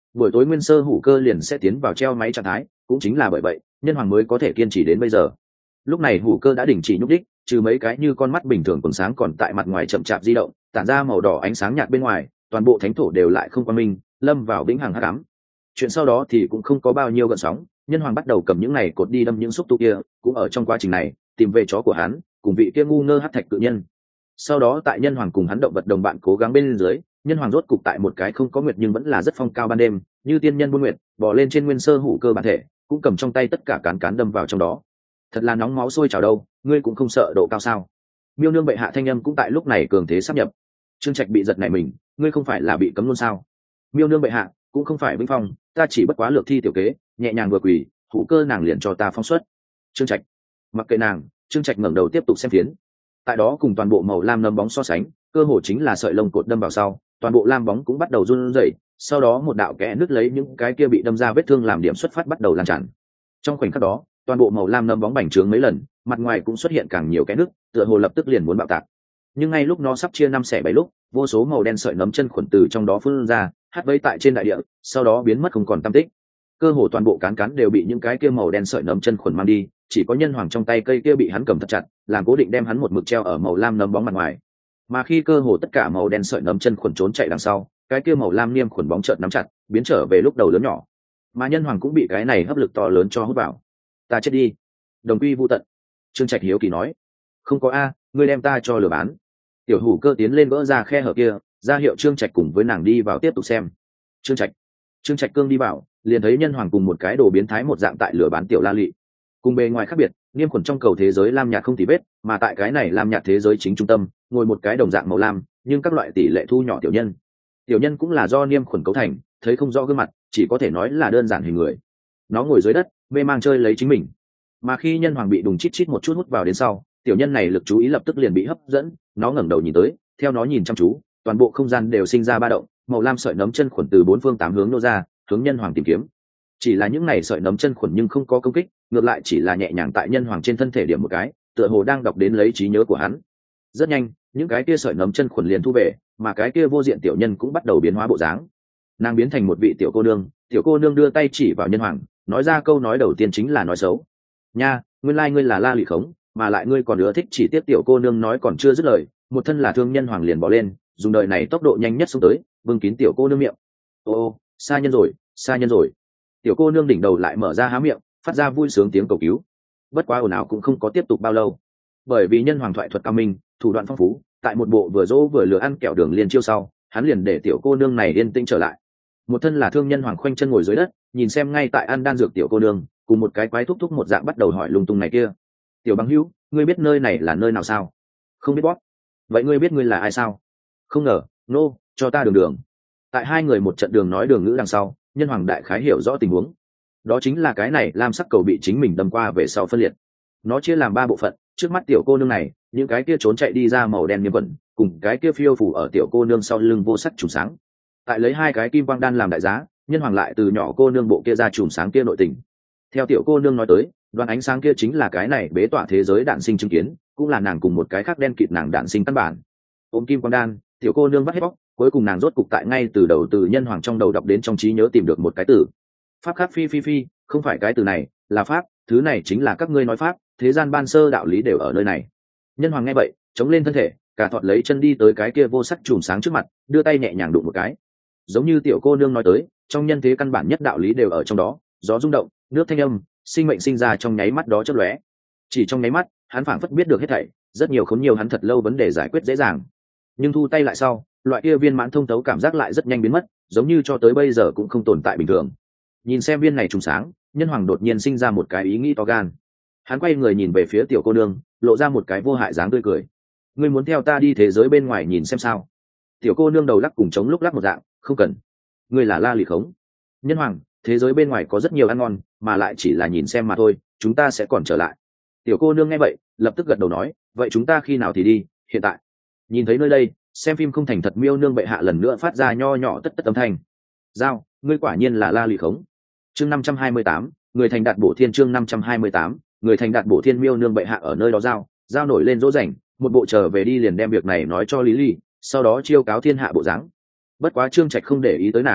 buổi tối nguyên sơ hủ cơ liền sẽ tiến vào treo máy trạng thái, cũng chính là bởi vậy nhân hoàng mới có thể kiên trì đến bây giờ. Lúc này hủ cơ đã đình chỉ nhúc đích, trừ mấy cái như con mắt bình thường còn sáng còn tại mặt ngoài chậm chạp di động tản ra màu đỏ ánh sáng nhạt bên ngoài, toàn bộ thánh thổ đều lại không quan minh, lâm vào vĩnh hằng hắc ám. Chuyện sau đó thì cũng không có bao nhiêu gợn sóng, nhân hoàng bắt đầu cầm những này cột đi đâm những xúc tu kia, cũng ở trong quá trình này tìm về chó của hắn cùng vị kia ngu ngơ hắc thạch cự nhân. Sau đó tại nhân hoàng cùng hắn động vật đồng bạn cố gắng bên dưới, nhân hoàng rốt cục tại một cái không có nguyệt nhưng vẫn là rất phong cao ban đêm, như tiên nhân buôn nguyệt bò lên trên nguyên sơ hủ cơ bản thể, cũng cầm trong tay tất cả cán cán đâm vào trong đó. Thật là nóng máu sôi trào đâu, ngươi cũng không sợ độ cao sao? Miêu nương bệ hạ thanh âm cũng tại lúc này cường thế sắp nhập. Trương Trạch bị giật nảy mình, ngươi không phải là bị cấm luôn sao? Miêu nương bệ hạ, cũng không phải vĩnh phong, ta chỉ bất quá lược thi tiểu kế, nhẹ nhàng vừa quỳ, hủ cơ nàng liền cho ta phong xuất. Trương Trạch mặc kệ nàng. Trương Trạch ngẩng đầu tiếp tục xem phiến. Tại đó cùng toàn bộ màu lam nấm bóng so sánh, cơ hồ chính là sợi lông cột đâm vào sau, toàn bộ lam bóng cũng bắt đầu run rẩy, sau đó một đạo kẽ nứt lấy những cái kia bị đâm ra vết thương làm điểm xuất phát bắt đầu lan tràn. Trong khoảnh khắc đó, toàn bộ màu lam nấm bóng bành trướng mấy lần, mặt ngoài cũng xuất hiện càng nhiều kẽ nứt, tựa hồ lập tức liền muốn bạo tạc. Nhưng ngay lúc nó sắp chia năm xẻ bảy lúc, vô số màu đen sợi nấm chân khuẩn từ trong đó phun ra, hắt vây tại trên đại địa, sau đó biến mất không còn tăm tích. Cơ hồ toàn bộ cán cán đều bị những cái kia màu đen sợi nấm chân khuẩn mang đi, chỉ có nhân hoàng trong tay cây kia bị hắn cầm thật chặt, làm cố định đem hắn một mực treo ở màu lam nấm bóng mặt ngoài. Mà khi cơ hồ tất cả màu đen sợi nấm chân khuẩn trốn chạy đằng sau, cái kia màu lam niêm khuẩn bóng chợt nắm chặt, biến trở về lúc đầu lớn nhỏ. Mà nhân hoàng cũng bị cái này hấp lực to lớn cho hút vào. Ta chết đi, đồng quy vu tận. Trương Trạch hiếu kỳ nói. Không có a, ngươi đem ta cho lừa bán. Tiểu hủ cơ tiến lên vỡ ra khe hở kia, ra hiệu Trương Trạch cùng với nàng đi vào tiếp tục xem. Trương Trạch, Trương Trạch cương đi vào, liền thấy nhân hoàng cùng một cái đồ biến thái một dạng tại lửa bán tiểu la lị. Cùng bề ngoài khác biệt, niêm khuẩn trong cầu thế giới lam nhạt không tì vết, mà tại cái này lam nhạt thế giới chính trung tâm, ngồi một cái đồng dạng màu lam, nhưng các loại tỷ lệ thu nhỏ tiểu nhân. Tiểu nhân cũng là do niêm khuẩn cấu thành, thấy không rõ gương mặt, chỉ có thể nói là đơn giản hình người. Nó ngồi dưới đất, mê mang chơi lấy chính mình. Mà khi nhân hoàng bị đùng chít chít một chút hút vào đến sau, tiểu nhân này lực chú ý lập tức liền bị hấp dẫn, nó ngẩng đầu nhìn tới, theo nó nhìn chăm chú, toàn bộ không gian đều sinh ra ba động, màu lam sợi nấm chân khuẩn từ bốn phương tám hướng nô ra, hướng nhân hoàng tìm kiếm. Chỉ là những này sợi nấm chân khuẩn nhưng không có công kích, ngược lại chỉ là nhẹ nhàng tại nhân hoàng trên thân thể điểm một cái, tựa hồ đang đọc đến lấy trí nhớ của hắn. Rất nhanh, những cái kia sợi nấm chân khuẩn liền thu về, mà cái kia vô diện tiểu nhân cũng bắt đầu biến hóa bộ dáng. Nàng biến thành một vị tiểu cô nương, tiểu cô nương đưa tay chỉ vào nhân hoàng, nói ra câu nói đầu tiên chính là nói xấu. Nha, nguyên lai ngươi là La Lị Khống, mà lại ngươi còn ưa thích chỉ tiếp tiểu cô nương nói còn chưa dứt lời, một thân là thương nhân hoàng liền bỏ lên, dùng đời này tốc độ nhanh nhất xuống tới, bưng kín tiểu cô nương miệng. Ô, xa nhân rồi, xa nhân rồi. Tiểu cô nương đỉnh đầu lại mở ra há miệng, phát ra vui sướng tiếng cầu cứu. Bất quá ồn ào cũng không có tiếp tục bao lâu, bởi vì nhân hoàng thoại thuật cao minh, thủ đoạn phong phú, tại một bộ vừa dỗ vừa lừa ăn kẹo đường liền chiêu sau, hắn liền để tiểu cô nương này yên tĩnh trở lại. Một thân là thương nhân hoàng khoanh chân ngồi dưới đất, nhìn xem ngay tại ăn đan dược tiểu cô nương, cùng một cái quái thúc thúc một dạng bắt đầu hỏi lung tung này kia. Tiểu bằng hữu, ngươi biết nơi này là nơi nào sao? Không biết bóp. Vậy ngươi biết ngươi là ai sao? Không ngờ, nô, no, cho ta đường đường. Tại hai người một trận đường nói đường ngữ đằng sau, nhân hoàng đại khái hiểu rõ tình huống. Đó chính là cái này lam sắc cầu bị chính mình đâm qua về sau phân liệt. Nó chia làm ba bộ phận, trước mắt tiểu cô nương này, những cái kia trốn chạy đi ra màu đen niêm quẩn, cùng cái kia phiêu phủ ở tiểu cô nương sau lưng vô sắc trùng sáng. Tại lấy hai cái kim quang đan làm đại giá, nhân hoàng lại từ nhỏ cô nương bộ kia ra trùng sáng kia nội tình. Theo tiểu cô nương nói tới, đoàn ánh sáng kia chính là cái này bế tỏa thế giới đạn sinh chứng kiến, cũng là nàng cùng một cái khác đen kịt nàng đạn sinh căn bản. Ôm kim quang đan, tiểu cô nương bắt hết bóc, cuối cùng nàng rốt cục tại ngay từ đầu từ nhân hoàng trong đầu đọc đến trong trí nhớ tìm được một cái từ. Pháp khác phi phi phi, không phải cái từ này, là pháp, thứ này chính là các ngươi nói pháp, thế gian ban sơ đạo lý đều ở nơi này. Nhân hoàng nghe vậy, chống lên thân thể, cả thọt lấy chân đi tới cái kia vô sắc chùm sáng trước mặt, đưa tay nhẹ nhàng đụng một cái. Giống như tiểu cô nương nói tới, trong nhân thế căn bản nhất đạo lý đều ở trong đó, gió rung động, nước thanh âm, sinh mệnh sinh ra trong nháy mắt đó chớp lóe. Chỉ trong nháy mắt, hắn phảng phất biết được hết thảy, rất nhiều khốn nhiều hắn thật lâu vấn đề giải quyết dễ dàng. Nhưng thu tay lại sau, loại kia viên mãn thông thấu cảm giác lại rất nhanh biến mất, giống như cho tới bây giờ cũng không tồn tại bình thường. Nhìn xem viên này trùng sáng, nhân hoàng đột nhiên sinh ra một cái ý nghĩ to gan. Hắn quay người nhìn về phía tiểu cô nương, lộ ra một cái vô hại dáng tươi cười. Ngươi muốn theo ta đi thế giới bên ngoài nhìn xem sao? Tiểu cô nương đầu lắc cùng chống lúc lắc một dạng, không cần. Ngươi là La Lị Khống. Nhân hoàng, thế giới bên ngoài có rất nhiều ăn ngon, mà lại chỉ là nhìn xem mà thôi, chúng ta sẽ còn trở lại. Tiểu cô nương nghe vậy, lập tức gật đầu nói, vậy chúng ta khi nào thì đi? Hiện tại. Nhìn thấy nơi đây, xem phim không thành thật miêu nương bệ hạ lần nữa phát ra nho nhỏ tất tất âm thanh. Giao, ngươi quả nhiên là La Lị Khống. Chương năm trăm hai mươi tám, người thành đạt bổ thiên chương năm trăm hai mươi tám, người thành đạt bổ thiên miêu nương bệ hạ ở nơi đó giao, giao nổi lên dỗ dành, một bộ trở về đi liền đem việc này nói cho Lý Ly, sau đó chiêu cáo thiên hạ bộ dáng. Bất quá Trương Trạch không để ý tới nàng,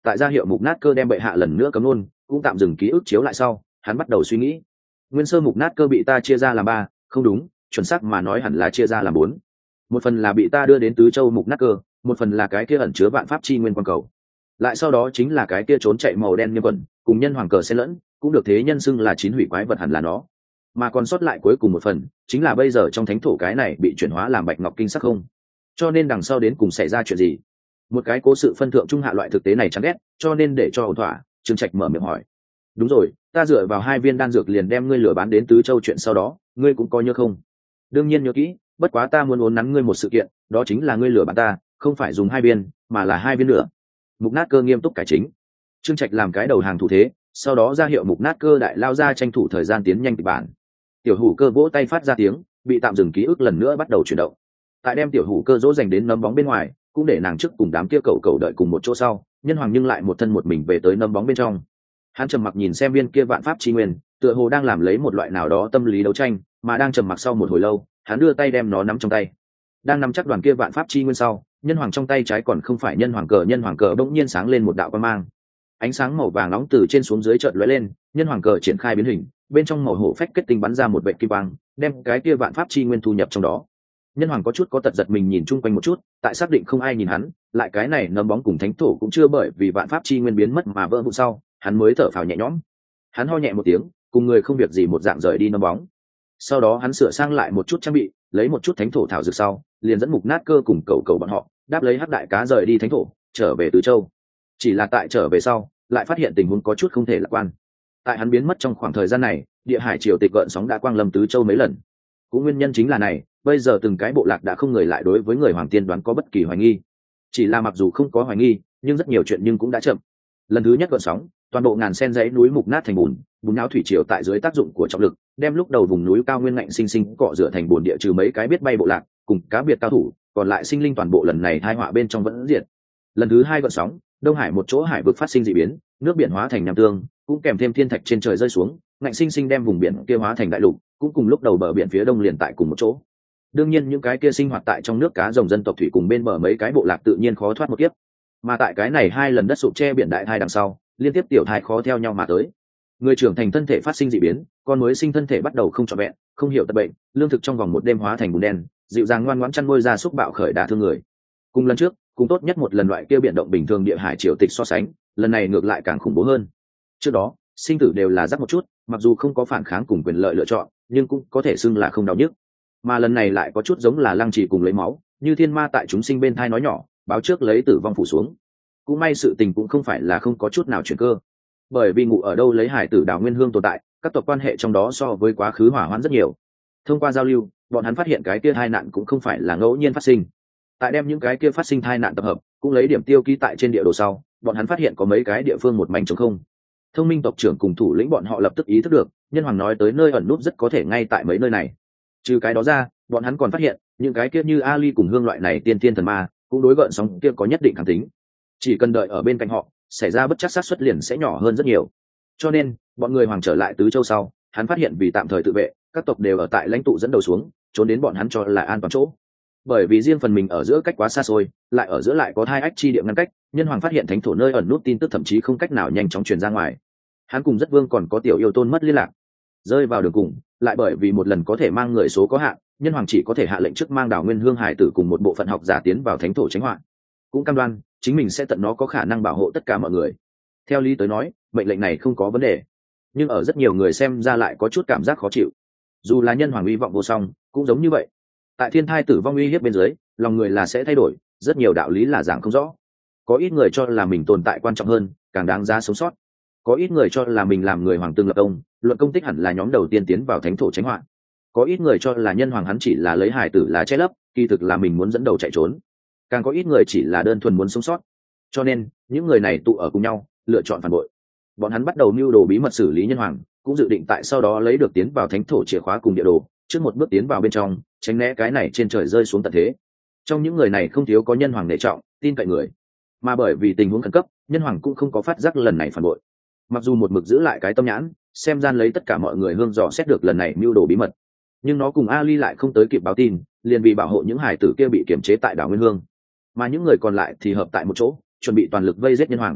tại gia hiệu mục nát cơ đem bệ hạ lần nữa cấm luôn, cũng tạm dừng ký ức chiếu lại sau, hắn bắt đầu suy nghĩ. Nguyên sơ mục nát cơ bị ta chia ra làm ba, không đúng, chuẩn xác mà nói hẳn là chia ra làm bốn. Một phần là bị ta đưa đến tứ châu mục nát cơ, một phần là cái kia ẩn chứa vạn pháp chi nguyên quan cầu, lại sau đó chính là cái kia trốn chạy màu đen như quần cùng nhân hoàng cờ xen lẫn, cũng được thế nhân xưng là chín hủy quái vật hẳn là nó. Mà còn sót lại cuối cùng một phần chính là bây giờ trong thánh thổ cái này bị chuyển hóa làm bạch ngọc kinh sắc không. Cho nên đằng sau đến cùng xảy ra chuyện gì? Một cái cố sự phân thượng trung hạ loại thực tế này chán ghét, cho nên để cho ổn thỏa, Trương Trạch mở miệng hỏi. Đúng rồi, ta dựa vào hai viên đan dược liền đem ngươi lừa bán đến tứ châu chuyện sau đó, ngươi cũng coi nhớ không? Đương nhiên nhớ kỹ, bất quá ta muốn uốn nắn ngươi một sự kiện, đó chính là ngươi lừa bán ta, không phải dùng hai viên, mà là hai viên nữa. Mục nát cơ nghiêm túc cải chính. Trương Trạch làm cái đầu hàng thủ thế, sau đó ra hiệu mục nát cơ đại lao ra tranh thủ thời gian tiến nhanh kịch bản. Tiểu hủ cơ vỗ tay phát ra tiếng, bị tạm dừng ký ức lần nữa bắt đầu chuyển động. Tại đem tiểu hủ cơ dỗ dành đến nấm bóng bên ngoài, cũng để nàng trước cùng đám kia cầu cầu đợi cùng một chỗ sau, nhân hoàng nhưng lại một thân một mình về tới nấm bóng bên trong. Hắn trầm mặc nhìn xem viên kia vạn pháp chi nguyên, tựa hồ đang làm lấy một loại nào đó tâm lý đấu tranh, mà đang trầm mặc sau một hồi lâu, hắn đưa tay đem nó nắm trong tay. Đang nắm chắc đoàn kia vạn pháp chi nguyên sau, nhân hoàng trong tay trái còn không phải nhân hoàng cờ, nhân hoàng cờ bỗng nhiên sáng lên một đạo quang mang. Ánh sáng màu vàng nóng từ trên xuống dưới chợt lóe lên, nhân hoàng cờ triển khai biến hình, bên trong màu hổ phách kết tinh bắn ra một vệt kim quang, đem cái kia vạn pháp chi nguyên thu nhập trong đó. Nhân hoàng có chút có tật giật mình nhìn chung quanh một chút, tại xác định không ai nhìn hắn, lại cái này nấm bóng cùng thánh thổ cũng chưa bởi vì vạn pháp chi nguyên biến mất mà vỡ vụn sau, hắn mới thở phào nhẹ nhõm. Hắn ho nhẹ một tiếng, cùng người không việc gì một dạng rời đi nấm bóng. Sau đó hắn sửa sang lại một chút trang bị, lấy một chút thánh thổ thảo dược sau, liền dẫn mục nát cơ cùng cầu cầu bọn họ đáp lấy hắc đại cá rời đi thánh thổ, trở về Tứ Châu. Chỉ là tại trở về sau, lại phát hiện tình huống có chút không thể lạc quan. Tại hắn biến mất trong khoảng thời gian này, địa hải triều tịch gợn sóng đã quang lâm Tứ Châu mấy lần. Cũng nguyên nhân chính là này, bây giờ từng cái bộ lạc đã không người lại đối với người hoàng tiên đoán có bất kỳ hoài nghi. Chỉ là mặc dù không có hoài nghi, nhưng rất nhiều chuyện nhưng cũng đã chậm. Lần thứ nhất gợn sóng, toàn bộ ngàn sen dãy núi mục nát thành bùn, bùn não thủy triều tại dưới tác dụng của trọng lực, đem lúc đầu vùng núi cao nguyên ngạnh sinh sinh cọ rửa thành bùn địa, trừ mấy cái biết bay bộ lạc cùng cá biệt cao thủ, còn lại sinh linh toàn bộ lần này tai họa bên trong vẫn diệt. Lần thứ hai gợn sóng, Đông Hải một chỗ hải vực phát sinh dị biến, nước biển hóa thành nham tương, cũng kèm thêm thiên thạch trên trời rơi xuống, ngạnh sinh sinh đem vùng biển kia hóa thành đại lục, cũng cùng lúc đầu bờ biển phía đông liền tại cùng một chỗ. Đương nhiên những cái kia sinh hoạt tại trong nước cá rồng dân tộc thủy cùng bên bờ mấy cái bộ lạc tự nhiên khó thoát một kiếp. Mà tại cái này hai lần đất sụp che biển đại thai đằng sau, liên tiếp tiểu thai khó theo nhau mà tới. Người trưởng thành thân thể phát sinh dị biến, con mới sinh thân thể bắt đầu không trọn vẹn, không hiểu tật bệnh, lương thực trong vòng một đêm hóa thành bùn đen, dịu dàng ngoan ngoãn chăn nuôi ra súc bạo khởi đả thương người. Cùng lần trước, cùng tốt nhất một lần loại kia biển động bình thường địa hải triều tịch so sánh, lần này ngược lại càng khủng bố hơn. Trước đó, sinh tử đều là rắc một chút, mặc dù không có phản kháng cùng quyền lợi lựa chọn, nhưng cũng có thể xưng là không đau nhức. Mà lần này lại có chút giống là lăng trì cùng lấy máu, như thiên ma tại chúng sinh bên thai nói nhỏ, báo trước lấy tử vong phủ xuống. Cũng may sự tình cũng không phải là không có chút nào chuyển cơ, bởi vì ngủ ở đâu lấy hải tử đào nguyên hương tồn tại, các tộc quan hệ trong đó so với quá khứ hỏa hoãn rất nhiều. Thông qua giao lưu, bọn hắn phát hiện cái kia tai nạn cũng không phải là ngẫu nhiên phát sinh. Tại đem những cái kia phát sinh tai nạn tập hợp, cũng lấy điểm tiêu ký tại trên địa đồ sau, bọn hắn phát hiện có mấy cái địa phương một mảnh trống không. Thông minh tộc trưởng cùng thủ lĩnh bọn họ lập tức ý thức được, nhân hoàng nói tới nơi ẩn núp rất có thể ngay tại mấy nơi này. Trừ cái đó ra, bọn hắn còn phát hiện những cái kia như Ali cùng hương loại này tiên tiên thần ma, cũng đối gợn sóng kia có nhất định kháng tính. Chỉ cần đợi ở bên cạnh họ, xảy ra bất chắc xác suất liền sẽ nhỏ hơn rất nhiều. Cho nên, bọn người hoàng trở lại Tứ Châu sau, hắn phát hiện vì tạm thời tự vệ, các tộc đều ở tại lãnh tụ dẫn đầu xuống, trốn đến bọn hắn cho là an toàn chỗ. Bởi vì riêng phần mình ở giữa cách quá xa xôi, lại ở giữa lại có hai ách chi địa ngăn cách, nhân hoàng phát hiện thánh thổ nơi ẩn nút tin tức thậm chí không cách nào nhanh chóng truyền ra ngoài. Hắn cùng rất vương còn có tiểu yêu tôn mất liên lạc, rơi vào đường cùng, lại bởi vì một lần có thể mang người số có hạn, nhân hoàng chỉ có thể hạ lệnh trước mang đảo nguyên hương hải tử cùng một bộ phận học giả tiến vào thánh thổ tránh họa, cũng cam đoan chính mình sẽ tận nó có khả năng bảo hộ tất cả mọi người. Theo lý tới nói, mệnh lệnh này không có vấn đề, nhưng ở rất nhiều người xem ra lại có chút cảm giác khó chịu. Dù là nhân hoàng uy vọng vô song, cũng giống như vậy. Tại thiên thai tử vong uy hiếp bên dưới, lòng người là sẽ thay đổi, rất nhiều đạo lý là giảng không rõ. Có ít người cho là mình tồn tại quan trọng hơn, càng đáng giá sống sót. Có ít người cho là mình làm người hoàng tương lập công, luận công tích hẳn là nhóm đầu tiên tiến vào thánh thổ tránh họa. Có ít người cho là nhân hoàng hắn chỉ là lấy hài tử là che lấp, kỳ thực là mình muốn dẫn đầu chạy trốn. Càng có ít người chỉ là đơn thuần muốn sống sót. Cho nên, những người này tụ ở cùng nhau, lựa chọn phản bội. Bọn hắn bắt đầu mưu đồ bí mật xử lý nhân hoàng, cũng dự định tại sau đó lấy được tiến vào thánh thổ chìa khóa cùng địa đồ, trước một bước tiến vào bên trong, tránh né cái này trên trời rơi xuống tận thế. Trong những người này không thiếu có nhân hoàng nể trọng, tin cậy người. Mà bởi vì tình huống khẩn cấp, nhân hoàng cũng không có phát giác lần này phản bội. Mặc dù một mực giữ lại cái tâm nhãn, xem gian lấy tất cả mọi người hương dò xét được lần này mưu đồ bí mật, nhưng nó cùng Ali lại không tới kịp báo tin, liền vì bảo hộ những hải tử kia bị kiềm chế tại đảo Nguyên Hương, mà những người còn lại thì hợp tại một chỗ, chuẩn bị toàn lực vây giết nhân hoàng.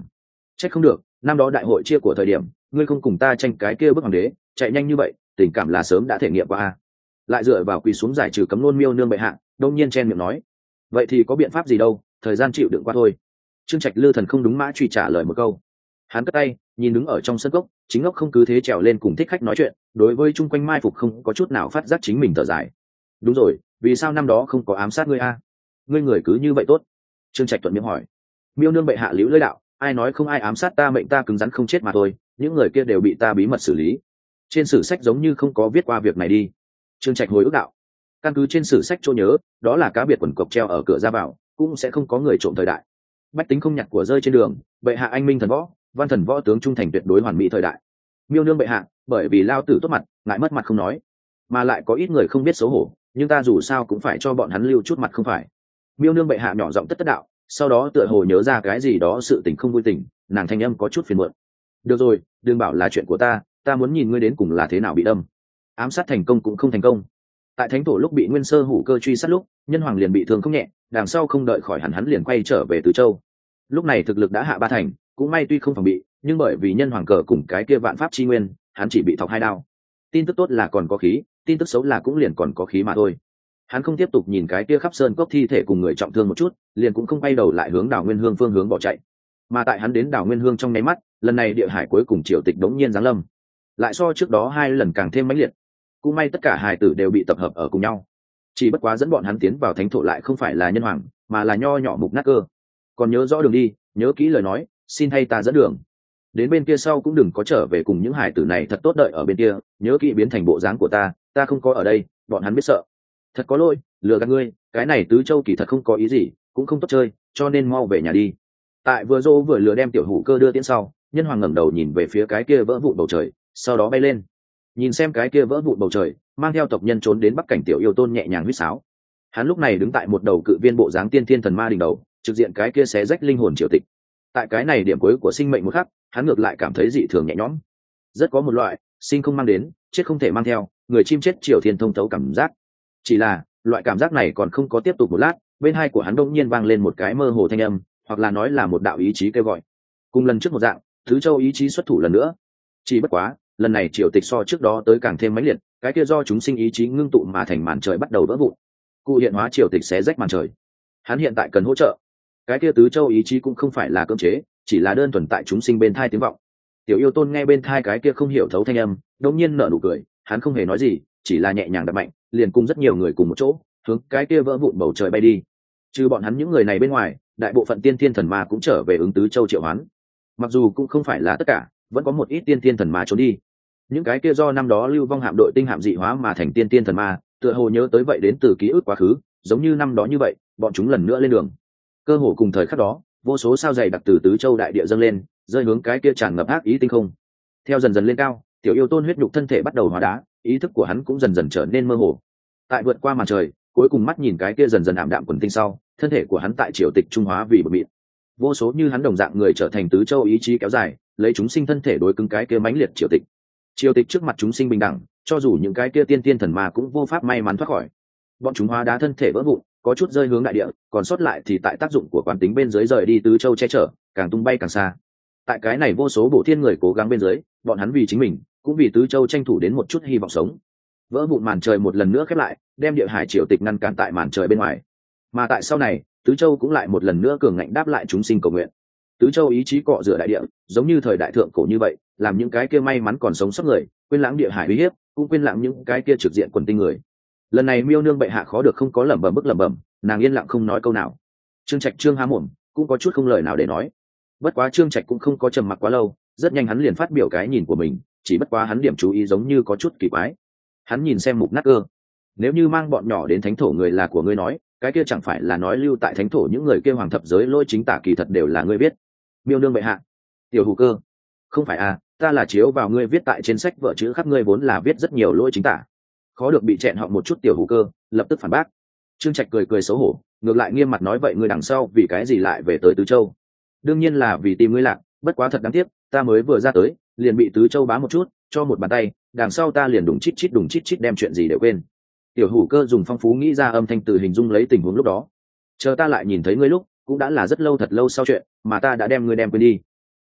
Trách không được, năm đó đại hội chia của thời điểm ngươi không cùng ta tranh cái kia bức hoàng đế, chạy nhanh như vậy, tình cảm là sớm đã thể nghiệm qua a. Lại dựa vào quỳ xuống giải trừ cấm nôn miêu nương bệ hạ, đông nhiên chen miệng nói, vậy thì có biện pháp gì đâu, thời gian chịu đựng qua thôi. Trương Trạch Lư thần không đúng mã truy trả lời một câu. Hắn cất tay nhìn đứng ở trong sân gốc chính ngốc không cứ thế trèo lên cùng thích khách nói chuyện, đối với chung quanh mai phục không có chút nào phát giác chính mình thở dài. Đúng rồi, vì sao năm đó không có ám sát ngươi a? Ngươi người cứ như vậy tốt. Trương Trạch thuận miệng hỏi. Miêu nương bệ hạ liễu lưỡi đạo, ai nói không ai ám sát ta, mệnh ta cứng rắn không chết mà thôi, những người kia đều bị ta bí mật xử lý. Trên sử sách giống như không có viết qua việc này đi. Trương Trạch hồi ức đạo. Căn cứ trên sử sách chỗ nhớ, đó là cá biệt quần cộc treo ở cửa ra vào, cũng sẽ không có người trộm thời đại. Bách tính không nhặt của rơi trên đường, bệ hạ anh minh thần võ, văn thần võ tướng trung thành tuyệt đối hoàn mỹ thời đại. Miêu nương bệ hạ, bởi vì lao tử tốt mặt, ngại mất mặt không nói, mà lại có ít người không biết xấu hổ, nhưng ta dù sao cũng phải cho bọn hắn lưu chút mặt không phải. Miêu nương bệ hạ nhỏ giọng tất tất đạo, sau đó tựa hồ nhớ ra cái gì đó sự tình không vui tình, nàng thanh âm có chút phiền muộn. Được rồi, đừng bảo là chuyện của ta, ta muốn nhìn ngươi đến cùng là thế nào bị đâm. Ám sát thành công cũng không thành công. Tại thánh thổ lúc bị nguyên sơ hủ cơ truy sát lúc, nhân hoàng liền bị thương không nhẹ, đằng sau không đợi khỏi hẳn hắn liền quay trở về Tứ Châu. Lúc này thực lực đã hạ ba thành, cũng may tuy không phòng bị, nhưng bởi vì nhân hoàng cờ cùng cái kia vạn pháp chi nguyên, hắn chỉ bị thọc hai đao. Tin tức tốt là còn có khí, tin tức xấu là cũng liền còn có khí mà thôi. Hắn không tiếp tục nhìn cái kia khắp sơn cốc thi thể cùng người trọng thương một chút, liền cũng không quay đầu lại hướng Đào Nguyên Hương phương hướng bỏ chạy. Mà tại hắn đến Đào Nguyên Hương trong nháy mắt, lần này địa hải cuối cùng triều tịch đống nhiên giáng lâm, lại so trước đó hai lần càng thêm mãnh liệt. Cũng may tất cả hài tử đều bị tập hợp ở cùng nhau, chỉ bất quá dẫn bọn hắn tiến vào thánh thổ lại không phải là nhân hoàng, mà là nho nhỏ mục nát cơ. Còn nhớ rõ đường đi, nhớ kỹ lời nói, xin hay ta dẫn đường. Đến bên kia sau cũng đừng có trở về cùng những hài tử này, thật tốt đợi ở bên kia, nhớ kỹ biến thành bộ dáng của ta, ta không có ở đây, bọn hắn biết sợ. Thật có lỗi, lừa gạt ngươi, cái này Tứ Châu kỳ thật không có ý gì, cũng không tốt chơi, cho nên mau về nhà đi. Tại vừa dô vừa lừa đem tiểu hủ cơ đưa tiễn sau, nhân hoàng ngẩng đầu nhìn về phía cái kia vỡ vụn bầu trời, sau đó bay lên. Nhìn xem cái kia vỡ vụn bầu trời, mang theo tộc nhân trốn đến bắc cảnh tiểu yêu tôn nhẹ nhàng huýt sáo. Hắn lúc này đứng tại một đầu cự viên bộ dáng tiên thiên thần ma đỉnh đầu, trực diện cái kia xé rách linh hồn triều tịch. Tại cái này điểm cuối của sinh mệnh một khắc, hắn ngược lại cảm thấy dị thường nhẹ nhõm. Rất có một loại sinh không mang đến, chết không thể mang theo, người chim chết triều thiên thông thấu cảm giác. Chỉ là loại cảm giác này còn không có tiếp tục một lát, bên hai của hắn đông nhiên vang lên một cái mơ hồ thanh âm, hoặc là nói là một đạo ý chí kêu gọi. Cùng lần trước một dạng, Tứ Châu ý chí xuất thủ lần nữa. Chỉ bất quá, lần này triều tịch so trước đó tới càng thêm mãnh liệt, cái kia do chúng sinh ý chí ngưng tụ mà thành màn trời bắt đầu vỡ vụn. Cụ hiện hóa triều tịch xé rách màn trời. Hắn hiện tại cần hỗ trợ. Cái kia Tứ Châu ý chí cũng không phải là cưỡng chế, chỉ là đơn thuần tại chúng sinh bên thai tiếng vọng. Tiểu yêu tôn nghe bên thai cái kia không hiểu thấu thanh âm, đột nhiên nở nụ cười, hắn không hề nói gì, chỉ là nhẹ nhàng đập mạnh, liền cùng rất nhiều người cùng một chỗ, hướng cái kia vỡ vụn bầu trời bay đi. Trừ bọn hắn những người này bên ngoài, đại bộ phận tiên thiên thần ma cũng trở về ứng Tứ Châu triệu hoán. Mặc dù cũng không phải là tất cả, vẫn có một ít tiên thiên thần ma trốn đi. Những cái kia do năm đó lưu vong hạm đội tinh hạm dị hóa mà thành tiên thiên thần ma, tựa hồ nhớ tới vậy đến từ ký ức quá khứ, giống như năm đó như vậy, bọn chúng lần nữa lên đường. Cơ hồ cùng thời khắc đó, vô số sao dày đặc từ Tứ Châu đại địa dâng lên, rơi hướng cái kia tràn ngập ác ý tinh không. Theo dần dần lên cao, tiểu yêu tôn huyết nhục thân thể bắt đầu hóa đá, ý thức của hắn cũng dần dần trở nên mơ hồ. Tại vượt qua màn trời, cuối cùng mắt nhìn cái kia dần dần ảm đạm quần tinh sau, thân thể của hắn tại triều tịch trung hóa vì bờ mịn. Vô số như hắn đồng dạng người trở thành Tứ Châu ý chí kéo dài, lấy chúng sinh thân thể đối cứng cái kia mãnh liệt triều tịch. Triều tịch trước mặt chúng sinh bình đẳng, cho dù những cái kia tiên tiên thần ma cũng vô pháp may mắn thoát khỏi. Bọn chúng hóa đá thân thể vỡ vụn, có chút rơi hướng đại địa, còn sót lại thì tại tác dụng của quán tính bên dưới rời đi Tứ Châu che chở, càng tung bay càng xa. Tại cái này vô số bổ thiên người cố gắng bên dưới, bọn hắn vì chính mình, cũng vì Tứ Châu tranh thủ đến một chút hy vọng sống. Vỡ vụn màn trời một lần nữa khép lại, đem địa hải triều tịch ngăn cản tại màn trời bên ngoài. Mà tại sau này, Tứ Châu cũng lại một lần nữa cường ngạnh đáp lại chúng sinh cầu nguyện. Tứ Châu ý chí cọ rửa đại địa, giống như thời đại thượng cổ như vậy, làm những cái kia may mắn còn sống sót người, quên lãng địa hải uy hiếp, cũng quên lãng những cái kia trực diện quần tinh người. Lần này Miêu nương bệ hạ khó được không có lẩm bẩm bức lẩm bẩm, nàng yên lặng không nói câu nào. Trương Trạch trương há mồm, cũng có chút không lời nào để nói. Bất quá Trương Trạch cũng không có trầm mặc quá lâu, rất nhanh hắn liền phát biểu cái nhìn của mình, chỉ bất quá hắn điểm chú ý giống như có chút kỳ quái. Hắn nhìn xem Mục Nát Cơ, nếu như mang bọn nhỏ đến thánh thổ người là của ngươi nói, cái kia chẳng phải là nói lưu tại thánh thổ những người kia hoàng thập giới lôi chính tả kỳ thật đều là ngươi biết. Miêu nương bệ hạ, tiểu hủ cơ, không phải à, ta là chiếu vào ngươi viết tại trên sách vợ chữ khắp ngươi vốn là viết rất nhiều lỗi chính tả. Khó được bị chẹn họ một chút tiểu hủ cơ, lập tức phản bác. Trương Trạch cười cười xấu hổ, ngược lại nghiêm mặt nói vậy ngươi đằng sau vì cái gì lại về tới Tứ Châu? Đương nhiên là vì tìm ngươi lạc, bất quá thật đáng tiếc, ta mới vừa ra tới, liền bị Tứ Châu bá một chút, cho một bàn tay, đằng sau ta liền đùng chít chít đùng chít chít đem chuyện gì đều quên. Tiểu hủ cơ dùng phong phú nghĩ ra âm thanh từ hình dung lấy tình huống lúc đó. Chờ ta lại nhìn thấy ngươi lúc, cũng đã là rất lâu thật lâu sau chuyện, mà ta đã đem ngươi đem quên đi.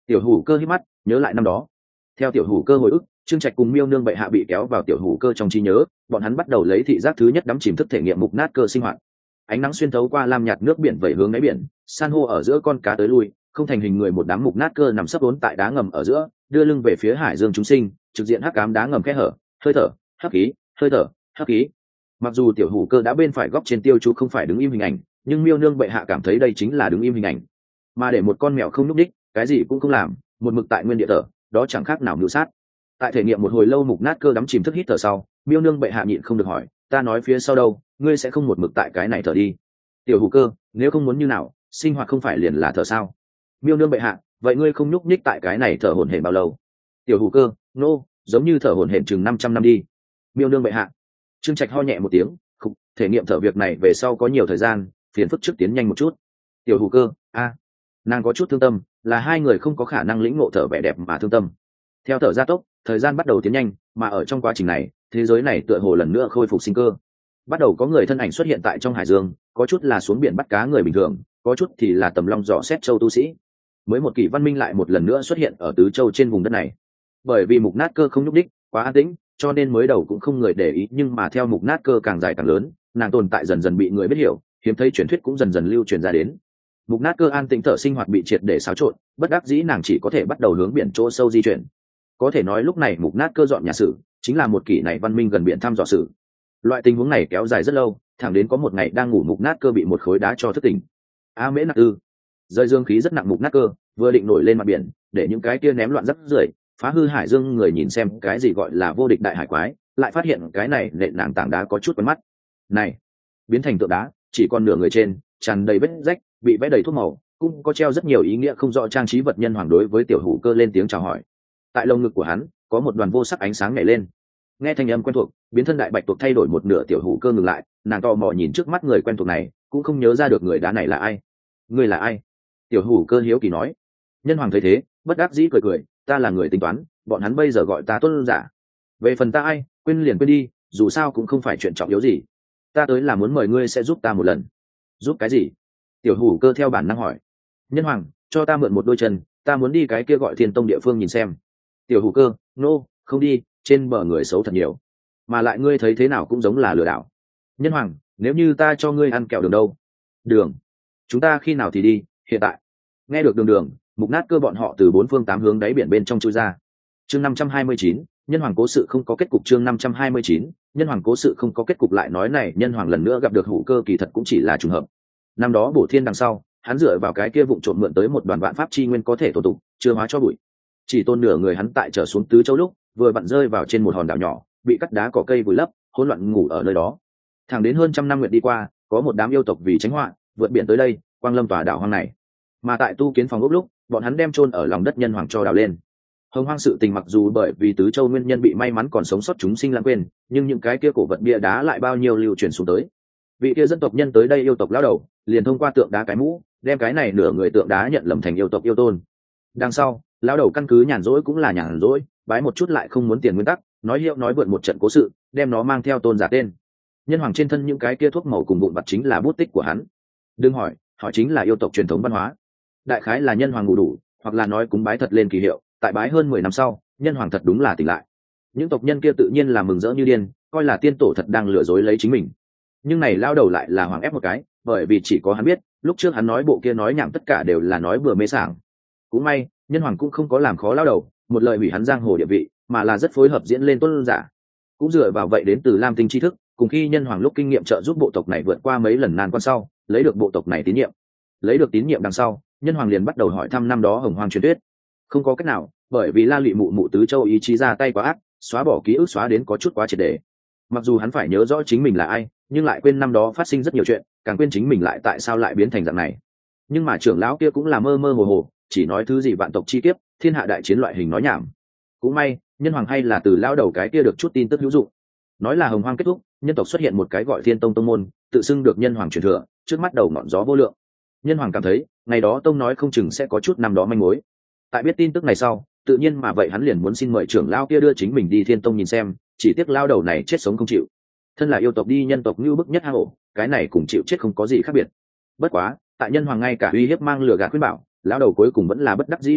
Tiểu hủ cơ hít mắt nhớ lại năm đó. Theo tiểu hủ cơ hồi ức, Trương Trạch cùng Miêu Nương bệ hạ bị kéo vào tiểu hủ cơ trong trí nhớ, bọn hắn bắt đầu lấy thị giác thứ nhất đắm chìm thức thể nghiệm mục nát cơ sinh hoạt. Ánh nắng xuyên thấu qua lam nhạt nước biển vẩy hướng đáy biển, san hô ở giữa con cá tới lui, không thành hình người một đám mục nát cơ nằm sấp uốn tại đá ngầm ở giữa, đưa lưng về phía hải dương chúng sinh, trực diện hắc ám đá ngầm khe hở, hơi thở, hắc khí, hơi thở, hắc khí. Mặc dù tiểu hủ cơ đã bên phải góc trên tiêu chú không phải đứng im hình ảnh, nhưng Miêu Nương bệ hạ cảm thấy đây chính là đứng im hình ảnh. Mà để một con mèo không nhúc đích, cái gì cũng không làm, một mực tại nguyên địa thở, đó chẳng khác nào mưu sát. Tại thể nghiệm một hồi lâu mục nát cơ đắm chìm thức hít thở sau, Miêu Nương bệ hạ nhịn không được hỏi, ta nói phía sau đâu, ngươi sẽ không một mực tại cái này thở đi? Tiểu hủ cơ, nếu không muốn như nào, sinh hoạt không phải liền là thở sao? Miêu Nương bệ hạ, vậy ngươi không nhúc nhích tại cái này thở hổn hển bao lâu? Tiểu hủ cơ, nô, no, giống như thở hổn hển chừng năm trăm năm đi. Miêu Nương bệ hạ. Trương Trạch ho nhẹ một tiếng, khục, thể nghiệm thở việc này về sau có nhiều thời gian, phiền phức trước tiến nhanh một chút. Tiểu hủ cơ, a, nàng có chút thương tâm, là hai người không có khả năng lĩnh ngộ thở vẻ đẹp mà thương tâm. Theo thở gia tốc, thời gian bắt đầu tiến nhanh, mà ở trong quá trình này, thế giới này tựa hồ lần nữa khôi phục sinh cơ. Bắt đầu có người thân ảnh xuất hiện tại trong hải dương, có chút là xuống biển bắt cá người bình thường, có chút thì là tầm long dò xét châu tu sĩ. Mới một kỳ văn minh lại một lần nữa xuất hiện ở tứ châu trên vùng đất này. Bởi vì mục nát cơ không nhúc đích, quá an tĩnh, cho nên mới đầu cũng không người để ý, nhưng mà theo mục nát cơ càng dài càng lớn, nàng tồn tại dần dần bị người biết hiểu, hiếm thấy truyền thuyết cũng dần dần lưu truyền ra đến. Mục nát cơ an tĩnh thở sinh hoạt bị triệt để xáo trộn, bất đắc dĩ nàng chỉ có thể bắt đầu hướng biển chỗ sâu di chuyển. Có thể nói lúc này mục nát cơ dọn nhà sử chính là một kỷ này văn minh gần biển thăm dò sử. Loại tình huống này kéo dài rất lâu, thẳng đến có một ngày đang ngủ mục nát cơ bị một khối đá cho thức tỉnh. A mễ nặng ư, rơi dương khí rất nặng mục nát cơ vừa định nổi lên mặt biển, để những cái kia ném loạn rắc rưởi phá hư hải dương người nhìn xem cái gì gọi là vô địch đại hải quái, lại phát hiện cái này nện nàng tảng đá có chút quen mắt. Này, biến thành tượng đá, chỉ còn nửa người trên, tràn đầy vết rách, bị vẽ đầy thuốc màu, cũng có treo rất nhiều ý nghĩa không rõ trang trí vật nhân hoàng đối với tiểu hủ cơ lên tiếng chào hỏi. Tại lồng ngực của hắn có một đoàn vô sắc ánh sáng nhảy lên. Nghe thanh âm quen thuộc, biến thân đại bạch tuộc thay đổi một nửa, tiểu hủ cơ ngừng lại, nàng to mò nhìn trước mắt người quen thuộc này, cũng không nhớ ra được người đá này là ai. Người là ai? Tiểu hủ cơ hiếu kỳ nói. Nhân hoàng thấy thế, bất đắc dĩ cười cười, ta là người tính toán, bọn hắn bây giờ gọi ta tuân giả. Về phần ta ai, quên liền quên đi, dù sao cũng không phải chuyện trọng yếu gì. Ta tới là muốn mời ngươi sẽ giúp ta một lần. Giúp cái gì? Tiểu hủ cơ theo bản năng hỏi. Nhân hoàng, cho ta mượn một đôi chân, ta muốn đi cái kia gọi Thiên Tông địa phương nhìn xem. Tiểu hủ cơ, nô, no, không đi, trên bờ người xấu thật nhiều, mà lại ngươi thấy thế nào cũng giống là lừa đảo. Nhân hoàng, nếu như ta cho ngươi ăn kẹo đường đâu? Đường? Chúng ta khi nào thì đi? Hiện tại. Nghe được đường đường, mục nát cơ bọn họ từ bốn phương tám hướng đáy biển bên trong chui ra. Chương năm trăm hai mươi chín, nhân hoàng cố sự không có kết cục. Chương năm trăm hai mươi chín, nhân hoàng cố sự không có kết cục. Lại nói này, nhân hoàng lần nữa gặp được hủ cơ kỳ thật cũng chỉ là trùng hợp. Năm đó bổ thiên đằng sau, hắn dựa vào cái kia vụng trộm mượn tới một đoàn vạn pháp chi nguyên có thể tổ tụ, chưa hóa cho bụi. Chỉ tôn nửa người hắn tại trở xuống tứ châu lúc, vừa vặn rơi vào trên một hòn đảo nhỏ, bị cắt đá cỏ cây vùi lấp, hỗn loạn ngủ ở nơi đó. Thẳng đến hơn trăm năm nguyệt đi qua, có một đám yêu tộc vì tránh họa, vượt biển tới đây, quang lâm tòa đảo hoang này. Mà tại tu kiến phòng ốc lúc, bọn hắn đem chôn ở lòng đất nhân hoàng cho đào lên. Hồng hoang sự tình mặc dù bởi vì tứ châu nguyên nhân bị may mắn còn sống sót chúng sinh lãng quên, nhưng những cái kia cổ vật bia đá lại bao nhiêu lưu truyền xuống tới. Vị kia dân tộc nhân tới đây yêu tộc lão đầu, liền thông qua tượng đá cái mũ, đem cái này nửa người tượng đá nhận lầm thành yêu tộc yêu tôn. Đằng sau, lão đầu căn cứ nhàn rỗi cũng là nhàn rỗi, bái một chút lại không muốn tiền nguyên tắc, nói hiệu nói vượn một trận cố sự, đem nó mang theo tôn giả tên. Nhân hoàng trên thân những cái kia thuốc màu cùng vụn vặt chính là bút tích của hắn. Đừng hỏi, họ chính là yêu tộc truyền thống văn hóa. Đại khái là nhân hoàng ngủ đủ, hoặc là nói cúng bái thật lên kỳ hiệu, tại bái hơn mười năm sau, nhân hoàng thật đúng là tỉnh lại. Những tộc nhân kia tự nhiên là mừng rỡ như điên, coi là tiên tổ thật đang lừa dối lấy chính mình. Nhưng này lao đầu lại là hoàng ép một cái, bởi vì chỉ có hắn biết, lúc trước hắn nói bộ kia nói nhảm tất cả đều là nói bừa mê sảng. Cũng may, nhân hoàng cũng không có làm khó lao đầu, một lời hủy hắn giang hồ địa vị, mà là rất phối hợp diễn lên tuân giả. Cũng dựa vào vậy đến từ lam tinh tri thức, cùng khi nhân hoàng lúc kinh nghiệm trợ giúp bộ tộc này vượt qua mấy lần nan quan sau, lấy được bộ tộc này tín nhiệm. Lấy được tín nhiệm đằng sau, nhân hoàng liền bắt đầu hỏi thăm năm đó hồng hoang truyền thuyết. Không có cách nào, bởi vì la lụy mụ mụ tứ châu ý chí ra tay quá ác, xóa bỏ ký ức xóa đến có chút quá triệt để. Mặc dù hắn phải nhớ rõ chính mình là ai, nhưng lại quên năm đó phát sinh rất nhiều chuyện, càng quên chính mình lại tại sao lại biến thành dạng này. Nhưng mà trưởng lão kia cũng là mơ mơ hồ hồ, chỉ nói thứ gì vạn tộc chi kiếp, thiên hạ đại chiến loại hình nói nhảm. Cũng may, nhân hoàng hay là từ lão đầu cái kia được chút tin tức hữu dụng. Nói là hồng hoang kết thúc, nhân tộc xuất hiện một cái gọi Thiên Tông tông môn, tự xưng được nhân hoàng truyền thừa, trước mắt đầu ngọn gió vô lượng. Nhân hoàng cảm thấy, ngày đó tông nói không chừng sẽ có chút năm đó manh mối. Tại biết tin tức này sau, tự nhiên mà vậy hắn liền muốn xin mời trưởng lão kia đưa chính mình đi Thiên Tông nhìn xem, chỉ tiếc lão đầu này chết sống không chịu. Thân là yêu tộc đi nhân tộc như bức nhất hang ổ, cái này cùng chịu chết không có gì khác biệt. Bất quá, tại nhân hoàng ngay cả uy hiếp mang lừa gạt khuyên bảo, lão đầu cuối cùng vẫn là bất đắc dĩ đáp ứng,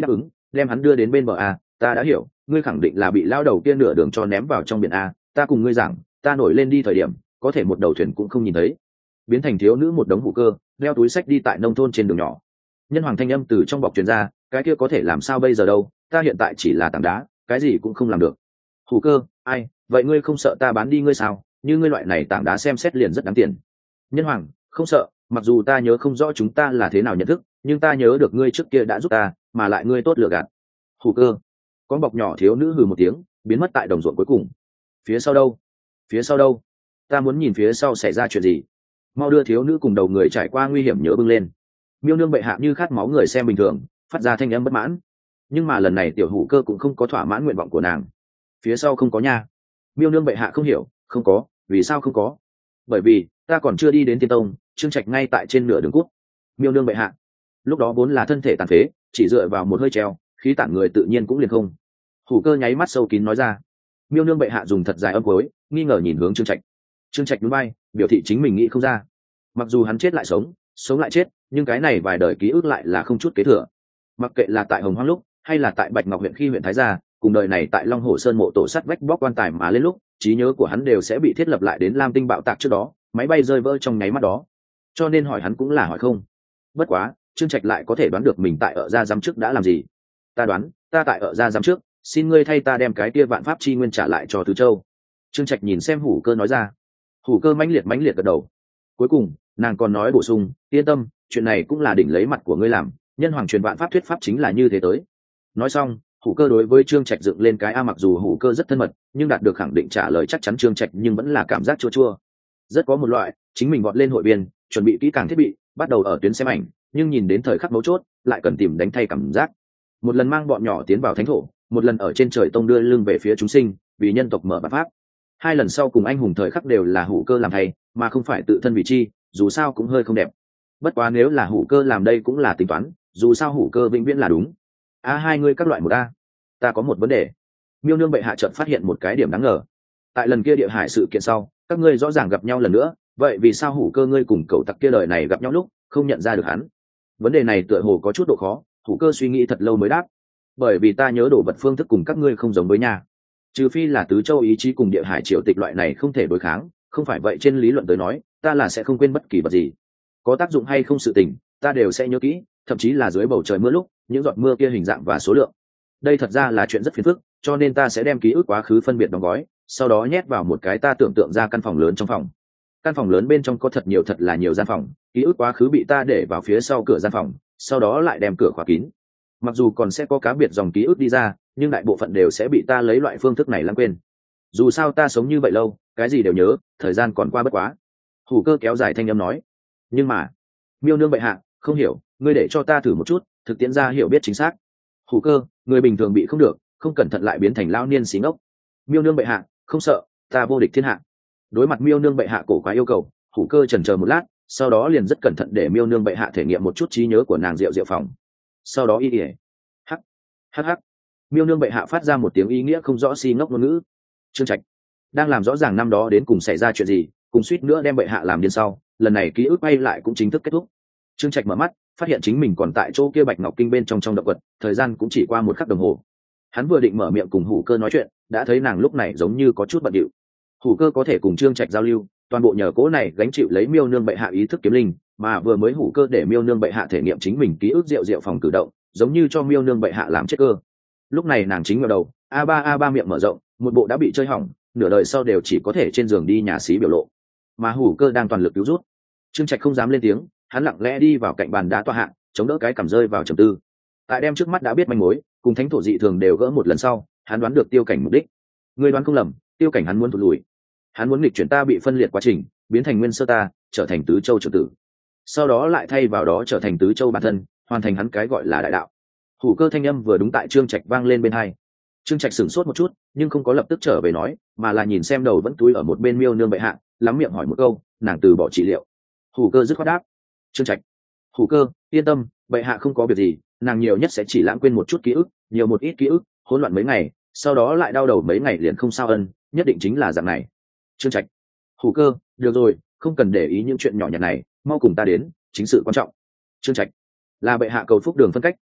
đem hắn đưa đến bên bờ a. Ta đã hiểu, ngươi khẳng định là bị lao đầu kia nửa đường cho ném vào trong biển a. Ta cùng ngươi giảng, ta nổi lên đi thời điểm có thể một đầu thuyền cũng không nhìn thấy. Biến thành thiếu nữ một đống hủ cơ, đeo túi sách đi tại nông thôn trên đường nhỏ. Nhân hoàng thanh âm từ trong bọc truyền ra, cái kia có thể làm sao bây giờ đâu, ta hiện tại chỉ là tảng đá, cái gì cũng không làm được. Hủ cơ, ai, vậy ngươi không sợ ta bán đi ngươi sao? Như ngươi loại này tảng đá xem xét liền rất đáng tiền. Nhân hoàng, không sợ, mặc dù ta nhớ không rõ chúng ta là thế nào nhận thức, nhưng ta nhớ được ngươi trước kia đã giúp ta, mà lại ngươi tốt lựa gạt. Hủ cơ, con bọc nhỏ thiếu nữ hừ một tiếng, biến mất tại đồng ruộng cuối cùng. Phía sau đâu? Phía sau đâu? Ta muốn nhìn phía sau xảy ra chuyện gì. Mau đưa thiếu nữ cùng đầu người trải qua nguy hiểm nhớ bưng lên. Miêu nương bệ hạ như khát máu người xem bình thường, phát ra thanh âm bất mãn. Nhưng mà lần này tiểu hủ cơ cũng không có thỏa mãn nguyện vọng của nàng. Phía sau không có nha. Miêu nương bệ hạ không hiểu, không có, vì sao không có? Bởi vì ta còn chưa đi đến tiên tông, Trương Trạch ngay tại trên nửa đường cút. Miêu nương bệ hạ, lúc đó vốn là thân thể tàn phế, chỉ dựa vào một hơi treo, khí tản người tự nhiên cũng liền không. Hủ cơ nháy mắt sâu kín nói ra. Miêu nương bệ hạ dùng thật dài âm cuối, nghi ngờ nhìn hướng Trương Trạch. Trương Trạch núi bay, biểu thị chính mình nghĩ không ra. Mặc dù hắn chết lại sống, sống lại chết, nhưng cái này vài đời ký ức lại là không chút kế thừa. Mặc kệ là tại Hồng Hoang lúc, hay là tại Bạch Ngọc huyện khi huyện Thái Gia, cùng đời này tại Long Hồ Sơn mộ tổ sắt vách bóc quan tài mà lên lúc, trí nhớ của hắn đều sẽ bị thiết lập lại đến Lam Tinh bạo tạc trước đó, máy bay rơi vỡ trong nháy mắt đó. Cho nên hỏi hắn cũng là hỏi không. Bất quá, Trương Trạch lại có thể đoán được mình tại ở gia giám trước đã làm gì. Ta đoán, ta tại ở gia giám trước, xin ngươi thay ta đem cái kia vạn pháp chi nguyên trả lại cho Tứ Châu. Trương Trạch nhìn xem Hủ Cơ nói ra. Hủ Cơ mãnh liệt mãnh liệt gật đầu. Cuối cùng, nàng còn nói bổ sung, yên tâm, chuyện này cũng là đỉnh lấy mặt của ngươi làm, nhân hoàng truyền vạn pháp thuyết pháp chính là như thế tới. Nói xong, Hủ Cơ đối với Trương Trạch dựng lên cái a, mặc dù Hủ Cơ rất thân mật, nhưng đạt được khẳng định trả lời chắc chắn Trương Trạch, nhưng vẫn là cảm giác chua chua. Rất có một loại, chính mình vọt lên hội viên, chuẩn bị kỹ càng thiết bị, bắt đầu ở tuyến xem ảnh, nhưng nhìn đến thời khắc mấu chốt, lại cần tìm đánh thay cảm giác. Một lần mang bọn nhỏ tiến vào thánh thổ, một lần ở trên trời tông đưa lưng về phía chúng sinh, vì nhân tộc mở vạn pháp. Hai lần sau cùng anh hùng thời khắc đều là Hủ Cơ làm thay, mà không phải tự thân vị chi, dù sao cũng hơi không đẹp. Bất quá nếu là Hủ Cơ làm đây cũng là tính toán, dù sao Hủ Cơ vĩnh viễn là đúng. A hai ngươi các loại một a. Ta có một vấn đề. Miêu nương bệ hạ chợt phát hiện một cái điểm đáng ngờ. Tại lần kia địa hải sự kiện sau, các ngươi rõ ràng gặp nhau lần nữa, vậy vì sao Hủ Cơ ngươi cùng cậu tặc kia đời này gặp nhau lúc không nhận ra được hắn? Vấn đề này tựa hồ có chút độ khó, Hủ Cơ suy nghĩ thật lâu mới đáp. Bởi vì ta nhớ đồ vật phương thức cùng các ngươi không giống với nhà. Trừ phi là Tứ Châu ý chí cùng địa hải triều tịch loại này không thể đối kháng, không phải vậy trên lý luận tới nói, ta là sẽ không quên bất kỳ vật gì. Có tác dụng hay không sự tình, ta đều sẽ nhớ kỹ, thậm chí là dưới bầu trời mưa lúc, những giọt mưa kia hình dạng và số lượng. Đây thật ra là chuyện rất phiền phức, cho nên ta sẽ đem ký ức quá khứ phân biệt đóng gói, sau đó nhét vào một cái ta tưởng tượng ra căn phòng lớn trong phòng. Căn phòng lớn bên trong có thật nhiều thật là nhiều gian phòng, ký ức quá khứ bị ta để vào phía sau cửa gian phòng, sau đó lại đem cửa khóa kín. Mặc dù còn sẽ có cá biệt dòng ký ức đi ra, nhưng đại bộ phận đều sẽ bị ta lấy loại phương thức này lãng quên. Dù sao ta sống như vậy lâu, cái gì đều nhớ, thời gian còn qua bất quá. Hủ Cơ kéo dài thanh âm nói. Nhưng mà, Miêu nương bệ hạ, không hiểu, ngươi để cho ta thử một chút, thực tiễn ra hiểu biết chính xác. Hủ Cơ, người bình thường bị không được, không cẩn thận lại biến thành lao niên xí ngốc. Miêu nương bệ hạ, không sợ, ta vô địch thiên hạ. Đối mặt Miêu nương bệ hạ cổ quái yêu cầu, Hủ Cơ chần chờ một lát, sau đó liền rất cẩn thận để Miêu nương bệ hạ thể nghiệm một chút trí nhớ của nàng Diệu Diệu phòng. Sau đó y ỉa hắc hắc hắc, Miêu nương bệ hạ phát ra một tiếng ý nghĩa không rõ xi ngốc ngôn ngữ. Trương Trạch đang làm rõ ràng năm đó đến cùng xảy ra chuyện gì, cùng suýt nữa đem bệ hạ làm điên sau, lần này ký ức bay lại cũng chính thức kết thúc. Trương Trạch mở mắt, phát hiện chính mình còn tại chỗ kia Bạch Ngọc Kinh bên trong trong động vật, thời gian cũng chỉ qua một khắc đồng hồ. Hắn vừa định mở miệng cùng Hủ Cơ nói chuyện, đã thấy nàng lúc này giống như có chút bận điệu. Hủ Cơ có thể cùng Trương Trạch giao lưu, toàn bộ nhờ cố này gánh chịu lấy Miêu nương bệ hạ ý thức kiếm linh, mà vừa mới Hủ Cơ để Miêu nương bệ hạ thể nghiệm chính mình ký ức Diệu Diệu phòng cử động, giống như cho Miêu nương bệ hạ làm chết cơ. Lúc này nàng chính ngẩng đầu, a ba a ba miệng mở rộng, một bộ đã bị chơi hỏng, nửa đời sau đều chỉ có thể trên giường đi nhà xí biểu lộ. Mà Hủ Cơ đang toàn lực cứu rút. Trương Trạch không dám lên tiếng, hắn lặng lẽ đi vào cạnh bàn đá tọa hạ, chống đỡ cái cằm rơi vào trầm tư. Tại đem trước mắt đã biết manh mối, cùng thánh thổ dị thường đều gỡ một lần sau, hắn đoán được Tiêu Cảnh mục đích. Người đoán không lầm, Tiêu Cảnh hắn muốn thụt lùi. Hắn muốn nghịch chuyển ta bị phân liệt quá trình, biến thành nguyên sơ ta, trở thành Tứ Châu trưởng tử. Sau đó lại thay vào đó trở thành Tứ Châu bản thân, hoàn thành hắn cái gọi là đại đạo. Hủ Cơ thanh âm vừa đúng tại Trương Trạch vang lên bên hai. Trương Trạch sửng sốt một chút, nhưng không có lập tức trở về nói, mà là nhìn xem đầu vẫn túi ở một bên Miêu nương bệ hạ, lắm miệng hỏi một câu, nàng từ bỏ trị liệu. Hủ Cơ dứt khoát đáp. Trương Trạch, Hủ Cơ, yên tâm, bệ hạ không có việc gì, nàng nhiều nhất sẽ chỉ lãng quên một chút ký ức, nhiều một ít ký ức, hỗn loạn mấy ngày, sau đó lại đau đầu mấy ngày liền không sao ân, nhất định chính là dạng này. Trương Trạch, Hủ Cơ, được rồi, không cần để ý những chuyện nhỏ nhặt này, mau cùng ta đến, chính sự quan trọng. Trương Trạch, là bệ hạ cầu phúc đường phân cách,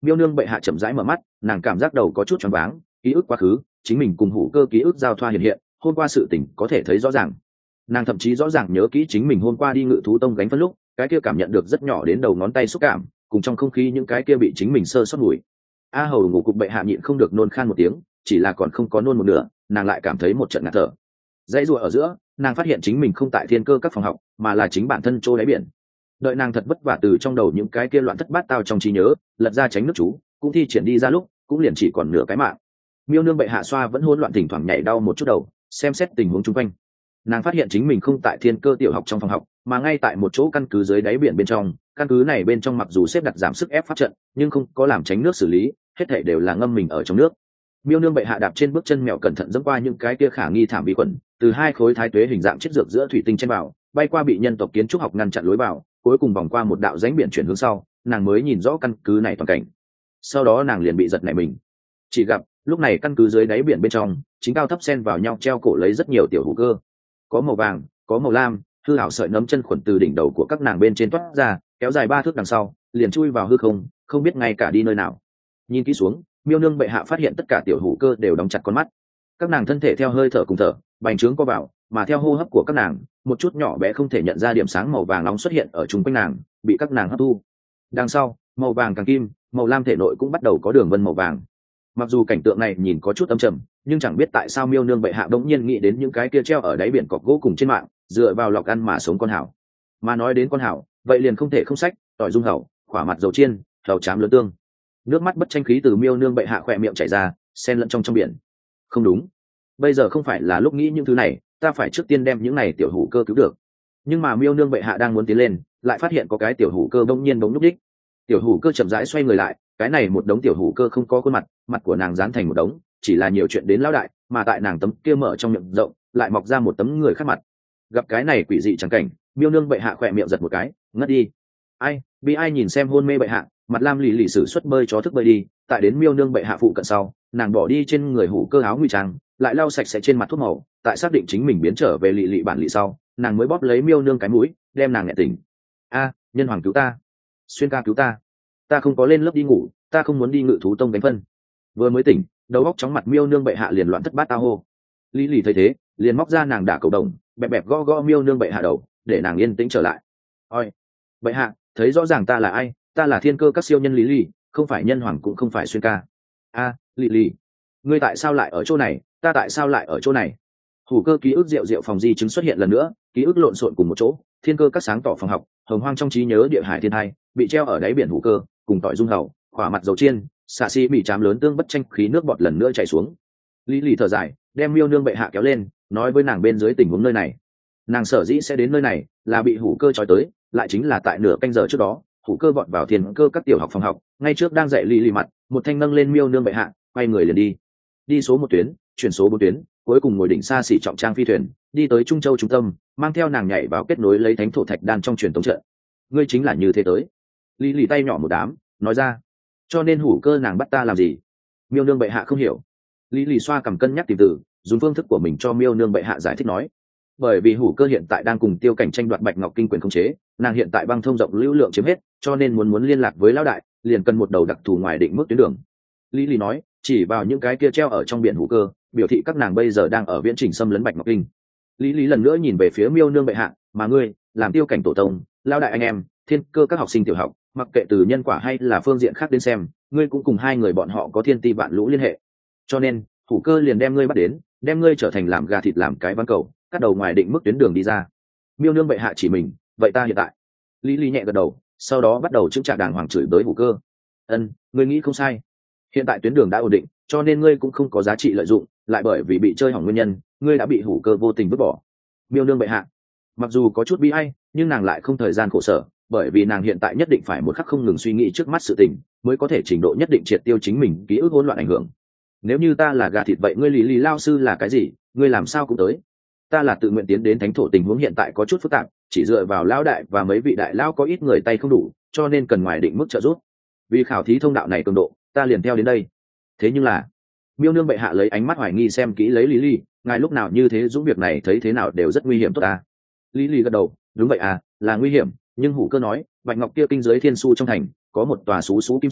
Miêu nương bệ hạ chậm rãi mở mắt, nàng cảm giác đầu có chút choáng váng, ký ức quá khứ, chính mình cùng hủ cơ ký ức giao thoa hiện hiện, hôm qua sự tình có thể thấy rõ ràng. Nàng thậm chí rõ ràng nhớ kỹ chính mình hôm qua đi Ngự thú tông gánh phân lúc, cái kia cảm nhận được rất nhỏ đến đầu ngón tay xúc cảm, cùng trong không khí những cái kia bị chính mình sơ sót mùi. A hầu ngủ cục bệ hạ nhịn không được nôn khan một tiếng, chỉ là còn không có nôn một nửa, nàng lại cảm thấy một trận ngạt thở. Dãy rùa ở giữa, nàng phát hiện chính mình không tại thiên cơ các phòng học, mà là chính bản thân trôi đáy biển. Đợi nàng thật vất vả từ trong đầu những cái kia loạn thất bát tao trong trí nhớ lật ra tránh nước chú, cũng thi triển đi ra lúc cũng liền chỉ còn nửa cái mạng. Miêu nương bệ hạ xoa vẫn hỗn loạn, thỉnh thoảng nhảy đau một chút đầu, xem xét tình huống chung quanh. Nàng phát hiện chính mình không tại thiên cơ tiểu học trong phòng học, mà ngay tại một chỗ căn cứ dưới đáy biển bên trong. Căn cứ này bên trong mặc dù xếp đặt giảm sức ép pháp trận, nhưng không có làm tránh nước xử lý, hết thảy đều là ngâm mình ở trong nước. Miêu nương bệ hạ đạp trên bước chân mèo cẩn thận dẫm qua những cái kia khả nghi thảm vi khuẩn, từ hai khối thái tuế hình dạng chết dược giữa thủy tinh trên vào, bay qua bị nhân tộc kiến trúc học ngăn chặn lối vào, cuối cùng vòng qua một đạo rãnh biển chuyển hướng sau, nàng mới nhìn rõ căn cứ này toàn cảnh. Sau đó nàng liền bị giật nảy mình, chỉ gặp lúc này căn cứ dưới đáy biển bên trong chính cao thấp xen vào nhau treo cổ lấy rất nhiều tiểu hữu cơ, có màu vàng, có màu lam, hư ảo sợi nấm chân khuẩn từ đỉnh đầu của các nàng bên trên toát ra, kéo dài ba thước đằng sau, liền chui vào hư không, không biết ngay cả đi nơi nào. Nhìn kỹ xuống, Miêu nương bệ hạ phát hiện tất cả tiểu hữu cơ đều đóng chặt con mắt, các nàng thân thể theo hơi thở cùng thở bành trướng co vào, mà theo hô hấp của các nàng, một chút nhỏ bé không thể nhận ra điểm sáng màu vàng nóng xuất hiện ở chung quanh nàng, bị các nàng hấp thu. Đằng sau, màu vàng càng kim, màu lam thể nội cũng bắt đầu có đường vân màu vàng. Mặc dù cảnh tượng này nhìn có chút âm trầm, nhưng chẳng biết tại sao Miêu nương bệ hạ đống nhiên nghĩ đến những cái kia treo ở đáy biển cọc gỗ cùng trên mạng, dựa vào lọc ăn mà sống con hảo. Mà nói đến con hảo, vậy liền không thể không sách, tỏi dung hậu, khỏa mặt dầu chiên, hầu chám lớn tương. Nước mắt bất tranh khí từ Miêu nương bệ hạ khỏe miệng chảy ra, xen lẫn trong trong biển. Không đúng, bây giờ không phải là lúc nghĩ những thứ này, ta phải trước tiên đem những này tiểu hủ cơ cứu được. Nhưng mà Miêu nương bệ hạ đang muốn tiến lên, lại phát hiện có cái tiểu hủ cơ bỗng nhiên bỗng núp đích. Tiểu hủ cơ chậm rãi xoay người lại, cái này một đống tiểu hủ cơ không có khuôn mặt, mặt của nàng dán thành một đống, chỉ là nhiều chuyện đến lão đại, mà tại nàng tấm kia mở trong miệng rộng, lại mọc ra một tấm người khác mặt. Gặp cái này quỷ dị chẳng cảnh, Miêu nương bệ hạ khỏe miệng giật một cái, ngất đi. Ai, bị ai nhìn xem hôn mê bệ hạ, mặt lam lì lì sử xuất bơi chó thức bơi đi, tại đến Miêu nương bệ hạ phụ cận sau, nàng bỏ đi trên người hủ cơ áo ngụy trang, lại lau sạch sẽ trên mặt thuốc màu, tại xác định chính mình biến trở về lì lì bản lì sau, nàng mới bóp lấy Miêu nương cái mũi, đem nàng nhẹ tỉnh. A, nhân hoàng cứu ta, xuyên ca cứu ta, ta không có lên lớp đi ngủ, ta không muốn đi Ngự thú tông đánh phân. Vừa mới tỉnh, đầu óc chóng mặt Miêu nương bệ hạ liền loạn thất bát tao hô. Lý lì thấy thế, liền móc ra nàng đả cầu đồng, bẹp bẹp gõ gõ Miêu nương bệ hạ đầu, để nàng yên tĩnh trở lại. Ôi, bệ hạ, thấy rõ ràng ta là ai, ta là thiên cơ các siêu nhân Lý lì, không phải nhân hoàng cũng không phải xuyên ca. A, lì lì, ngươi tại sao lại ở chỗ này, ta tại sao lại ở chỗ này? Hủ cơ ký ức rượu rượu phòng di chứng xuất hiện lần nữa, ký ức lộn xộn cùng một chỗ, thiên cơ các sáng tỏ phòng học, hồng hoang trong trí nhớ địa hải thiên thai, bị treo ở đáy biển hủ cơ, cùng tỏi dung hầu, khỏa mặt dầu chiên, xà xi bị chám lớn tương bất tranh khí nước bọt lần nữa chảy xuống. Lý lì thở dài, đem Miêu nương bệ hạ kéo lên, nói với nàng bên dưới tình huống nơi này. Nàng sở dĩ sẽ đến nơi này, là bị hủ cơ trói tới, lại chính là tại nửa canh giờ trước đó, hủ cơ vọt vào thiên cơ các tiểu học phòng học, ngay trước đang dạy Lý lì mặt, một thanh nâng lên Miêu nương bệ hạ, quay người liền đi. Đi số một tuyến, chuyển số bốn tuyến, cuối cùng ngồi đỉnh xa xỉ trọng trang phi thuyền, đi tới Trung Châu trung tâm, mang theo nàng nhảy vào kết nối lấy thánh thổ thạch đan trong truyền tống trận. Ngươi chính là như thế tới. Lý lì tay nhỏ một đám, nói ra. Cho nên hủ cơ nàng bắt ta làm gì? Miêu nương bệ hạ không hiểu. Lý lì xoa cầm cân nhắc tìm từ, dùng phương thức của mình cho Miêu nương bệ hạ giải thích nói. Bởi vì hủ cơ hiện tại đang cùng Tiêu Cảnh tranh đoạt Bạch Ngọc Kinh quyền khống chế, nàng hiện tại băng thông rộng lưu lượng chiếm hết, cho nên muốn muốn liên lạc với lão đại, liền cần một đầu đặc thù ngoài định mức tuyến đường. Lý lì nói, chỉ vào những cái kia treo ở trong biển hủ cơ, biểu thị các nàng bây giờ đang ở viễn trình xâm lấn Bạch Ngọc Kinh. Lý lý lần nữa nhìn về phía Miêu nương bệ hạ, mà ngươi làm Tiêu Cảnh tổ tông, lão đại anh em, thiên cơ các học sinh tiểu học, mặc kệ từ nhân quả hay là phương diện khác đến xem, ngươi cũng cùng hai người bọn họ có thiên ti vạn lũ liên hệ, cho nên hủ cơ liền đem ngươi bắt đến, đem ngươi trở thành làm gà thịt làm cái ván cầu, cắt đầu ngoài định mức tuyến đường đi ra. Miêu nương bệ hạ chỉ mình, vậy ta hiện tại. Lý lý nhẹ gật đầu, sau đó bắt đầu chứng trả đàng hoàng chửi tới hủ cơ. Ân, ngươi nghĩ không sai, hiện tại tuyến đường đã ổn định, cho nên ngươi cũng không có giá trị lợi dụng, lại bởi vì bị chơi hỏng nguyên nhân, ngươi đã bị hủ cơ vô tình vứt bỏ. Miêu nương bệ hạ, mặc dù có chút bi ai, nhưng nàng lại không thời gian khổ sở, bởi vì nàng hiện tại nhất định phải một khắc không ngừng suy nghĩ trước mắt sự tình, mới có thể trình độ nhất định triệt tiêu chính mình ký ức hỗn loạn ảnh hưởng. Nếu như ta là gà thịt vậy ngươi lý lý lao sư là cái gì, ngươi làm sao cũng tới. Ta là tự nguyện tiến đến thánh thổ, tình huống hiện tại có chút phức tạp, chỉ dựa vào lão đại và mấy vị đại lão có ít người tay không đủ, cho nên cần ngoài định mức trợ giúp. Vì khảo thí thông đạo này cường độ, ta liền theo đến đây. Thế nhưng là, Miêu nương bệ hạ lấy ánh mắt hoài nghi xem kỹ lấy Lý Lý, ngài lúc nào như thế dũng việc này thấy thế nào đều rất nguy hiểm tốt ta. Lý Lý gật đầu, đúng vậy à, là nguy hiểm, nhưng hủ cơ nói, Bạch Ngọc kia kinh giới thiên su trong thành, có một tòa sú sú kim sơn,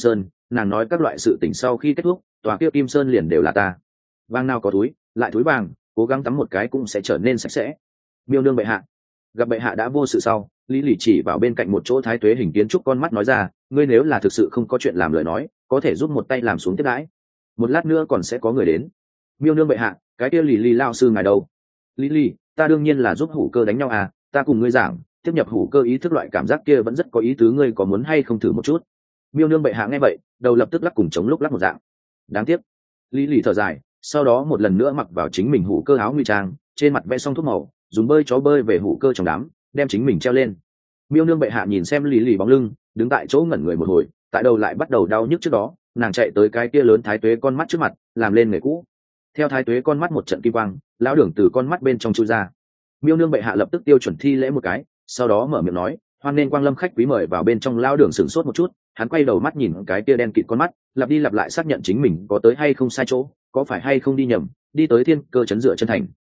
nàng nói các loại sự tỉnh sau khi kết thúc tòa kia kim sơn liền đều là ta. Vàng nào có túi lại túi vàng, cố gắng tắm một cái cũng sẽ trở nên sạch sẽ. Miêu nương bệ hạ. Gặp bệ hạ đã vô sự sau, lý lì chỉ vào bên cạnh một chỗ thái tuế hình kiến trúc con mắt nói ra, ngươi nếu là thực sự không có chuyện làm lời nói, có thể giúp một tay làm xuống tiếp đãi, một lát nữa còn sẽ có người đến. Miêu nương bệ hạ, cái kia lì lì lao sư ngài đâu? Lý lì, ta đương nhiên là giúp hủ cơ đánh nhau à, ta cùng ngươi giảng, tiếp nhập hủ cơ ý thức loại cảm giác kia vẫn rất có ý tứ, ngươi có muốn hay không thử một chút? Miêu nương bệ hạ nghe vậy, đầu lập tức lắc cùng chống lúc lắc một dạng. Đáng tiếc. Lý lì thở dài, sau đó một lần nữa mặc vào chính mình hủ cơ áo nguy trang, trên mặt vẽ xong thuốc màu, dùng bơi chó bơi về hủ cơ trong đám, đem chính mình treo lên. Miêu nương bệ hạ nhìn xem Lý lì bóng lưng, đứng tại chỗ ngẩn người một hồi, tại đầu lại bắt đầu đau nhức trước đó, nàng chạy tới cái kia lớn thái tuế con mắt trước mặt, làm lên người cũ. Theo thái tuế con mắt một trận kim quang, lão đường từ con mắt bên trong chui ra. Miêu nương bệ hạ lập tức tiêu chuẩn thi lễ một cái, sau đó mở miệng nói, hoan nên quang lâm khách quý, mời vào bên trong. Lão đường sửng sốt một chút, hắn quay đầu mắt nhìn cái kia đen kịt con mắt, lặp đi lặp lại xác nhận chính mình có tới hay không sai chỗ, có phải hay không đi nhầm, đi tới thiên cơ chấn dựa chân thành.